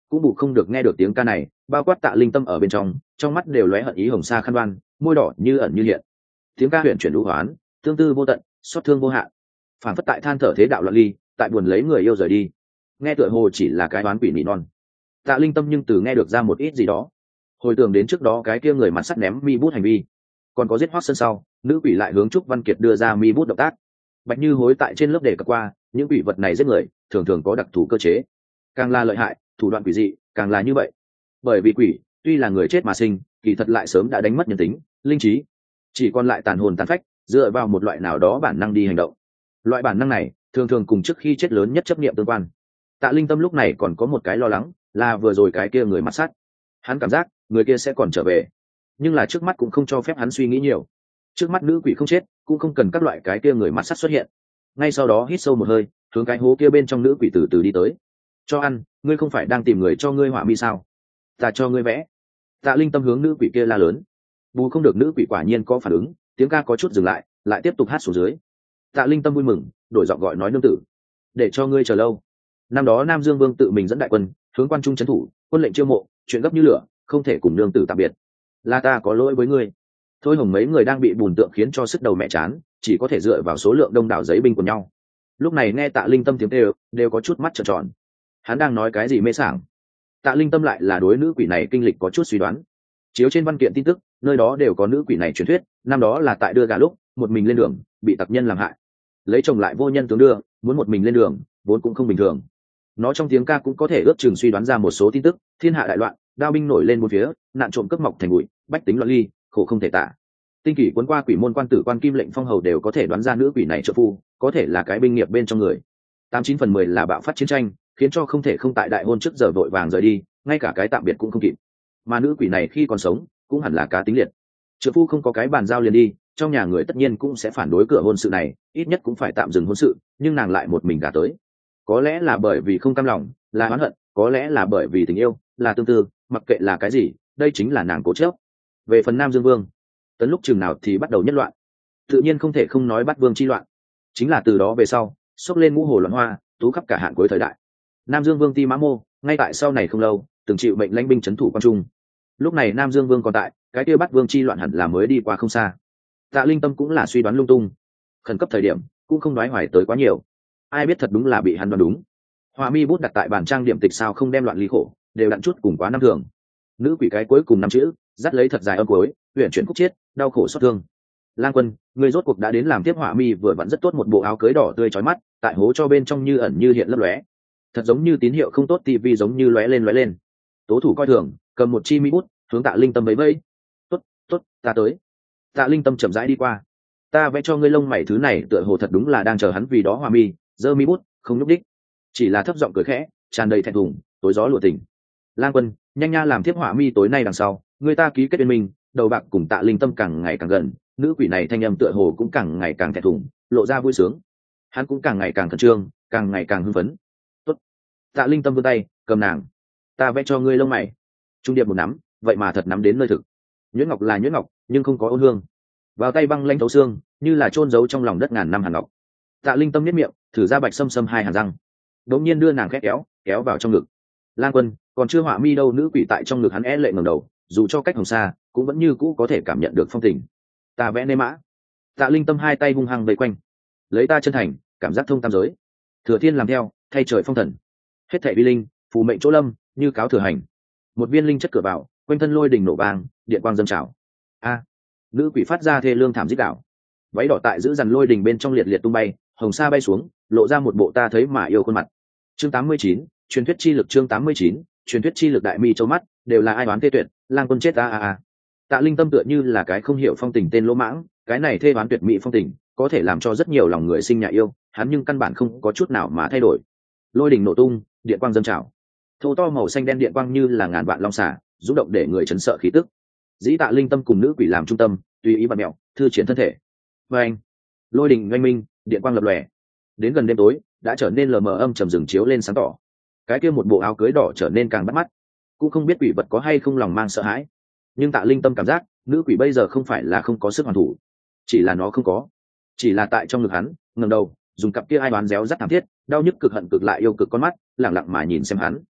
cũng bù không được nghe được tiếng ca này, bao quát Tạ Linh Tâm ở bên trong mắt đều lóe hận ý hồng sa khăn đoan, môi đỏ như ẩn như hiện. Tiếng ca huyền chuyển đũ hoán, tương tư vô tận, xót thương vô hạn, phản phất tại than thở thế đạo loạn ly, tại buồn lấy người yêu rời đi. Nghe tựa hồ chỉ là cái đoán quỷ nỉ non. Tạ Linh Tâm nhưng từ nghe được ra một ít gì đó, hồi tưởng đến trước đó cái kia người mặt sắt ném mi bút hành vi, còn có giết Hoắc Sơn sau, nữ quỷ lại hướng Trúc Văn Kiệt đưa ra mi bút động tác. Bạch Như Hối tại trên lớp đề cập qua, những quỷ vật này giết người thường thường có đặc thù cơ chế, càng là lợi hại, thủ đoạn quỷ dị càng là như vậy. Bởi vì quỷ tuy là người chết mà sinh, kỳ thật lại sớm đã đánh mất nhân tính, linh trí, chỉ còn lại tàn hồn tàn phách, dựa vào một loại nào đó bản năng đi hành động. Loại bản năng này thường thường cùng trước khi chết lớn nhất chấp niệm tương quan. Tạ Linh Tâm lúc này còn có một cái lo lắng, là vừa rồi cái kia người mặt sắt, hắn cảm giác người kia sẽ còn trở về, nhưng là trước mắt cũng không cho phép hắn suy nghĩ nhiều. Trước mắt nữ quỷ không chết, cũng không cần các loại cái kia người mặt sắt xuất hiện. Ngay sau đó hít sâu một hơi, hướng cái hố kia bên trong nữ quỷ từ từ đi tới. Cho ăn, ngươi không phải đang tìm người cho ngươi họa mi sao? Ta cho ngươi vẽ. Tạ Linh Tâm hướng nữ quỷ kia la lớn. Bù không được, nữ quỷ quả nhiên có phản ứng, tiếng ca có chút dừng lại, lại tiếp tục hát xuống dưới. Tạ Linh Tâm vui mừng, đổi giọng gọi nói nương tử, để cho ngươi chờ lâu. Năm đó Nam Dương Vương tự mình dẫn đại quân hướng quan trung trấn thủ, quân lệnh chiêu mộ, chuyện gấp như lửa, không thể cùng nương tử tạm biệt. Là ta có lỗi với ngươi. Thôi Hồng mấy người đang bị bùn tượng khiến cho sức đầu mẹ chán, chỉ có thể dựa vào số lượng đông đảo giấy binh của nhau. Lúc này nghe Tạ Linh Tâm tiếng kêu, đều có chút mắt trợn tròn. Hắn đang nói cái gì mê sảng? Tạ Linh Tâm lại là đối nữ quỷ này kinh lịch có chút suy đoán. Chiếu trên văn kiện tin tức, nơi đó đều có nữ quỷ này truyền thuyết, năm đó là tại đưa gà lúc, một mình lên đường, bị tặc nhân làm hại. Lấy chồng lại vô nhân tướng đưa, muốn một mình lên đường, vốn cũng không bình thường. Nó trong tiếng ca cũng có thể ước chừng suy đoán ra một số tin tức, thiên hạ đại loạn, đao binh nổi lên bốn phía, nạn trộm cướp mọc thành bụi, bách tính loạn ly, khổ không thể tả. Tinh kỷ cuốn qua quỷ môn quan tử quan kim lệnh phong hầu đều có thể đoán ra nữ quỷ này trợ phu, có thể là cái binh nghiệp bên trong người. 89/10 là bạo phát chiến tranh, khiến cho không thể không tại đại hôn trước giờ vội vàng rời đi, ngay cả cái tạm biệt cũng không kịp. Mà nữ quỷ này khi còn sống, cũng hẳn là cá tính liệt. Trợ phu không có cái bàn giao liền đi, trong nhà người tất nhiên cũng sẽ phản đối cửa hôn sự này, ít nhất cũng phải tạm dừng hôn sự, nhưng nàng lại một mình gả tới. Có lẽ là bởi vì không cam lòng, là oán hận, có lẽ là bởi vì tình yêu, là tương tư, mặc kệ là cái gì, đây chính là nàng cố chấp. Về phần Nam Dương Vương, tấn lúc chừng nào thì bắt đầu nhất loạn, tự nhiên không thể không nói bắt vương chi loạn. Chính là từ đó về sau, xốc lên ngũ hồ loạn hoa, tú khắp cả hạn cuối thời đại. Nam Dương Vương Ti Mã Mô, ngay tại sau này không lâu, từng chịu mệnh lãnh binh trấn thủ quan trung. Lúc này Nam Dương Vương còn tại, cái kia bắt vương chi loạn hẳn là mới đi qua không xa. Tạ Linh Tâm cũng là suy đoán lung tung, khẩn cấp thời điểm cũng không nói hoài tới quá nhiều. Ai biết thật đúng là bị hắn đoán đúng. Họa mi bút đặt tại bàn trang điểm tịch sao không đem loạn ly khổ, đều đặn chút cùng quá năm thường. Nữ quỷ cái cuối cùng năm chữ, dắt lấy thật dài âm cuối, uyển chuyển khúc chiết, đau khổ xót thương. Lang Quân, người rốt cuộc đã đến làm tiếp. Họa mi vừa vặn rất tốt một bộ áo cưới đỏ tươi chói mắt, tại hố cho bên trong như ẩn như hiện lấp lóe, thật giống như tín hiệu không tốt, tivi giống như lóe lên lóe lên. Tố thủ coi thường, cầm một chi mi bút, hướng Tạ Linh Tâm vẫy vẫy. Tốt, tốt, ta tới. Tạ Linh Tâm chậm rãi đi qua. Ta vẽ cho ngươi lông mày thứ này tựa hồ thật đúng là đang chờ hắn, vì đó Họa mi giơ mi bút, không nhúc đích, chỉ là thấp giọng cười khẽ, tràn đầy thẹn thùng, tối gió lụa tình. Lang Quân, nhanh nha làm tiếp. Họa mi tối nay đằng sau, người ta ký kết bên mình, đầu bạc cùng Tạ Linh Tâm càng ngày càng gần, nữ quỷ này thanh âm tựa hồ cũng càng ngày càng thẹn thùng, lộ ra vui sướng. Hắn cũng càng ngày càng khẩn trương, càng ngày càng hưng phấn. Tốt. Tạ Linh Tâm vươn tay cầm nàng. Ta vẽ cho ngươi lông mày. Trung điệp một nắm, vậy mà thật nắm đến nơi thực. Nhuyễn ngọc là nhuyễn ngọc, nhưng không có ôn hương. Vào tay băng lanh thấu xương, như là chôn giấu trong lòng đất ngàn năm hàn ngọc. Tạ Linh Tâm nhếch miệng, thử ra bạch sâm sâm hai hàn răng, đột nhiên đưa nàng khét kéo vào trong ngực. Lang Quân, còn chưa Họa mi đâu. Nữ quỷ tại trong ngực hắn lệ ngẩng đầu, dù cho cách hồng xa, cũng vẫn như cũ có thể cảm nhận được phong tình. Ta vẽ nê mã. Tạ Linh Tâm hai tay hung hăng vây quanh, lấy ta chân thành, cảm giác thông tam giới. Thừa thiên làm theo, thay trời phong thần. Hết thảy vi linh, phù mệnh chỗ lâm, như cáo thừa hành. Một viên linh chất cửa vào, quanh thân lôi đình nổ vang, điện quang dâng trào. A! Nữ quỷ phát ra thê lương thảm rít đảo. Váy đỏ tại giữ dằn lôi đình bên trong liệt liệt tung bay, hồng sa bay xuống, lộ ra một bộ ta thấy mà yêu khuôn mặt. Chương 89, truyền thuyết chi lực. Chương 89, truyền thuyết chi lực. Đại mi châu mắt đều là ai đoán tê tuyệt, Lang Quân chết a. Tạ Linh Tâm tựa như là cái không hiểu phong tình tên lỗ mãng, cái này thê đoán tuyệt mỹ phong tình, có thể làm cho rất nhiều lòng người sinh nhà yêu, hắn nhưng căn bản không có chút nào mà thay đổi. Lôi đình nổ tung, điện quang dâng trào, thô to màu xanh đen điện quang như là ngàn vạn long xả, rung động để người chấn sợ khí tức. Dĩ Tạ Linh Tâm cùng nữ quỷ làm trung tâm, tùy ý bật mẹo, thư triển thân thể. Và anh, lôi đình oanh minh, điện quang lập lòe. Đến gần đêm tối, đã trở nên lờ mờ, âm trầm rừng chiếu lên sáng tỏ. Cái kia một bộ áo cưới đỏ trở nên càng bắt mắt. Cũng không biết quỷ vật có hay không lòng mang sợ hãi, nhưng Tạ Linh Tâm cảm giác nữ quỷ bây giờ không phải là không có sức hoàn thủ, chỉ là nó không có, chỉ là tại trong ngực hắn ngẩng đầu, dùng cặp kia ai đoán réo rắt thảm thiết, đau nhức cực hận cực lại yêu cực con mắt lẳng lặng mà nhìn xem hắn.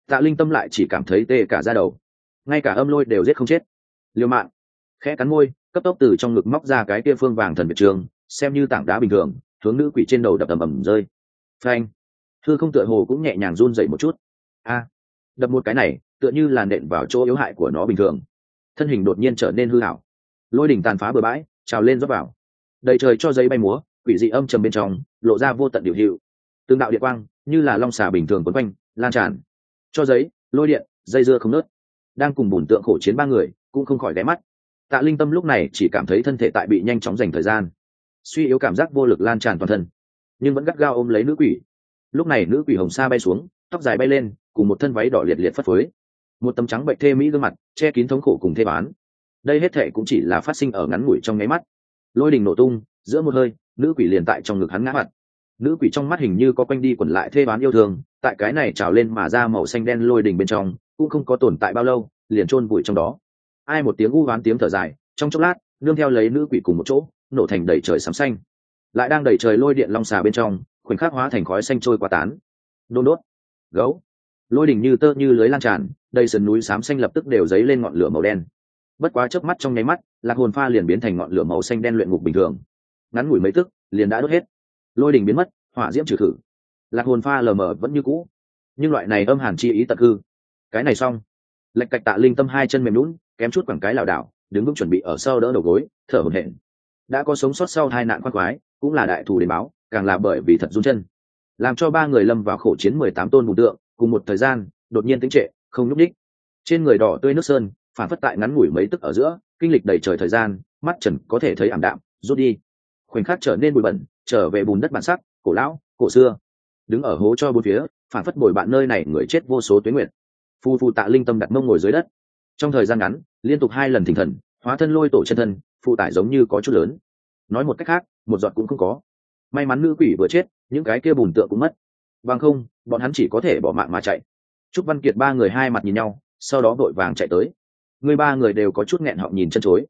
Tạ Linh Tâm lại chỉ cảm thấy tê cả da đầu, ngay cả Âm Lôi đều giết không chết. Liều mạng, khẽ cắn môi, cấp tốc từ trong ngực móc ra cái kia phương vàng thần biệt trường, xem như tảng đá bình thường, hướng nữ quỷ trên đầu đập ầm ầm rơi. Phanh, hư không tựa hồ cũng nhẹ nhàng run dậy một chút. A, đập một cái này, tựa như là nện vào chỗ yếu hại của nó bình thường. Thân hình đột nhiên trở nên hư ảo, lôi đỉnh tàn phá bừa bãi, trào lên rót vào, đầy trời cho giấy bay múa, quỷ dị âm trầm bên trong, lộ ra vô tận điều hiệu. Từng đạo điện quang như là long xà bình thường quấn quanh, lan tràn. Cho giấy, lôi điện, dây dưa không nớt. Đang cùng bùn tượng khổ chiến ba người, cũng không khỏi ghé mắt. Tạ Linh Tâm lúc này chỉ cảm thấy thân thể tại bị nhanh chóng dành thời gian, suy yếu cảm giác vô lực lan tràn toàn thân, nhưng vẫn gắt gao ôm lấy nữ quỷ. Lúc này nữ quỷ hồng sa bay xuống, tóc dài bay lên, cùng một thân váy đỏ liệt liệt phất phới, một tấm trắng bệnh thê mỹ gương mặt che kín thống khổ cùng thê bán. Đây hết thệ cũng chỉ là phát sinh ở ngắn ngủi trong nháy mắt. Lôi đình nổ tung, giữa một hơi, nữ quỷ liền tại trong ngực hắn ngã mặt. Nữ quỷ trong mắt hình như có quanh đi quẩn lại thê bán yêu thương, tại cái này trào lên mà ra màu xanh đen lôi đình bên trong, cũng không có tồn tại bao lâu, liền chôn vùi trong đó. Ai một tiếng u oán tiếng thở dài, trong chốc lát, nương theo lấy nữ quỷ cùng một chỗ, nổ thành đầy trời sấm xanh. Lại đang đầy trời lôi điện long xà bên trong, khoảnh khắc hóa thành khói xanh trôi qua tán. Đôn đốt, gấu, lôi đỉnh như tơ như lưới lan tràn, đầy sườn núi xám xanh lập tức đều dấy lên ngọn lửa màu đen. Bất quá chớp mắt trong nháy mắt, lạc hồn pha liền biến thành ngọn lửa màu xanh đen luyện ngục bình thường, ngắn ngủi mấy tức liền đã đốt hết. Lôi đỉnh biến mất, hỏa diễm trừ khử, lạc hồn pha lờ mờ vẫn như cũ, nhưng loại này âm hàn chi ý tật hư. Cái này xong, lệch cạch Tạ Linh Tâm hai chân mềm nhũn, kém chút quẳng cái lảo đảo, đứng vững chuẩn bị ở sau đỡ đầu gối, thở hổn hển. Đã có sống sót sau tai nạn khoan khoái, cũng là đại thù đến báo, càng là bởi vì thật run chân, làm cho ba người lâm vào khổ chiến 18 tôn bùn tượng, cùng một thời gian đột nhiên tĩnh trệ, không nhúc nhích. Trên người đỏ tươi nước sơn, phản phất tại ngắn ngủi mấy tức ở giữa, kinh lịch đầy trời thời gian, mắt trần có thể thấy ảm đạm, rút đi. Khoảnh khắc trở nên bụi bẩn, trở về bùn đất bản sắc, cổ lão, cổ xưa. Đứng ở hố cho bốn phía, phản phất bồi bạn nơi này người chết vô số tuế nguyệt. Phu phu Tạ Linh Tâm đặt mông ngồi dưới đất. Trong thời gian ngắn, liên tục 2 lần thỉnh thần, hóa thân lôi tổ chân thân, phụ tải giống như có chút lớn. Nói một cách khác, một giọt cũng không có. May mắn nữ quỷ vừa chết, những cái kia bùn tượng cũng mất. Bằng không, bọn hắn chỉ có thể bỏ mạng mà chạy. Trúc Văn Kiệt ba người hai mặt nhìn nhau, sau đó vội vàng chạy tới. Người ba người đều có chút nghẹn họng nhìn chân chối.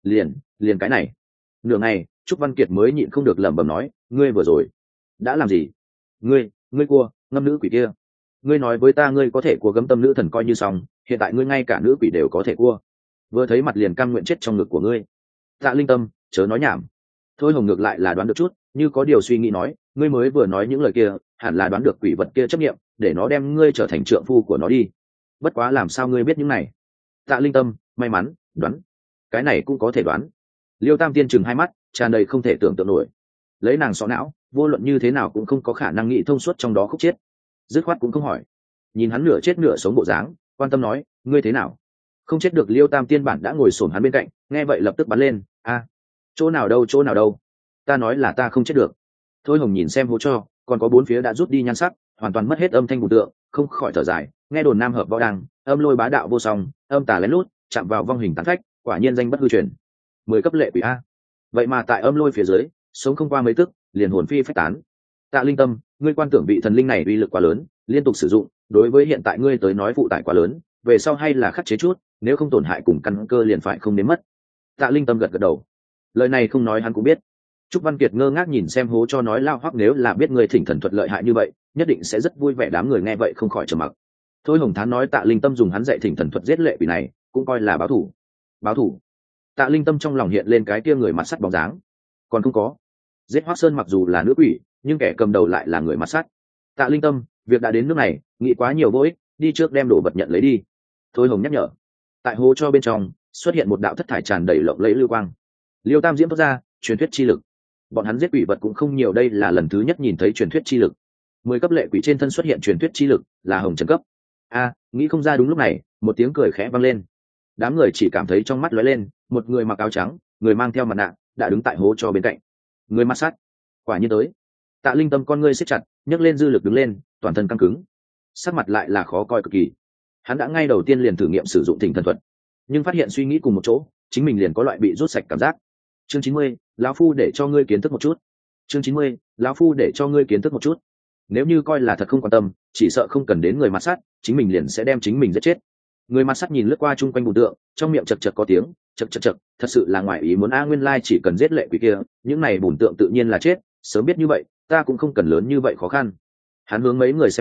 Liền cái này. Nửa ngày, Trúc Văn Kiệt mới nhịn không được lẩm bẩm nói, ngươi vừa rồi đã làm gì? Ngươi cua, ngâm nữ quỷ kia. Ngươi nói với ta ngươi có thể cua gấm tâm nữ thần coi như xong, hiện tại ngươi ngay cả nữ quỷ đều có thể cua. Vừa thấy mặt liền cam nguyện chết trong ngực của ngươi. Tạ Linh Tâm, chớ nói nhảm. Thôi Hồng ngược lại là đoán được chút, như có điều suy nghĩ nói, ngươi mới vừa nói những lời kia, hẳn là đoán được quỷ vật kia chấp nghiệm, để nó đem ngươi trở thành trượng phu của nó đi. Bất quá làm sao ngươi biết những này? Tạ Linh Tâm, may mắn, đoán. Cái này cũng có thể đoán. Liêu Tam Tiên chừng hai mắt, tràn đầy không thể tưởng tượng nổi. Lấy nàng xó não, vô luận như thế nào cũng không có khả năng nghĩ thông suốt trong đó khúc chết. Dứt khoát cũng không hỏi. Nhìn hắn nửa chết nửa sống bộ dáng, quan tâm nói, ngươi thế nào? Không chết được. Liêu Tam Tiên bản đã ngồi xổm hắn bên cạnh, nghe vậy lập tức bắn lên, a, chỗ nào đâu? Ta nói là ta không chết được. Thôi Hồng nhìn xem hố cho, còn có bốn phía đã rút đi nhan sắc, hoàn toàn mất hết âm thanh bùn tượng, không khỏi thở dài. Nghe đồn nam hợp võ đăng, âm lôi bá đạo vô song, âm tà lén lút, chạm vào vong hình tán phách, quả nhiên danh bất hư truyền. 10 cấp lệ quỷ a. Vậy mà tại âm lôi phía dưới, sống không qua mấy tức, liền hồn phi phách tán. Tạ Linh Tâm, ngươi quan tưởng vị thần linh này uy lực quá lớn, liên tục sử dụng, đối với hiện tại ngươi tới nói phụ tải quá lớn, về sau hay là khắc chế chút, nếu không tổn hại cùng căn cơ liền phải không đến mất. Tạ Linh Tâm gật gật đầu. Lời này không nói hắn cũng biết. Trúc Văn Kiệt ngơ ngác nhìn xem hố cho nói lao hoắc, nếu là biết ngươi thỉnh thần thuật lợi hại như vậy, nhất định sẽ rất vui vẻ. Đám người nghe vậy không khỏi trầm mặc. Thôi Hồng Thán nói Tạ Linh Tâm dùng hắn dạy thỉnh thần thuật giết lệ quỷ này, cũng coi là báo thủ. Tạ Linh Tâm trong lòng hiện lên cái kia người mặt sắt bóng dáng. Còn không có. Giết Hoắc Sơn mặc dù là nữ quỷ, nhưng kẻ cầm đầu lại là người mặt sắt. Tạ Linh Tâm, việc đã đến nước này, nghĩ quá nhiều vô ích, đi trước đem đồ vật nhận lấy đi. Thôi Hồng nhắc nhở. Tại hố cho bên trong xuất hiện một đạo thất thải tràn đầy lộng lẫy lưu quang. Liêu Tam Diễm thoát ra, truyền thuyết chi lực. Bọn hắn giết quỷ vật cũng không nhiều, đây là lần thứ nhất nhìn thấy truyền thuyết chi lực. 10 cấp lệ quỷ trên thân xuất hiện truyền thuyết chi lực, là hồng trần cấp. A, nghĩ không ra. Đúng lúc này, một tiếng cười khẽ vang lên. Đám người chỉ cảm thấy trong mắt lóe lên, một người mặc áo trắng, người mang theo mặt nạ, đã đứng tại hố cho bên cạnh. Người mắt sát, quả nhiên tới. Tạ Linh Tâm con ngươi siết chặt, nhấc lên dư lực đứng lên, toàn thân căng cứng, sắc mặt lại là khó coi cực kỳ. Hắn đã ngay đầu tiên liền thử nghiệm sử dụng thỉnh thần thuật, nhưng phát hiện suy nghĩ cùng một chỗ, chính mình liền có loại bị rút sạch cảm giác. Chương 90, lão phu để cho ngươi kiến thức một chút. Chương 90, lão phu để cho ngươi kiến thức một chút. Nếu như coi là thật không quan tâm, chỉ sợ không cần đến người mặt sắt, chính mình liền sẽ đem chính mình giết chết. Người mặt sắt nhìn lướt qua chung quanh bùn tượng, trong miệng chật chật có tiếng, chật, thật sự là ngoài ý muốn. Nguyên lai chỉ cần giết lệ quỷ kia, những này bùn tượng tự nhiên là chết, sớm biết như vậy, ta cũng không cần lớn như vậy khó khăn. Hắn hướng mấy người xem ra,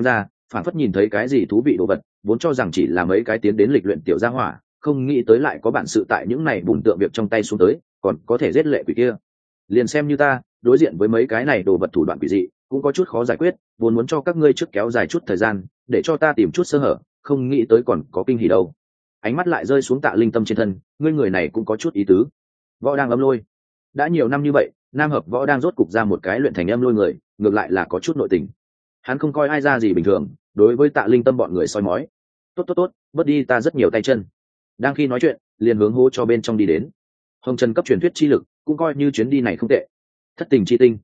phản phất nhìn thấy cái gì thú vị đồ vật, vốn cho rằng chỉ là mấy cái tiến đến lịch luyện tiểu gia hỏa, không nghĩ tới lại có bản sự tại những này bùn tượng việc trong tay xuống tới, còn có thể giết lệ quỷ kia. Liền xem như ta đối diện với mấy cái này đồ vật thủ đoạn quỷ dị cũng có chút khó giải quyết, vốn muốn cho các ngươi trước kéo dài chút thời gian để cho ta tìm chút sơ hở, không nghĩ tới còn có kinh hỉ đâu. Ánh mắt lại rơi xuống Tạ Linh Tâm trên thân, ngươi người này cũng có chút ý tứ. Võ đang âm lôi, đã nhiều năm như vậy, Nam Hợp Võ đang rốt cục ra một cái luyện thành âm lôi người, ngược lại là có chút nội tình. Hắn không coi ai ra gì bình thường, đối với Tạ Linh Tâm bọn người soi mói. Tốt, bớt đi ta rất nhiều tay chân. Đang khi nói chuyện, liền hướng hố cho bên trong đi đến. Hồng Trần cấp truyền thuyết chi lực, cũng coi như chuyến đi này không tệ. Thất tình chi tinh,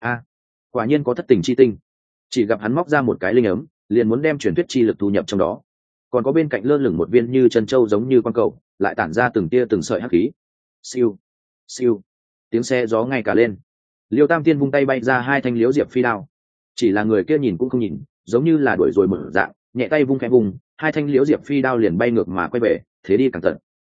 quả nhiên có thất tình chi tinh. Chỉ gặp hắn móc ra một cái linh ấm, liền muốn đem truyền thuyết chi lực thu nhập trong đó. Còn có bên cạnh lơ lửng một viên như chân châu giống như con cầu, lại tản ra từng tia từng sợi hắc khí. Siêu, siêu, tiếng xe gió ngay cả lên. Liêu Tam Tiên vung tay bay ra hai thanh liễu diệp phi đao. Chỉ là người kia nhìn cũng không nhìn, giống như là đuổi rồi một dạng, nhẹ tay vung khẽ vùng, hai thanh liễu diệp phi đao liền bay ngược mà quay về, thế đi càng tận.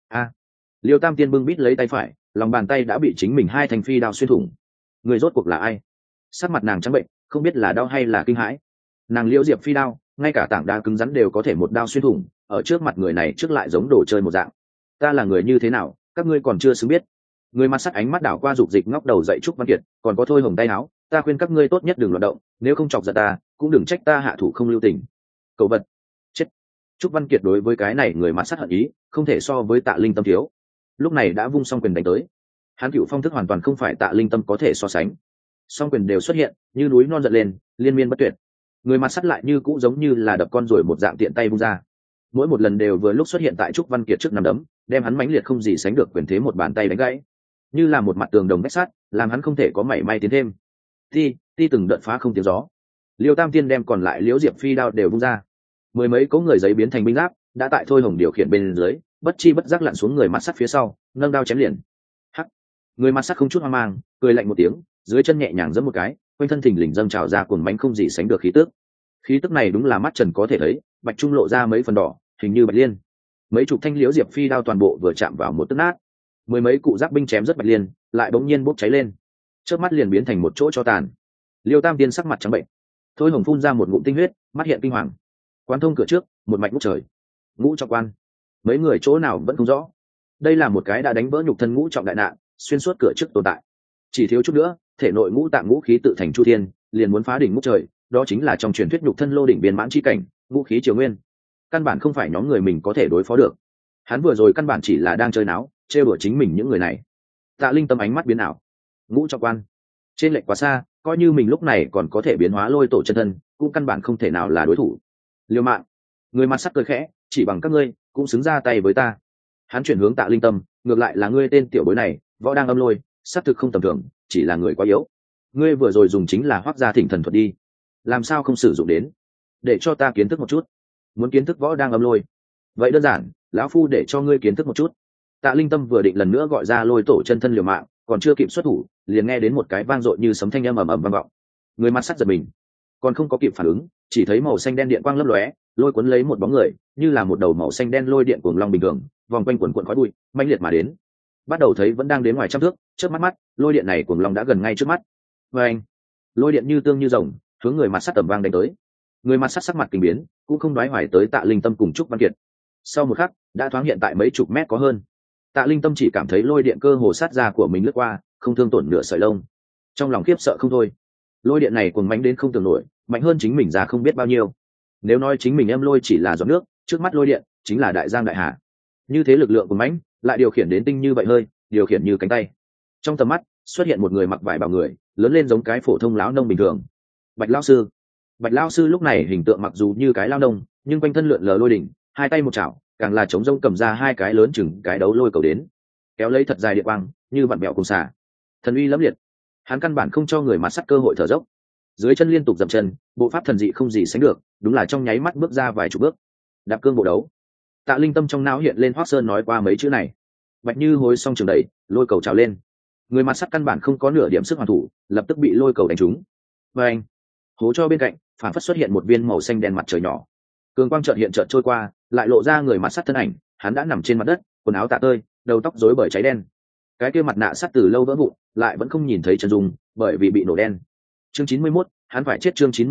Liêu Tam Tiên bưng bít lấy tay phải, lòng bàn tay đã bị chính mình hai thanh phi đao xuyên thủng. Người rốt cuộc là ai? Sắc mặt nàng trắng bệnh, không biết là đau hay là kinh hãi. Nàng liễu diệp phi đao, ngay cả tảng đá cứng rắn đều có thể một đao xuyên thủng, ở trước mặt người này trước lại giống đồ chơi một dạng. Ta là người như thế nào, các ngươi còn chưa xứng biết. Người mặt sắt ánh mắt đảo qua dục dịch ngóc đầu dậy Trúc Văn Kiệt, còn có Thôi Hồng tay áo, ta khuyên các ngươi tốt nhất đừng loạn động, nếu không chọc giận ta, cũng đừng trách ta hạ thủ không lưu tình. Cậu vật, chết. Trúc Văn Kiệt đối với cái này người mặt sắt hận ý, không thể so với Tạ Linh Tâm thiếu. Lúc này đã vung song quyền đánh tới. Hắn cựu phong thức hoàn toàn không phải Tạ Linh Tâm có thể so sánh. Song quyền đều xuất hiện, như núi non giận lên, liên miên bất tuyệt. Người mặt sắt lại như cũ giống như là đập con rồi một dạng tiện tay vung ra. Mỗi một lần đều vừa lúc xuất hiện tại Trúc Văn Kiệt trước nằm đấm, đem hắn mãnh liệt không gì sánh được quyền thế một bàn tay đánh gãy, như là một mặt tường đồng vách sắt, làm hắn không thể có mảy may tiến thêm. Ti từng đợt phá không tiếng gió. Liêu Tam Tiên đem còn lại liễu diệp phi đao đều vung ra. Mười mấy cỗ người giấy biến thành binh giáp, đã tại Thôi Hồng điều khiển bên dưới, bất chi bất giác lặn xuống người mặt sắt phía sau, nâng đao chém liền. Hắc. Người mặt sắt không chút hoang mang, cười lạnh một tiếng, dưới chân nhẹ nhàng giẫm một cái, quanh thân thình lình dâng trào ra cuồng mãnh không gì sánh được khí tức. Khí tức này đúng là mắt trần có thể thấy, bạch trung lộ ra mấy phần đỏ, hình như bạch liên. Mấy chục thanh liễu diệp phi đao toàn bộ vừa chạm vào một tức nát. Mười mấy cụ giáp binh chém rất bạch liên, lại bỗng nhiên bốc cháy lên, chớp mắt liền biến thành một chỗ cho tàn. Liêu Tam Tiên sắc mặt trắng bệnh. Thôi Hồng phun ra một ngụm tinh huyết, mắt hiện kinh hoàng. Quan thông cửa trước, một mạch ngũ trời. Ngũ trọng quan. Mấy người chỗ nào vẫn không rõ. Đây là một cái đã đánh vỡ nhục thân ngũ trọng đại nạn, xuyên suốt cửa trước tồn tại. Chỉ thiếu chút nữa, thể nội ngũ tạng ngũ khí tự thành chu thiên, liền muốn phá đỉnh ngũ trời, đó chính là trong truyền thuyết nhục thân lô đỉnh viên mãn chi cảnh, ngũ khí triều nguyên. Căn bản không phải nhóm người mình có thể đối phó được. Hắn vừa rồi căn bản chỉ là đang chơi náo, trêu đùa chính mình những người này. Tạ Linh Tâm ánh mắt biến ảo. Ngũ trọng quan, trên lệch quá xa, coi như mình lúc này còn có thể biến hóa lôi tổ chân thân, cũng căn bản không thể nào là đối thủ. Liêu mạng, người mặt sắt cười khẽ, chỉ bằng các ngươi cũng xứng ra tay với ta. Hắn chuyển hướng Tạ Linh Tâm, ngược lại là ngươi tên tiểu bối này, võ đang âm lôi, xác thực không tầm thường, chỉ là người quá yếu. Ngươi vừa rồi dùng chính là Hoắc gia thỉnh thần thuật đi, làm sao không sử dụng đến, để cho ta kiến thức một chút. Muốn kiến thức võ đang âm lôi, vậy đơn giản, lão phu để cho ngươi kiến thức một chút. Tạ Linh Tâm vừa định lần nữa gọi ra lôi tổ chân thân liều mạng, còn chưa kịp xuất thủ, liền nghe đến một cái vang dội như sấm thanh âm ầm ầm vang vọng. Người mặt sắt giật mình, còn không có kịp phản ứng, chỉ thấy màu xanh đen điện quang lấp lóe, lôi cuốn lấy một bóng người, như là một đầu màu xanh đen lôi điện cuồng long bình thường, vòng quanh quần quần khói bụi, mãnh liệt mà đến. Bắt đầu thấy vẫn đang đến ngoài trăm thước, chớp mắt, lôi điện này cuồng long đã gần ngay trước mắt. Oeng! Lôi điện như tương như rồng, hướng người mặt sắt tầm vang đánh tới. Người mặt sắt sắc mặt kinh biến, cũng không đoái hoài tới Tạ Linh Tâm cùng Trúc Văn Kiệt. Sau một khắc, đã thoáng hiện tại mấy chục mét có hơn. Tạ Linh Tâm chỉ cảm thấy lôi điện cơ hồ sát ra của mình lướt qua, không thương tổn nửa sợi lông. Trong lòng khiếp sợ không thôi. Lôi điện này cuồng mãnh đến không tưởng nổi, mạnh hơn chính mình ra không biết bao nhiêu. Nếu nói chính mình em lôi chỉ là giọt nước, trước mắt lôi điện chính là đại giang đại hà. Như thế lực lượng cuồng mãnh, lại điều khiển đến tinh như vậy hơi, điều khiển như cánh tay. Trong tầm mắt xuất hiện một người mặc vải bào người, lớn lên giống cái phổ thông lão nông bình thường. Bạch lão sư. Bạch lão sư lúc này hình tượng mặc dù như cái lão nông, nhưng quanh thân lượn lờ lôi đỉnh, hai tay một chảo, càng là chống rông cầm ra hai cái lớn chừng cái đấu lôi cầu đến, kéo lấy thật dài địa quang, như vặn bẹo cùng xả. Thần uy lẫm liệt, hắn căn bản không cho người mặt sắt cơ hội thở dốc. Dưới chân liên tục dậm chân, bộ pháp thần dị không gì sánh được, đúng là trong nháy mắt bước ra vài chục bước. Đạp cương bộ đấu. Tạ Linh Tâm trong não hiện lên Hoắc Sơn nói qua mấy chữ này. Bạch Như hối xong trường đẩy, lôi cầu trào lên. Người mặt sắt căn bản không có nửa điểm sức hoàn thủ, lập tức bị lôi cầu đánh trúng. Và anh, hố cho bên cạnh, phản phất xuất hiện một viên màu xanh đen mặt trời nhỏ. Cường quang chợt hiện chợt trôi qua, lại lộ ra người mặt sắt thân ảnh, hắn đã nằm trên mặt đất, quần áo tả tơi, đầu tóc rối bời cháy đen. Cái kia mặt nạ sắt từ lâu vỡ vụn, lại vẫn không nhìn thấy chân dung, bởi vì bị nổ đen. Chương 91, hắn phải chết. Chương 91,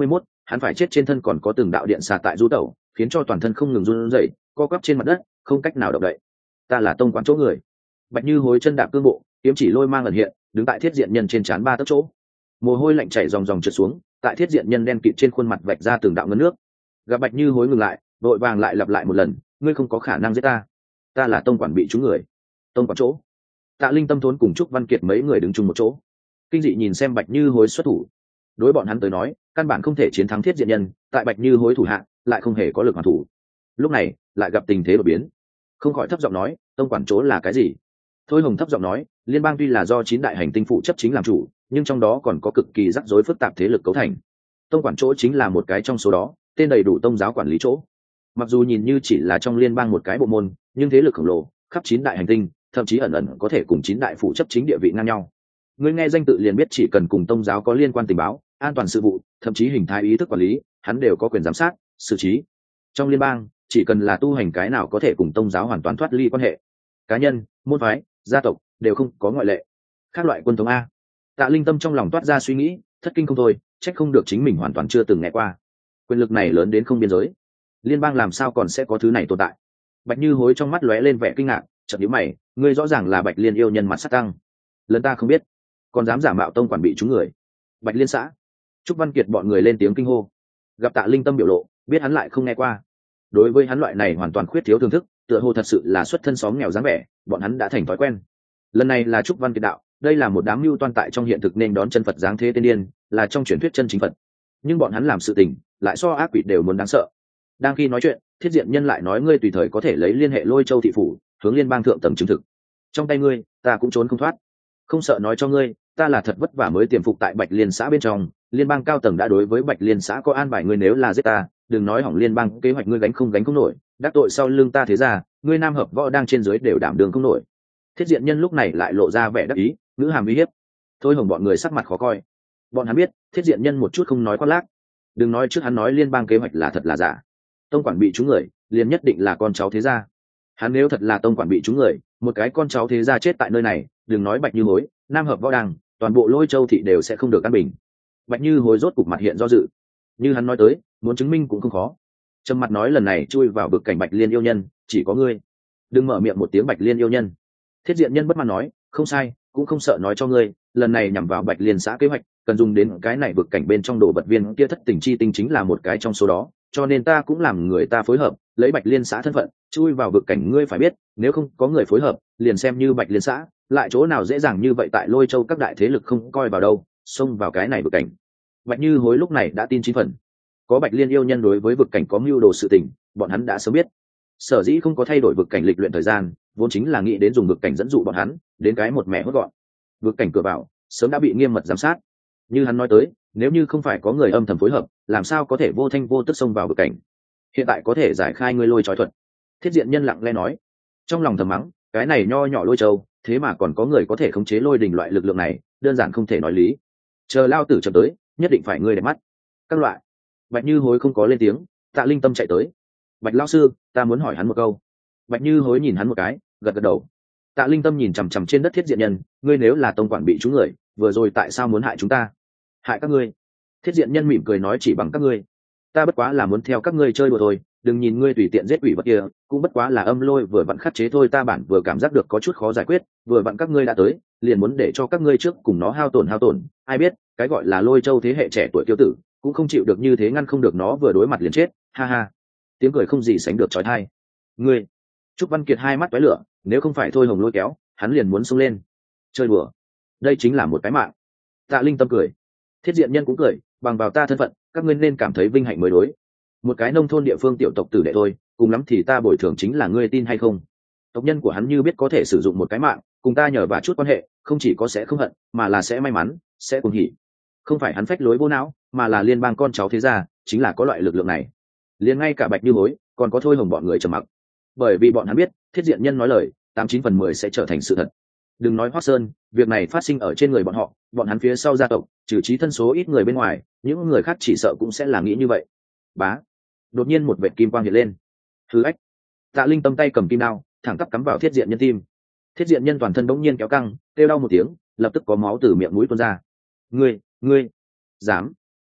hắn phải chết trên thân còn có từng đạo điện xà tại du tẩu, khiến cho toàn thân không ngừng run rẩy, co quắp trên mặt đất, không cách nào động đậy. Ta là tông quán chỗ người. Bạch Như Hối chân đạp cương bộ, kiếm chỉ lôi mang ẩn hiện, đứng tại thiết diện nhân trên trán 3 tấc chỗ. Mồ hôi lạnh chảy ròng ròng trượt xuống, tại thiết diện nhân đen kịt trên khuôn mặt vạch ra từng đạo ngấn nước. Gặp Bạch Như Hối ngừng lại, đội vàng lại lặp lại một lần, ngươi không có khả năng giết ta. Ta là tông quản bị trúng người. Tông quản chỗ. Tạ Linh Tâm Thốn cùng Trúc Văn Kiệt mấy người đứng chung một chỗ. Kinh dị nhìn xem Bạch Như Hối xuất thủ. Đối bọn hắn tới nói, căn bản không thể chiến thắng thiết diện nhân, tại Bạch Như Hối thủ hạ, lại không hề có lực hoàn thủ. Lúc này, lại gặp tình thế đột biến. Không khỏi thấp giọng nói, tông quản chỗ là cái gì? Thôi Hồng thấp giọng nói, liên bang tuy là do 9 đại hành tinh phụ chấp chính làm chủ, nhưng trong đó còn có cực kỳ rắc rối phức tạp thế lực cấu thành. Tông quản chỗ chính là một cái trong số đó, tên đầy đủ tông giáo quản lý chỗ. Mặc dù nhìn như chỉ là trong liên bang một cái bộ môn, nhưng thế lực khổng lồ, khắp 9 đại hành tinh, thậm chí ẩn ẩn có thể cùng 9 đại phụ chấp chính địa vị ngang nhau. Người nghe danh tự liền biết chỉ cần cùng tông giáo có liên quan tình báo, an toàn sự vụ, thậm chí hình thái ý thức quản lý, hắn đều có quyền giám sát, xử trí. Trong liên bang, chỉ cần là tu hành cái nào có thể cùng tông giáo hoàn toàn thoát ly quan hệ, cá nhân, môn phái, gia tộc đều không có ngoại lệ. Các loại quân thống a. Tạ Linh Tâm trong lòng toát ra suy nghĩ, thất kinh không thôi, trách không được chính mình hoàn toàn chưa từng nghe qua. Quyền lực này lớn đến không biên giới, liên bang làm sao còn sẽ có thứ này tồn tại? Bạch Như Hối trong mắt lóe lên vẻ kinh ngạc, chợt nhíu mày, ngươi rõ ràng là Bạch Liên yêu nhân mặt sát tăng, lần ta không biết, còn dám giả mạo tông quản bị chúng người. Bạch Liên xã. Trúc Văn Kiệt bọn người lên tiếng kinh hô. Gặp Tạ Linh Tâm biểu lộ, biết hắn lại không nghe qua. Đối với hắn loại này hoàn toàn khuyết thiếu thưởng thức, tựa hồ thật sự là xuất thân xóm nghèo dáng vẻ, bọn hắn đã thành thói quen. Lần này là Trúc Văn Kiệt đạo, đây là một đám mưu toan tại trong hiện thực nên đón chân Phật giáng thế tiên điên, là trong truyền thuyết chân chính Phật. Nhưng bọn hắn làm sự tình, lại so ác quỷ đều muốn đáng sợ. Đang khi nói chuyện, thiết diện nhân lại nói ngươi tùy thời có thể lấy liên hệ Lôi Châu thị phủ, hướng liên bang thượng tầng chứng thực. Trong tay ngươi, ta cũng trốn không thoát. Không sợ nói cho ngươi, ta là thật vất vả mới tiềm phục tại Bạch Liên xã bên trong, liên bang cao tầng đã đối với Bạch Liên xã có an bài ngươi nếu là giết ta, đừng nói hỏng liên bang kế hoạch ngươi gánh không nổi, đắc tội sau lưng ta thế ra, ngươi nam hợp võ đang trên dưới đều đảm đường không nổi. Thiết diện nhân lúc này lại lộ ra vẻ đắc ý, ngữ hàm uy hiếp. Thôi Hồng bọn người sắc mặt khó coi. Bọn hắn biết, thiết diện nhân một chút không nói khoác lác. Đừng nói trước hắn nói liên bang kế hoạch là thật là giả. Tông quản bị chúng người, liền nhất định là con cháu thế gia. Hắn nếu thật là tông quản bị chúng người, một cái con cháu thế gia chết tại nơi này, đừng nói Bạch Như Hối, nam hợp võ đăng, toàn bộ Lôi Châu thị đều sẽ không được an bình. Bạch Như Hối rốt cục mặt hiện do dự. Như hắn nói tới, muốn chứng minh cũng không khó. Trầm mặt nói lần này chui vào vực cảnh Bạch Liên yêu nhân, chỉ có ngươi. Đừng mở miệng một tiếng Bạch Liên yêu nhân. Thiết diện nhân bất mãn nói, không sai, cũng không sợ nói cho ngươi, lần này nhằm vào Bạch Liên xã kế hoạch, cần dùng đến cái này vực cảnh bên trong đồ vật viên kia thất tình chi tinh chính là một cái trong số đó, cho nên ta cũng làm người ta phối hợp, lấy Bạch Liên xã thân phận, chui vào vực cảnh ngươi phải biết, nếu không có người phối hợp, liền xem như Bạch Liên xã, lại chỗ nào dễ dàng như vậy tại Lôi Châu các đại thế lực không coi vào đâu, xông vào cái này vực cảnh. Bạch Như Hối lúc này đã tin 9 phần. Có Bạch Liên yêu nhân đối với vực cảnh có mưu đồ sự tình, bọn hắn đã sớm biết. Sở dĩ không có thay đổi vực cảnh lịch luyện thời gian, vốn chính là nghĩ đến dùng vực cảnh dẫn dụ bọn hắn, đến cái một mẹ hốt gọn. Vực cảnh cửa vào, sớm đã bị nghiêm mật giám sát. Như hắn nói tới, nếu như không phải có người âm thầm phối hợp, làm sao có thể vô thanh vô tức xông vào vực cảnh? Hiện tại có thể giải khai ngươi lôi trói thuật. Thiết diện nhân lặng lẽ nói, trong lòng thầm mắng, cái này nho nhỏ Lôi Châu, thế mà còn có người có thể khống chế lôi đình loại lực lượng này, đơn giản không thể nói lý. Chờ lao tử chậm tới, nhất định phải ngươi đẹp mắt. Các loại. Bạch Như Hối không có lên tiếng, Tạ Linh Tâm chạy tới. Bạch lão sư, ta muốn hỏi hắn một câu. Bạch Như Hối nhìn hắn một cái, gật gật đầu. Tạ Linh Tâm nhìn chằm chằm trên đất thiết diện nhân, ngươi nếu là tông quản bị chúng người, vừa rồi tại sao muốn hại chúng ta? Hại các ngươi? Thiết diện nhân mỉm cười nói chỉ bằng các ngươi. Ta bất quá là muốn theo các ngươi chơi đùa thôi, đừng nhìn ngươi tùy tiện giết quỷ vật kia, cũng bất quá là âm lôi vừa vặn khắc chế thôi, ta bản vừa cảm giác được có chút khó giải quyết, vừa vặn các ngươi đã tới, liền muốn để cho các ngươi trước cùng nó hao tổn, ai biết, cái gọi là Lôi Châu thế hệ trẻ tuổi tiêu tử, cũng không chịu được như thế, ngăn không được nó vừa đối mặt liền chết, ha ha. Tiếng cười không gì sánh được chói tai. Ngươi. Trúc Văn Kiệt hai mắt tóe lửa, nếu không phải Thôi Hồng lôi kéo, hắn liền muốn xông lên. Chơi đùa. Đây chính là một cái mạng. Tạ Linh Tâm cười. Thiết diện nhân cũng cười, bằng vào ta thân phận, các ngươi nên cảm thấy vinh hạnh mới đối. Một cái nông thôn địa phương tiểu tộc tử đệ thôi, cùng lắm thì ta bồi thường chính là ngươi tin hay không. Tộc nhân của hắn như biết có thể sử dụng một cái mạng, cùng ta nhờ vả chút quan hệ, không chỉ có sẽ không hận, mà là sẽ may mắn, sẽ cuồng hỉ. Không phải hắn phách lối vô não, mà là liên bang con cháu thế gia, chính là có loại lực lượng này. Liền ngay cả Bạch Như Hối, còn có Thôi Hồng bọn người trầm mặc. Bởi vì bọn hắn biết, thiết diện nhân nói lời, 89/10 sẽ trở thành sự thật. Đừng nói Hoắc Sơn, việc này phát sinh ở trên người bọn họ, bọn hắn phía sau gia tộc, trừ chí thân số ít người bên ngoài, những người khác chỉ sợ cũng sẽ là nghĩ như vậy. Bá. Đột nhiên một vệt kim quang hiện lên. Hư ách. Tạ Linh Tâm tay cầm kim đao, thẳng tắp cắm vào thiết diện nhân tim. Thiết diện nhân toàn thân bỗng nhiên kéo căng, kêu đau một tiếng, lập tức có máu từ miệng mũi tuôn ra. Ngươi, dám?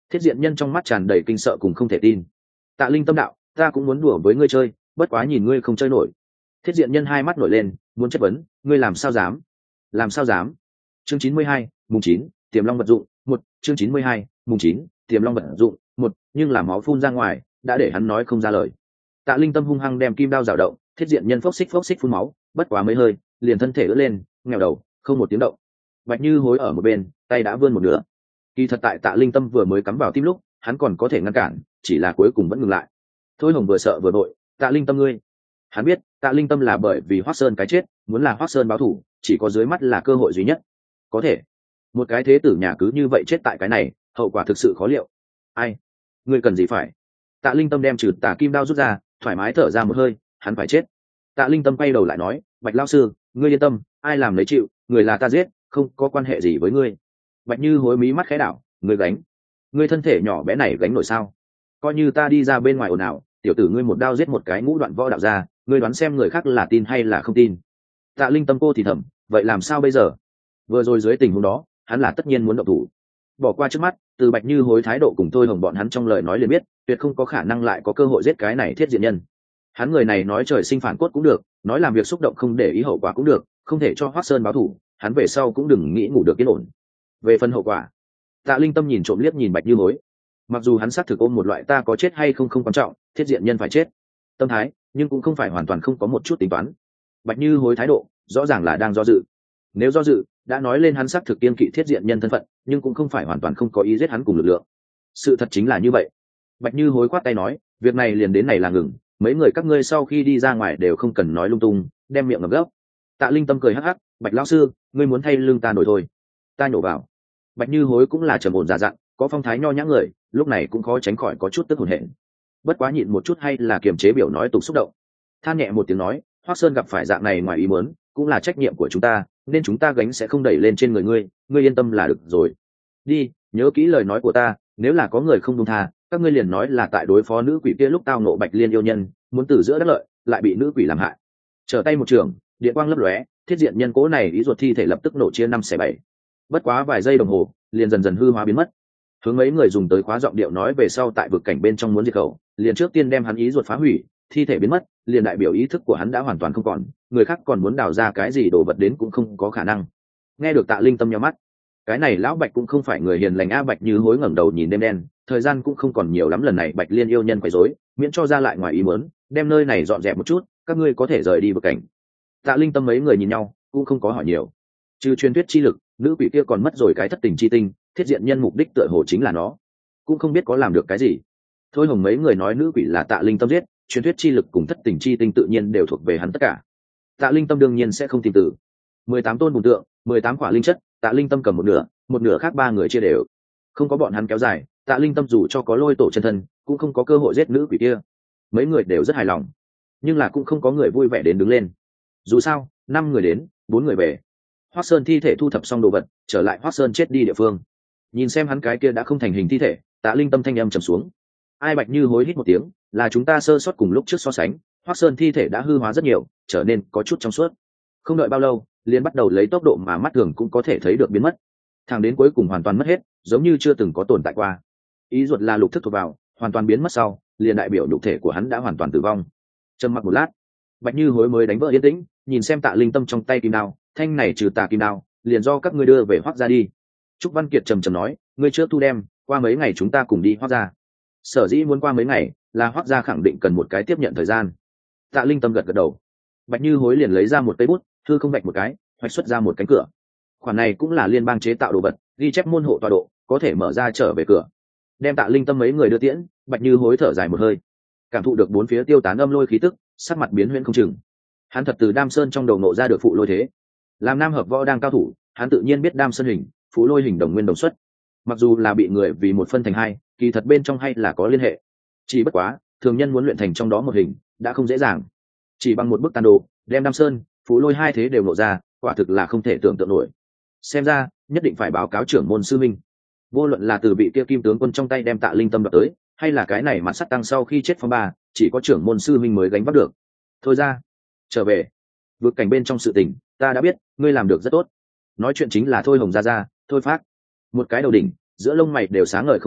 Thiết diện nhân trong mắt tràn đầy kinh sợ cùng không thể tin. Tạ Linh tâm đạo, ta cũng muốn đùa với ngươi chơi, bất quá nhìn ngươi không chơi nổi. Thiết diện nhân hai mắt nổi lên, muốn chất vấn, ngươi làm sao dám? Làm sao dám? Chương 92, mùng 9, Tiềm Long vật dụng, một. Chương 92, mùng 9, Tiềm Long vật dụng, một. Nhưng là máu phun ra ngoài, đã để hắn nói không ra lời. Tạ Linh tâm hung hăng đem kim đao rào động, thiết diện nhân phốc xích phun máu, bất quá mấy hơi, liền thân thể ưỡn lên, nghèo đầu, không một tiếng động. Bạch Như Hối ở một bên, tay đã vươn một nửa. Kỳ thật tại Tạ Linh tâm vừa mới cắm vào tim lúc, hắn còn có thể ngăn cản, chỉ là cuối cùng vẫn ngừng lại. Thôi Hồng vừa sợ vừa đội, Tạ Linh tâm ngươi. Hắn biết, Tạ Linh tâm là bởi vì Hoắc Sơn cái chết, muốn là Hoắc Sơn báo thù, chỉ có dưới mắt là cơ hội duy nhất. Có thể, một cái thế tử nhà cứ như vậy chết tại cái này, hậu quả thực sự khó liệu. Ai? Ngươi cần gì phải? Tạ Linh tâm đem trừ tà kim đao rút ra, thoải mái thở ra một hơi, hắn phải chết. Tạ Linh tâm quay đầu lại nói, Bạch lão sư, ngươi yên tâm, ai làm lấy chịu, người là ta giết, không có quan hệ gì với ngươi. Bạch Như Hối mí mắt khẽ đảo, ngươi gánh, ngươi thân thể nhỏ bé này gánh nổi sao? Coi như ta đi ra bên ngoài ồn ào, tiểu tử ngươi một đao giết một cái ngũ đoạn võ đạo ra, ngươi đoán xem người khác là tin hay là không tin. Tạ Linh tâm cô thì thầm, vậy làm sao bây giờ? Vừa rồi dưới tình huống đó, hắn là tất nhiên muốn động thủ. Bỏ qua trước mắt, từ Bạch Như Hối thái độ cùng Thôi Hồng bọn hắn trong lời nói liền biết, tuyệt không có khả năng lại có cơ hội giết cái này thiết diện nhân. Hắn người này nói trời sinh phản cốt cũng được, nói làm việc xúc động không để ý hậu quả cũng được, không thể cho Hoắc Sơn báo thù, hắn về sau cũng đừng nghĩ ngủ được yên ổn. Về phần hậu quả, Tạ Linh tâm nhìn trộm liếc nhìn Bạch Như Hối. Mặc dù hắn xác thực ôm một loại ta có chết hay không không quan trọng, thiết diện nhân phải chết tâm thái, nhưng cũng không phải hoàn toàn không có một chút tính toán. Bạch Như Hối thái độ rõ ràng là đang do dự. Nếu do dự, đã nói lên hắn xác thực kiên kỵ thiết diện nhân thân phận, nhưng cũng không phải hoàn toàn không có ý giết hắn cùng lực lượng. Sự thật chính là như vậy. Bạch Như Hối khoát tay nói, việc này liền đến này là ngừng, mấy người các ngươi sau khi đi ra ngoài đều không cần nói lung tung, đem miệng ngậm gấp. Tạ Linh tâm cười hắc hắc, Bạch lão sư, ngươi muốn thay lưng ta nổi thôi. Ta nhổ vào. Bạch Như Hối cũng là trầm ổn giả dặn, có phong thái nho nhã người, lúc này cũng khó tránh khỏi có chút tức hồn hển. Bất quá nhịn một chút hay là kiềm chế biểu nói tục xúc động. Than nhẹ một tiếng nói, Hoắc Sơn gặp phải dạng này ngoài ý muốn, cũng là trách nhiệm của chúng ta, nên chúng ta gánh sẽ không đẩy lên trên người ngươi yên tâm là được rồi. Đi, nhớ kỹ lời nói của ta, nếu là có người không dung tha, các ngươi liền nói là tại đối phó nữ quỷ kia lúc tao nộ Bạch Liên yêu nhân, muốn từ giữa đất lợi, lại bị nữ quỷ làm hại. Trở tay một trường, điện quang lấp lóe, thiết diện nhân cố này ý ruột thi thể lập tức nổ chia 5/7. Bất quá vài giây đồng hồ, liền dần dần hư hóa biến mất. Hướng mấy người dùng tới khóa giọng điệu nói về sau tại vực cảnh bên trong muốn diệt khẩu, liền trước tiên đem hắn ý ruột phá hủy, thi thể biến mất, liền đại biểu ý thức của hắn đã hoàn toàn không còn, người khác còn muốn đào ra cái gì đồ vật đến cũng không có khả năng. Nghe được Tạ Linh tâm nhắm mắt, cái này lão Bạch cũng không phải người hiền lành a. Bạch Như Hối ngẩng đầu nhìn đêm đen, thời gian cũng không còn nhiều lắm, lần này Bạch Liên yêu nhân quấy rối, miễn cho ra lại ngoài ý muốn, đem nơi này dọn dẹp một chút, các ngươi có thể rời đi vực cảnh. Tạ Linh tâm mấy người nhìn nhau, cũng không có hỏi nhiều. Trừ truyền thuyết chi lực, nữ quỷ kia còn mất rồi cái thất tình chi tinh, thiết diện nhân mục đích tựa hồ chính là nó, cũng không biết có làm được cái gì. Thôi Hồng mấy người nói nữ quỷ là Tạ Linh tâm giết, truyền thuyết chi lực cùng thất tình chi tinh tự nhiên đều thuộc về hắn tất cả. Tạ Linh tâm đương nhiên sẽ không tìm từ. 18 tôn bùn tượng, 18 quả linh chất, Tạ Linh tâm cầm một nửa khác ba người chia đều. Không có bọn hắn kéo dài, Tạ Linh tâm dù cho có lôi tổ chân thân, cũng không có cơ hội giết nữ quỷ kia. Mấy người đều rất hài lòng, nhưng là cũng không có người vui vẻ đến đứng lên. Dù sao, 5 người đến, 4 người về. Hoắc Sơn thi thể thu thập xong đồ vật, trở lại Hoắc Sơn chết đi địa phương. Nhìn xem hắn cái kia đã không thành hình thi thể, Tạ Linh tâm thanh âm trầm xuống. Ai Bạch Như Hối hít một tiếng, là chúng ta sơ sót cùng lúc trước so sánh, Hoắc Sơn thi thể đã hư hóa rất nhiều, trở nên có chút trong suốt. Không đợi bao lâu, liền bắt đầu lấy tốc độ mà mắt thường cũng có thể thấy được biến mất, thẳng đến cuối cùng hoàn toàn mất hết, giống như chưa từng có tồn tại qua. Ý ruột là lục thức thuộc vào, hoàn toàn biến mất sau, liền đại biểu nhục thể của hắn đã hoàn toàn tử vong. Trầm mặc một lát, Bạch Như Hối mới đánh vỡ yên tĩnh, nhìn xem Tạ Linh tâm trong tay kim đao, thanh này trừ tà kim đao, liền do các ngươi đưa về Hoắc gia đi. Trúc Văn Kiệt trầm trầm nói, ngươi trước thu đem, qua mấy ngày chúng ta cùng đi Hoắc gia. Sở dĩ muốn qua mấy ngày, là Hoắc gia khẳng định cần một cái tiếp nhận thời gian. Tạ Linh tâm gật gật đầu. Bạch Như Hối liền lấy ra một cây bút, thư không vạch một cái, hoạch xuất ra một cánh cửa. Khoản này cũng là liên bang chế tạo đồ vật, ghi chép môn hộ tọa độ, có thể mở ra trở về cửa. Đem Tạ Linh tâm mấy người đưa tiễn, Bạch Như Hối thở dài một hơi, cảm thụ được bốn phía tiêu tán âm lôi khí tức, sắc mặt biến huyễn không chừng. Hắn thật từ Đam Sơn trong đầu nộ ra được phụ lôi thế. Làm nam hợp võ đang cao thủ, hắn tự nhiên biết Đam Sơn hình, phụ lôi hình đồng nguyên đồng xuất. Mặc dù là bị người vì một phân thành hai, kỳ thật bên trong hay là có liên hệ. Chỉ bất quá, thường nhân muốn luyện thành trong đó một hình, đã không dễ dàng. Chỉ bằng một bức tàn đồ, đem Đam Sơn, phụ lôi hai thế đều nộ ra, quả thực là không thể tưởng tượng nổi. Xem ra, nhất định phải báo cáo trưởng môn sư minh. Vô luận là từ vị kia kim tướng quân trong tay đem Tạ Linh tâm đoạt tới, hay là cái này mặt sắt tăng sau khi chết phong ba, chỉ có trưởng môn sư minh mới gánh vác được. Thôi ra, trở về. Vượt cảnh bên trong sự tình, ta đã biết, ngươi làm được rất tốt. Nói chuyện chính là Thôi Hồng gia gia, Thôi Phát. Một cái đầu đỉnh, giữa lông mày đều sáng ngời không lông,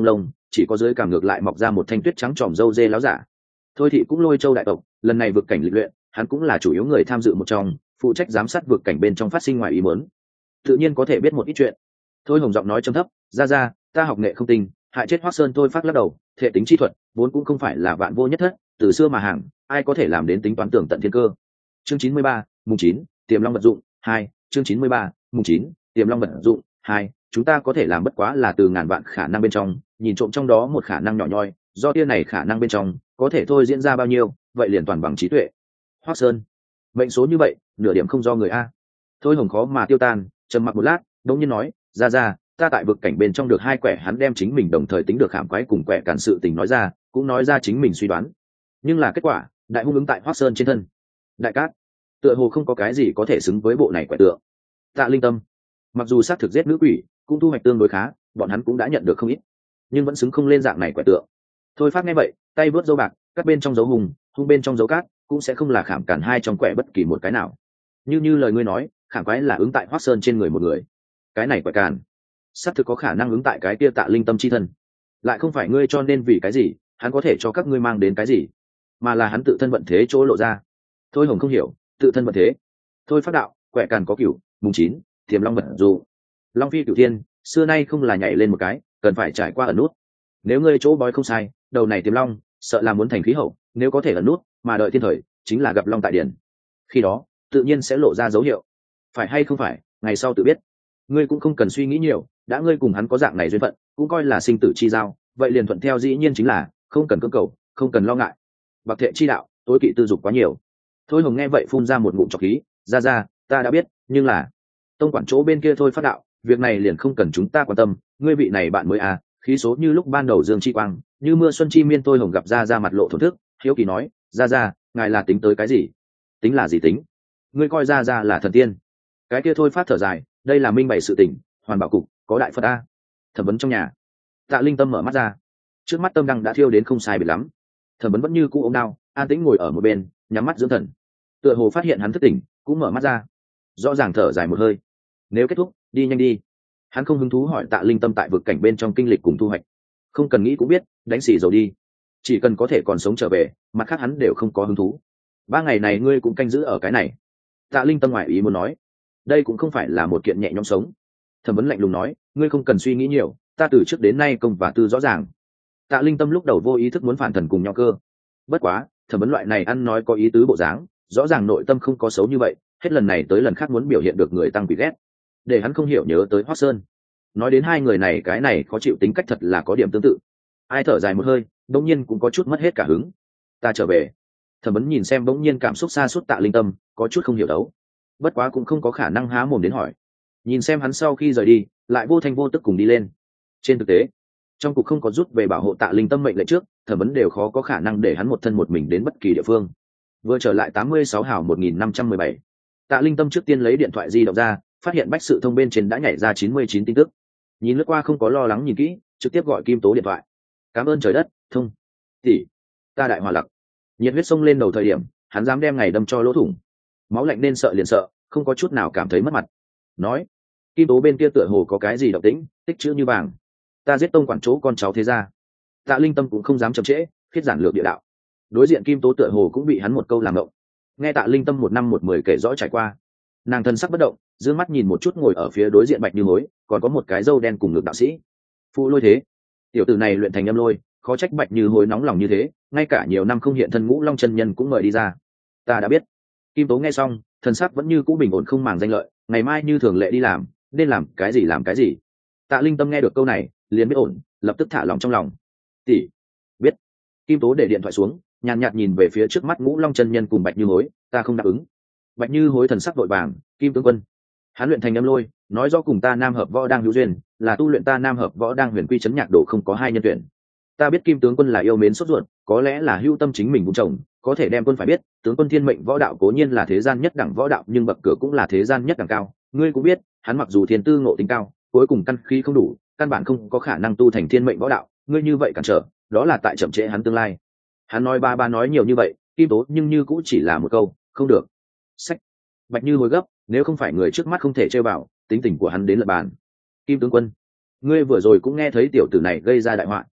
chỉ có dưới cảm ngược lại mọc ra một thanh tuyết trắng tròm râu dê láo giả. Thôi thị cũng lôi châu đại tộc, lần này vực cảnh lịch luyện, hắn cũng là chủ yếu người tham dự một trong, phụ trách giám sát vực cảnh bên trong phát sinh ngoài ý muốn, tự nhiên có thể biết một ít chuyện. Thôi Hồng giọng nói trầm thấp, ra ta học nghệ không tinh, hại chết Hoắc Sơn. Thôi Phát lắc đầu, thể tính chi thuật vốn cũng không phải là vạn vô nhất thất, từ xưa mà hàng, ai có thể làm đến tính toán tường tận thiên cơ. Chương 93, mùng 9, tiềm long vật dụng 2, chương 93, mùng 9, tiềm long vật dụng 2, chúng ta có thể làm bất quá là từ ngàn vạn khả năng bên trong, nhìn trộm trong đó một khả năng nhỏ nhoi, do tia này khả năng bên trong có thể thôi diễn ra bao nhiêu, vậy liền toàn bằng trí tuệ. Hoắc Sơn, mệnh số như vậy, nửa điểm không do người a. Thôi Hồng khó mà tiêu tan, trầm mặc một lát, đống nhiên nói, ra ta tại vực cảnh bên trong được 2 quẻ. Hắn đem chính mình đồng thời tính được khảm quái cùng quẻ cản sự tình nói ra, cũng nói ra chính mình suy đoán, nhưng là kết quả đại hung ứng tại Hoắc Sơn trên thân. Đại cát, tựa hồ không có cái gì có thể xứng với bộ này quẻ tượng. Tạ Linh Tâm, mặc dù xác thực giết nữ quỷ cũng thu hoạch tương đối khá, bọn hắn cũng đã nhận được không ít, nhưng vẫn xứng không lên dạng này quẻ tượng. Thôi Phát nghe vậy, tay vớt dấu bạc, cắt bên trong dấu hùng bên trong dấu cát, cũng sẽ không là khảm cản 2 trong quẻ bất kỳ một cái nào. Như lời ngươi nói, khảm quái là ứng tại Hoắc Sơn trên người một người, cái này quẻ cản xác thực có khả năng ứng tại cái kia Tạ Linh Tâm chi thân, lại không phải ngươi, cho nên vì cái gì hắn có thể cho các ngươi mang đến cái gì, mà là hắn tự thân vận thế chỗ lộ ra. Thôi Hồng không hiểu, tự thân vận thế. Thôi Phát đạo, quẻ càn có cửu, mùng 9, tiềm long vật dụ. Long phi cửu thiên, xưa nay không là nhảy lên một cái, cần phải trải qua ẩn nút. Nếu ngươi chỗ bói không sai, đầu này tiềm long sợ là muốn thành khí hậu, nếu có thể ẩn nút mà đợi thiên thời, chính là gặp long tại điển, khi đó tự nhiên sẽ lộ ra dấu hiệu. Phải hay không phải, ngày sau tự biết. Ngươi cũng không cần suy nghĩ nhiều, đã ngươi cùng hắn có dạng này duyên phận, cũng coi là sinh tử chi giao, vậy liền thuận theo dĩ nhiên chính là, không cần cưỡng cầu, không cần lo ngại. Bạc thệ chi đạo, tối kỵ tư dục quá nhiều. Thôi Hồng nghe vậy phun ra một ngụm trọc khí, ra ta đã biết, nhưng là tông quản chỗ bên kia Thôi Phát đạo, việc này liền không cần chúng ta quan tâm, ngươi vị này bạn mới à, khí số như lúc ban đầu dương chi quang, như mưa xuân chi miên. Thôi Hồng gặp ra mặt lộ thổn thức, hiếu kỳ nói, ra ngài là tính tới cái gì? Tính là gì tính? Ngươi coi ra là thần tiên. Cái kia Thôi Phát thở dài, đây là minh bày sự tình, hoàn bảo cục có đại Phật a. Thẩm vấn trong nhà, Tạ Linh Tâm mở mắt ra, trước mắt tâm đăng đã thiêu đến không sai biệt lắm. Thẩm vấn vẫn như cũ ôm đao, an tĩnh ngồi ở một bên, nhắm mắt dưỡng thần. Tựa hồ phát hiện hắn thức tỉnh, cũng mở mắt ra, rõ ràng thở dài một hơi. Nếu kết thúc, đi nhanh đi. Hắn không hứng thú hỏi Tạ Linh Tâm tại vực cảnh bên trong kinh lịch cùng thu hoạch, không cần nghĩ cũng biết, đánh xì dầu đi. Chỉ cần có thể còn sống trở về, mặt khác hắn đều không có hứng thú. 3 ngày này ngươi cũng canh giữ ở cái này. Tạ Linh Tâm ngoại ý muốn nói, đây cũng không phải là một kiện nhẹ nhõm sống. Thẩm vấn lạnh lùng nói, ngươi không cần suy nghĩ nhiều, ta từ trước đến nay công và tư rõ ràng. Tạ Linh Tâm lúc đầu vô ý thức muốn phản thần cùng nhau cơ, bất quá thẩm vấn loại này ăn nói có ý tứ bộ dáng, rõ ràng nội tâm không có xấu như vậy, hết lần này tới lần khác muốn biểu hiện được người tăng bị ghét, để hắn không hiểu nhớ tới Hoắc Sơn. Nói đến 2 người này, cái này khó chịu tính cách thật là có điểm tương tự. Ai thở dài một hơi, đống nhiên cũng có chút mất hết cả hứng. Ta trở về. Thẩm vấn nhìn xem bỗng nhiên cảm xúc xa suốt Tạ Linh Tâm, có chút không hiểu đấu, bất quá cũng không có khả năng há mồm đến hỏi. Nhìn xem hắn sau khi rời đi, lại vô thanh vô tức cùng đi lên. Trên thực tế, trong cục không có rút về bảo hộ Tạ Linh Tâm mệnh lệnh trước, Thẩm vấn đều khó có khả năng để hắn một thân một mình đến bất kỳ địa phương. Vừa trở lại 86 hào 1517, Tạ Linh Tâm trước tiên lấy điện thoại di động ra, phát hiện bách sự thông bên trên đã nhảy ra 99 tin tức. Nhìn lướt qua không có lo lắng nhìn kỹ, trực tiếp gọi Kim Tố điện thoại. Cảm ơn trời đất, thông tỷ, ta đại hòa lặc. Nhiệt huyết sông lên đầu thời điểm, hắn dám đem ngày đâm cho lỗ thủng. Máu lạnh nên sợ liền sợ, không có chút nào cảm thấy mất mặt. Nói, Kim Tố bên kia tựa hồ có cái gì động tĩnh, tích chữ như vàng. Ta giết tông quản chỗ con cháu thế gia. Tạ Linh Tâm cũng không dám chậm trễ, khiết giản lược địa đạo. Đối diện Kim Tố tựa hồ cũng bị hắn một câu làm ngộng. Nghe Tạ Linh Tâm 1 năm 1 10 kể rõ trải qua, nàng thân sắc bất động, dương mắt nhìn một chút ngồi ở phía đối diện Bạch Như Hối, còn có một cái râu đen cùng ngực đạo sĩ. Phụ Lôi thế, tiểu tử này luyện thành âm lôi, khó trách Bạch Như Hối nóng lòng như thế, ngay cả nhiều năm không hiện thân Ngũ Long chân nhân cũng mời đi ra. Ta đã biết. Kim Tố nghe xong, thân sắc vẫn như cũ bình ổn không màng danh lợi, ngày mai như thường lệ đi làm, nên làm cái gì làm cái gì. Tạ Linh Tâm nghe được câu này, liền biết ổn, lập tức thả lòng trong lòng. Tỷ, biết. Kim Tố để điện thoại xuống, nhàn nhạt nhìn về phía trước mắt Ngũ Long chân nhân cùng Bạch Như Hối, ta không đáp ứng. Bạch Như Hối thần sắc vội vàng, Kim tướng quân, hắn luyện thành âm lôi, nói rõ cùng ta Nam Hợp Võ đang hữu duyên, là tu luyện ta Nam Hợp Võ đang huyền quy chấn nhạc đồ không có 2 nhân tuyển. Ta biết Kim tướng quân là yêu mến sốt ruột, có lẽ là hữu tâm chính mình vun trồng, có thể đem quân phải biết, tướng quân thiên mệnh võ đạo cố nhiên là thế gian nhất đẳng võ đạo, nhưng bậc cửa cũng là thế gian nhất đẳng cao. Ngươi cũng biết, hắn mặc dù thiên tư ngộ tính cao, cuối cùng căn khí không đủ, căn bản không có khả năng tu thành thiên mệnh võ đạo. Ngươi như vậy cản trở, đó là tại chậm trễ hắn tương lai. Hắn nói ba nói nhiều như vậy, Kim Tố nhưng như cũng chỉ là một câu, không được. Sách. Bạch Như Hối gấp, nếu không phải người trước mắt không thể chơi vào, tính tình của hắn đến lật bàn. Kim tướng quân, ngươi vừa rồi cũng nghe thấy tiểu tử này gây ra đại họa.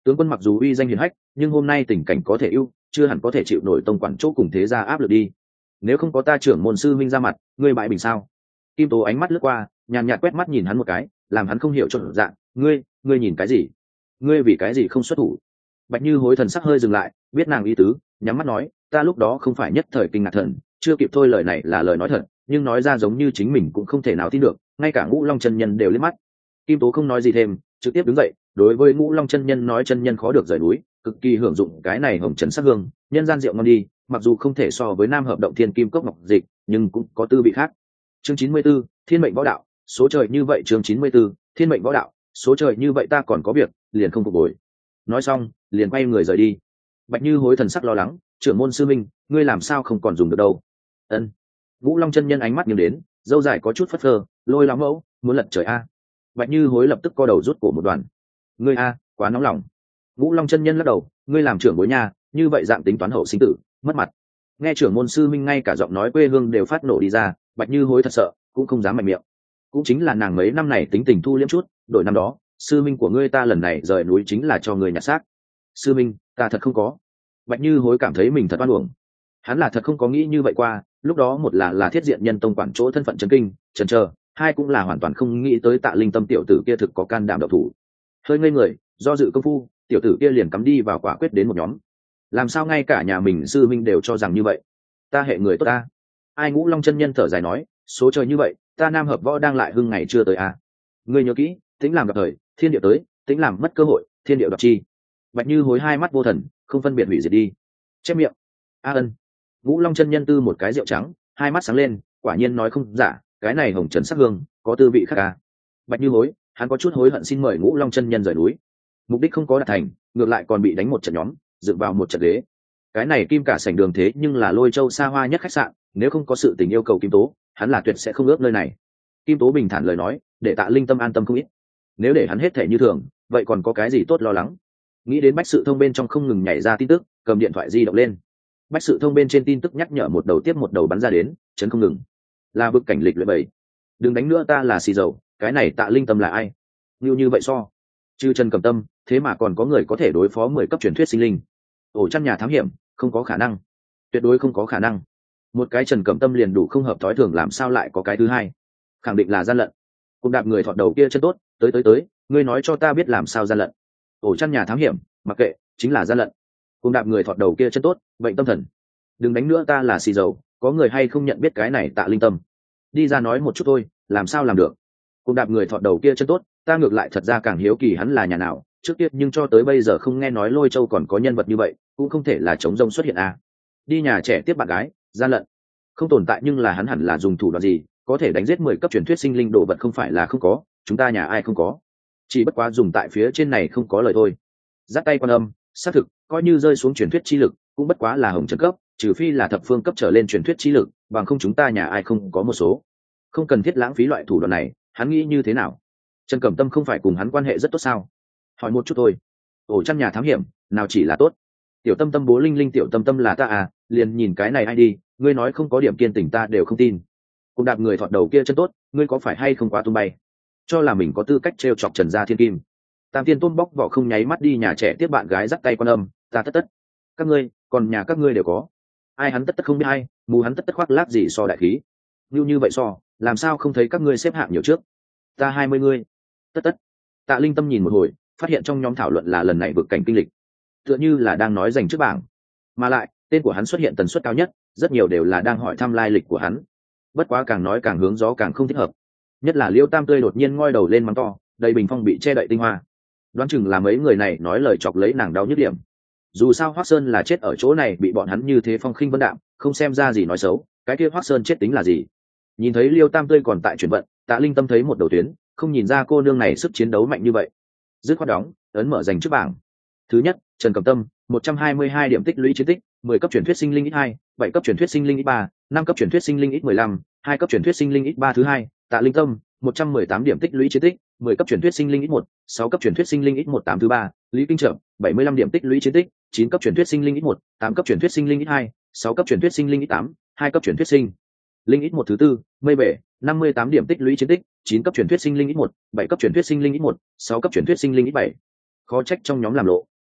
Tướng quân mặc dù uy danh hiển hách, nhưng hôm nay tình cảnh có thể ưu, chưa hẳn có thể chịu nổi tông quản chỗ cùng thế gia áp lực đi. Nếu không có ta trưởng môn sư minh ra mặt, ngươi bại bình sao? Kim Tố ánh mắt lướt qua, nhàn nhạt quét mắt nhìn hắn một cái, làm hắn không hiểu trộn dạng. Ngươi nhìn cái gì? Ngươi vì cái gì không xuất thủ? Bạch Như Hối thần sắc hơi dừng lại, biết nàng ý tứ, nhắm mắt nói, ta lúc đó không phải nhất thời kinh ngạc thần, chưa kịp thôi, lời này là lời nói thật, nhưng nói ra giống như chính mình cũng không thể nào tin được, ngay cả Ngũ Long chân nhân đều liếc mắt. Kim Tố không nói gì thêm, trực tiếp đứng dậy, đối với Ngũ Long chân nhân nói, chân nhân khó được rời núi, cực kỳ hưởng dụng cái này hồng trần sắc hương, nhân gian rượu ngon đi, mặc dù không thể so với Nam Hợp Động Thiên Kim Cốc Ngọc Dịch, nhưng cũng có tư vị khác. Chương 94, Thiên mệnh võ đạo, số trời như vậy. Chương 94, Thiên mệnh võ đạo, số trời như vậy, ta còn có việc, liền không phục hồi. Nói xong, liền quay người rời đi. Bạch Như Hối thần sắc lo lắng, trưởng môn sư minh, ngươi làm sao không còn dùng được đâu? Ân. Ngũ Long chân nhân ánh mắt nghiêng đến, dâu dài có chút phất phơ, lôi lắm mẫu, muốn lật trời a. Bạch Như Hối lập tức co đầu rút cổ một đoàn. Ngươi a, quá nóng lòng. Ngũ Long chân nhân lắc đầu, ngươi làm trưởng bối nha, như vậy dạng tính toán hậu sinh tử, mất mặt. Nghe trưởng môn sư minh ngay cả giọng nói quê hương đều phát nổ đi ra, Bạch Như Hối thật sợ, cũng không dám mạnh miệng. Cũng chính là nàng mấy năm này tính tình thu liễm chút, đổi năm đó, sư minh của ngươi ta lần này rời núi chính là cho ngươi nhặt xác. Sư minh, ta thật không có. Bạch Như Hối cảm thấy mình thật oan uổng. Hắn là thật không có nghĩ như vậy qua, lúc đó một là thiết diện nhân tông quản chỗ thân phận chấn kinh chần chờ, hai cũng là hoàn toàn không nghĩ tới Tạ Linh Tâm tiểu tử kia thực có can đảm độc thủ. Hơi ngây người, do dự công phu, tiểu tử kia liền cắm đi vào quả quyết đến một nhóm. Làm sao ngay cả nhà mình sư minh đều cho rằng như vậy? Ta hệ người tốt ta. Ai? Ngũ Long chân nhân thở dài nói, số trời như vậy, ta Nam Hợp Võ đang lại hưng ngày chưa tới à? Ngươi nhớ kỹ, tính làm gặp thời, thiên địa tới, tính làm mất cơ hội, thiên địa đoạt chi. Bạch Như Hối hai mắt vô thần, không phân biệt hủy diệt đi. Chép miệng. A ân. Ngũ Long chân nhân tư một cái rượu trắng, hai mắt sáng lên, quả nhiên nói không giả, cái này hồng trần sắc hương, có tư vị khác à? Bạch Như Hối, hắn có chút hối hận xin mời Ngũ Long chân nhân rời núi. Mục đích không có đạt thành, ngược lại còn bị đánh một trận nhóm, dựng vào một trận ghế. Cái này Kim Cả Sảnh Đường thế nhưng là Lôi Châu xa hoa nhất khách sạn, nếu không có sự tình yêu cầu Kim Tố, hắn là tuyệt sẽ không ước nơi này. Kim Tố bình thản lời nói, để Tạ Linh Tâm an tâm không ít. Nếu để hắn hết thể như thường, vậy còn có cái gì tốt lo lắng? Nghĩ đến Bách Sự Thông bên trong không ngừng nhảy ra tin tức, cầm điện thoại di động lên. Bách Sự Thông bên trên tin tức nhắc nhở một đầu tiếp một đầu bắn ra đến, chấn không ngừng. Là vực cảnh lịch luyện bảy. Đừng đánh nữa, ta là xì dầu, cái này Tạ Linh Tâm là ai? Như vậy so. Trừ Trần Cẩm Tâm, thế mà còn có người có thể đối phó 10 cấp truyền thuyết sinh linh. Ổ chăn nhà thám hiểm, không có khả năng. Tuyệt đối không có khả năng. Một cái Trần Cẩm Tâm liền đủ không hợp thói thường, làm sao lại có cái thứ hai? Khẳng định là gian lận. Cùng đạp người thọt đầu kia chân tốt, tới, ngươi nói cho ta biết làm sao gian lận. Ổ chăn nhà thám hiểm, mặc kệ, chính là gian lận. Cùng đạp người thọt đầu kia chân tốt, bệnh tâm thần. Đừng đánh nữa, ta là xì dầu, có người hay không nhận biết cái này Tạ Linh Tâm? Đi ra nói một chút thôi, làm sao làm được? Cùng đạp người thọt đầu kia chân tốt, ta ngược lại thật ra càng hiếu kỳ hắn là nhà nào, trước kia nhưng cho tới bây giờ không nghe nói Lôi Châu còn có nhân vật như vậy, cũng không thể là chống rông xuất hiện à. Đi nhà trẻ tiếp bạn gái, gian lận. Không tồn tại, nhưng là hắn hẳn là dùng thủ đoạn gì, có thể đánh giết 10 cấp truyền thuyết sinh linh đồ vật không phải là không có, chúng ta nhà ai không có. Chỉ bất quá dùng tại phía trên này không có lời thôi. Giắt tay Quan Âm, xác thực, coi như rơi xuống truyền thuyết chi lực, cũng bất quá là hồng trần cấp, trừ phi là thập phương cấp trở lên truyền thuyết chi lực, bằng không chúng ta nhà ai không có một số. Không cần thiết lãng phí loại thủ đoạn này, hắn nghĩ như thế nào? Trần Cẩm Tâm không phải cùng hắn quan hệ rất tốt sao? Hỏi một chút thôi. Ổ chăn nhà thám hiểm, nào chỉ là tốt. Tiểu Tâm Tâm bố Linh Linh, Tiểu Tâm Tâm là ta à, liền nhìn cái này ai đi, ngươi nói không có điểm kiên tỉnh ta đều không tin. Cùng đạp người thọt đầu kia chân tốt, ngươi có phải hay không quá tung bay? Cho là mình có tư cách trêu chọc Trần Gia Thiên Kim. Tam Tiên Tôn bóc vỏ không nháy mắt đi nhà trẻ tiếp bạn gái, dắt tay Quan Âm, ta tất. Các ngươi, còn nhà các ngươi đều có. Ai hắn tất không biết ai, mù hắn tất khoác lác gì so đại khí. Như vậy so, làm sao không thấy các ngươi xếp hạng nhiều trước? Ta 20 ngươi. Tất. Tạ Linh Tâm nhìn một hồi, phát hiện trong nhóm thảo luận là lần này vượt cảnh kinh lịch, tựa như là đang nói giành trước bảng, mà lại tên của hắn xuất hiện tần suất cao nhất, rất nhiều đều là đang hỏi thăm lai lịch của hắn. Bất quá càng nói càng hướng gió, càng không thích hợp. Nhất là Liêu Tam Tươi đột nhiên ngoi đầu lên mắng to, đầy bình phong bị che đậy tinh hoa. Đoán chừng là mấy người này nói lời chọc lấy nàng đau nhức điểm. Dù sao Hoắc Sơn là chết ở chỗ này, bị bọn hắn như thế phong khinh vân đạm, không xem ra gì nói xấu, cái kia Hoắc Sơn chết tính là gì? Nhìn thấy Liêu Tam Tươi còn tại chuyển vận, Tạ Linh Tâm thấy một đầu tuyến, không nhìn ra cô nương này sức chiến đấu mạnh như vậy. Dứt khoát đóng, ấn mở giành trước bảng. Thứ nhất, Trần Cẩm Tâm, 122 điểm tích lũy chiến tích, 10 cấp truyền thuyết sinh linh x2, 7 cấp truyền thuyết sinh linh x3, 5 cấp truyền thuyết sinh linh x15, 2 cấp truyền thuyết sinh linh x3. Thứ hai, Tạ Linh Tâm, 118 điểm tích lũy chiến tích, 10 cấp truyền thuyết sinh linh x1, 6 cấp truyền thuyết sinh linh x18. Thứ ba, Lý Kinh Trợm, 75 điểm tích lũy chiến tích, 9 cấp truyền thuyết sinh linh x1, 8 cấp truyền thuyết sinh linh x2, 6 cấp truyền thuyết sinh linh x8, 2 cấp truyền thuyết sinh linh x1. Thứ tư, Mây Bể, 58 điểm tích lũy chiến tích, 9 cấp truyền thuyết sinh linh x1, 7 cấp truyền thuyết sinh linh x1, 6 cấp truyền thuyết sinh linh x7. Khó trách trong nhóm làm lộ,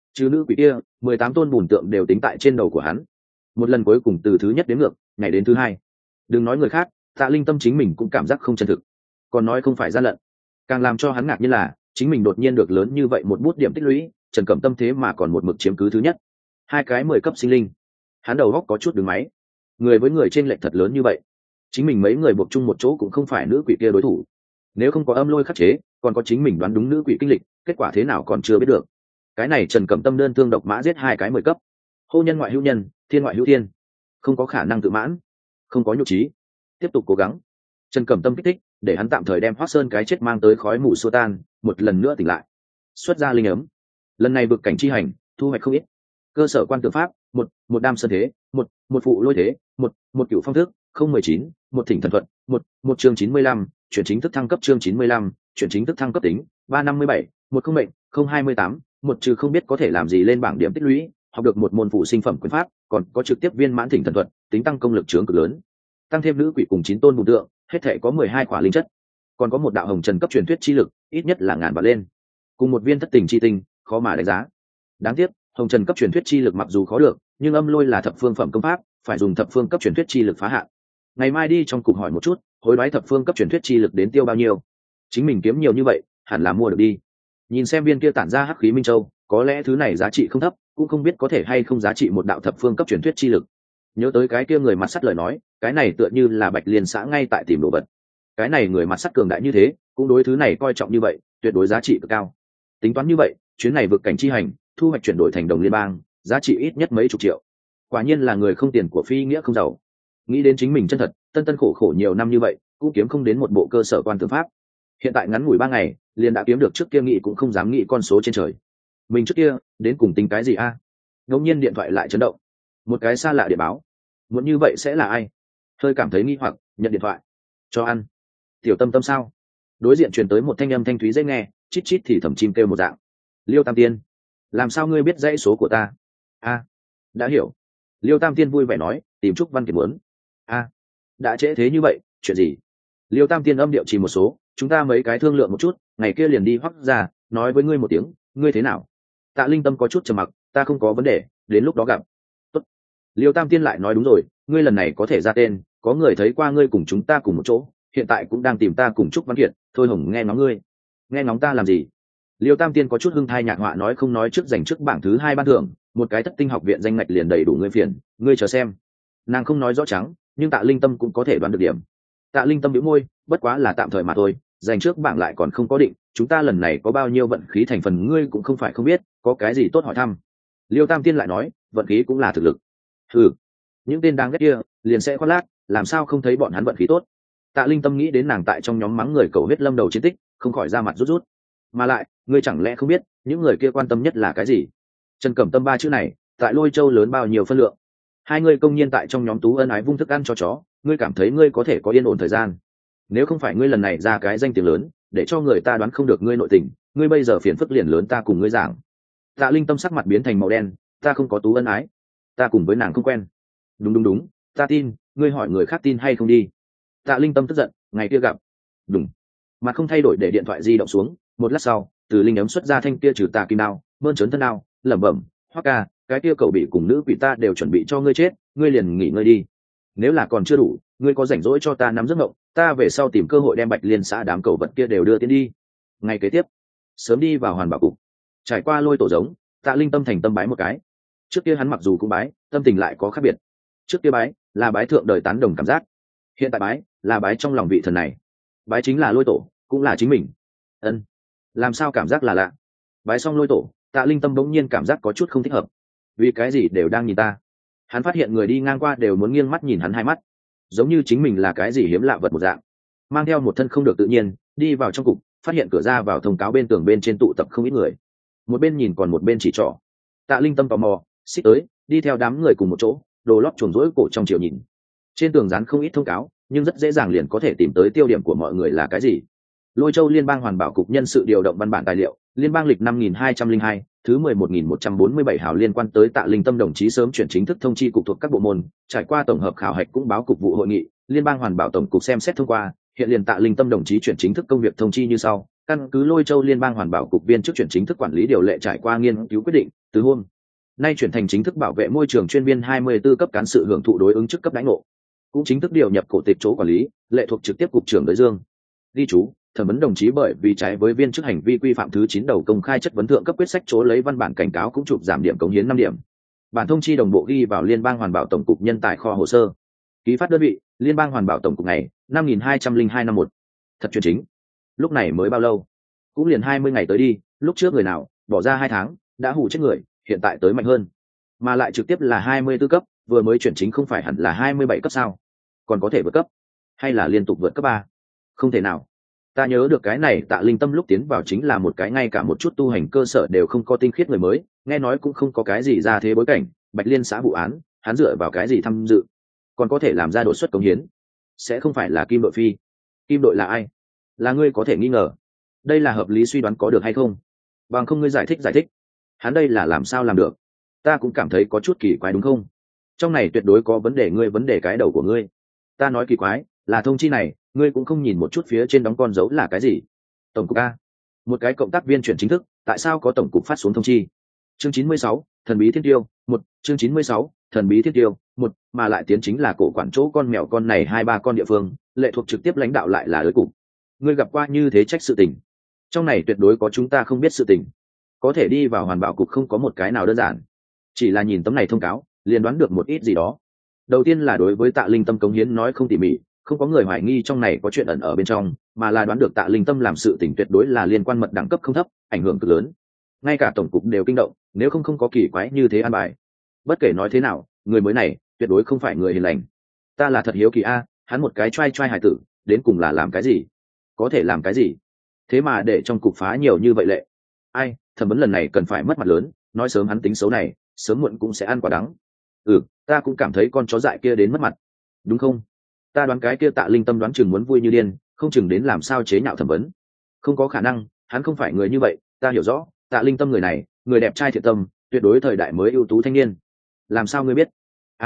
chứ nữ quỷ kia 18 tôn bùn tượng đều tính tại trên đầu của hắn. Một lần cuối cùng từ thứ nhất đến ngược nhảy đến thứ hai. Đừng nói người khác, Tạ Linh Tâm chính mình cũng cảm giác không chân thực, còn nói không phải gian lận. Càng làm cho hắn ngạc nhiên là chính mình đột nhiên được lớn như vậy một bút điểm tích lũy, Trần Cẩm Tâm thế mà còn một mực chiếm cứ thứ nhất. Hai cái 10 cấp sinh linh, hắn đầu góc có chút đứng máy. Người với người trên lệch thật lớn như vậy, chính mình mấy người buộc chung một chỗ cũng không phải nữ quỷ kia đối thủ. Nếu không có âm lôi khắc chế, còn có chính mình đoán đúng nữ quỷ kinh lịch, kết quả thế nào còn chưa biết được. Cái này Trần Cẩm Tâm đơn thương độc mã giết hai cái 10 cấp, hô nhân ngoại hữu nhân, thiên ngoại hữu thiên, không có khả năng tự mãn, không có nhục trí, tiếp tục cố gắng. Trần Cẩm Tâm kích thích để hắn tạm thời đem Hoắc Sơn cái chết mang tới khói mù xua tan, một lần nữa tỉnh lại, xuất ra linh ấm. Lần này vực cảnh chi hành thu hoạch không ít. Cơ sở quan tượng pháp một đam sơn thế, một phụ lôi thế, một cửu phong thức 019, một thỉnh thần thuận, một chương 95, chuyển chính thức thăng cấp chương 95, chuyển chính thức thăng cấp tính 357, một không mệnh 028, một trừ không biết có thể làm gì lên bảng điểm tích lũy, học được một môn phụ sinh phẩm quyền pháp, còn có trực tiếp viên mãn thỉnh thần thuận, tính tăng công lực chướng cực lớn. Tăng thêm nữ quỷ cùng 9 tôn bùn tượng, hết thể có 12 quả linh chất, còn có một đạo hồng trần cấp truyền thuyết chi lực, ít nhất là ngàn vạn lên, cùng một viên thất tình chi tinh, khó mà đánh giá. Đáng tiếc, hồng trần cấp truyền thuyết chi lực mặc dù khó được, nhưng âm lôi là thập phương phẩm công pháp, phải dùng thập phương cấp truyền thuyết chi lực phá hạn. Ngày mai đi trong cục hỏi một chút, hối đoái thập phương cấp truyền thuyết chi lực đến tiêu bao nhiêu. Chính mình kiếm nhiều như vậy, hẳn là mua được đi. Nhìn xem viên kia tản ra hắc khí minh châu, có lẽ thứ này giá trị không thấp, cũng không biết có thể hay không giá trị một đạo thập phương cấp truyền thuyết chi lực. Nhớ tới cái kia người mặt sắt lời nói, cái này tựa như là Bạch Liên xã ngay tại tìm đồ vật. Cái này người mặt sắt cường đại như thế, cũng đối thứ này coi trọng như vậy, tuyệt đối giá trị cực cao. Tính toán như vậy, chuyến này vượt cảnh chi hành, thu hoạch chuyển đổi thành đồng liên bang, giá trị ít nhất mấy chục triệu. Quả nhiên là người không tiền của phi nghĩa không giàu. Nghĩ đến chính mình chân thật, tân khổ khổ nhiều năm như vậy, cũng kiếm không đến một bộ cơ sở quan tư pháp. Hiện tại ngắn ngủi 3 ngày, liền đã kiếm được, trước kia nghĩ cũng không dám nghĩ con số trên trời. Mình trước kia, đến cùng tính cái gì a? Ngẫu nhiên điện thoại lại chấn động. Một cái xa lạ điện báo. Muốn như vậy sẽ là ai? Hơi cảm thấy nghi hoặc, nhận điện thoại. Cho ăn. Tiểu Tâm Tâm sao? Đối diện truyền tới một thanh âm thanh thúy dễ nghe, chít chít thì thầm chim kêu một dạng. Liêu Tam Tiên, làm sao ngươi biết dãy số của ta? A, đã hiểu. Liêu Tam Tiên vui vẻ nói, tìm Trúc Văn Kiệt muốn. A, đã trễ thế như vậy, chuyện gì? Liêu Tam Tiên âm điệu chỉ một số, chúng ta mấy cái thương lượng một chút, ngày kia liền đi Hoắc ra, nói với ngươi một tiếng, ngươi thế nào? Tạ Linh Tâm có chút trầm mặc, ta không có vấn đề, đến lúc đó gặp. Tốt. Liêu Tam Tiên lại nói, đúng rồi, ngươi lần này có thể ra tên, có người thấy qua ngươi cùng chúng ta cùng một chỗ, hiện tại cũng đang tìm ta cùng Trúc Văn Kiệt, thôi Hồng nghe ngóng ngươi. Nghe ngóng ta làm gì? Liêu Tam Tiên có chút hưng thai nhạc họa nói, không nói trước giành trước bảng thứ 2 ban thưởng, một cái thất tinh học viện danh ngạch liền đầy đủ ngươi phiền, ngươi chờ xem. Nàng không nói rõ trắng, nhưng Tạ Linh Tâm cũng có thể đoán được điểm. Tạ Linh Tâm bĩu môi, bất quá là tạm thời mà thôi, giành trước bảng lại còn không có định, chúng ta lần này có bao nhiêu vận khí thành phần ngươi cũng không phải không biết, có cái gì tốt hỏi thăm. Liêu Tam Tiên lại nói, vận khí cũng là thực lực. Những tên đáng ghét kia liền sẽ khoác lác, làm sao không thấy bọn hắn vận khí tốt. Tạ Linh Tâm nghĩ đến nàng tại trong nhóm mắng người cầu huyết lâm đầu chiến tích, không khỏi ra mặt rút rút. Mà lại, ngươi chẳng lẽ không biết những người kia quan tâm nhất là cái gì? Trần Cẩm Tâm 3 chữ này tại Lôi Châu lớn bao nhiêu phân lượng. Hai người công nhiên tại trong nhóm tú ân ái vung thức ăn cho chó, ngươi cảm thấy ngươi có thể có yên ổn thời gian? Nếu không phải ngươi lần này ra cái danh tiếng lớn, để cho người ta đoán không được ngươi nội tình, ngươi bây giờ phiền phức liền lớn, ta cùng ngươi giảng. Tạ Linh Tâm sắc mặt biến thành màu đen, ta không có tú ân ái, ta cùng với nàng không quen. Đúng, ta tin, ngươi hỏi người khác tin hay không đi. Tạ Linh Tâm tức giận, ngày kia gặp. Đúng. Mặt không thay đổi để điện thoại di động xuống, một lát sau, từ linh ấm xuất ra thanh kia trừ tà kim đao, mơn trớn thân đao, lẩm bẩm, Hoắc ca, cái kia cậu bị cùng nữ quỷ ta đều chuẩn bị cho ngươi chết, ngươi liền nghỉ ngơi đi. Nếu là còn chưa đủ, ngươi có rảnh rỗi cho ta nắm giấc mộng, ta về sau tìm cơ hội đem Bạch Liên xã đám cậu vật kia đều đưa tiến đi. Ngày kế tiếp, sớm đi vào hoàn bảo cục, trải qua Lôi tổ giống, Tạ Linh Tâm thành tâm bái một cái. Trước kia hắn mặc dù cũng bái, tâm tình lại có khác biệt. Trước kia bái là bái thượng đời tán đồng cảm giác, hiện tại bái là bái trong lòng vị thần này. Bái chính là Lôi tổ, cũng là chính mình. Ân, làm sao cảm giác là lạ. Bái xong Lôi tổ, Tạ Linh Tâm bỗng nhiên cảm giác có chút không thích hợp. Vì cái gì đều đang nhìn ta? Hắn phát hiện người đi ngang qua đều muốn nghiêng mắt nhìn hắn hai mắt, giống như chính mình là cái gì hiếm lạ vật một dạng. Mang theo một thân không được tự nhiên, đi vào trong cục, phát hiện cửa ra vào thông cáo bên tường bên trên tụ tập không ít người. Một bên nhìn còn một bên chỉ trỏ. Tạ Linh Tâm tò mò, xích tới, đi theo đám người cùng một chỗ, đồ lót chuồn rỗi cổ trong chiều nhìn. Trên tường dán không ít thông cáo, nhưng rất dễ dàng liền có thể tìm tới tiêu điểm của mọi người là cái gì. Lôi Châu Liên bang Hoàn Bảo cục nhân sự điều động văn bản tài liệu, Liên bang lịch 5202, thứ 11.147 hào liên quan tới Tạ Linh Tâm đồng chí sớm chuyển chính thức thông chi cục thuộc các bộ môn, trải qua tổng hợp khảo hạch cũng báo cục vụ hội nghị, Liên bang Hoàn Bảo tổng cục xem xét thông qua, hiện liền Tạ Linh Tâm đồng chí chuyển chính thức công việc thông chi như sau. Căn cứ Lôi Châu Liên bang Hoàn Bảo cục viên chức chuyển chính thức quản lý điều lệ trải qua nghiên cứu quyết định, Từ hôm nay chuyển thành chính thức bảo vệ môi trường chuyên viên 24 cấp cán sự hưởng thụ đối ứng chức cấp đãi ngộ, cũng chính thức điều nhập cổ tịch chỗ quản lý, lệ thuộc trực tiếp cục trưởng Đới Dương. Ghi chú, thẩm vấn đồng chí bởi vì trái với viên chức hành vi quy phạm thứ 9 đầu công khai chất vấn thượng cấp quyết sách chỗ lấy văn bản cảnh cáo cũng chụp giảm điểm cống hiến 5 điểm. Bản thông chi đồng bộ ghi vào Liên bang Hoàn bảo tổng cục nhân tài kho hồ sơ. Ký phát đơn vị, Liên bang Hoàn bảo tổng cục ngày 5202 năm 1. Thật chuyên chính. Lúc này mới bao lâu? Cũng liền 20 ngày tới đi, lúc trước người nào bỏ ra 2 tháng đã hù chết người, hiện tại tới mạnh hơn. Mà lại trực tiếp là 24 cấp, vừa mới chuyển chính không phải hẳn là 27 cấp sao? Còn có thể vượt cấp, hay là liên tục vượt cấp 3? Không thể nào. Ta nhớ được cái này Tạ Linh Tâm lúc tiến vào chính là một cái ngay cả một chút tu hành cơ sở đều không có tinh khiết người mới, nghe nói cũng không có cái gì ra thế bối cảnh, Bạch Liên xã vụ án, hắn dựa vào cái gì tham dự? Còn có thể làm ra đột xuất cống hiến? Sẽ không phải là Kim đội phi? Kim đội là ai? Là ngươi có thể nghi ngờ. Đây là hợp lý suy đoán có được hay không? Bằng không ngươi giải thích. Hắn đây là làm sao làm được? Ta cũng cảm thấy có chút kỳ quái đúng không? Trong này tuyệt đối có vấn đề ngươi, vấn đề cái đầu của ngươi. Ta nói kỳ quái, là thông chi này, ngươi cũng không nhìn một chút phía trên đóng con dấu là cái gì? Tổng cục A. Một cái cộng tác viên chuyển chính thức, tại sao có tổng cục phát xuống thông chi? Chương 96, thần bí thiên tiêu, 1, chương 96, thần bí thiên tiêu, 1, mà lại tiến chính là cổ quản chỗ con mèo con này 2-3 con địa phương, lệ thuộc trực tiếp lãnh đạo lại là đối cục. Ngươi gặp qua như thế trách sự tình. Trong này tuyệt đối có chúng ta không biết sự tình. Có thể đi vào Hoàn bảo cục không có một cái nào đơn giản. Chỉ là nhìn tấm này thông cáo, liền đoán được một ít gì đó. Đầu tiên là đối với Tạ Linh Tâm cống hiến nói không tỉ mỉ, không có người hoài nghi trong này có chuyện ẩn ở bên trong, mà là đoán được Tạ Linh Tâm làm sự tình tuyệt đối là liên quan mật đẳng cấp không thấp, ảnh hưởng cực lớn. Ngay cả tổng cục đều kinh động, nếu không có kỳ quái như thế an bài. Bất kể nói thế nào, người mới này tuyệt đối không phải người hiền lành. Ta là thật hiếu kỳ a, hắn một cái trai hài tử, đến cùng là làm cái gì? Có thể làm cái gì? Thế mà để trong cục phá nhiều như vậy lệ. Ai, thẩm vấn lần này cần phải mất mặt lớn, nói sớm hắn tính xấu này, sớm muộn cũng sẽ ăn quả đắng. Ta cũng cảm thấy con chó dại kia đến mất mặt. Đúng không? Ta đoán cái kia Tạ Linh Tâm đoán chừng muốn vui như điên, không chừng đến làm sao chế nhạo thẩm vấn. Không có khả năng, hắn không phải người như vậy, ta hiểu rõ, Tạ Linh Tâm người này, người đẹp trai thiện tâm, tuyệt đối thời đại mới ưu tú thanh niên. Làm sao ngươi biết?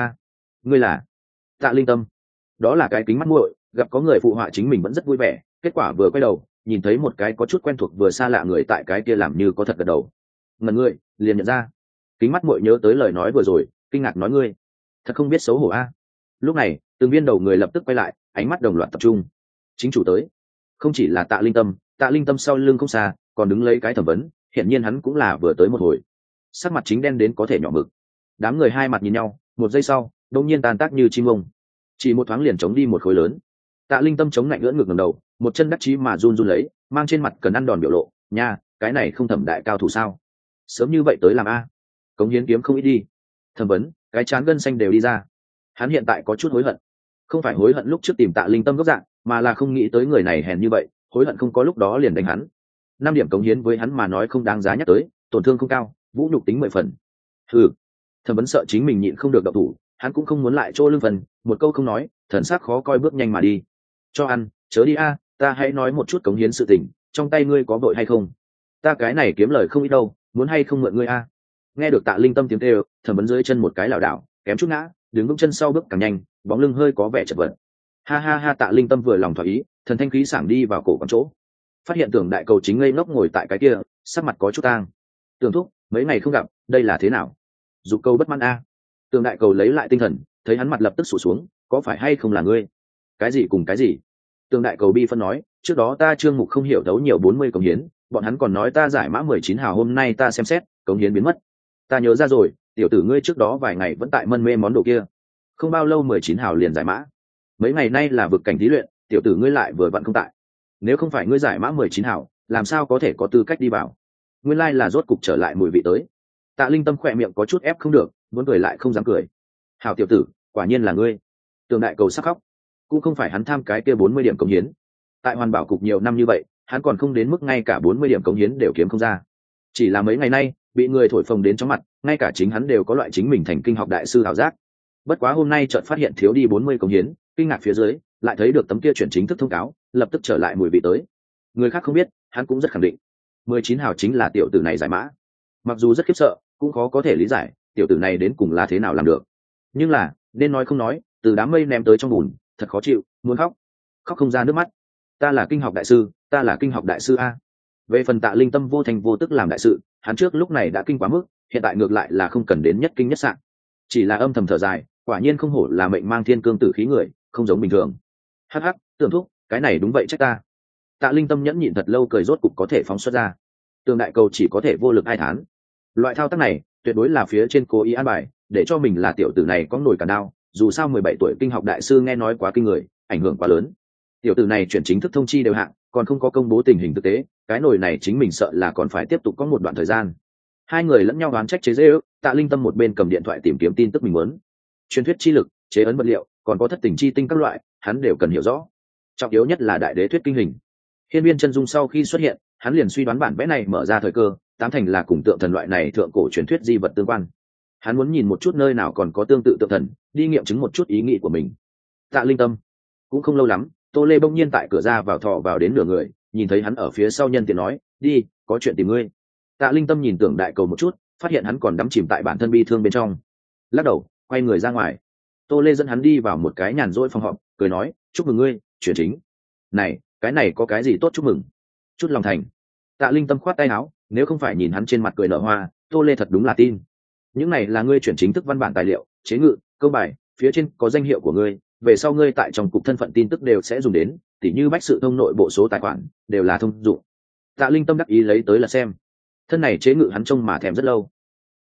Ngươi là Tạ Linh Tâm? Đó là cái kính mắt muội, gặp có người phụ họa chính mình vẫn rất vui vẻ, kết quả vừa quay đầu, nhìn thấy một cái có chút quen thuộc vừa xa lạ người tại cái kia làm như có thật gật đầu. Ngần ngươi, liền nhận ra. Kính mắt muội nhớ tới lời nói vừa rồi, kinh ngạc nói ngươi, thật không biết xấu hổ a. Lúc này, từng viên đầu người lập tức quay lại, ánh mắt đồng loạt tập trung. Chính chủ tới. Không chỉ là Tạ Linh Tâm sau lưng không xa, còn đứng lấy cái thẩm vấn, hiển nhiên hắn cũng là vừa tới một hồi. Sắc mặt chính đen đến có thể nhỏ mực. Đám người hai mặt nhìn nhau, một giây sau, đột nhiên tan tác như chim ông. Chỉ một thoáng liền chống đi một khối lớn. Tạ Linh Tâm chống lạnh ưỡn ngực ngẩng đầu, một chân đắc chí mà run run lấy, mang trên mặt cần ăn đòn biểu lộ, nha, cái này không thẩm đại cao thủ sao? Sớm như vậy tới làm a? Cống hiến kiếm không ít đi. Thẩm vấn, cái trán gân xanh đều đi ra. Hắn hiện tại có chút hối hận. Không phải hối hận lúc trước tìm Tạ Linh Tâm gốc dạng, mà là không nghĩ tới người này hèn như vậy, hối hận không có lúc đó liền đánh hắn. 5 điểm cống hiến với hắn mà nói không đáng giá nhắc tới, tổn thương không cao, vũ nhục tính 10 phần. Thẩm vấn sợ chính mình nhịn không được động thủ, hắn cũng không muốn lại chỗ lưng phần, một câu không nói, thần sắc khó coi bước nhanh mà đi. Cho ăn, chớ đi a, ta hãy nói một chút cống hiến sự tình, trong tay ngươi có vội hay không? Ta cái này kiếm lời không ít đâu, muốn hay không mượn ngươi a? Nghe được Tạ Linh Tâm tiếng kêu, thẩm vấn dưới chân một cái lảo đảo, kém chút ngã, đứng vững chân sau bước càng nhanh, bóng lưng hơi có vẻ chật vật. Ha, Tạ Linh Tâm vừa lòng thỏa ý, thần thanh khí sảng đi vào cổ quán chỗ. Phát hiện Tưởng Đại Cầu chính ngây ngốc ngồi tại cái kia, sắc mặt có chút tang. Tưởng thúc, mấy ngày không gặp, đây là thế nào? Dục Câu bất mãn a. Tưởng Đại Cầu lấy lại tinh thần, thấy hắn mặt lập tức sụt xuống, có phải hay không là ngươi? Cái gì cùng cái gì? Tưởng Đại Cầu bi phân nói, trước đó ta Trương Mục không hiểu đấu nhiều 40 cống hiến, bọn hắn còn nói ta giải mã 19 hào, hôm nay ta xem xét, cống hiến biến mất. Ta nhớ ra rồi, tiểu tử ngươi trước đó vài ngày vẫn tại mân mê món đồ kia, không bao lâu 19 hào liền giải mã. Mấy ngày nay là vực cảnh thí luyện, tiểu tử ngươi lại vừa vặn không tại. Nếu không phải ngươi giải mã 19 hào, làm sao có thể có tư cách đi vào? Nguyên lai là rốt cục trở lại mùi vị tới. Tạ Linh Tâm khỏe miệng có chút ép không được, muốn cười lại không dám cười. Hảo tiểu tử, quả nhiên là ngươi. Tường Đại Cầu sắc khóc. Cũng không phải hắn tham cái kia 40 điểm cống hiến. Tại Hoàn Bảo cục nhiều năm như vậy, hắn còn không đến mức ngay cả 40 điểm cống hiến đều kiếm không ra. Chỉ là mấy ngày nay, bị người thổi phồng đến chóng mặt, ngay cả chính hắn đều có loại chính mình thành kinh học đại sư ảo giác. Bất quá hôm nay chợt phát hiện thiếu đi 40 cống hiến, kinh ngạc phía dưới, lại thấy được tấm kia chuyển chính thức thông cáo, lập tức trở lại mùi vị tới. Người khác không biết, hắn cũng rất khẳng định. 19 hào chính là tiểu tử này giải mã. Mặc dù rất khiếp sợ, cũng khó có thể lý giải, tiểu tử này đến cùng là thế nào làm được. Nhưng là, nên nói không nói, từ đám mây ném tới trong bùn, thật khó chịu, muốn khóc. Khóc không ra nước mắt. Ta là kinh học đại sư a. Về phần Tạ Linh Tâm vô thành vô tức làm đại sự, hắn trước lúc này đã kinh quá mức, hiện tại ngược lại là không cần đến nhất kinh nhất sạn, chỉ là âm thầm thở dài, quả nhiên không hổ là mệnh mang thiên cương tử khí người, không giống bình thường. Hắc hắc, Tưởng thúc, cái này đúng vậy trách ta. Tạ Linh Tâm nhẫn nhịn thật lâu cười rốt cục có thể phóng xuất ra. Tường đại cầu chỉ có thể vô lực ai thán. Loại thao tác này tuyệt đối là phía trên cố ý an bài, để cho mình là tiểu tử này có nổi cả đao, dù sao 17 tuổi kinh học đại sư nghe nói quá kinh người, ảnh hưởng quá lớn. Tiểu tử này chuyển chính thức thông chi đều hạng, còn không có công bố tình hình thực tế, cái nổi này chính mình sợ là còn phải tiếp tục có một đoạn thời gian. Hai người lẫn nhau đoán trách chế giễu, Tạ Linh Tâm một bên cầm điện thoại tìm kiếm tin tức mình muốn. Truyền thuyết chi lực, chế ấn vật liệu, còn có thất tình chi tinh các loại, hắn đều cần hiểu rõ. Trọng yếu nhất là đại đế thuyết kinh hình. Hiên Viên Chân Dung sau khi xuất hiện, hắn liền suy đoán bản vẽ này mở ra thời cơ, tám thành là cùng tượng thần loại này thượng cổ truyền thuyết di vật tương quan. Hắn muốn nhìn một chút nơi nào còn có tương tự tượng thần, đi nghiệm chứng một chút ý nghĩ của mình. Tạ Linh Tâm. Cũng không lâu lắm, Tô Lê bỗng nhiên tại cửa ra vào thò vào đến nửa người, nhìn thấy hắn ở phía sau nhân tiện nói, đi, có chuyện tìm ngươi. Tạ Linh Tâm nhìn Tưởng đại cầu một chút, phát hiện hắn còn đắm chìm tại bản thân bi thương bên trong, lắc đầu quay người ra ngoài. Tô Lê dẫn hắn đi vào một cái nhàn rỗi phòng họp, cười nói, chúc mừng ngươi chuyển chính. Này, cái này có cái gì tốt chúc mừng? Chút lòng thành. Tạ Linh Tâm khoát tay áo, nếu không phải nhìn hắn trên mặt cười nở hoa, Tô Lê thật đúng là tin. Những này là ngươi chuyển chính thức văn bản tài liệu, chế ngự, câu bài, phía trên có danh hiệu của ngươi, về sau ngươi tại trong cục thân phận tin tức đều sẽ dùng đến, tỉ như bách sự thông nội bộ số tài khoản, đều là thông dụng. Tạ Linh Tâm đắc ý lấy tới là xem. Thân này chế ngự hắn trông mà thèm rất lâu.